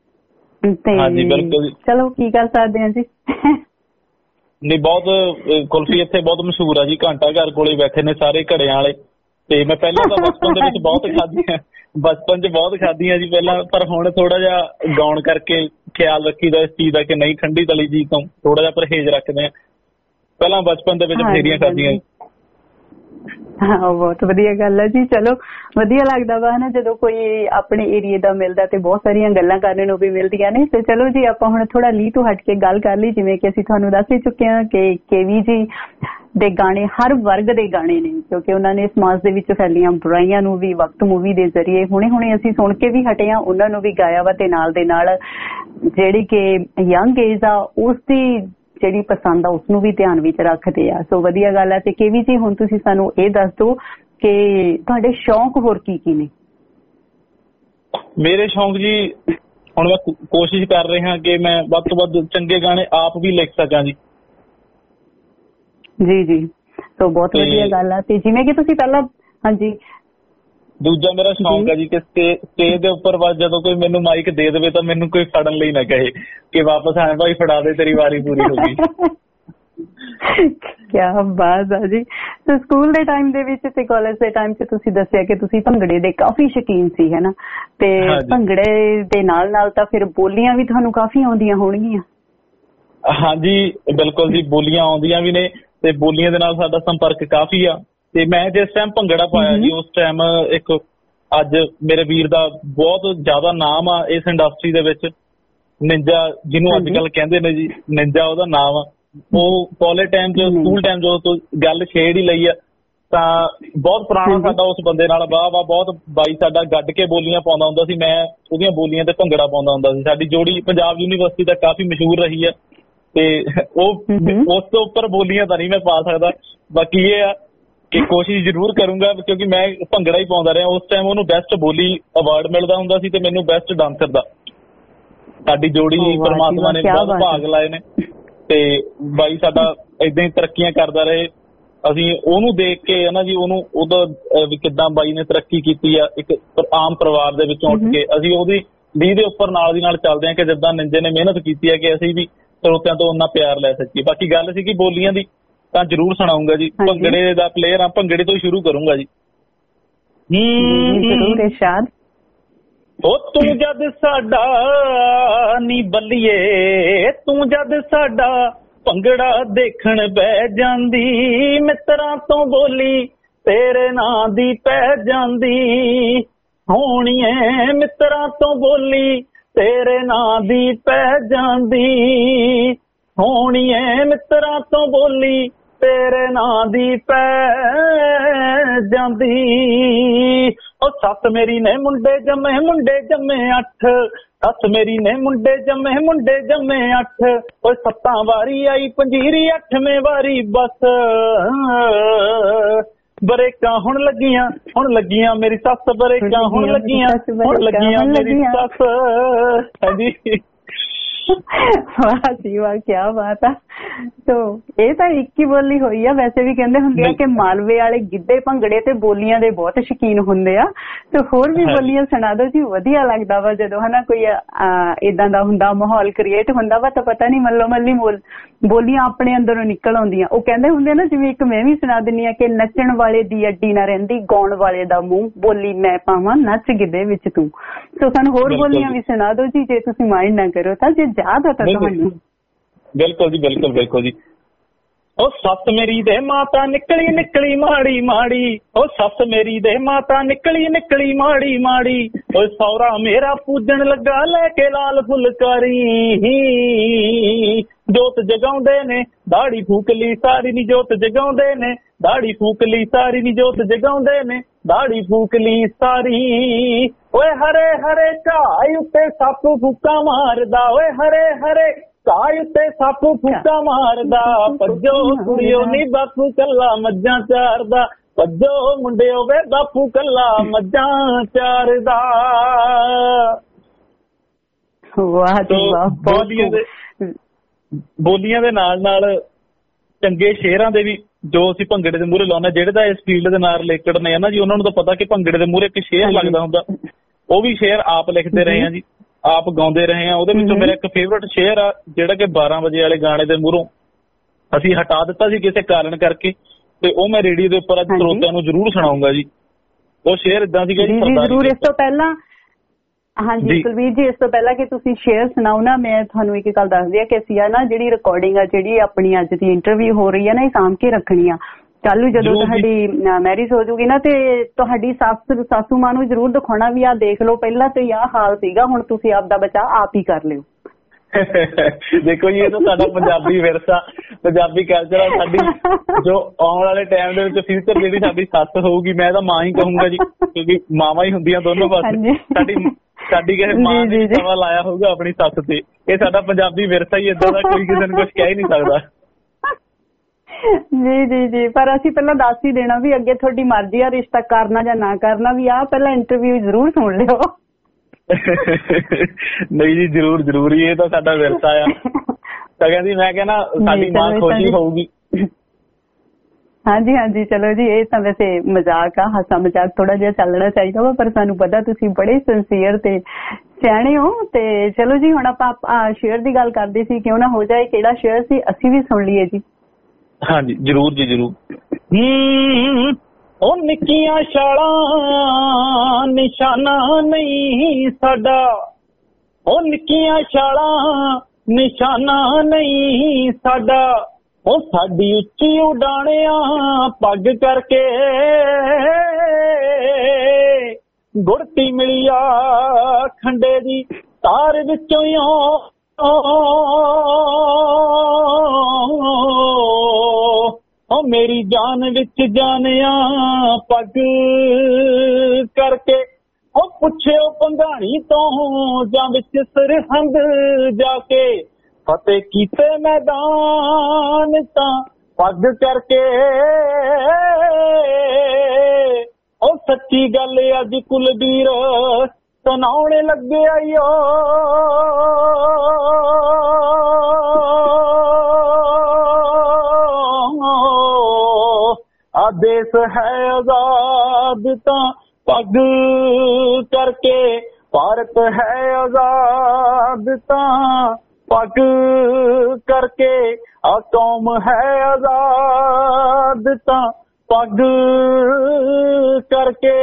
ਤੇ ਚਲੋ ਕੀ ਕਰ ਸਕਦੇ ਹਾਂ ਜੀ। ਨਹੀਂ, ਬਹੁਤ ਕੁਲਫੀ ਇੱਥੇ ਬਹੁਤ ਮਸ਼ਹੂਰ ਆ ਜੀ। ਘੰਟਾ ਘਰ ਕੋਲੇ ਬੈਠੇ ਨੇ ਸਾਰੇ ਘੜਿਆਂ ਵਾਲੇ, ਤੇ ਮੈਂ ਪਹਿਲਾਂ ਤਾਂ ਬਚਪਨ ਦੇ ਵਿੱਚ ਬਹੁਤ ਖਾਧੀਆਂ, ਬਚਪਨ 'ਚ ਬਹੁਤ ਖਾਧੀਆਂ ਜੀ ਪਹਿਲਾਂ। ਪਰ ਹੁਣ ਥੋੜਾ ਜਿਹਾ ਗਾਉਣ ਕਰਕੇ ਖਿਆਲ ਰੱਖੀਦਾ ਇਸ ਚੀਜ਼ ਦਾ ਕਿ ਨਹੀਂ, ਠੰਡੀ ਤਲੀ ਚੀਜ਼ ਤੋਂ ਥੋੜਾ ਜਿਹਾ ਪਰਹੇਜ਼ ਰੱਖਦੇ ਆ। ਪਹਿਲਾਂ ਬਚਪਨ ਦੇ ਵਿੱਚ ਬਥੇਰੀਆਂ ਖਾਧੀਆਂ। ਹਾਂ, ਬਹੁਤ ਵਧੀਆ ਗੱਲ ਹੈ ਜੀ। ਚਲੋ ਵਧੀਆ ਲੱਗਦਾ ਵਾ ਨਾ ਜਦੋਂ ਕੋਈ ਆਪਣੇ ਏਰੀਏ ਦਾ ਮਿਲਦਾ, ਤੇ ਬਹੁਤ ਸਾਰੀਆਂ ਗੱਲਾਂ ਕਰਨ ਨੂੰ ਵੀ ਮਿਲਦੀਆਂ ਨੇ। ਤੇ ਚਲੋ ਜੀ, ਆਪਾਂ ਹੁਣ ਥੋੜਾ ਲੀ ਤੋਂ ਹਟ ਕੇ ਗੱਲ ਕਰ ਲਈ। ਜਿਵੇਂ ਕਿ ਅਸੀਂ ਤੁਹਾਨੂੰ ਦੱਸ ਹੀ ਚੁੱਕੇ ਹਾਂ ਕਿ ਕੇਵੀ ਜੀ ਦੇ ਗਾਣੇ ਹਰ ਵਰਗ ਦੇ ਗਾਣੇ ਨੇ, ਕਿਉਂਕਿ ਉਹਨਾਂ ਨੇ ਸਮਾਜ ਦੇ ਵਿੱਚ ਫੈਲੀਆਂ ਬੁਰਾਈਆਂ ਨੂੰ ਵੀ ਵਕਤ ਮੂਵੀ ਦੇ ਜ਼ਰੀਏ ਹੁਣੇ ਅਸੀਂ ਸੁਣ ਕੇ ਵੀ ਹਟੇ ਹਾਂ, ਉਹਨਾਂ ਨੂੰ ਵੀ ਗਾਇਆ ਵਾ। ਤੇ ਨਾਲ ਦੇ ਨਾਲ ਜਿਹੜੀ ਕਿ ਯੰਗ ਏਜ ਆ, ਉਸ ਦੀ ਜਿਹੜੀ ਪਸੰਦ ਆ ਉਸਨੂੰ ਵੀ ਧਿਆਨ ਵਿੱਚ ਰੱਖਦੇ ਆ। ਸੋ ਵਧੀਆ ਗੱਲ ਹੈ। ਤੇ ਕੇਵੀ ਜੀ, ਹੁਣ ਤੁਸੀਂ ਸਾਨੂੰ ਇਹ ਦੱਸ ਦਿਓ ਕਿ ਤੁਹਾਡੇ ਸ਼ੌਂਕ ਹੋਰ ਕੀ ਕੀ ਨੇ? ਮੇਰੇ ਸ਼ੌਂਕ ਜੀ, ਹੁਣ ਮੈਂ ਕੋਸ਼ਿਸ਼ ਕਰ ਰਿਹਾ ਕਿ ਮੈਂ ਵੱਧ ਤੋਂ ਵੱਧ ਚੰਗੇ ਗਾਣੇ ਆਪ ਵੀ ਲਿਖ ਸਕਾਂ ਜੀ। ਜੀ ਜੀ। ਸੋ ਬਹੁਤ ਵਧੀਆ ਗੱਲ ਆ। ਤੇ ਜਿਵੇਂ ਕਿ ਤੁਸੀਂ ਪਹਿਲਾਂ, ਹਾਂਜੀ। ਦੂਜਾ ਮੇਰਾ ਸ਼ੌਂਕ ਹੈ ਜੀ ਕਿ ਸਟੇਜ ਦੇ ਉੱਪਰ ਜਦੋਂ ਕੋਈ ਮੈਨੂੰ ਮਾਈਕ ਦੇ ਦੇਵੇ ਤਾਂ ਮੈਨੂੰ ਕੋਈ ਫੜਨ ਲਈ ਨਾ ਕਹੇ ਕਿ ਵਾਪਸ ਆਏ ਭਾਈ ਫੜਾ ਦੇ, ਤੇਰੀ ਵਾਰੀ ਪੂਰੀ ਹੋ ਗਈ। ਕਿਆ ਬਾਤ ਆ ਜੀ। ਤੇ ਸਕੂਲ ਦੇ ਟਾਈਮ ਦੇ ਵਿੱਚ ਤੇ ਕਾਲਜ ਦੇ ਟਾਈਮ 'ਚ ਤੁਸੀਂ ਦੱਸਿਆ ਕਿ ਤੁਸੀਂ ਭੰਗੜੇ ਦੇ ਕਾਫੀ ਸ਼ੌਕੀਨ ਸੀ, ਹੈ ਨਾ? ਤੇ ਭੰਗੜੇ ਦੇ ਨਾਲ ਨਾਲ ਤਾਂ ਫਿਰ ਬੋਲੀਆਂ ਵੀ ਤੁਹਾਨੂੰ ਕਾਫੀ ਆਉਂਦੀਆਂ ਹੋਣਗੀਆਂ। ਹਾਂਜੀ ਬਿਲਕੁਲ ਜੀ, ਬੋਲੀਆਂ ਆਉਂਦੀਆਂ ਵੀ ਨੇ, ਤੇ ਬੋਲੀਆਂ ਦੇ ਨਾਲ ਸਾਡਾ ਸੰਪਰਕ ਕਾਫੀ ਆ। ਤੇ ਮੈਂ ਜਿਸ ਟਾਈਮ ਭੰਗੜਾ ਪਾਇਆ ਜੀ, ਉਸ ਟਾਈਮ ਇੱਕ ਅੱਜ ਮੇਰੇ ਵੀਰ ਦਾ ਬਹੁਤ ਜ਼ਿਆਦਾ ਨਾਮ ਆ ਇਸ ਇੰਡਸਟਰੀ ਦੇ ਵਿੱਚ, ਨਿੰਜਾ ਜਿਹਨੂੰ ਅੱਜ ਕੱਲ ਕਹਿੰਦੇ ਨੇ ਜੀ, ਨਿੰਜਾ ਉਹਦਾ ਨਾਮ ਆ। ਉਹ ਕਾਲਜ ਟਾਈਮ 'ਚ, ਸਕੂਲ ਟਾਈਮ ਜਦੋਂ ਗੱਲ ਛੇੜ ਹੀ ਲਈ ਆ, ਤਾਂ ਬਹੁਤ ਪੁਰਾਣਾ ਸਾਡਾ ਉਸ ਬੰਦੇ ਨਾਲ ਵਾਹ ਬਹੁਤ ਬਾਈ ਸਾਡਾ ਗੱਡ ਕੇ ਬੋਲੀਆਂ ਪਾਉਂਦਾ ਹੁੰਦਾ ਸੀ। ਮੈਂ ਉਹਦੀਆਂ ਬੋਲੀਆਂ ਤੇ ਭੰਗੜਾ ਪਾਉਂਦਾ ਹੁੰਦਾ ਸੀ। ਸਾਡੀ ਜੋੜੀ ਪੰਜਾਬ ਯੂਨੀਵਰਸਿਟੀ ਤੱਕ ਕਾਫੀ ਮਸ਼ਹੂਰ ਰਹੀ ਆ। ਤੇ ਉਹ ਉਸ ਤੋਂ ਉੱਪਰ ਬੋਲੀਆਂ ਤਾਂ ਨਹੀਂ ਮੈਂ ਪਾ ਸਕਦਾ। ਬਾਕੀ ਇਹ ਆ ਕਿ ਕੋਸ਼ਿਸ਼ ਜ਼ਰੂਰ ਕਰੂੰਗਾ, ਕਿਉਂਕਿ ਮੈਂ ਭੰਗੜਾ ਹੀ ਪਾਉਂਦਾ ਰਿਹਾ। ਉਸ ਟਾਈਮ ਉਹਨੂੰ ਬੈਸਟ ਬੋਲੀ ਅਵਾਰਡ ਮਿਲਦਾ ਹੁੰਦਾ ਸੀ, ਤੇ ਮੈਨੂੰ ਬੈਸਟ ਡਾਂਸਰ ਦਾ। ਸਾਡੀ ਜੋੜੀ ਪਰਮਾਤਮਾ ਨੇ ਬਹੁਤ ਭਾਗ ਲਾਏ ਨੇ, ਤੇ ਬਾਈ ਸਾਡਾ ਏਦਾਂ ਹੀ ਤਰੱਕੀਆਂ ਕਰਦਾ ਰਹੇ। ਅਸੀਂ ਉਹਨੂੰ ਦੇਖ ਕੇ ਹੈ ਨਾ ਜੀ, ਉਹਦਾ ਕਿੱਦਾਂ ਬਾਈ ਨੇ ਤਰੱਕੀ ਕੀਤੀ ਆ ਇੱਕ ਆਮ ਪਰਿਵਾਰ ਦੇ ਵਿੱਚੋਂ ਉੱਠ ਕੇ। ਅਸੀਂ ਉਹਦੀ ਲੀਹ ਦੇ ਉੱਪਰ ਨਾਲ ਦੀ ਨਾਲ ਚੱਲਦੇ ਹਾਂ ਕਿ ਜਿੱਦਾਂ ਨਿੰਜੇ ਨੇ ਮਿਹਨਤ ਕੀਤੀ ਹੈ ਕਿ ਅਸੀਂ ਵੀ ਸਰੋਤਿਆਂ ਤੋਂ ਉਹਨਾਂ ਪਿਆਰ ਲੈ ਸਕੀਏ। ਬਾਕੀ ਗੱਲ ਸੀਗੀ ਬੋਲੀਆਂ ਦੀ, ਤਾਂ ਜ਼ਰੂਰ ਸੁਣਾਉਂਗਾ ਜੀ। ਭੰਗੜੇ ਦਾ ਪਲੇਅਰ ਆ, ਭੰਗੜੇ ਤੋਂ ਹੀ ਸ਼ੁਰੂ ਕਰੂੰਗਾ ਜੀ। ਜ਼ਰੂਰ ਇਰਸ਼ਾਦ। ਉਹ ਤੂੰ ਜਦ ਸਾਡਾ ਨੀ ਬੱਲੀਏ, ਤੂੰ ਜਦ ਸਾਡਾ ਭੰਗੜਾ ਦੇਖਣ ਬਹਿ ਜਾਂਦੀ, ਮਿੱਤਰਾਂ ਤੋਂ ਬੋਲੀ ਤੇਰੇ ਨਾਂ ਦੀ ਪੈ ਜਾਂਦੀ, ਹੋਣੀਏ ਮਿੱਤਰਾਂ ਤੋਂ ਬੋਲੀ ਤੇਰੇ ਨਾਂ ਦੀ ਪੈ ਜਾਂਦੀ ਹੋਣੀ ਏ ਮਿੱਤਰਾਂ ਤੋਂ ਬੋਲੀ ਤੇਰੇ ਨਾਂ ਦੀ ਪੈ ਜਾਂਦੀ। ਉਹ ਸੱਸ ਮੇਰੀ ਨੇ ਮੁੰਡੇ ਜੰਮੇ 8 ਸੱਸ ਮੇਰੀ ਨੇ ਮੁੰਡੇ ਜੰਮੇ 8 ਉਹ 7 ਵਾਰੀ ਆਈ ਪੰਜੀਰੀ 8ਵੇਂ ਵਾਰੀ ਬਸ ਬਰੇਕਾਂ ਹੁਣ ਲੱਗੀਆਂ ਮੇਰੀ ਸੱਸ ਬਰੇਕਾਂ ਹੁਣ ਲੱਗੀਆਂ ਮੇਰੀ ਸੱਸ। ਹਾਂਜੀ ਵਾਹ ਜੀ ਵਾਹ, ਕੀ ਬਾਤ ਆ। ਤੋ ਇਹ ਤਾਂ ਇੱਕ ਹੀ ਬੋਲੀ ਹੋਈ ਆ। ਵੈਸੇ ਵੀ ਕਹਿੰਦੇ ਹੁੰਦੇ ਆ ਕਿ ਮਾਲਵੇ ਵਾਲੇ ਗਿੱਧੇ ਭੰਗੜੇ ਤੇ ਬੋਲੀਆਂ ਦੇ ਬਹੁਤ ਸ਼ੌਕੀਨ ਹੁੰਦੇ ਆ। ਤੇ ਹੋਰ ਵੀ ਬੋਲੀਆਂ ਸੁਣਾ ਦਿਓ ਜੀ, ਵਧੀਆ ਲੱਗਦਾ ਵਾ ਜਦੋਂ ਹਨਾ ਕੋਈ ਏਦਾਂ ਦਾ ਹੁੰਦਾ ਮਾਹੌਲ ਕ੍ਰੀਏਟ ਹੁੰਦਾ ਵਾ ਤਾਂ ਪਤਾ ਨਹੀਂ ਮੱਲੋ ਮੱਲੀ ਬੋਲੀਆਂ ਆਪਣੇ ਅੰਦਰੋਂ ਨਿਕਲ ਆਉਂਦੀਆਂ। ਉਹ ਕਹਿੰਦੇ ਹੁੰਦੇ ਨਾ, ਜਿਵੇਂ ਇੱਕ ਮੈਂ ਵੀ ਸੁਣਾ ਦਿੰਦੀ ਆ ਕਿ ਨੱਚਣ ਵਾਲੇ ਦੀ ਅੱਡੀ ਨਾ ਰਹਿੰਦੀ ਗਾਉਣ ਵਾਲੇ ਦਾ ਮੂੰਹ ਬੋਲੀ ਮੈਂ ਪਾਵਾਂ ਨੱਚ ਗਿੱਧੇ ਵਿੱਚ ਤੂੰ। ਸੋ ਸਾਨੂੰ ਹੋਰ ਬੋਲੀਆਂ ਵੀ ਸੁਣਾ ਦਿਓ ਜੀ ਜੇ ਤੁਸੀਂ ਮਾਈਂਡ ਨਾ ਕਰੋ ਤਾਂ, ਜੇ ਯਾਦ ਆ ਤਾਂ ਤੁਹਾਨੂੰ। ਬਿਲਕੁਲ ਜੀ ਬਿਲਕੁਲ ਜੀ। ਉਹ ਸੱਸ ਮੇਰੀ ਦੇ ਮਾਤਾ ਨਿਕਲੀ ਮਾੜੀ ਉਹ ਸੱਸ ਮੇਰੀ ਦੇ ਮਾਤਾ ਨਿਕਲੀ ਮਾੜੀ ਉਹ ਸੌਰਾ ਮੇਰਾ ਪੂਜਣ ਲੱਗਾ ਲੈ ਕੇ ਲਾਲ ਫੁਲਕਾਰੀ ਜੋਤ ਜਗਾਉਂਦੇ ਨੇ ਦਾੜੀ ਫੂਕ ਲਈ ਸਾਰੀ ਨੀ ਜੋਤ ਜਗਾਉਂਦੇ ਨੇ ਦਾੜੀ ਫੂਕ ਲਈ ਸਾਰੀ ਨੀ ਜੋਤ ਜਗਾਉਂਦੇ ਨੇ ਦਾੜੀ ਫੂਕ ਲਈ ਸਾਰੀ। ਓਏ ਹਰੇ ਹਰੇ ਘਾਹ ਉੱਤੇ ਸੱਪ ਫੂਕਾ ਮਾਰਦਾ ਓਏ ਹਰੇ ਹਰੇ ਘਾਹ ਉੱਤੇ ਸੱਪ ਫੂਕਾ ਮਾਰਦਾ ਭੱਜੋ ਕੁੜੀਓ ਨੀ ਬਾਪੂ ਕੱਲਾ ਮੱਝਾਂ ਚਾਰਦਾ ਭੱਜੋ ਮੁੰਡਿਓ ਵੇ ਬਾਪੂ ਕੱਲਾ ਮੱਝਾਂ ਚਾਰਦਾ। ਵਾਹ ਜੀ ਵਾਹ। ਬੋਲੀਆਂ ਦੇ ਨਾਲ ਚੰਗੇ ਸ਼ੇਰਾਂ ਦੇ ਵੀ ਜੋ ਅਸੀਂ ਭੰਗੜੇ ਦੇ ਮੂਹਰੇ ਲਾਉਂਦੇ ਜਿਹੜੇ ਤਾਂ ਇਸ ਫੀਲਡ ਦੇ ਨਾਲ ਰਿਲੇਟਡ ਨੇ ਨਾ ਜੀ, ਉਹਨਾਂ ਨੂੰ ਤਾਂ ਪਤਾ ਕਿ ਭੰਗੜੇ ਦੇ ਮੂਹਰੇ ਇੱਕ ਸ਼ੇਰ ਲੱਗਦਾ ਹੁੰਦਾ। ਉਹ ਵੀ ਸ਼ੇਰ ਆਪ ਲਿਖਦੇ ਰਹੇ ਆ ਜੀ, ਆਪ ਗਾਉਂਦੇ ਰਹੇ ਆ। ਉਹਦੇ ਵਿੱਚੋਂ ਮੇਰਾ ਇੱਕ ਫੇਵਰਟ ਸ਼ੇਰ ਆ ਜਿਹੜਾ ਕਿ 12 ਵਜੇ ਵਾਲੇ ਗਾਣੇ ਦੇ ਮੂਹਰੋਂ ਅਸੀਂ ਹਟਾ ਦਿੱਤਾ ਸੀ ਕਿਸੇ ਕਾਰਨ ਕਰਕੇ, ਤੇ ਉਹ ਮੈਂ ਰੇਡੀਓ ਦੇ ਉੱਪਰ ਅੱਜ ਸਰੋਤਿਆਂ ਨੂੰ ਜ਼ਰੂਰ ਸੁਣਾਉਂਗਾ ਜੀ। ਉਹ ਸ਼ੇਰ ਇਦਾਂ ਸੀਗਾ ਜੀ। ਜ਼ਰੂਰ। ਇਸ ਤੋਂ ਪਹਿਲਾਂ ਹਾਂਜੀ ਕੁਲਵੀਰ ਜੀ, ਇਸ ਤੋਂ ਪਹਿਲਾਂ ਕਿ ਤੁਸੀਂ ਸ਼ੇਅਰ ਸੁਣਾਓ ਨਾ, ਮੈਂ ਤੁਹਾਨੂੰ ਇੱਕ ਗੱਲ ਦੱਸਦੀ ਆ ਕਿ ਅਸੀਂ ਆ ਨਾ ਜਿਹੜੀ ਰਿਕਾਰਡਿੰਗ ਆ ਜਿਹੜੀ ਆਪਣੀ ਅੱਜ ਦੀ ਇੰਟਰਵਿਊ ਹੋ ਰਹੀ ਆ ਨਾ, ਇਹ ਸਾਂਭ ਕੇ ਰੱਖਣੀ ਆ। ਕੱਲ ਨੂੰ ਜਦੋਂ ਤੁਹਾਡੀ ਮੈਰਿਜ ਹੋ ਜੂਗੀ ਨਾ ਤੇ ਤੁਹਾਡੀ ਸਾਸੂ ਮਾਂ ਨੂੰ ਜ਼ਰੂਰ ਦਿਖਾਉਣਾ ਵੀ ਆ ਦੇਖ ਲਓ ਪਹਿਲਾਂ ਤੇ ਆਹ ਹਾਲ ਸੀਗਾ, ਹੁਣ ਤੁਸੀਂ ਆਪਦਾ ਬਚਾਅ ਆਪ ਹੀ ਕਰ ਲਿਓ। ਦੇਖੋ ਜੀ, ਇਹ ਤਾਂ ਸਾਡਾ ਪੰਜਾਬੀ ਵਿਰਸਾ, ਪੰਜਾਬੀ ਕਲਚਰ ਆ ਸਾਡੀ, ਜੋ ਆਉਣ ਵਾਲੇ ਟਾਈਮ ਦੇ ਵਿੱਚ ਫਿਊਚਰ ਜਿਹੜੀ ਸਾਡੀ ਸੱਸ ਹੋਊਗੀ, ਮੈਂ ਤਾਂ ਮਾਂ ਹੀ ਕਹੂੰਗਾ ਜੀ, ਕਿਉਂਕਿ ਮਾਵਾਂ ਹੀ ਹੁੰਦੀਆਂ ਦੋਨੋਂ ਪਾਸੇ। ਸਾਡੀ ਕਿਸੇ ਮਾਂ ਨੇ ਸਵਾ ਲਾਇਆ ਹੋਊਗਾ ਆਪਣੀ ਸੱਸ ਤੇ। ਇਹ ਸਾਡਾ ਪੰਜਾਬੀ ਵਿਰਸਾ ਹੀ ਏਦਾਂ ਦਾ, ਕੋਈ ਕਿਸੇ ਨੂੰ ਕੁਝ ਕਹਿ ਹੀ ਨਹੀਂ ਸਕਦਾ। ਜੀ ਪਰ ਅਸੀਂ ਪਹਿਲਾਂ ਦੱਸ ਹੀ ਦੇਣਾ ਵੀ ਅੱਗੇ ਤੁਹਾਡੀ ਮਰਜ਼ੀ ਆ ਰਿਸ਼ਤਾ ਕਰਨਾ ਜਾਂ ਨਾ ਕਰਨਾ, ਵੀ ਆ ਪਹਿਲਾਂ ਇੰਟਰਵਿਊ ਜ਼ਰੂਰ ਸੁਣ ਲਿਓ। ਨਹੀਂ ਜੀ ਜ਼ਰੂਰ ਹੀ, ਇਹ ਤਾਂ ਸਾਡਾ ਵਿਰਸਾ ਆ। ਤਾਂ ਕਹਿੰਦੀ ਮੈਂ ਕਹਿੰਦਾ ਸਾਡੀ ਮਾਂ ਖੁਸ਼ੀ ਹੋਊਗੀ। ਹਾਂਜੀ ਚਲੋ ਜੀ, ਇਹ ਤਾਂ ਵੈਸੇ ਮਜ਼ਾਕ ਆ, ਹਾਸਾ ਮਜ਼ਾਕ ਥੋੜਾ ਜਿਹਾ ਚੱਲਣਾ ਚਾਹੀਦਾ ਵਾ, ਪਰ ਸਾਨੂੰ ਪਤਾ ਤੁਸੀਂ ਬੜੇ ਸਿੰਸੀਅਰ ਤੇ ਸਿਆਣੇ ਹੋ। ਤੇ ਚਲੋ ਜੀ, ਹੁਣ ਆਪਾਂ ਸ਼ੇਅਰ ਦੀ ਗੱਲ ਕਰਦੇ ਸੀ, ਕਿਉਂ ਨਾ ਹੋ ਜਾਏ। ਕਿਹੜਾ ਸ਼ੇਅਰ ਸੀ, ਅਸੀਂ ਵੀ ਸੁਣ ਲਈਏ ਜੀ। ਹਾਂਜੀ ਜ਼ਰੂਰ ਜੀ ਜ਼ਰੂਰ। ਉਹ ਨਿੱਕੀਆਂ ਛਾਲਾਂ ਨਿਸ਼ਾਨਾ ਨਹੀਂ ਸਾਡਾ, ਉਹ ਨਿੱਕੀਆਂ ਛਾਲਾਂ ਨਿਸ਼ਾਨਾ ਨਹੀਂ ਸਾਡਾ, ਉਹ ਸਾਡੀ ਉੱਚੀ ਉਡਾਣਿਆਂ ਪੱਗ ਕਰਕੇ ਗੁੜਤੀ ਮਿਲਿਆ ਖੰਡੇ ਦੀ ਤਾਰ ਵਿੱਚੋਂ ਉਹ ਮੇਰੀ ਜਾਨ ਵਿੱਚ ਜਾਨਿਆ ਪੱਗ ਕਰਕੇ, ਉਹ ਪੁੱਛਿਓ ਪੰਘਾਣੀ ਤੋਂ ਜਾਂ ਵਿੱਚ ਸਰਹੰਦ ਜਾ ਕੇ, ਫਤਿਹ ਕੀਤੇ ਮੈਦਾਨ ਤਾਂ ਪੱਗ ਕਰਕੇ। ਉਹ ਸੱਚੀ ਗੱਲ ਅੱਜ ਕੁਲਬੀਰ ਸੁਣਾਉਣ ਲੱਗਿਆ ਓ, ਆਦੇਸ਼ ਹੈ ਆਜ਼ਾਦ ਤਾਂ ਪੱਗ ਕਰਕੇ, ਭਾਰਤ ਹੈ ਆਜ਼ਾਦ ਤਾਂ ਪੱਗ ਕਰਕੇ, ਆ ਕੌਮ ਹੈ ਆਜ਼ਾਦ ਤਾਂ ਪੱਗ ਕਰਕੇ।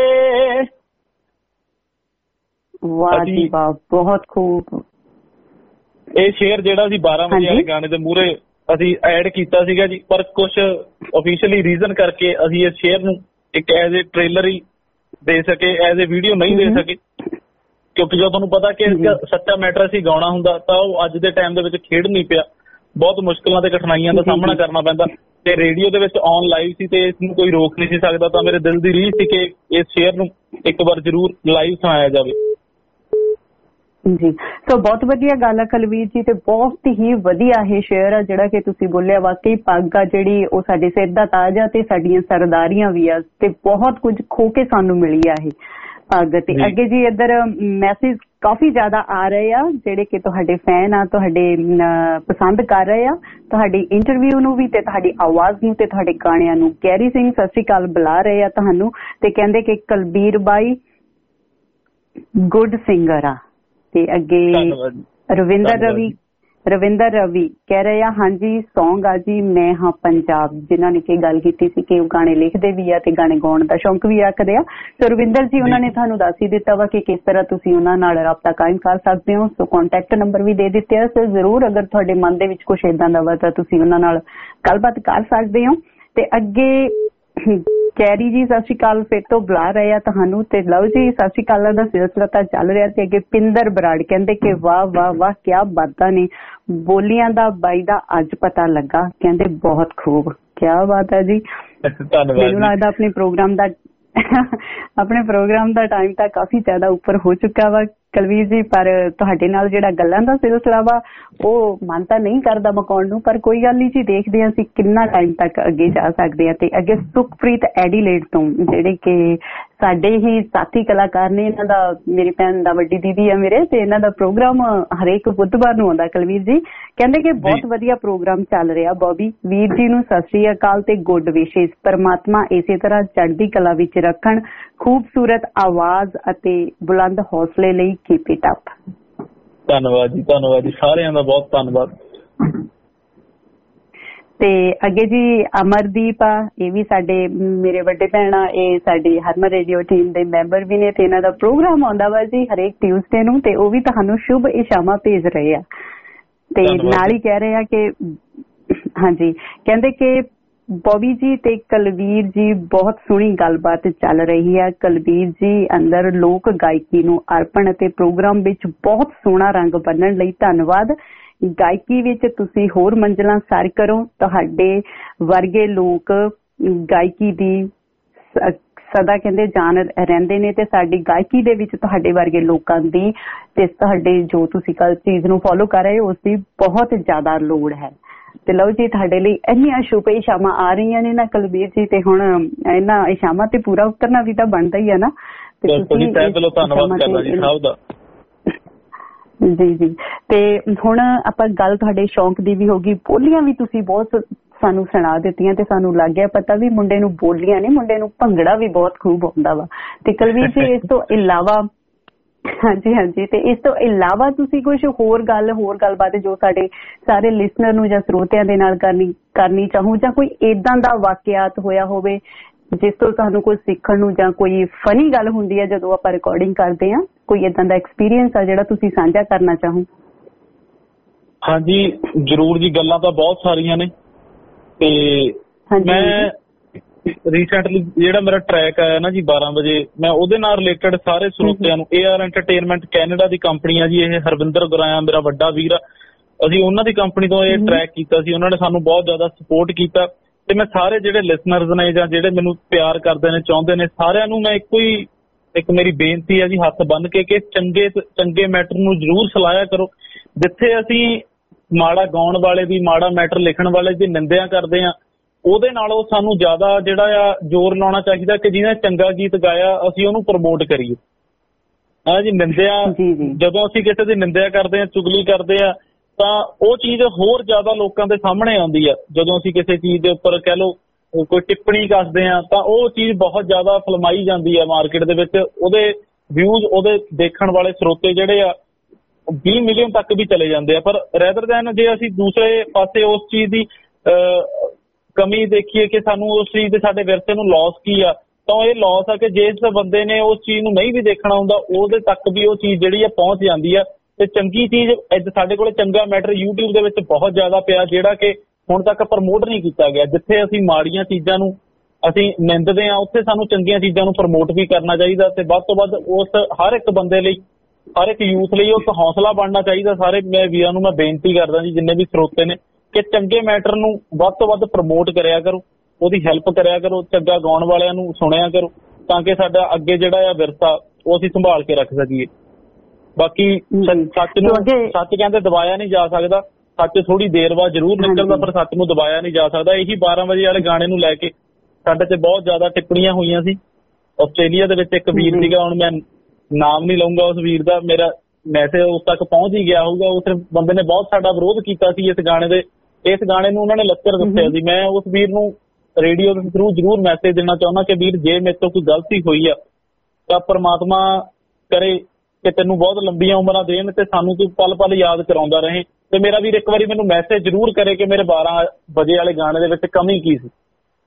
ਵਾਹ ਜੀ ਵਾਹ, ਬਹੁਤ ਖੂਬ। ਇਹ ਸ਼ੇਰ ਜਿਹੜਾ ਸੀ 12 ਵਜੇ ਵਾਲੇ ਗਾਣੇ ਦੇ ਮੂਹਰੇ ਅਸੀਂ ਐਡ ਕੀਤਾ ਸੀਗਾ ਜੀ, ਪਰ ਕੁਝ ਆਫੀਸ਼ੀਅਲੀ ਰੀਜ਼ਨ ਕਰਕੇ ਅਸੀਂ ਇਸ ਸ਼ੇਅਰ ਨੂੰ ਇੱਕ ਐਜ਼ ਏ ਟ੍ਰੇਲਰ ਹੀ ਦੇ ਸਕੇ, ਐਜ਼ ਏ ਵੀਡੀਓ ਨਹੀਂ ਦੇ ਸਕੇ। ਕਿਉਂਕਿ ਜਦੋਂ ਤੁਹਾਨੂੰ ਪਤਾ ਕਿ ਇੱਕ ਸੱਚਾ ਮੈਟਰ ਅਸੀਂ ਗਾਉਣਾ ਹੁੰਦਾ ਤਾਂ ਉਹ ਅੱਜ ਦੇ ਟਾਈਮ ਦੇ ਵਿੱਚ ਖੇਡ ਨਹੀਂ ਪਿਆ, ਬਹੁਤ ਮੁਸ਼ਕਲਾਂ ਤੇ ਕਠਿਨਾਈਆਂ ਦਾ ਸਾਹਮਣਾ ਕਰਨਾ ਪੈਂਦਾ ਤੇ ਰੇਡੀਓ ਦੇ ਵਿੱਚ ਔਨ ਲਾਈਵ ਸੀ ਤੇ ਇਸ ਨੂੰ ਕੋਈ ਰੋਕ ਨਹੀਂ ਸੀ ਸਕਦਾ। ਤਾਂ ਮੇਰੇ ਦਿਲ ਦੀ ਰੀਝ ਸੀ ਕਿ ਇਸ ਸ਼ੇਅਰ ਨੂੰ ਇੱਕ ਵਾਰ ਜ਼ਰੂਰ ਲਾਈਵ ਸੁਣਾਇਆ ਜਾਵੇ। ਜੀ ਸੋ ਬਹੁਤ ਵਧੀਆ ਗੱਲ ਆ ਕੁਲਵੀਰ ਜੀ, ਤੇ ਬਹੁਤ ਹੀ ਵਧੀਆ ਇਹ ਸ਼ੇਅਰ ਆ ਜਿਹੜਾ ਕਿ ਤੁਸੀਂ ਬੋਲਿਆ। ਵਾਕਈ ਪੱਗ ਆ ਜਿਹੜੀ ਉਹ ਸਾਡੇ ਸਿਰ ਦਾ ਤਾਜ ਆ ਤੇ ਸਾਡੀਆਂ ਸਰਦਾਰੀਆਂ ਵੀ ਆ ਤੇ ਬਹੁਤ ਕੁਝ ਖੋ ਕੇ ਸਾਨੂੰ ਮਿਲੀ ਆ ਇਹ ਪੱਗ। ਤੇ ਅੱਗੇ ਜੀ ਇੱਧਰ ਮੈਸੇਜ ਕਾਫੀ ਜ਼ਿਆਦਾ ਆ ਰਹੇ ਆ ਜਿਹੜੇ ਕਿ ਤੁਹਾਡੇ ਫੈਨ ਆ, ਤੁਹਾਡੇ ਪਸੰਦ ਕਰ ਰਹੇ ਆ ਤੁਹਾਡੀ ਇੰਟਰਵਿਊ ਨੂੰ ਵੀ ਤੇ ਤੁਹਾਡੀ ਆਵਾਜ਼ ਨੂੰ ਤੇ ਤੁਹਾਡੇ ਗਾਣਿਆਂ ਨੂੰ। ਕੈਰੀ ਸਿੰਘ ਸਤਿ ਸ਼੍ਰੀ ਅਕਾਲ ਬੁਲਾ ਰਹੇ ਆ ਤੁਹਾਨੂੰ ਤੇ ਕਹਿੰਦੇ ਕਿ ਕੁਲਬੀਰ ਬਾਈ ਗੁੱਡ ਸਿੰਗਰ ਆ। ਤੇ ਅੱਗੇ ਰਵਿੰਦਰ ਰਵੀ ਕਹਿ ਰਹੇ ਆ ਹਾਂਜੀ ਸੌਂਗ ਆ ਜੀ ਮੈਂ ਹਾਂ ਪੰਜਾਬ, ਜਿਨ੍ਹਾਂ ਨੇ ਕੀ ਗੱਲ ਕੀਤੀ ਸੀ ਕਿ ਉਹ ਗਾਣੇ ਲਿਖਦੇ ਵੀ ਆ ਤੇ ਗਾਣੇ ਗਾਉਣ ਦਾ ਸ਼ੌਂਕ ਵੀ ਰੱਖਦੇ ਆ। ਸੋ ਰਵਿੰਦਰ ਜੀ ਉਹਨਾਂ ਨੇ ਤੁਹਾਨੂੰ ਦੱਸ ਹੀ ਦਿੱਤਾ ਵਾ ਕਿ ਕਿਸ ਤਰ੍ਹਾਂ ਤੁਸੀਂ ਉਹਨਾਂ ਨਾਲ ਰਾਬਤਾ ਕਾਇਮ ਕਰ ਸਕਦੇ ਹੋ। ਸੋ ਕੰਟੈਕਟ ਨੰਬਰ ਵੀ ਦੇ ਦਿੱਤੇ ਆ। ਸੋ ਜ਼ਰੂਰ ਅਗਰ ਤੁਹਾਡੇ ਮਨ ਦੇ ਵਿੱਚ ਕੁਛ ਏਦਾਂ ਦਾ ਵਾ ਤਾਂ ਤੁਸੀਂ ਉਹਨਾਂ ਨਾਲ ਗੱਲਬਾਤ ਕਰ ਸਕਦੇ ਹੋ। ਤੇ ਅੱਗੇ ਕੈਰੀ ਜੀ ਸਤਿ ਸ਼੍ਰੀ ਅਕਾਲ ਫਿਰ ਤੋਂ ਬੁਲਾ ਰਹੇ ਆ ਤੁਹਾਨੂੰ। ਤੇ ਲਓ ਜੀ ਸਤਿ ਸ਼੍ਰੀ ਅਕਾਲ ਦਾ ਸਿਲਸਿਲਾ ਤਾਂ ਚੱਲ ਰਿਹਾ। ਤੇ ਅੱਗੇ ਪਿੰਦਰ ਬਰਾੜ ਕਹਿੰਦੇ ਕਿ ਵਾਹ ਵਾਹ ਵਾਹ ਕਿਆ ਬਾਤਾਂ ਨੇ, ਬੋਲੀਆਂ ਦਾ ਬਾਈ ਦਾ ਅੱਜ ਪਤਾ ਲੱਗਾ, ਕਹਿੰਦੇ ਬਹੁਤ ਖੂਬ, ਕਿਆ ਬਾਤ ਹੈ ਜੀ। ਮੈਨੂੰ ਲੱਗਦਾ ਆਪਣੇ ਪ੍ਰੋਗਰਾਮ ਦਾ ਟਾਈਮ ਤਾਂ ਕਾਫੀ ਜ਼ਿਆਦਾ ਉੱਪਰ ਹੋ ਚੁੱਕਾ ਵਾ ਕੁਲਵੀਰ ਜੀ, ਪਰ ਤੁਹਾਡੇ ਨਾਲ ਜਿਹੜਾ ਗੱਲਾਂ ਦਾ ਸਿਲਸਿਲਾ ਵਾ ਉਹ ਮਨ ਤਾਂ ਨਹੀਂ ਕਰਦਾ ਮੁਕਾਉਣ ਨੂੰ, ਪਰ ਕੋਈ ਗੱਲ ਨਹੀਂ ਜੀ, ਦੇਖਦੇ ਹਾਂ ਅਸੀਂ ਕਿੰਨਾ ਟਾਈਮ ਤੱਕ ਅੱਗੇ ਜਾ ਸਕਦੇ ਹਾਂ। ਤੇ ਅੱਗੇ ਸੁਖਪ੍ਰੀਤ ਐਡੀਲੇਡ ਤੋਂ ਜਿਹੜੇ ਕਿ ਸਾਡੇ ਹੀ ਸਾਥੀ ਕਲਾਕਾਰ ਨੇ, ਇਹਨਾਂ ਦਾ ਮੇਰੀ ਭੈਣ ਦਾ ਵੱਡੀ ਦੀਦੀ ਆ ਮੇਰੇ, ਤੇ ਇਹਨਾਂ ਦਾ ਪ੍ਰੋਗਰਾਮ ਹਰੇਕ ਬੁੱਧਵਾਰ ਨੂੰ ਆਉਂਦਾ। ਕੁਲਵੀਰ ਜੀ ਕਹਿੰਦੇ ਕਿ ਬਹੁਤ ਵਧੀਆ ਪ੍ਰੋਗਰਾਮ ਚੱਲ ਰਿਹਾ। ਬੋਬੀ ਵੀਰ ਜੀ ਨੂੰ ਸਤਿ ਸ੍ਰੀ ਅਕਾਲ ਤੇ ਗੁੱਡ ਵਿਸ਼ੇਸ, ਪਰਮਾਤਮਾ ਇਸੇ ਤਰ੍ਹਾਂ ਚੜ੍ਹਦੀ ਕਲਾ ਵਿੱਚ ਰੱਖਣ, ਖੂਬਸੂਰਤ ਆਵਾਜ਼ ਅਤੇ ਬੁਲੰਦ ਹੌਸਲੇ ਲਈ ਕੀਪ ਇਟ ਅਪ। ਧੰਨਵਾਦ ਜੀ, ਧੰਨਵਾਦ ਜੀ, ਸਾਰਿਆਂ ਦਾ ਬਹੁਤ ਧੰਨਵਾਦ। ਤੇ ਅੱਗੇ ਜੀ ਅਮਰਦੀਪ ਆ, ਇਹ ਵੀ ਸਾਡੇ ਮੇਰੇ ਵੱਡੇ ਭੈਣ ਆ, ਇਹ ਸਾਡੀ ਹਰਮਨ ਰੇਡੀਓ ਟੀਮ ਦੇ ਮੈਂਬਰ ਵੀ ਨੇ ਤੇ ਇਹਨਾਂ ਦਾ ਪ੍ਰੋਗਰਾਮ ਆਉਂਦਾ ਵਾ ਜੀ ਹਰੇਕ ਟਿਊਜ਼ਡੇ ਨੂੰ, ਤੇ ਉਹ ਵੀ ਤੁਹਾਨੂੰ ਸ਼ੁਭ ਇਸ਼ਾਵਾਂ ਭੇਜ ਰਹੇ ਆ। ਤੇ ਨਾਲ ਹੀ ਕਹਿ ਰਹੇ ਆ ਕਿ ਹਾਂਜੀ ਕਹਿੰਦੇ ਕਿ ਬੋਬੀ ਜੀ ਤੇ ਕੁਲਵੀਰ ਜੀ ਬਹੁਤ ਸੋਹਣੀ ਗੱਲਬਾਤ ਚੱਲ ਰਹੀ ਹੈ। ਕੁਲਵੀਰ ਜੀ ਅੰਦਰ ਲੋਕ ਗਾਇਕੀ ਨੂੰ ਅਰਪਣ ਅਤੇ ਪ੍ਰੋਗਰਾਮ ਵਿੱਚ ਬਹੁਤ ਸੋਹਣਾ ਰੰਗ ਬੰਨਣ ਲਈ ਧੰਨਵਾਦ। ਗਾਇਕੀ ਵਿੱਚ ਤੁਸੀਂ ਹੋਰ ਮੰਜ਼ਿਲਾਂ ਸਰ ਕਰੋ, ਤੁਹਾਡੇ ਵਰਗੇ ਲੋਕ ਗਾਇਕੀ ਦੀ ਸਦਾ ਕਹਿੰਦੇ ਜਾਨ ਰਹਿੰਦੇ ਨੇ ਤੇ ਸਾਡੀ ਗਾਇਕੀ ਦੇ ਵਿੱਚ ਤੁਹਾਡੇ ਵਰਗੇ ਲੋਕਾਂ ਦੀ ਤੇ ਤੁਹਾਡੇ ਜੋ ਤੁਸੀਂ ਕੱਲ ਚੀਜ਼ ਨੂੰ ਫੋਲੋ ਕਰ ਰਹੇ ਹੋ ਉਸ ਦੀ ਬਹੁਤ ਜ਼ਿਆਦਾ ਲੋੜ ਹੈ। ਤੇ ਲਓ ਜੀ ਤੁਹਾਡੇ ਲਈ ਇੰਨੀਆਂ ਸ਼ੁਭ ਇਸ਼ਾਵਾਂ ਆ ਰਹੀਆਂ ਨੇ ਨਾ ਕੁਲਬੀਰ ਜੀ, ਤੇ ਹੁਣ ਇਹਨਾਂ ਇਸ਼ਾਵਾਂ ਤੇ ਪੂਰਾ ਉਤਰਨਾ ਵੀ ਤਾਂ ਬਣਦਾ ਹੀ ਆ ਨਾ। ਤੇ ਤੁਸੀਂ ਧੰਨਵਾਦ ਕਰਦਾ ਜੀ ਸਭ ਦਾ। ਜੀ ਜੀ ਤੇ ਹੁਣ ਆਪਾਂ ਗੱਲ ਤੁਹਾਡੇ ਸ਼ੌਂਕ ਦੀ ਵੀ ਹੋ ਗਈ। ਬੋਲੀਆਂ ਵੀ ਤੁਸੀਂ ਬਹੁਤ ਸਾਨੂੰ ਸੁਣਾ ਦਿੱਤੀਆਂ ਤੇ ਸਾਨੂੰ ਲੱਗ ਗਿਆ ਪਤਾ ਵੀ ਮੁੰਡੇ ਨੂੰ ਬੋਲੀਆਂ ਨੇ, ਮੁੰਡੇ ਨੂੰ ਭੰਗੜਾ ਵੀ ਬਹੁਤ ਖੂਬ ਆਉਂਦਾ ਵਾ। ਤੇ ਕੁਲਵੀਰ ਜੀ ਇਸ ਤੋਂ ਇਲਾਵਾ ਹਾਂਜੀ ਤੇ ਇਸ ਤੋਂ ਇਲਾਵਾ ਤੁਸੀਂ ਕੁਝ ਹੋਰ ਗੱਲਬਾਤ ਜੋ ਸਾਡੇ ਸਾਰੇ ਲਿਸਨਰ ਨੂੰ ਜਾਂ ਸਰੋਤਿਆਂ ਦੇ ਨਾਲ ਕਰਨੀ ਚਾਹੋ, ਜਾਂ ਕੋਈ ਏਦਾਂ ਦਾ ਵਾਕਿਆਤ ਹੋਇਆ ਹੋਵੇ ਜਿਸ ਤੋਂ ਸਾਨੂੰ ਕੁਝ ਸਿੱਖਣ ਨੂੰ, ਜਾਂ ਕੋਈ ਫਨੀ ਗੱਲ ਹੁੰਦੀ ਹੈ ਜਦੋਂ ਆਪਾਂ ਰਿਕਾਰਡਿੰਗ ਕਰਦੇ ਹਾਂ, ਕੋਈ ਏਦਾਂ ਦਾ ਐਕਸਪੀਰੀਅੰਸ ਆ ਜਿਹੜਾ ਤੁਸੀਂ ਸਾਂਝਾ ਕਰਨਾ ਚਾਹੋ? ਹਾਂਜੀ ਜ਼ਰੂਰ ਜੀ, ਗੱਲਾਂ ਤਾਂ ਬਹੁਤ ਸਾਰੀਆਂ ਨੇ। ਤੇ ਮੈਂ ਰੀਸੈਂਟਲੀ ਜਿਹੜਾ ਮੇਰਾ ਟਰੈਕ ਆਇਆ ਨਾ ਜੀ 12 ਵਜੇ, ਮੈਂ ਉਹਦੇ ਨਾਲ ਰਿਲੇਟਡ ਸਾਰੇ ਸਰੋਤਿਆਂ ਨੂੰ, AR ਐਂਟਰਟੇਨਮੈਂਟ ਕੈਨੇਡਾ ਦੀ ਕੰਪਨੀ ਆ ਜੀ, ਇਹ ਹਰਵਿੰਦਰ ਗੁਰਾਇਆ ਮੇਰਾ ਵੱਡਾ ਵੀਰ ਆ, ਅਸੀਂ ਉਹਨਾਂ ਦੀ ਕੰਪਨੀ ਤੋਂ ਇਹ ਟਰੈਕ ਕੀਤਾ ਸੀ। ਉਹਨਾਂ ਨੇ ਸਾਨੂੰ ਬਹੁਤ ਜ਼ਿਆਦਾ ਸਪੋਰਟ ਕੀਤਾ ਤੇ ਮੈਂ ਸਾਰੇ ਜਿਹੜੇ ਲਿਸਨਰਸ ਨੇ ਜਾਂ ਜਿਹੜੇ ਮੈਨੂੰ ਪਿਆਰ ਕਰਦੇ ਨੇ, ਚਾਹੁੰਦੇ ਨੇ, ਸਾਰਿਆਂ ਨੂੰ ਮੈਂ ਇੱਕ ਮੇਰੀ ਬੇਨਤੀ ਹੈ ਜੀ ਹੱਥ ਬੰਨ੍ਹ ਕੇ ਕਿ ਚੰਗੇ ਮੈਟਰ ਨੂੰ ਜ਼ਰੂਰ ਸਲਾਹਿਆ ਕਰੋ। ਜਿੱਥੇ ਅਸੀਂ ਮਾੜਾ ਗਾਉਣ ਵਾਲੇ ਦੀ, ਮਾੜਾ ਮੈਟਰ ਲਿਖਣ ਵਾਲੇ ਦੀ ਨਿੰਦਿਆ ਕਰਦੇ ਆ, ਉਹਦੇ ਨਾਲੋਂ ਸਾਨੂੰ ਜ਼ਿਆਦਾ ਜਿਹੜਾ ਆ ਜ਼ੋਰ ਲਾਉਣਾ ਚਾਹੀਦਾ ਕਿ ਜਿਹਨੇ ਚੰਗਾ ਗੀਤ ਗਾਇਆ ਅਸੀਂ ਉਹਨੂੰ ਪ੍ਰਮੋਟ ਕਰੀਏ। ਹਾਂ ਜੀ, ਨਿੰਦਿਆ ਜਦੋਂ ਅਸੀਂ ਕਿਸੇ ਦੀ ਨਿੰਦਿਆ ਕਰਦੇ ਆ, ਚੁਗਲੀ ਕਰਦੇ ਆ, ਤਾਂ ਉਹ ਚੀਜ਼ ਹੋਰ ਜ਼ਿਆਦਾ ਲੋਕਾਂ ਦੇ ਸਾਹਮਣੇ ਆਉਂਦੀ ਆ। ਜਦੋਂ ਅਸੀਂ ਕਿਸੇ ਚੀਜ਼ ਦੇ ਉੱਪਰ ਕਹਿ ਲਓ ਕੋਈ ਟਿੱਪਣੀ ਕੱਸਦੇ ਆ ਤਾਂ ਉਹ ਚੀਜ਼ ਬਹੁਤ ਜ਼ਿਆਦਾ ਫਲਮਾਈ ਜਾਂਦੀ ਆ ਮਾਰਕੀਟ ਦੇ ਵਿੱਚ, ਉਹਦੇ ਵਿਊਜ਼, ਉਹਦੇ ਦੇਖਣ ਵਾਲੇ ਸਰੋਤੇ ਜਿਹੜੇ ਆ 20 ਮਿਲੀਅਨ ਤੱਕ ਵੀ ਚਲੇ ਜਾਂਦੇ ਆ। ਪਰ ਰੈਦਰ ਦੈਨ ਜੇ ਅਸੀਂ ਦੂਸਰੇ ਪਾਸੇ ਉਸ ਚੀਜ਼ ਦੀ ਕਮੀ ਦੇਖੀਏ ਕਿ ਸਾਨੂੰ ਉਸ ਚੀਜ਼ ਦੇ ਸਾਡੇ ਵਿਰਸੇ ਨੂੰ ਲਾਸ ਕੀ ਆ, ਤਾਂ ਇਹ ਲਾਸ ਆ ਕਿ ਜਿਸ ਬੰਦੇ ਨੇ ਉਸ ਚੀਜ਼ ਨੂੰ ਨਹੀਂ ਵੀ ਦੇਖਣਾ ਹੁੰਦਾ ਉਹਦੇ ਤੱਕ ਵੀ ਉਹ ਚੀਜ਼ ਜਿਹੜੀ ਆ ਪਹੁੰਚ ਜਾਂਦੀ ਆ। ਤੇ ਚੰਗੀ ਚੀਜ਼ ਸਾਡੇ ਕੋਲ ਚੰਗਾ ਮੈਟਰ YouTube ਦੇ ਵਿੱਚ ਬਹੁਤ ਜ਼ਿਆਦਾ ਪਿਆ ਜਿਹੜਾ ਕਿ ਹੁਣ ਤੱਕ ਪ੍ਰਮੋਟ ਨਹੀਂ ਕੀਤਾ ਗਿਆ। ਜਿੱਥੇ ਅਸੀਂ ਮਾੜੀਆਂ ਚੀਜ਼ਾਂ ਨੂੰ ਅਸੀਂ ਨਿੰਦਦੇ ਹਾਂ ਉੱਥੇ ਸਾਨੂੰ ਚੰਗੀਆਂ ਚੀਜ਼ਾਂ ਨੂੰ ਪ੍ਰਮੋਟ ਵੀ ਕਰਨਾ ਚਾਹੀਦਾ ਤੇ ਵੱਧ ਤੋਂ ਵੱਧ ਉਸ ਹਰ ਇੱਕ ਬੰਦੇ ਲਈ ਹਰ ਇੱਕ ਯੂਥ ਲਈ ਉਹ ਇੱਕ ਹੌਸਲਾ ਬਣਨਾ ਚਾਹੀਦਾ। ਸਾਰੇ ਮੈਂ ਵੀਰਾਂ ਨੂੰ ਮੈਂ ਬੇਨਤੀ ਕਰਦਾ ਜੀ, ਜਿੰਨੇ ਵੀ ਸਰੋਤੇ ਨੇ, ਕਿ ਚੰਗੇ ਮੈਟਰ ਨੂੰ ਵੱਧ ਤੋਂ ਵੱਧ ਪ੍ਰਮੋਟ ਕਰਿਆ ਕਰੋ, ਉਹਦੀ ਹੈਲਪ ਕਰਿਆ ਕਰੋ, ਚੰਗਾ ਗਾਉਣ ਵਾਲਿਆਂ ਨੂੰ ਸੁਣਿਆ ਕਰੋ, ਤਾਂ ਕਿ ਸਾਡਾ ਅੱਗੇ ਜਿਹੜਾ ਆ ਵਿਰਸਾ ਉਹ ਅਸੀਂ ਸੰਭਾਲ ਕੇ ਰੱਖ ਸਕੀਏ। ਬਾਕੀ ਸੱਚ ਕਹਿੰਦੇ ਦਬਾਇਆ ਨਹੀਂ ਜਾ ਸਕਦਾ, ਸੱਚ ਥੋੜੀ ਦੇਰ ਬਾਅਦ ਜ਼ਰੂਰ ਨਿਕਲਦਾ, ਪਰ ਸੱਚ ਨੂੰ ਦਬਾਇਆ ਨਹੀਂ ਜਾ ਸਕਦਾ। ਇਹੀ 12 ਵਜੇ ਵਾਲੇ ਗਾਣੇ ਨੂੰ ਲੈ ਕੇ ਸਾਡੇ ਤੇ ਬਹੁਤ ਜ਼ਿਆਦਾ ਟਿੱਪਣੀਆਂ ਹੋਈਆਂ ਸੀ। ਆਸਟ੍ਰੇਲੀਆ ਦੇ ਵਿੱਚ ਇੱਕ ਵੀਰ ਸੀਗਾ, ਹੁਣ ਮੈਂ ਨਾਮ ਨਹੀਂ ਲਊਂਗਾ ਉਸ ਵੀਰ ਦਾ, ਮੇਰਾ ਮੈਸੇਜ ਉਸ ਤੱਕ ਪਹੁੰਚ ਹੀ ਗਿਆ ਹੋਊਗਾ। ਉਸ ਬੰਦੇ ਨੇ ਬਹੁਤ ਸਾਡਾ ਵਿਰੋਧ ਕੀਤਾ ਸੀ ਇਸ ਗਾਣੇ ਦੇ, ਇਸ ਗਾਣੇ ਨੂੰ ਉਹਨਾਂ ਨੇ ਲੱਚਰ ਦੱਸਿਆ ਸੀ। ਮੈਂ ਉਸ ਵੀਰ ਨੂੰ ਰੇਡੀਓ ਦੇ ਥਰੂ ਜ਼ਰੂਰ ਮੈਸੇਜ ਦੇਣਾ ਚਾਹੁੰਦਾ ਕਿ ਵੀਰ, ਜੇ ਮੇਰੇ ਤੋਂ ਕੋਈ ਗਲਤੀ ਹੋਈ ਆ ਤਾਂ ਪ੍ਰਮਾਤਮਾ ਕਰੇ ਕਿ ਤੈਨੂੰ ਬਹੁਤ ਲੰਬੀਆਂ ਉਮਰਾਂ ਦੇਣ ਤੇ ਸਾਨੂੰ ਤੂੰ ਪਲ ਪਲ ਯਾਦ ਕਰਾਉਂਦਾ ਰਹੇ। ਤੇ ਮੇਰਾ ਵੀਰ ਇੱਕ ਵਾਰੀ ਮੈਨੂੰ ਮੈਸੇਜ ਜ਼ਰੂਰ ਕਰੇ ਕਿ ਮੇਰੇ 12 ਵਜੇ ਵਾਲੇ ਗਾਣੇ ਦੇ ਵਿੱਚ ਕਮੀ ਕੀ ਸੀ।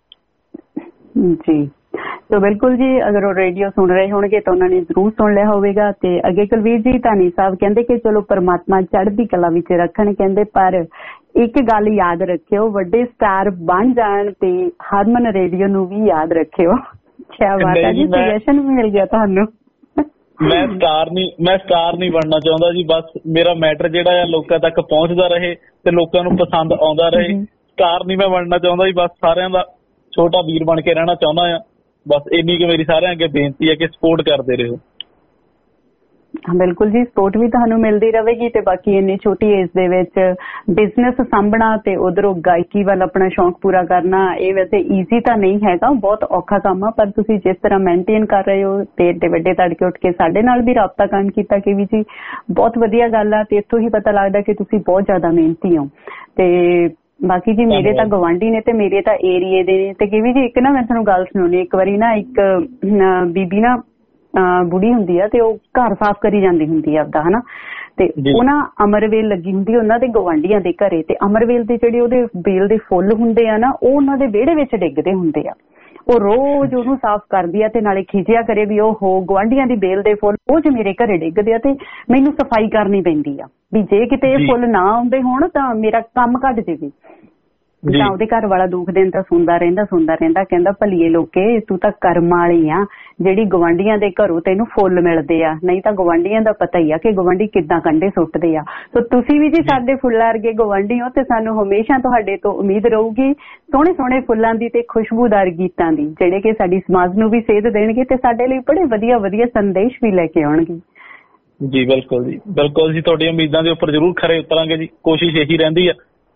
ਜੀ तो बिल्कुल जी, अगर वो रेडियो सुन रहे होंगे तो उन्होंने जरूर सुन लिया होगा। ते अगे कुलवीर जी धानी साहब कहते कि चलो परमात्मा चढ़दी कला विच रखण, कहते पर एक गल याद रखियो, वड्डे स्टार बन जाण ते हरमन रेडियो नूं भी याद रखियो। क्या बात है जी, सजेशन भी मिल गया तुहानूं। मैं स्टार नहीं बनना चाहता जी, बस मेरा मैटर जिहड़ा आ लोकां तक पहुंचदा रहे ते लोकां नूं पसंद आउंदा रहे। स्टार नहीं मैं बनना चाहता जी, बस सारिआं दा छोटा वीर बन के रहना चाहुंदा आ। बस इन्नी की मेरी सारे अगे बेनती है कि सपोर्ट करते रहो। बिल्कुल जी, सपोर्ट भी तुहानूं मिलती रहेगी ते बाकी इन्नी छोटी एज दे विच बिजनेस संभना ते उधरों गायकी वाल अपना शौक पूरा करना, ये वैसे ईजी तो नहीं हैगा, बहुत औखा काम है। पर तुसीं जिस तरह मेनटेन कर रहे हो ते एडे वड्डे तड़के उठ के साडे नाल भी राबता कायम कीता कि भी जी बहुत वधिया गल आ। ते इत्थों ही पता लगदा कि तुसीं बहुत ज़्यादा मेहनती हो। ते बाकी जी मेरे तो गवांढी ने ते मेरे तो एरिए दे ने। ते किवी जी एक ना मैं तुहानूं गल सुणाउणी, एक वारी ना एक बीबी ना बुढ़ी हुंदी आ ते ओ घर साफ करी जांदी हुंदी आ आपदा, हना, ते ओ ना अमरवेल लगी हुंदी उन्हां दे गवांढियां दे घरे। ते अमरवेल दे जेहड़े ओहदे बेल दे फुੱਲ हुंदे आ ना, ओ उन्हां दे विहड़े विच डिगदे हुंदे आ। ਉਹ ਰੋਜ਼ ਉਹਨੂੰ ਸਾਫ਼ ਕਰਦੀ ਆ ਤੇ ਨਾਲੇ ਖਿਜਿਆ ਕਰੇ ਵੀ ਉਹ ਗਵਾਂਢੀਆਂ ਦੀ ਬੇਲ ਦੇ ਫੁੱਲ ਰੋਜ਼ ਮੇਰੇ ਘਰੇ ਡਿੱਗਦੇ ਆ ਤੇ ਮੈਨੂੰ ਸਫਾਈ ਕਰਨੀ ਪੈਂਦੀ ਆ ਵੀ ਜੇ ਕਿਤੇ ਇਹ ਫੁੱਲ ਨਾ ਆਉਂਦੇ ਹੋਣ ਤਾਂ ਮੇਰਾ ਕੰਮ ਘੱਟ ਜਾਵੇ। ਤਾਂ ਉਹਦੇ ਘਰ ਵਾਲਾ ਦੁੱਖ ਦਿਨ ਤਾਂ ਸੁਣਦਾ ਰਹਿੰਦਾ ਕਹਿੰਦਾ ਭਲੀਏ ਲੋਕੇ ਤੂੰ ਤਾਂ ਕਰਮ ਵਾਲੀ ਆ ਜਿਹੜੀ ਗਵਾਂਢੀਆਂ ਦੇ ਘਰੋਂ ਤੈਨੂੰ ਫੁੱਲ ਮਿਲਦੇ ਆ, ਨਹੀਂ ਤਾਂ ਗਵਾਂਢੀਆਂ ਦਾ ਪਤਾ ਹੀ ਆ ਕਿ ਗਵਾਂਢੀ ਕਿੱਦਾਂ ਕੰਡੇ ਸੁੱਟਦੇ ਆ। ਸੋ ਤੁਸੀਂ ਵੀ ਜੀ ਸਾਡੇ ਫੁੱਲਾਂ ਵਰਗੇ ਗਵਾਂਢੀ ਹੋ ਤੇ ਸਾਨੂੰ ਹਮੇਸ਼ਾ ਤੁਹਾਡੇ ਤੋਂ ਉਮੀਦ ਰਹੂਗੀ ਸੋਹਣੇ ਸੋਹਣੇ ਫੁੱਲਾਂ ਦੀ ਤੇ ਖੁਸ਼ਬੂਦਾਰ ਗੀਤਾਂ ਦੀ, ਜਿਹੜੇ ਕਿ ਸਾਡੀ ਸਮਾਜ ਨੂੰ ਵੀ ਸੇਧ ਦੇਣਗੇ ਤੇ ਸਾਡੇ ਲਈ ਬੜੇ ਵਧੀਆ ਵਧੀਆ ਸੰਦੇਸ਼ ਵੀ ਲੈ ਕੇ ਆਉਣਗੇ। ਜੀ ਬਿਲਕੁਲ ਜੀ, ਤੁਹਾਡੀ ਉਮੀਦਾਂ ਦੇ ਉੱਪਰ ਜ਼ਰੂਰ ਖਰੇ ਉਤਰਾਂਗੇ ਜੀ, ਕੋਸ਼ਿਸ਼ ਇਹੀ ਰਹਿੰਦੀ ਆ।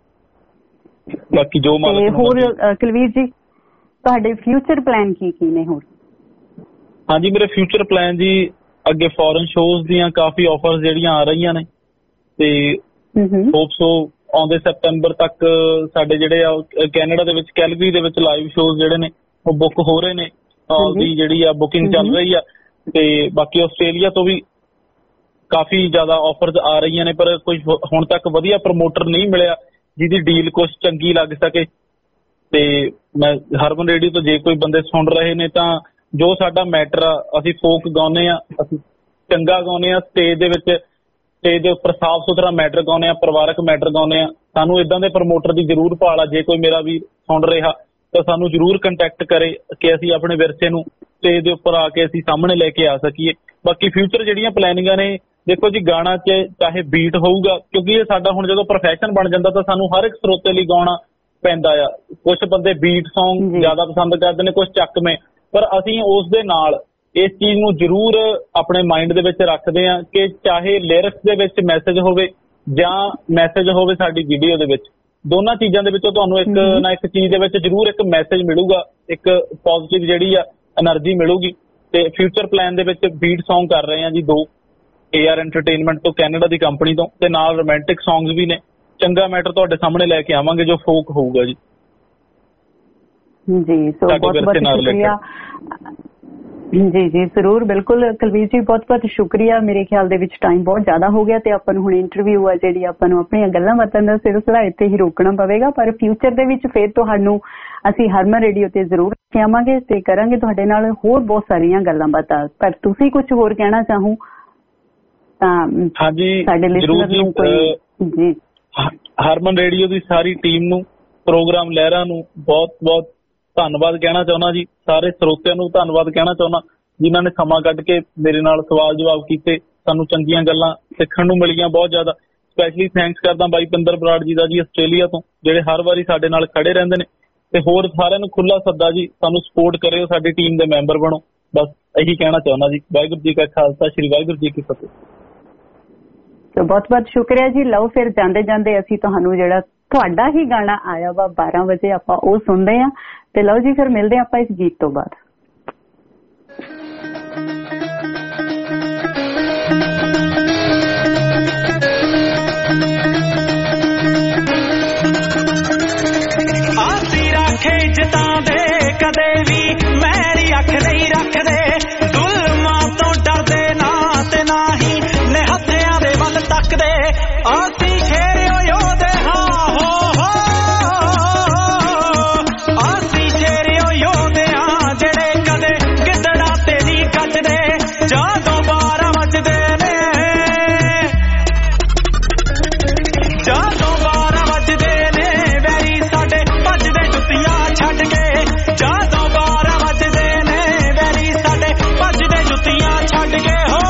ਬਾਕੀ ਜੋ ਹੋਰ ਕੁਲਵੀਰ ਜੀ ਤੁਹਾਡੇ ਫਿਊਚਰ ਪਲਾਨ ਕੀ ਨੇ ਹੋਰ? ਹਾਂਜੀ, ਮੇਰੇ ਫਿਊਚਰ ਪਲਾਨ ਜੀ ਅੱਗੇ ਫੋਰਨ ਸ਼ੋਜ਼ ਦੀਆਂ ਕਾਫੀ ਆਫਰਸ ਜਿਹੜੀਆਂ ਆ ਰਹੀਆਂ ਨੇ ਤੇ ਹੋਪ ਸੋ ਆਉਂਦੇ ਸੈਪਟੈਂਬਰ ਤੱਕ ਸਾਡੇ ਜਿਹੜੇ ਆ ਕੈਨੇਡਾ ਦੇ ਵਿੱਚ ਕੈਲਗਰੀ ਦੇ ਵਿੱਚ ਲਾਈਵ ਸ਼ੋਜ਼ ਜਿਹੜੇ ਨੇ ਉਹ ਬੁੱਕ ਹੋ ਰਹੇ ਨੇ, ਉਹਦੀ ਜਿਹੜੀ ਆ ਬੁਕਿੰਗ ਚੱਲ ਰਹੀ ਆ। ਤੇ ਬਾਕੀ ਆਸਟ੍ਰੇਲੀਆ ਤੋਂ ਵੀ ਕਾਫੀ ਜ਼ਿਆਦਾ ਆਫਰਸ ਆ ਰਹੀਆਂ ਨੇ, ਪਰ ਕੁਝ ਹੁਣ ਤੱਕ ਵਧੀਆ ਪ੍ਰਮੋਟਰ ਨਹੀਂ ਮਿਲਿਆ ਜਿਹਦੀ ਡੀਲ ਕੁਛ ਚੰਗੀ ਲੱਗ ਸਕੇ। ਤੇ ਮੈਂ ਹਰਮਨ ਰੇਡੀਓ ਤੋਂ ਜੇ ਕੋਈ ਬੰਦੇ ਸੁਣ ਰਹੇ ਨੇ ਤਾਂ ਜੋ ਸਾਡਾ ਮੈਟਰ ਆ, ਅਸੀਂ ਫੋਕ ਗਾਉਂਦੇ ਆ, ਅਸੀਂ ਚੰਗਾ ਗਾਉਂਦੇ ਆ, ਸਟੇਜ ਦੇ ਉੱਪਰ ਸਾਫ਼ ਸੁਥਰਾ ਮੈਟਰ ਗਾਉਂਦੇ ਆ, ਪਰਿਵਾਰਕ ਮੈਟਰ ਗਾਉਂਦੇ ਆ। ਸਾਨੂੰ ਇਦਾਂ ਦੇ ਪ੍ਰਮੋਟਰ ਦੀ ਜ਼ਰੂਰ ਭਾਲ ਆ। ਜੇ ਕੋਈ ਮੇਰਾ ਵੀ ਸੁਣ ਰਿਹਾ ਤਾਂ ਸਾਨੂੰ ਜ਼ਰੂਰ ਕੰਟੈਕਟ ਕਰੇ ਕਿ ਅਸੀਂ ਆਪਣੇ ਵਿਰਸੇ ਨੂੰ ਸਟੇਜ ਦੇ ਉੱਪਰ ਆ ਕੇ ਅਸੀਂ ਸਾਹਮਣੇ ਲੈ ਕੇ ਆ ਸਕੀਏ। ਬਾਕੀ ਫਿਊਚਰ ਜਿਹੜੀਆਂ ਪਲੈਨਿੰਗਾਂ ਨੇ, ਦੇਖੋ ਜੀ ਗਾਣਾ ਚਾਹੇ ਬੀਟ ਹੋਊਗਾ, ਕਿਉਂਕਿ ਇਹ ਸਾਡਾ ਹੁਣ ਜਦੋਂ ਪ੍ਰੋਫੈਸ਼ਨ ਬਣ ਜਾਂਦਾ ਤਾਂ ਸਾਨੂੰ ਹਰ ਇੱਕ ਸਰੋਤੇ ਲਈ ਗਾਉਣਾ ਪੈਂਦਾ ਆ। ਕੁਛ ਬੰਦੇ ਬੀਟ ਸੌਂਗ ਜ਼ਿਆਦਾ ਪਸੰਦ ਕਰਦੇ ਨੇ, ਕੁਛ ਚੱਕਵੇਂ, ਪਰ ਅਸੀਂ ਉਸ ਦੇ ਨਾਲ ਇਸ ਚੀਜ਼ ਨੂੰ ਜ਼ਰੂਰ ਆਪਣੇ ਮਾਈਂਡ ਦੇ ਵਿੱਚ ਰੱਖਦੇ ਆ ਕਿ ਚਾਹੇ ਲਿਰਿਕਸ ਦੇ ਵਿੱਚ ਮੈਸੇਜ ਹੋਵੇ ਜਾਂ ਮੈਸੇਜ ਹੋਵੇ ਸਾਡੀ ਵੀਡੀਓ ਦੇ ਵਿੱਚ, ਦੋਨਾਂ ਚੀਜ਼ਾਂ ਦੇ ਵਿੱਚੋਂ ਤੁਹਾਨੂੰ ਇੱਕ ਨਾ ਇੱਕ ਚੀਜ਼ ਦੇ ਵਿੱਚ ਜ਼ਰੂਰ ਇੱਕ ਮੈਸੇਜ ਮਿਲੂਗਾ, ਇੱਕ ਪੋਜ਼ਿਟਿਵ ਜਿਹੜੀ ਆ એનર્ਜੀ ਮਿਲੂਗੀ। ਤੇ ਫਿਊਚਰ ਪਲਾਨ ਦੇ ਵਿੱਚ ਬੀਟ ਸੌਂਗ ਕਰ ਰਹੇ ਆ ਜੀ 2 AR ਐਂਟਰਟੇਨਮੈਂਟ ਤੋਂ, ਕੈਨੇਡਾ ਦੀ ਕੰਪਨੀ ਤੋਂ, ਤੇ ਨਾਲ ਰੋਮਾਂਟਿਕ ਸੌਂਗਸ ਵੀ ਨੇ। ਚੰਗਾ ਮੈਟਰ ਤੁਹਾਡੇ ਸਾਹਮਣੇ ਲੈ ਕੇ ਆਵਾਂਗੇ ਜੋ ਫੋਕ ਹੋਊਗਾ ਜੀ। ਜੀ ਸੋ ਬਹੁਤ ਬਹੁਤ ਸ਼ੁਕਰੀਆ ਜੀ ਜ਼ਰੂਰ, ਬਿਲਕੁਲ ਕੁਲਵੀਰ ਜੀ, ਬਹੁਤ ਬਹੁਤ ਸ਼ੁਕਰੀਆ। ਮੇਰੇ ਖਿਆਲ ਦੇ ਵਿੱਚ ਟਾਈਮ ਬਹੁਤ ਜ਼ਿਆਦਾ ਹੋ ਗਿਆ ਤੇ ਆਪਾਂ ਨੂੰ ਹੁਣ ਇੰਟਰਵਿਊ ਆ ਜਿਹੜੀ ਆਪਾਂ ਨੂੰ ਆਪਣੀਆਂ ਗੱਲਾਂ ਬਾਤਾਂ ਦਾ ਸਿਲਸਿਲਾ ਇੱਥੇ ਹੀ ਰੋਕਣਾ ਪਵੇਗਾ, ਪਰ ਫਿਊਚਰ ਦੇ ਵਿੱਚ ਫਿਰ ਤੁਹਾਨੂੰ ਅਸੀਂ ਹਰਮਨ ਰੇਡੀਓ ਤੇ ਜ਼ਰੂਰ ਆਵਾਂਗੇ ਤੇ ਕਰਾਂਗੇ ਤੁਹਾਡੇ ਨਾਲ ਹੋਰ ਬਹੁਤ ਸਾਰੀਆਂ ਗੱਲਾਂ ਬਾਤਾਂ। ਪਰ ਤੁਸੀਂ ਕੁਝ ਹੋਰ ਕਹਿਣਾ ਚਾਹੋ ਤਾਂ ਸਾਡੇ ਲਿਸਨਰ ਨੂੰ ਕੋਈ? ਜੀ, ਹਰਮਨ ਰੇਡੀਓ ਦੀ ਸਾਰੀ ਟੀਮ ਨੂੰ, ਪ੍ਰੋਗਰਾਮ ਲਹਿਰਾ ਨੂੰ ਬਹੁਤ ਬਹੁਤ ਧੰਨਵਾਦ ਕਹਿਣਾ ਚਾਹੁੰਦਾ ਜੀ। ਸਾਰੇ ਸਰੋਤਿਆਂ ਨੂੰ ਧੰਨਵਾਦ ਕਹਿਣਾ ਚਾਹੁੰਦਾ ਜਿਨ੍ਹਾਂ ਨੇ ਸਮਾਂ ਕੱਢ ਕੇ ਮੇਰੇ ਨਾਲ ਸਵਾਲ ਜਵਾਬ ਕੀਤੇ ਸਾਨੂੰ ਚੰਗੀਆਂ ਗੱਲਾਂ ਸਿੱਖਣ ਨੂੰ ਮਿਲੀਆਂ ਬਹੁਤ ਜ਼ਿਆਦਾ। ਸਪੈਸ਼ਲੀ ਥੈਂਕਸ ਕਰਦਾ ਬਾਈ ਪਿੰਦਰ ਬਰਾੜ ਜੀ ਦਾ ਜੀ, ਆਸਟ੍ਰੇਲੀਆ ਤੋਂ, ਜਿਹੜੇ ਹਰ ਵਾਰੀ ਸਾਡੇ ਨਾਲ ਖੜੇ ਰਹਿੰਦੇ ਨੇ। ਤੇ ਹੋਰ ਸਾਰਿਆਂ ਨੂੰ ਖੁੱਲਾ ਸੱਦਾ ਜੀ, ਸਾਨੂੰ ਸਪੋਰਟ ਕਰਿਓ, ਸਾਡੀ ਟੀਮ ਦੇ ਮੈਂਬਰ ਬਣੋ, ਬਸ ਇਹੀ ਕਹਿਣਾ ਚਾਹੁੰਦਾ ਜੀ। ਵਾਹਿਗੁਰੂ ਜੀ ਕਾ ਖਾਲਸਾ, ਸ਼੍ਰੀ ਵਾਹਿਗੁਰੂ ਜੀ ਕੀ ਫਤਿਹ। ਬਹੁਤ ਬਹੁਤ ਸ਼ੁਕਰੀਆ ਜੀ। ਲਓ ਫਿਰ ਜਾਂਦੇ ਜਾਂਦੇ ਅਸੀਂ ਤੁਹਾਨੂੰ ਜਿਹੜਾ ਤੁਹਾਡਾ ਹੀ ਗਾਣਾ ਆਇਆ ਵਾ 12 ਵਜੇ ਆਪਾਂ ਉਹ ਸੁਣਦੇ ਹਾਂ। ਤੇ ਲਓ ਜੀ ਫਿਰ ਮਿਲਦੇ ਆਪਾਂ ਇਸ ਗੀਤ ਤੋਂ ਬਾਅਦ। ਆਸੀ ਰੱਖੇ ਇੱਜ਼ਤਾਂ ਦੇ ਕਦੇ ਵੀ ਮੈਲੀ ਅੱਖ ਨਹੀਂ ਰੱਖਦੇ, ਜ਼ੁਲਮਾਂ ਤੋਂ ਡਰਦੇ ਨਾ ਤੇ ਨਾ ਹੀ ਨਿਹੱਥਿਆਂ ਦੇ ਵੱਲ ਤੱਕਦੇ। ਆਸੀ ਸ਼ੇਰਿਓ ਯੋਧੇ ਹਾਂ ਹੋ ਆਸੀ ਸ਼ੇਰਿਓ ਯੋਧੇ ਹਾਂ, ਜਿਹੜੇ ਕਦੇ ਗਿੱਦੜਾਂ ਤੇ ਨਹੀਂ ਗੱਜਦੇ। ਜਦੋਂ 12 ਵੱਜਦੇ ਨੇ, ਜਦੋਂ 12 ਵੱਜਦੇ ਨੇ, ਵੈਰੀ ਸਾਡੇ ਭੱਜਦੇ ਜੁੱਤੀਆਂ ਛੱਡ ਕੇ। ਜਦੋਂ 12 ਵੱਜਦੇ ਨੇ, ਵੈਰੀ ਸਾਡੇ ਭੱਜਦੇ ਜੁੱਤੀਆਂ ਛੱਡ ਕੇ। ਹੋ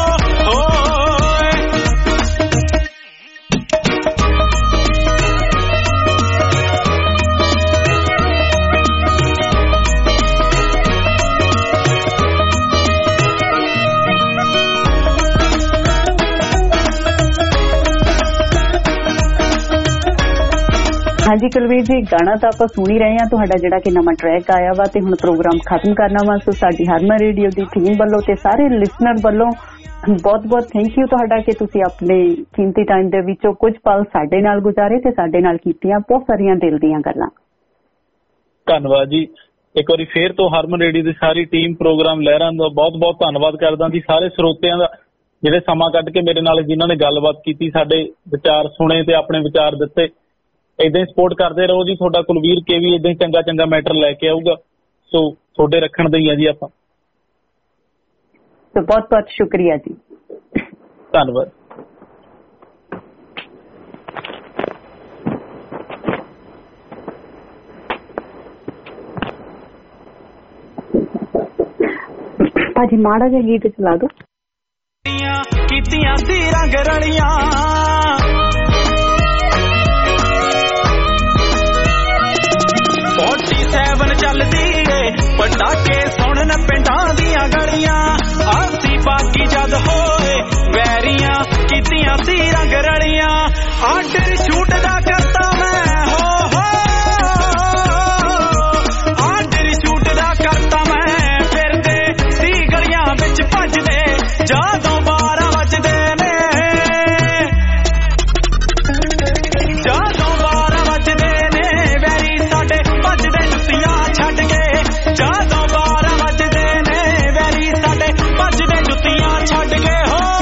ਹਾਂਜੀ ਕੁਲਵੀਰ ਜੀ, ਗਾਣਾ ਤਾਂ ਆਪਾਂ ਸੁਣ ਹੀ ਰਹੇ ਹਾਂ, ਤੁਹਾਡਾ ਜਿਹੜਾ ਕਿ ਨਵਾਂ ਟਰੈਕ ਆਇਆ ਵਾ ਤੇ ਹੁਣ ਪ੍ਰੋਗਰਾਮ ਖਤਮ ਕਰਨਾ ਵਾ। ਸੋ ਸਾਡੀ ਹਰਮਨ ਰੇਡੀਓ ਦੀ ਟੀਮ ਵੱਲੋਂ ਤੇ ਸਾਰੇ ਲਿਸਨਰ ਵੱਲੋਂ ਬਹੁਤ ਬਹੁਤ ਥੈਂਕ ਯੂ ਤੁਹਾਡਾ ਕਿ ਤੁਸੀਂ ਆਪਣੇ ਕੀਮਤੀ ਟਾਈਮ ਦੇ ਵਿੱਚੋਂ ਕੁਝ ਪਲ ਸਾਡੇ ਨਾਲ ਗੁਜ਼ਾਰੇ ਤੇ ਸਾਡੇ ਨਾਲ ਕੀਤੀਆਂ ਬਹੁਤ ਸਾਰੀਆਂ ਦਿਲ ਦੀਆਂ ਗੱਲਾਂ। ਧੰਨਵਾਦ ਜੀ। ਇੱਕ ਵਾਰੀ ਫੇਰ ਤੋਂ ਹਰਮਨ ਰੇਡੀਓ ਦੀ ਸਾਰੀ ਟੀਮ, ਪ੍ਰੋਗਰਾਮ ਲਹਿਰਾਂ ਦਾ ਬਹੁਤ ਬਹੁਤ ਧੰਨਵਾਦ ਕਰਦਾ ਜੀ। ਸਾਰੇ ਸਰੋਤਿਆਂ ਦਾ ਜਿਹੜੇ ਸਮਾਂ ਕੱਢ ਕੇ ਮੇਰੇ ਨਾਲ ਜਿਨ੍ਹਾਂ ਨੇ ਗੱਲਬਾਤ ਕੀਤੀ, ਸਾਡੇ ਵਿਚਾਰ ਸੁਣੇ ਤੇ ਆਪਣੇ ਵਿਚਾਰ ਦਿੱਤੇ। ਏਦਾਂ ਹੀ ਸਪੋਰਟ ਕਰਦੇ ਰਹੋ ਜੀ। ਤੁਹਾਡਾ ਕੁਲਵੀਰ ਕੇ ਵੀ ਏਦਾਂ ਹੀ ਚੰਗਾ ਚੰਗਾ ਮੈਟਰ ਲੈ ਕੇ ਆਊਗਾ। ਸੋ ਤੁਹਾਡੇ ਰੱਖਣ ਦੇ ਹੀ ਆ ਜੀ ਆਪਾਂ। ਸੋ ਬਹੁਤ ਬਹੁਤ ਸ਼ੁਕਰੀਆ ਜੀ, ਧੰਨਵਾਦ। ਭਾਜੀ ਮਾੜਾ ਜਿਹਾ ਗੀਤ ਚਲਾ ਦੋ। ਕੀਤੀਆਂ ਸੀ ਰੰਗ ਰਲੀਆਂ, 47 ਚੱਲਦੀ ਏ ਪਟਾਕੇ ਸੁਣਨ ਪਿੰਡਾਂ ਦੀਆਂ ਗਲੀਆਂ। ਆਸੀ ਬਾਕੀ ਜਦ ਹੋਏ ਵੈਰੀਆਂ, ਕੀਤੀਆਂ ਸੀ ਰੰਗ ਰਲੀਆਂ। ਆਰਡਰ ਸ਼ੂਟ ਦਾ ਕਰਤਾ ਮੈਂ ਹੋ ਆਰਡਰ ਸ਼ੂਟ ਦਾ ਕਰਤਾ ਮੈਂ। ਫਿਰਦੇ ਸੀ ਗਲੀਆਂ ਵਿੱਚ ਭੱਜਦੇ, ਜਦੋਂ 12 ਵੱਜਦੇ ਨੇ, ਜਦੋਂ 12 ਵੱਜਦੇ ਨੇ, ਵੈਰੀ ਸਾਡੇ ਭੱਜਦੇ ਜੁੱਤੀਆਂ ਛੱਡ ਕੇ। ਜਦੋਂ 12 ਵੱਜਦੇ ਨੇ, ਵੈਰੀ ਸਾਡੇ ਭੱਜਦੇ ਜੁੱਤੀਆਂ ਛੱਡ ਕੇ।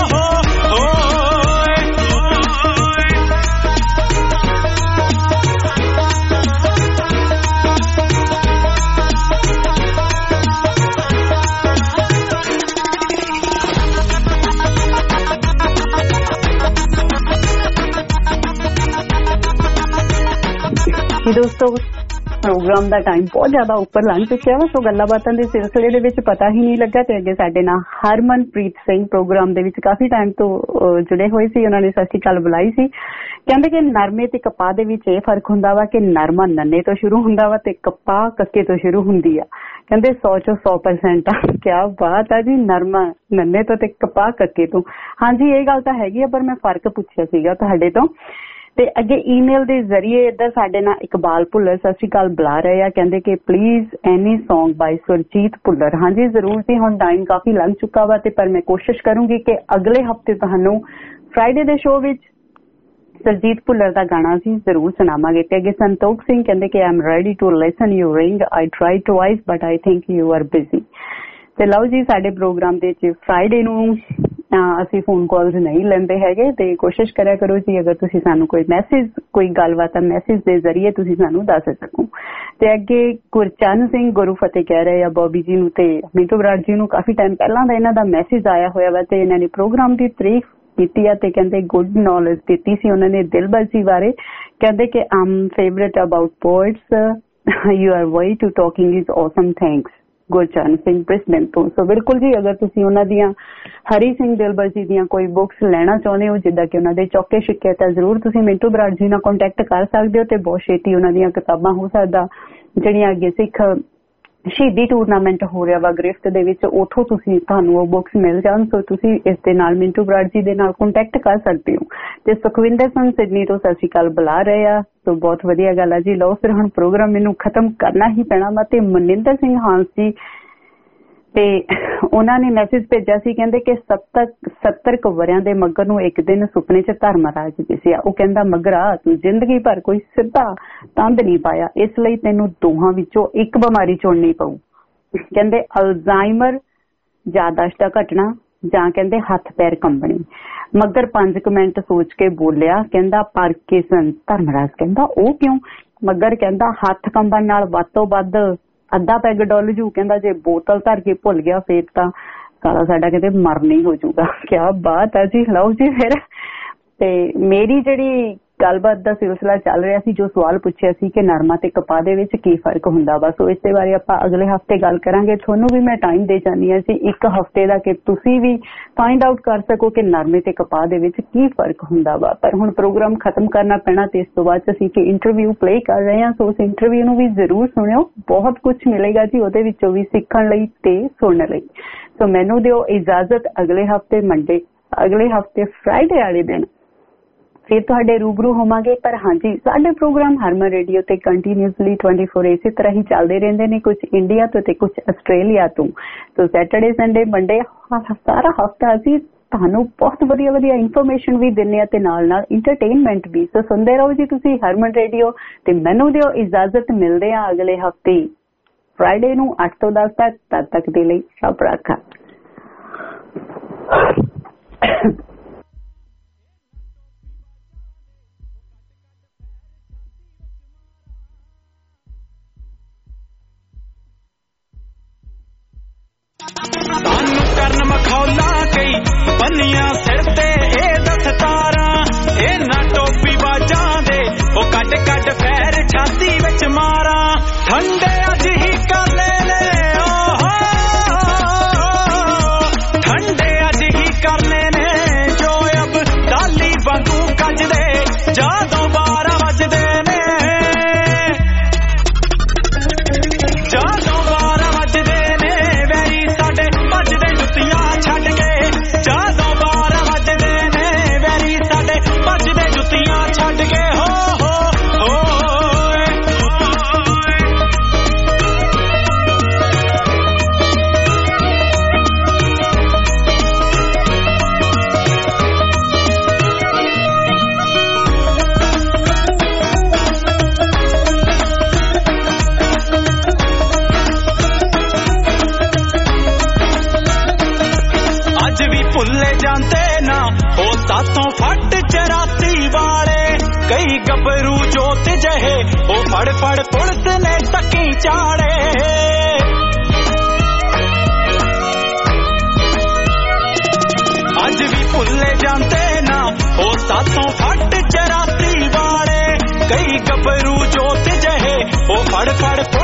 ਦੋਸਤੋ ਪ੍ਰੋਗਰਾਮ ਦਾ ਟਾਈਮ ਬਹੁਤ ਜ਼ਿਆਦਾ ਉੱਪਰ ਲੰਘ ਚੁੱਕਿਆ ਵਾ। ਸੋ ਗੱਲਾਂ ਬਾਤਾਂ ਦੇ ਸਿਲਸਿਲੇ ਦੇ ਵਿੱਚ ਪਤਾ ਹੀ ਨਹੀਂ ਲੱਗਾ ਤੇ ਅੱਗੇ ਸਾਡੇ ਨਾਲ ਹਰਮਨਪ੍ਰੀਤ ਸਿੰਘ ਪ੍ਰੋਗਰਾਮ ਦੇ ਵਿੱਚ ਕਾਫੀ ਟਾਈਮ ਤੋਂ ਜੁੜੇ ਹੋਏ ਸੀ। ਉਹਨਾਂ ਨੇ ਸਤਿ ਸ਼੍ਰੀ ਅਕਾਲ ਬੁਲਾਈ ਸੀ। ਕਹਿੰਦੇ ਕਿ ਨਰਮੇ ਤੇ ਕਪਾਹ ਦੇ ਵਿੱਚ ਇਹ ਫਰਕ ਹੁੰਦਾ ਵਾ ਕਿ ਨਰਮਾ ਨੰਨੇ ਤੋਂ ਸ਼ੁਰੂ ਹੁੰਦਾ ਵਾ ਤੇ ਕਪਾਹ ਕੱਕੇ ਤੋਂ ਸ਼ੁਰੂ ਹੁੰਦੀ ਆ। ਕਹਿੰਦੇ 100 ਚੋਂ 100% ਆ। ਕਿਆ ਬਾਤ ਆ ਜੀ, ਨਰਮਾ ਨੰਨੇ ਤੋਂ ਤੇ ਕਪਾਹ ਕੱਕੇ ਤੋਂ। ਹਾਂਜੀ ਇਹ ਗੱਲ ਤਾਂ ਹੈਗੀ ਆ, ਪਰ ਮੈਂ ਫਰਕ ਪੁੱਛਿਆ ਸੀਗਾ ਤੁਹਾਡੇ ਤੋਂ। ਤੇ ਅੱਗੇ ਈਮੇਲ ਦੇ ਜ਼ਰੀਏ ਇੱਧਰ ਸਾਡੇ ਨਾਲ ਇਕਬਾਲ ਭੁੱਲਰ ਸਤਿ ਸ਼੍ਰੀ ਅਕਾਲ ਬੁਲਾ ਰਹੇ ਆ। ਕਹਿੰਦੇ ਕਿ please any song by Surjit Bhullar. ਹਾਂਜੀ ਜ਼ਰੂਰ ਜੀ, ਹੁਣ ਟਾਈਮ ਕਾਫੀ ਲੰਘ ਚੁੱਕਾ ਵਾ ਤੇ ਪਰ ਮੈਂ ਕੋਸ਼ਿਸ਼ ਕਰੂੰਗੀ ਕਿ ਅਗਲੇ ਹਫਤੇ ਤੁਹਾਨੂੰ ਫਰਾਈਡੇ ਦੇ ਸ਼ੋਅ ਵਿੱਚ ਸੁਰਜੀਤ ਭੁੱਲਰ ਦਾ ਗਾਣਾ ਅਸੀਂ ਜ਼ਰੂਰ ਸੁਣਾਵਾਂਗੇ। ਤੇ ਅੱਗੇ ਸੰਤੋਖ ਸਿੰਘ ਕਹਿੰਦੇ ਕਿ I am ready to listen you ring, I try twice but I think you are busy. ਤੇ ਲਓ ਜੀ, ਸਾਡੇ ਪ੍ਰੋਗਰਾਮ ਦੇ ਵਿੱਚ ਫਰਾਈਡੇ ਨੂੰ ਅਸੀਂ ਫੋਨ ਕਾਲਸ ਨਹੀਂ ਲੈਂਦੇ ਹੈਗੇ ਤੇ ਕੋਸ਼ਿਸ਼ ਕਰਿਆ ਕਰੋ ਜੀ ਅਗਰ ਤੁਸੀਂ ਸਾਨੂੰ ਕੋਈ ਮੈਸੇਜ ਕੋਈ ਗੱਲਬਾਤ ਮੈਸੇਜ ਦੇ ਜ਼ਰੀਏ ਤੁਸੀਂ ਸਾਨੂੰ ਦੱਸ ਸਕੋ। ਤੇ ਅੱਗੇ ਗੁਰਚਰਨ ਸਿੰਘ ਗੁਰੂ ਫਤਿਹ ਕਹਿ ਰਹੇ ਆ ਬੋਬੀ ਜੀ ਨੂੰ ਤੇ ਮਿੰਟੂ ਬਰਾੜ ਜੀ ਨੂੰ ਕਾਫੀ ਟਾਈਮ ਪਹਿਲਾਂ ਦਾ ਇਹਨਾਂ ਦਾ ਮੈਸੇਜ ਆਇਆ ਹੋਇਆ ਵਾ ਤੇ ਇਹਨਾਂ ਨੇ ਪ੍ਰੋਗਰਾਮ ਦੀ ਤਾਰੀਫ ਕੀਤੀ ਆ ਤੇ ਕਹਿੰਦੇ ਗੁੱਡ ਨੌਲੇਜ ਦਿੱਤੀ ਸੀ ਉਹਨਾਂ ਨੇ ਦਿਲਬਰਜੀ ਬਾਰੇ। ਕਹਿੰਦੇ ਕਿ I'm favourite about poets, you are way to talking is awesome, thanks. Gurcharan Singh Brisbane ਤੋਂ। ਸੋ ਬਿਲਕੁਲ ਜੀ, ਅਗਰ ਤੁਸੀਂ ਉਹਨਾਂ ਦੀਆਂ ਹਰੀ ਸਿੰਘ ਦਿਲਬਰ ਜੀ ਦੀਆਂ ਕੋਈ ਬੁੱਕਸ ਲੈਣਾ ਚਾਹੁੰਦੇ ਹੋ, ਜਿੱਦਾਂ ਕਿ ਉਹਨਾਂ ਦੇ ਚੌਕੇ ਛਿੱਕੇ, ਤਾਂ ਜ਼ਰੂਰ ਤੁਸੀਂ ਮਿੰਟੂ ਬਰਾੜ ਜੀ ਨਾਲ ਕੰਟੈਕਟ ਕਰ ਸਕਦੇ ਹੋ ਤੇ ਬਹੁਤ ਛੇਤੀ ਉਹਨਾਂ ਦੀਆਂ ਕਿਤਾਬਾਂ ਹੋ ਸਕਦਾ ਜਿਹੜੀਆਂ ਅੱਗੇ ਸਿੱਖ ਸ਼ਹੀਦੀ ਟੂਰਨਾਮੈਂਟ ਹੋ ਰਿਹਾ ਵਾ ਗ੍ਰਿਫਤ ਦੇ ਵਿੱਚ, ਉੱਥੋਂ ਤੁਹਾਨੂੰ ਉਹ ਬੁੱਕਸ ਮਿਲ ਜਾਣ। ਸੋ ਤੁਸੀਂ ਇਸ ਦੇ ਨਾਲ ਮਿੰਟੂ ਬਰਾੜ ਜੀ ਦੇ ਨਾਲ ਕੰਟੈਕਟ ਕਰ ਸਕਦੇ ਹੋ। ਤੇ ਸੁਖਵਿੰਦਰ ਸਿੰਘ ਸਿਡਨੀ ਤੋਂ ਸਤਿ ਸ਼੍ਰੀ ਅਕਾਲ ਬੁਲਾ ਰਹੇ ਆ, ਸੋ ਬਹੁਤ ਵਧੀਆ ਗੱਲ ਆ ਜੀ। ਲਓ ਫਿਰ ਹੁਣ ਪ੍ਰੋਗਰਾਮ ਮੈਨੂੰ ਖਤਮ ਕਰਨਾ ਹੀ ਪੈਣਾ ਵਾ। ਤੇ ਮਨਿੰਦਰ ਸਿੰਘ ਹਾਂਸ ਜੀ ਤੇ ਉਹਨਾਂ ਨੇ ਮੈਸੇਜ ਭੇਜਿਆ ਸੀ, ਕਹਿੰਦੇ ਕਿ 70 ਕੁ ਵਰਿਆਂ ਦੇ ਮੱਗਰ ਨੂੰ ਇੱਕ ਦਿਨ ਸੁਪਨੇ 'ਚ ਧਰਮਰਾਜ ਦਿਸਿਆ। ਉਹ ਕਹਿੰਦਾ, ਮੱਗਰਾ ਤੂੰ ਜ਼ਿੰਦਗੀ ਭਰ ਕੋਈ ਸਿੱਧਾ ਤੰਦ ਨਹੀਂ ਪਾਇਆ, ਇਸ ਲਈ ਤੈਨੂੰ ਦੋਹਾਂ ਵਿੱਚੋਂ ਇੱਕ ਬਿਮਾਰੀ ਚੁਣਨੀ ਪਊ। ਕਹਿੰਦੇ ਅਲਜ਼ਾਈਮਰ, ਯਾਦਾਸ਼ਤ ਦਾ ਘਟਣਾ, ਜਾਂ ਕਹਿੰਦੇ ਹੱਥ ਪੈਰ ਕੰਬਣੀ। ਮੱਗਰ 5 ਮਿੰਟ ਸੋਚ ਕੇ ਬੋਲਿਆ, ਕਹਿੰਦਾ ਪਾਰਕਿੰਸਨ। ਧਰਮਰਾਜ ਕਹਿੰਦਾ ਉਹ ਕਿਉਂ? ਮੱਗਰ ਕਹਿੰਦਾ ਹੱਥ ਕੰਬਣ ਨਾਲ ਵੱਧ ਤੋਂ ਵੱਧ ਅੱਧਾ ਪੈਗ ਡੁੱਲ ਜੂ। ਕਹਿੰਦਾ ਜੇ ਬੋਤਲ ਧਰ ਕੇ ਭੁੱਲ ਗਿਆ ਫੇਰ ਤਾਂ ਕਾਲਾ ਸਾਡਾ ਕਿਤੇ ਮਰਨੀ ਹੋ ਜਾਊਗਾ। ਕਿਆ ਬਾਤ ਹੈ ਜੀ। ਲਓ ਜੀ ਫਿਰ ਤੇ ਮੇਰੀ ਜਿਹੜੀ ਗੱਲਬਾਤ ਦਾ ਸਿਲਸਿਲਾ ਚੱਲ ਰਿਹਾ ਸੀ, ਜੋ ਸਵਾਲ ਪੁੱਛਿਆ ਸੀ ਕਿ ਨਰਮਾ ਤੇ ਕਪਾਹ ਦੇ ਵਿੱਚ ਕੀ ਫਰਕ ਹੁੰਦਾ ਵਾ, ਸੋ ਇਸ ਦੇ ਬਾਰੇ ਆਪਾਂ ਅਗਲੇ ਹਫਤੇ ਗੱਲ ਕਰਾਂਗੇ। ਤੁਹਾਨੂੰ ਵੀ ਮੈਂ ਟਾਈਮ ਦੇ ਜਾਂਦੀ ਹਾਂ ਜੀ 1 ਹਫਤੇ ਦਾ, ਕਿ ਤੁਸੀਂ ਵੀ ਫਾਈਂਡ ਆਊਟ ਕਰ ਸਕੋ ਕਿ ਨਰਮੇ ਤੇ ਕਪਾਹ ਦੇ ਵਿੱਚ ਕੀ ਫਰਕ ਹੁੰਦਾ ਵਾ। ਪਰ ਹੁਣ ਪ੍ਰੋਗਰਾਮ ਖਤਮ ਕਰਨਾ ਪੈਣਾ ਤੇ ਇਸ ਤੋਂ ਬਾਅਦ ਅਸੀਂ ਕਿ ਇੰਟਰਵਿਊ ਪਲੇ ਕਰ ਰਹੇ ਹਾਂ, ਸੋ ਉਸ ਇੰਟਰਵਿਊ ਨੂੰ ਵੀ ਜ਼ਰੂਰ ਸੁਣਿਓ। ਬਹੁਤ ਕੁਝ ਮਿਲੇਗਾ ਜੀ ਉਹਦੇ ਵਿੱਚੋਂ ਵੀ ਸਿੱਖਣ ਲਈ ਤੇ ਸੁਣਨ ਲਈ। ਸੋ ਮੈਨੂੰ ਦਿਓ ਇਜਾਜ਼ਤ, ਅਗਲੇ ਹਫਤੇ ਫਰਾਈਡੇ ਵਾਲੇ ਦਿਨ ਫਿਰ ਤੁਹਾਡੇ ਰੂਬਰੂ ਹੋਵਾਂਗੇ। ਪਰ ਹਾਂਜੀ, ਸਾਡੇ ਪ੍ਰੋਗਰਾਮ ਹਰਮਨ ਰੇਡੀਓ ਤੇ ਕੰਟੀਨਿਊਸਲੀ 24 ਇਸੇ ਤਰ੍ਹਾਂ ਹੀ ਚੱਲਦੇ ਰਹਿੰਦੇ ਨੇ, ਕੁਝ ਇੰਡੀਆ ਤੋਂ ਤੇ ਕੁਝ ਆਸਟ੍ਰੇਲੀਆ ਤੋਂ। ਸੋ ਸੈਟਰਡੇ, ਸੰਡੇ, ਮੰਡੇ, ਸਾਰਾ ਹਫਤਾ ਅਸੀਂ ਤੁਹਾਨੂੰ ਬਹੁਤ ਵਧੀਆ ਵਧੀਆ ਇਨਫੋਰਮੇਸ਼ਨ ਵੀ ਦਿੰਦੇ ਆ ਤੇ ਨਾਲ ਨਾਲ ਇੰਟਰਟੇਨਮੈਂਟ ਵੀ। ਸੋ ਸੁਣਦੇ ਰਹੋ ਜੀ ਤੁਸੀਂ ਹਰਮਨ ਰੇਡੀਓ ਤੇ ਮੈਨੂੰ ਦਿਓ ਇਜਾਜ਼ਤ। ਮਿਲਦੇ ਆ ਅਗਲੇ ਹਫਤੇ ਫਰਾਈਡੇ ਨੂੰ 8 ਤੋਂ 10 ਤੱਕ। ਤਦ ਤੱਕ ਦੇ ਲਈ ਰੱਬ ਰਾਖਾ। ਸਾਨੂੰ ਕਰਨ ਮਖੌਲਾ ਕਈ ਬੰਨੀਆਂ ਸਿਰ ਤੇ ਇਹ ਦਸਤਾਰਾਂ, ਇਹਨਾਂ ਟੋਪੀ ਬਾਜਾਂ ਦੇ ਉਹ ਕੱਢ ਕੱਢ ਪੈਰ ਛਾਤੀ ਵਿੱਚ ਮਾਰਾਂ। ਠੰਡੇ ਅੱਜ ਹੀ ਕਰ ਲੈਨੇ, ਠੰਡੇ ਅੱਜ ਹੀ ਕਰ ਲੈਨੇ ਜੋ ਅਬ ਦਾਲੀ ਵਾਂਗੂ ਕੱਜਦੇ ਜਦੋਂ 12 ਵੱਜਦੇ ਨੇ, ਜਦੋਂ 12 ਵੱਜਦੇ ਨੇ ਵੈਰੀ ਸਾਡੇ ਭੱਜਦੇ ਜੁੱਤੀਆਂ ਛੱਡ ਕੇ, ਜਦੋਂ 12 ਵੱਜਦੇ ਨੇ ਵੈਰੀ ਸਾਡੇ ਭੱਜਦੇ ਜੁੱਤੀਆਂ ਛੱਡ ਕੇ। ਭੁੱਲੇ ਜਾਂਦੇ ਨਾ ਉਹ ਸਾਥੋਂ ਫੱਟ ਚਰਾਤੀ ਵਾਲੇ, ਕਈ ਗੱਭਰੂ ਜੋਤ ਜਹੇ ਉਹ ਫੜ ਫੜ ਪੁਲਿਸ ਨੇ ਟੱਕੀ ਚਾੜੇ। ਅੱਜ ਵੀ ਭੁੱਲੇ ਜਾਂਦੇ ਨਾ ਉਹ ਸਾਥੋਂ ਫੱਟ ਚਰਾਤੀ ਵਾਲੇ, ਕਈ ਗੱਭਰੂ ਜੋਤ ਜਹੇ ਉਹ ਫੜ ਫੜ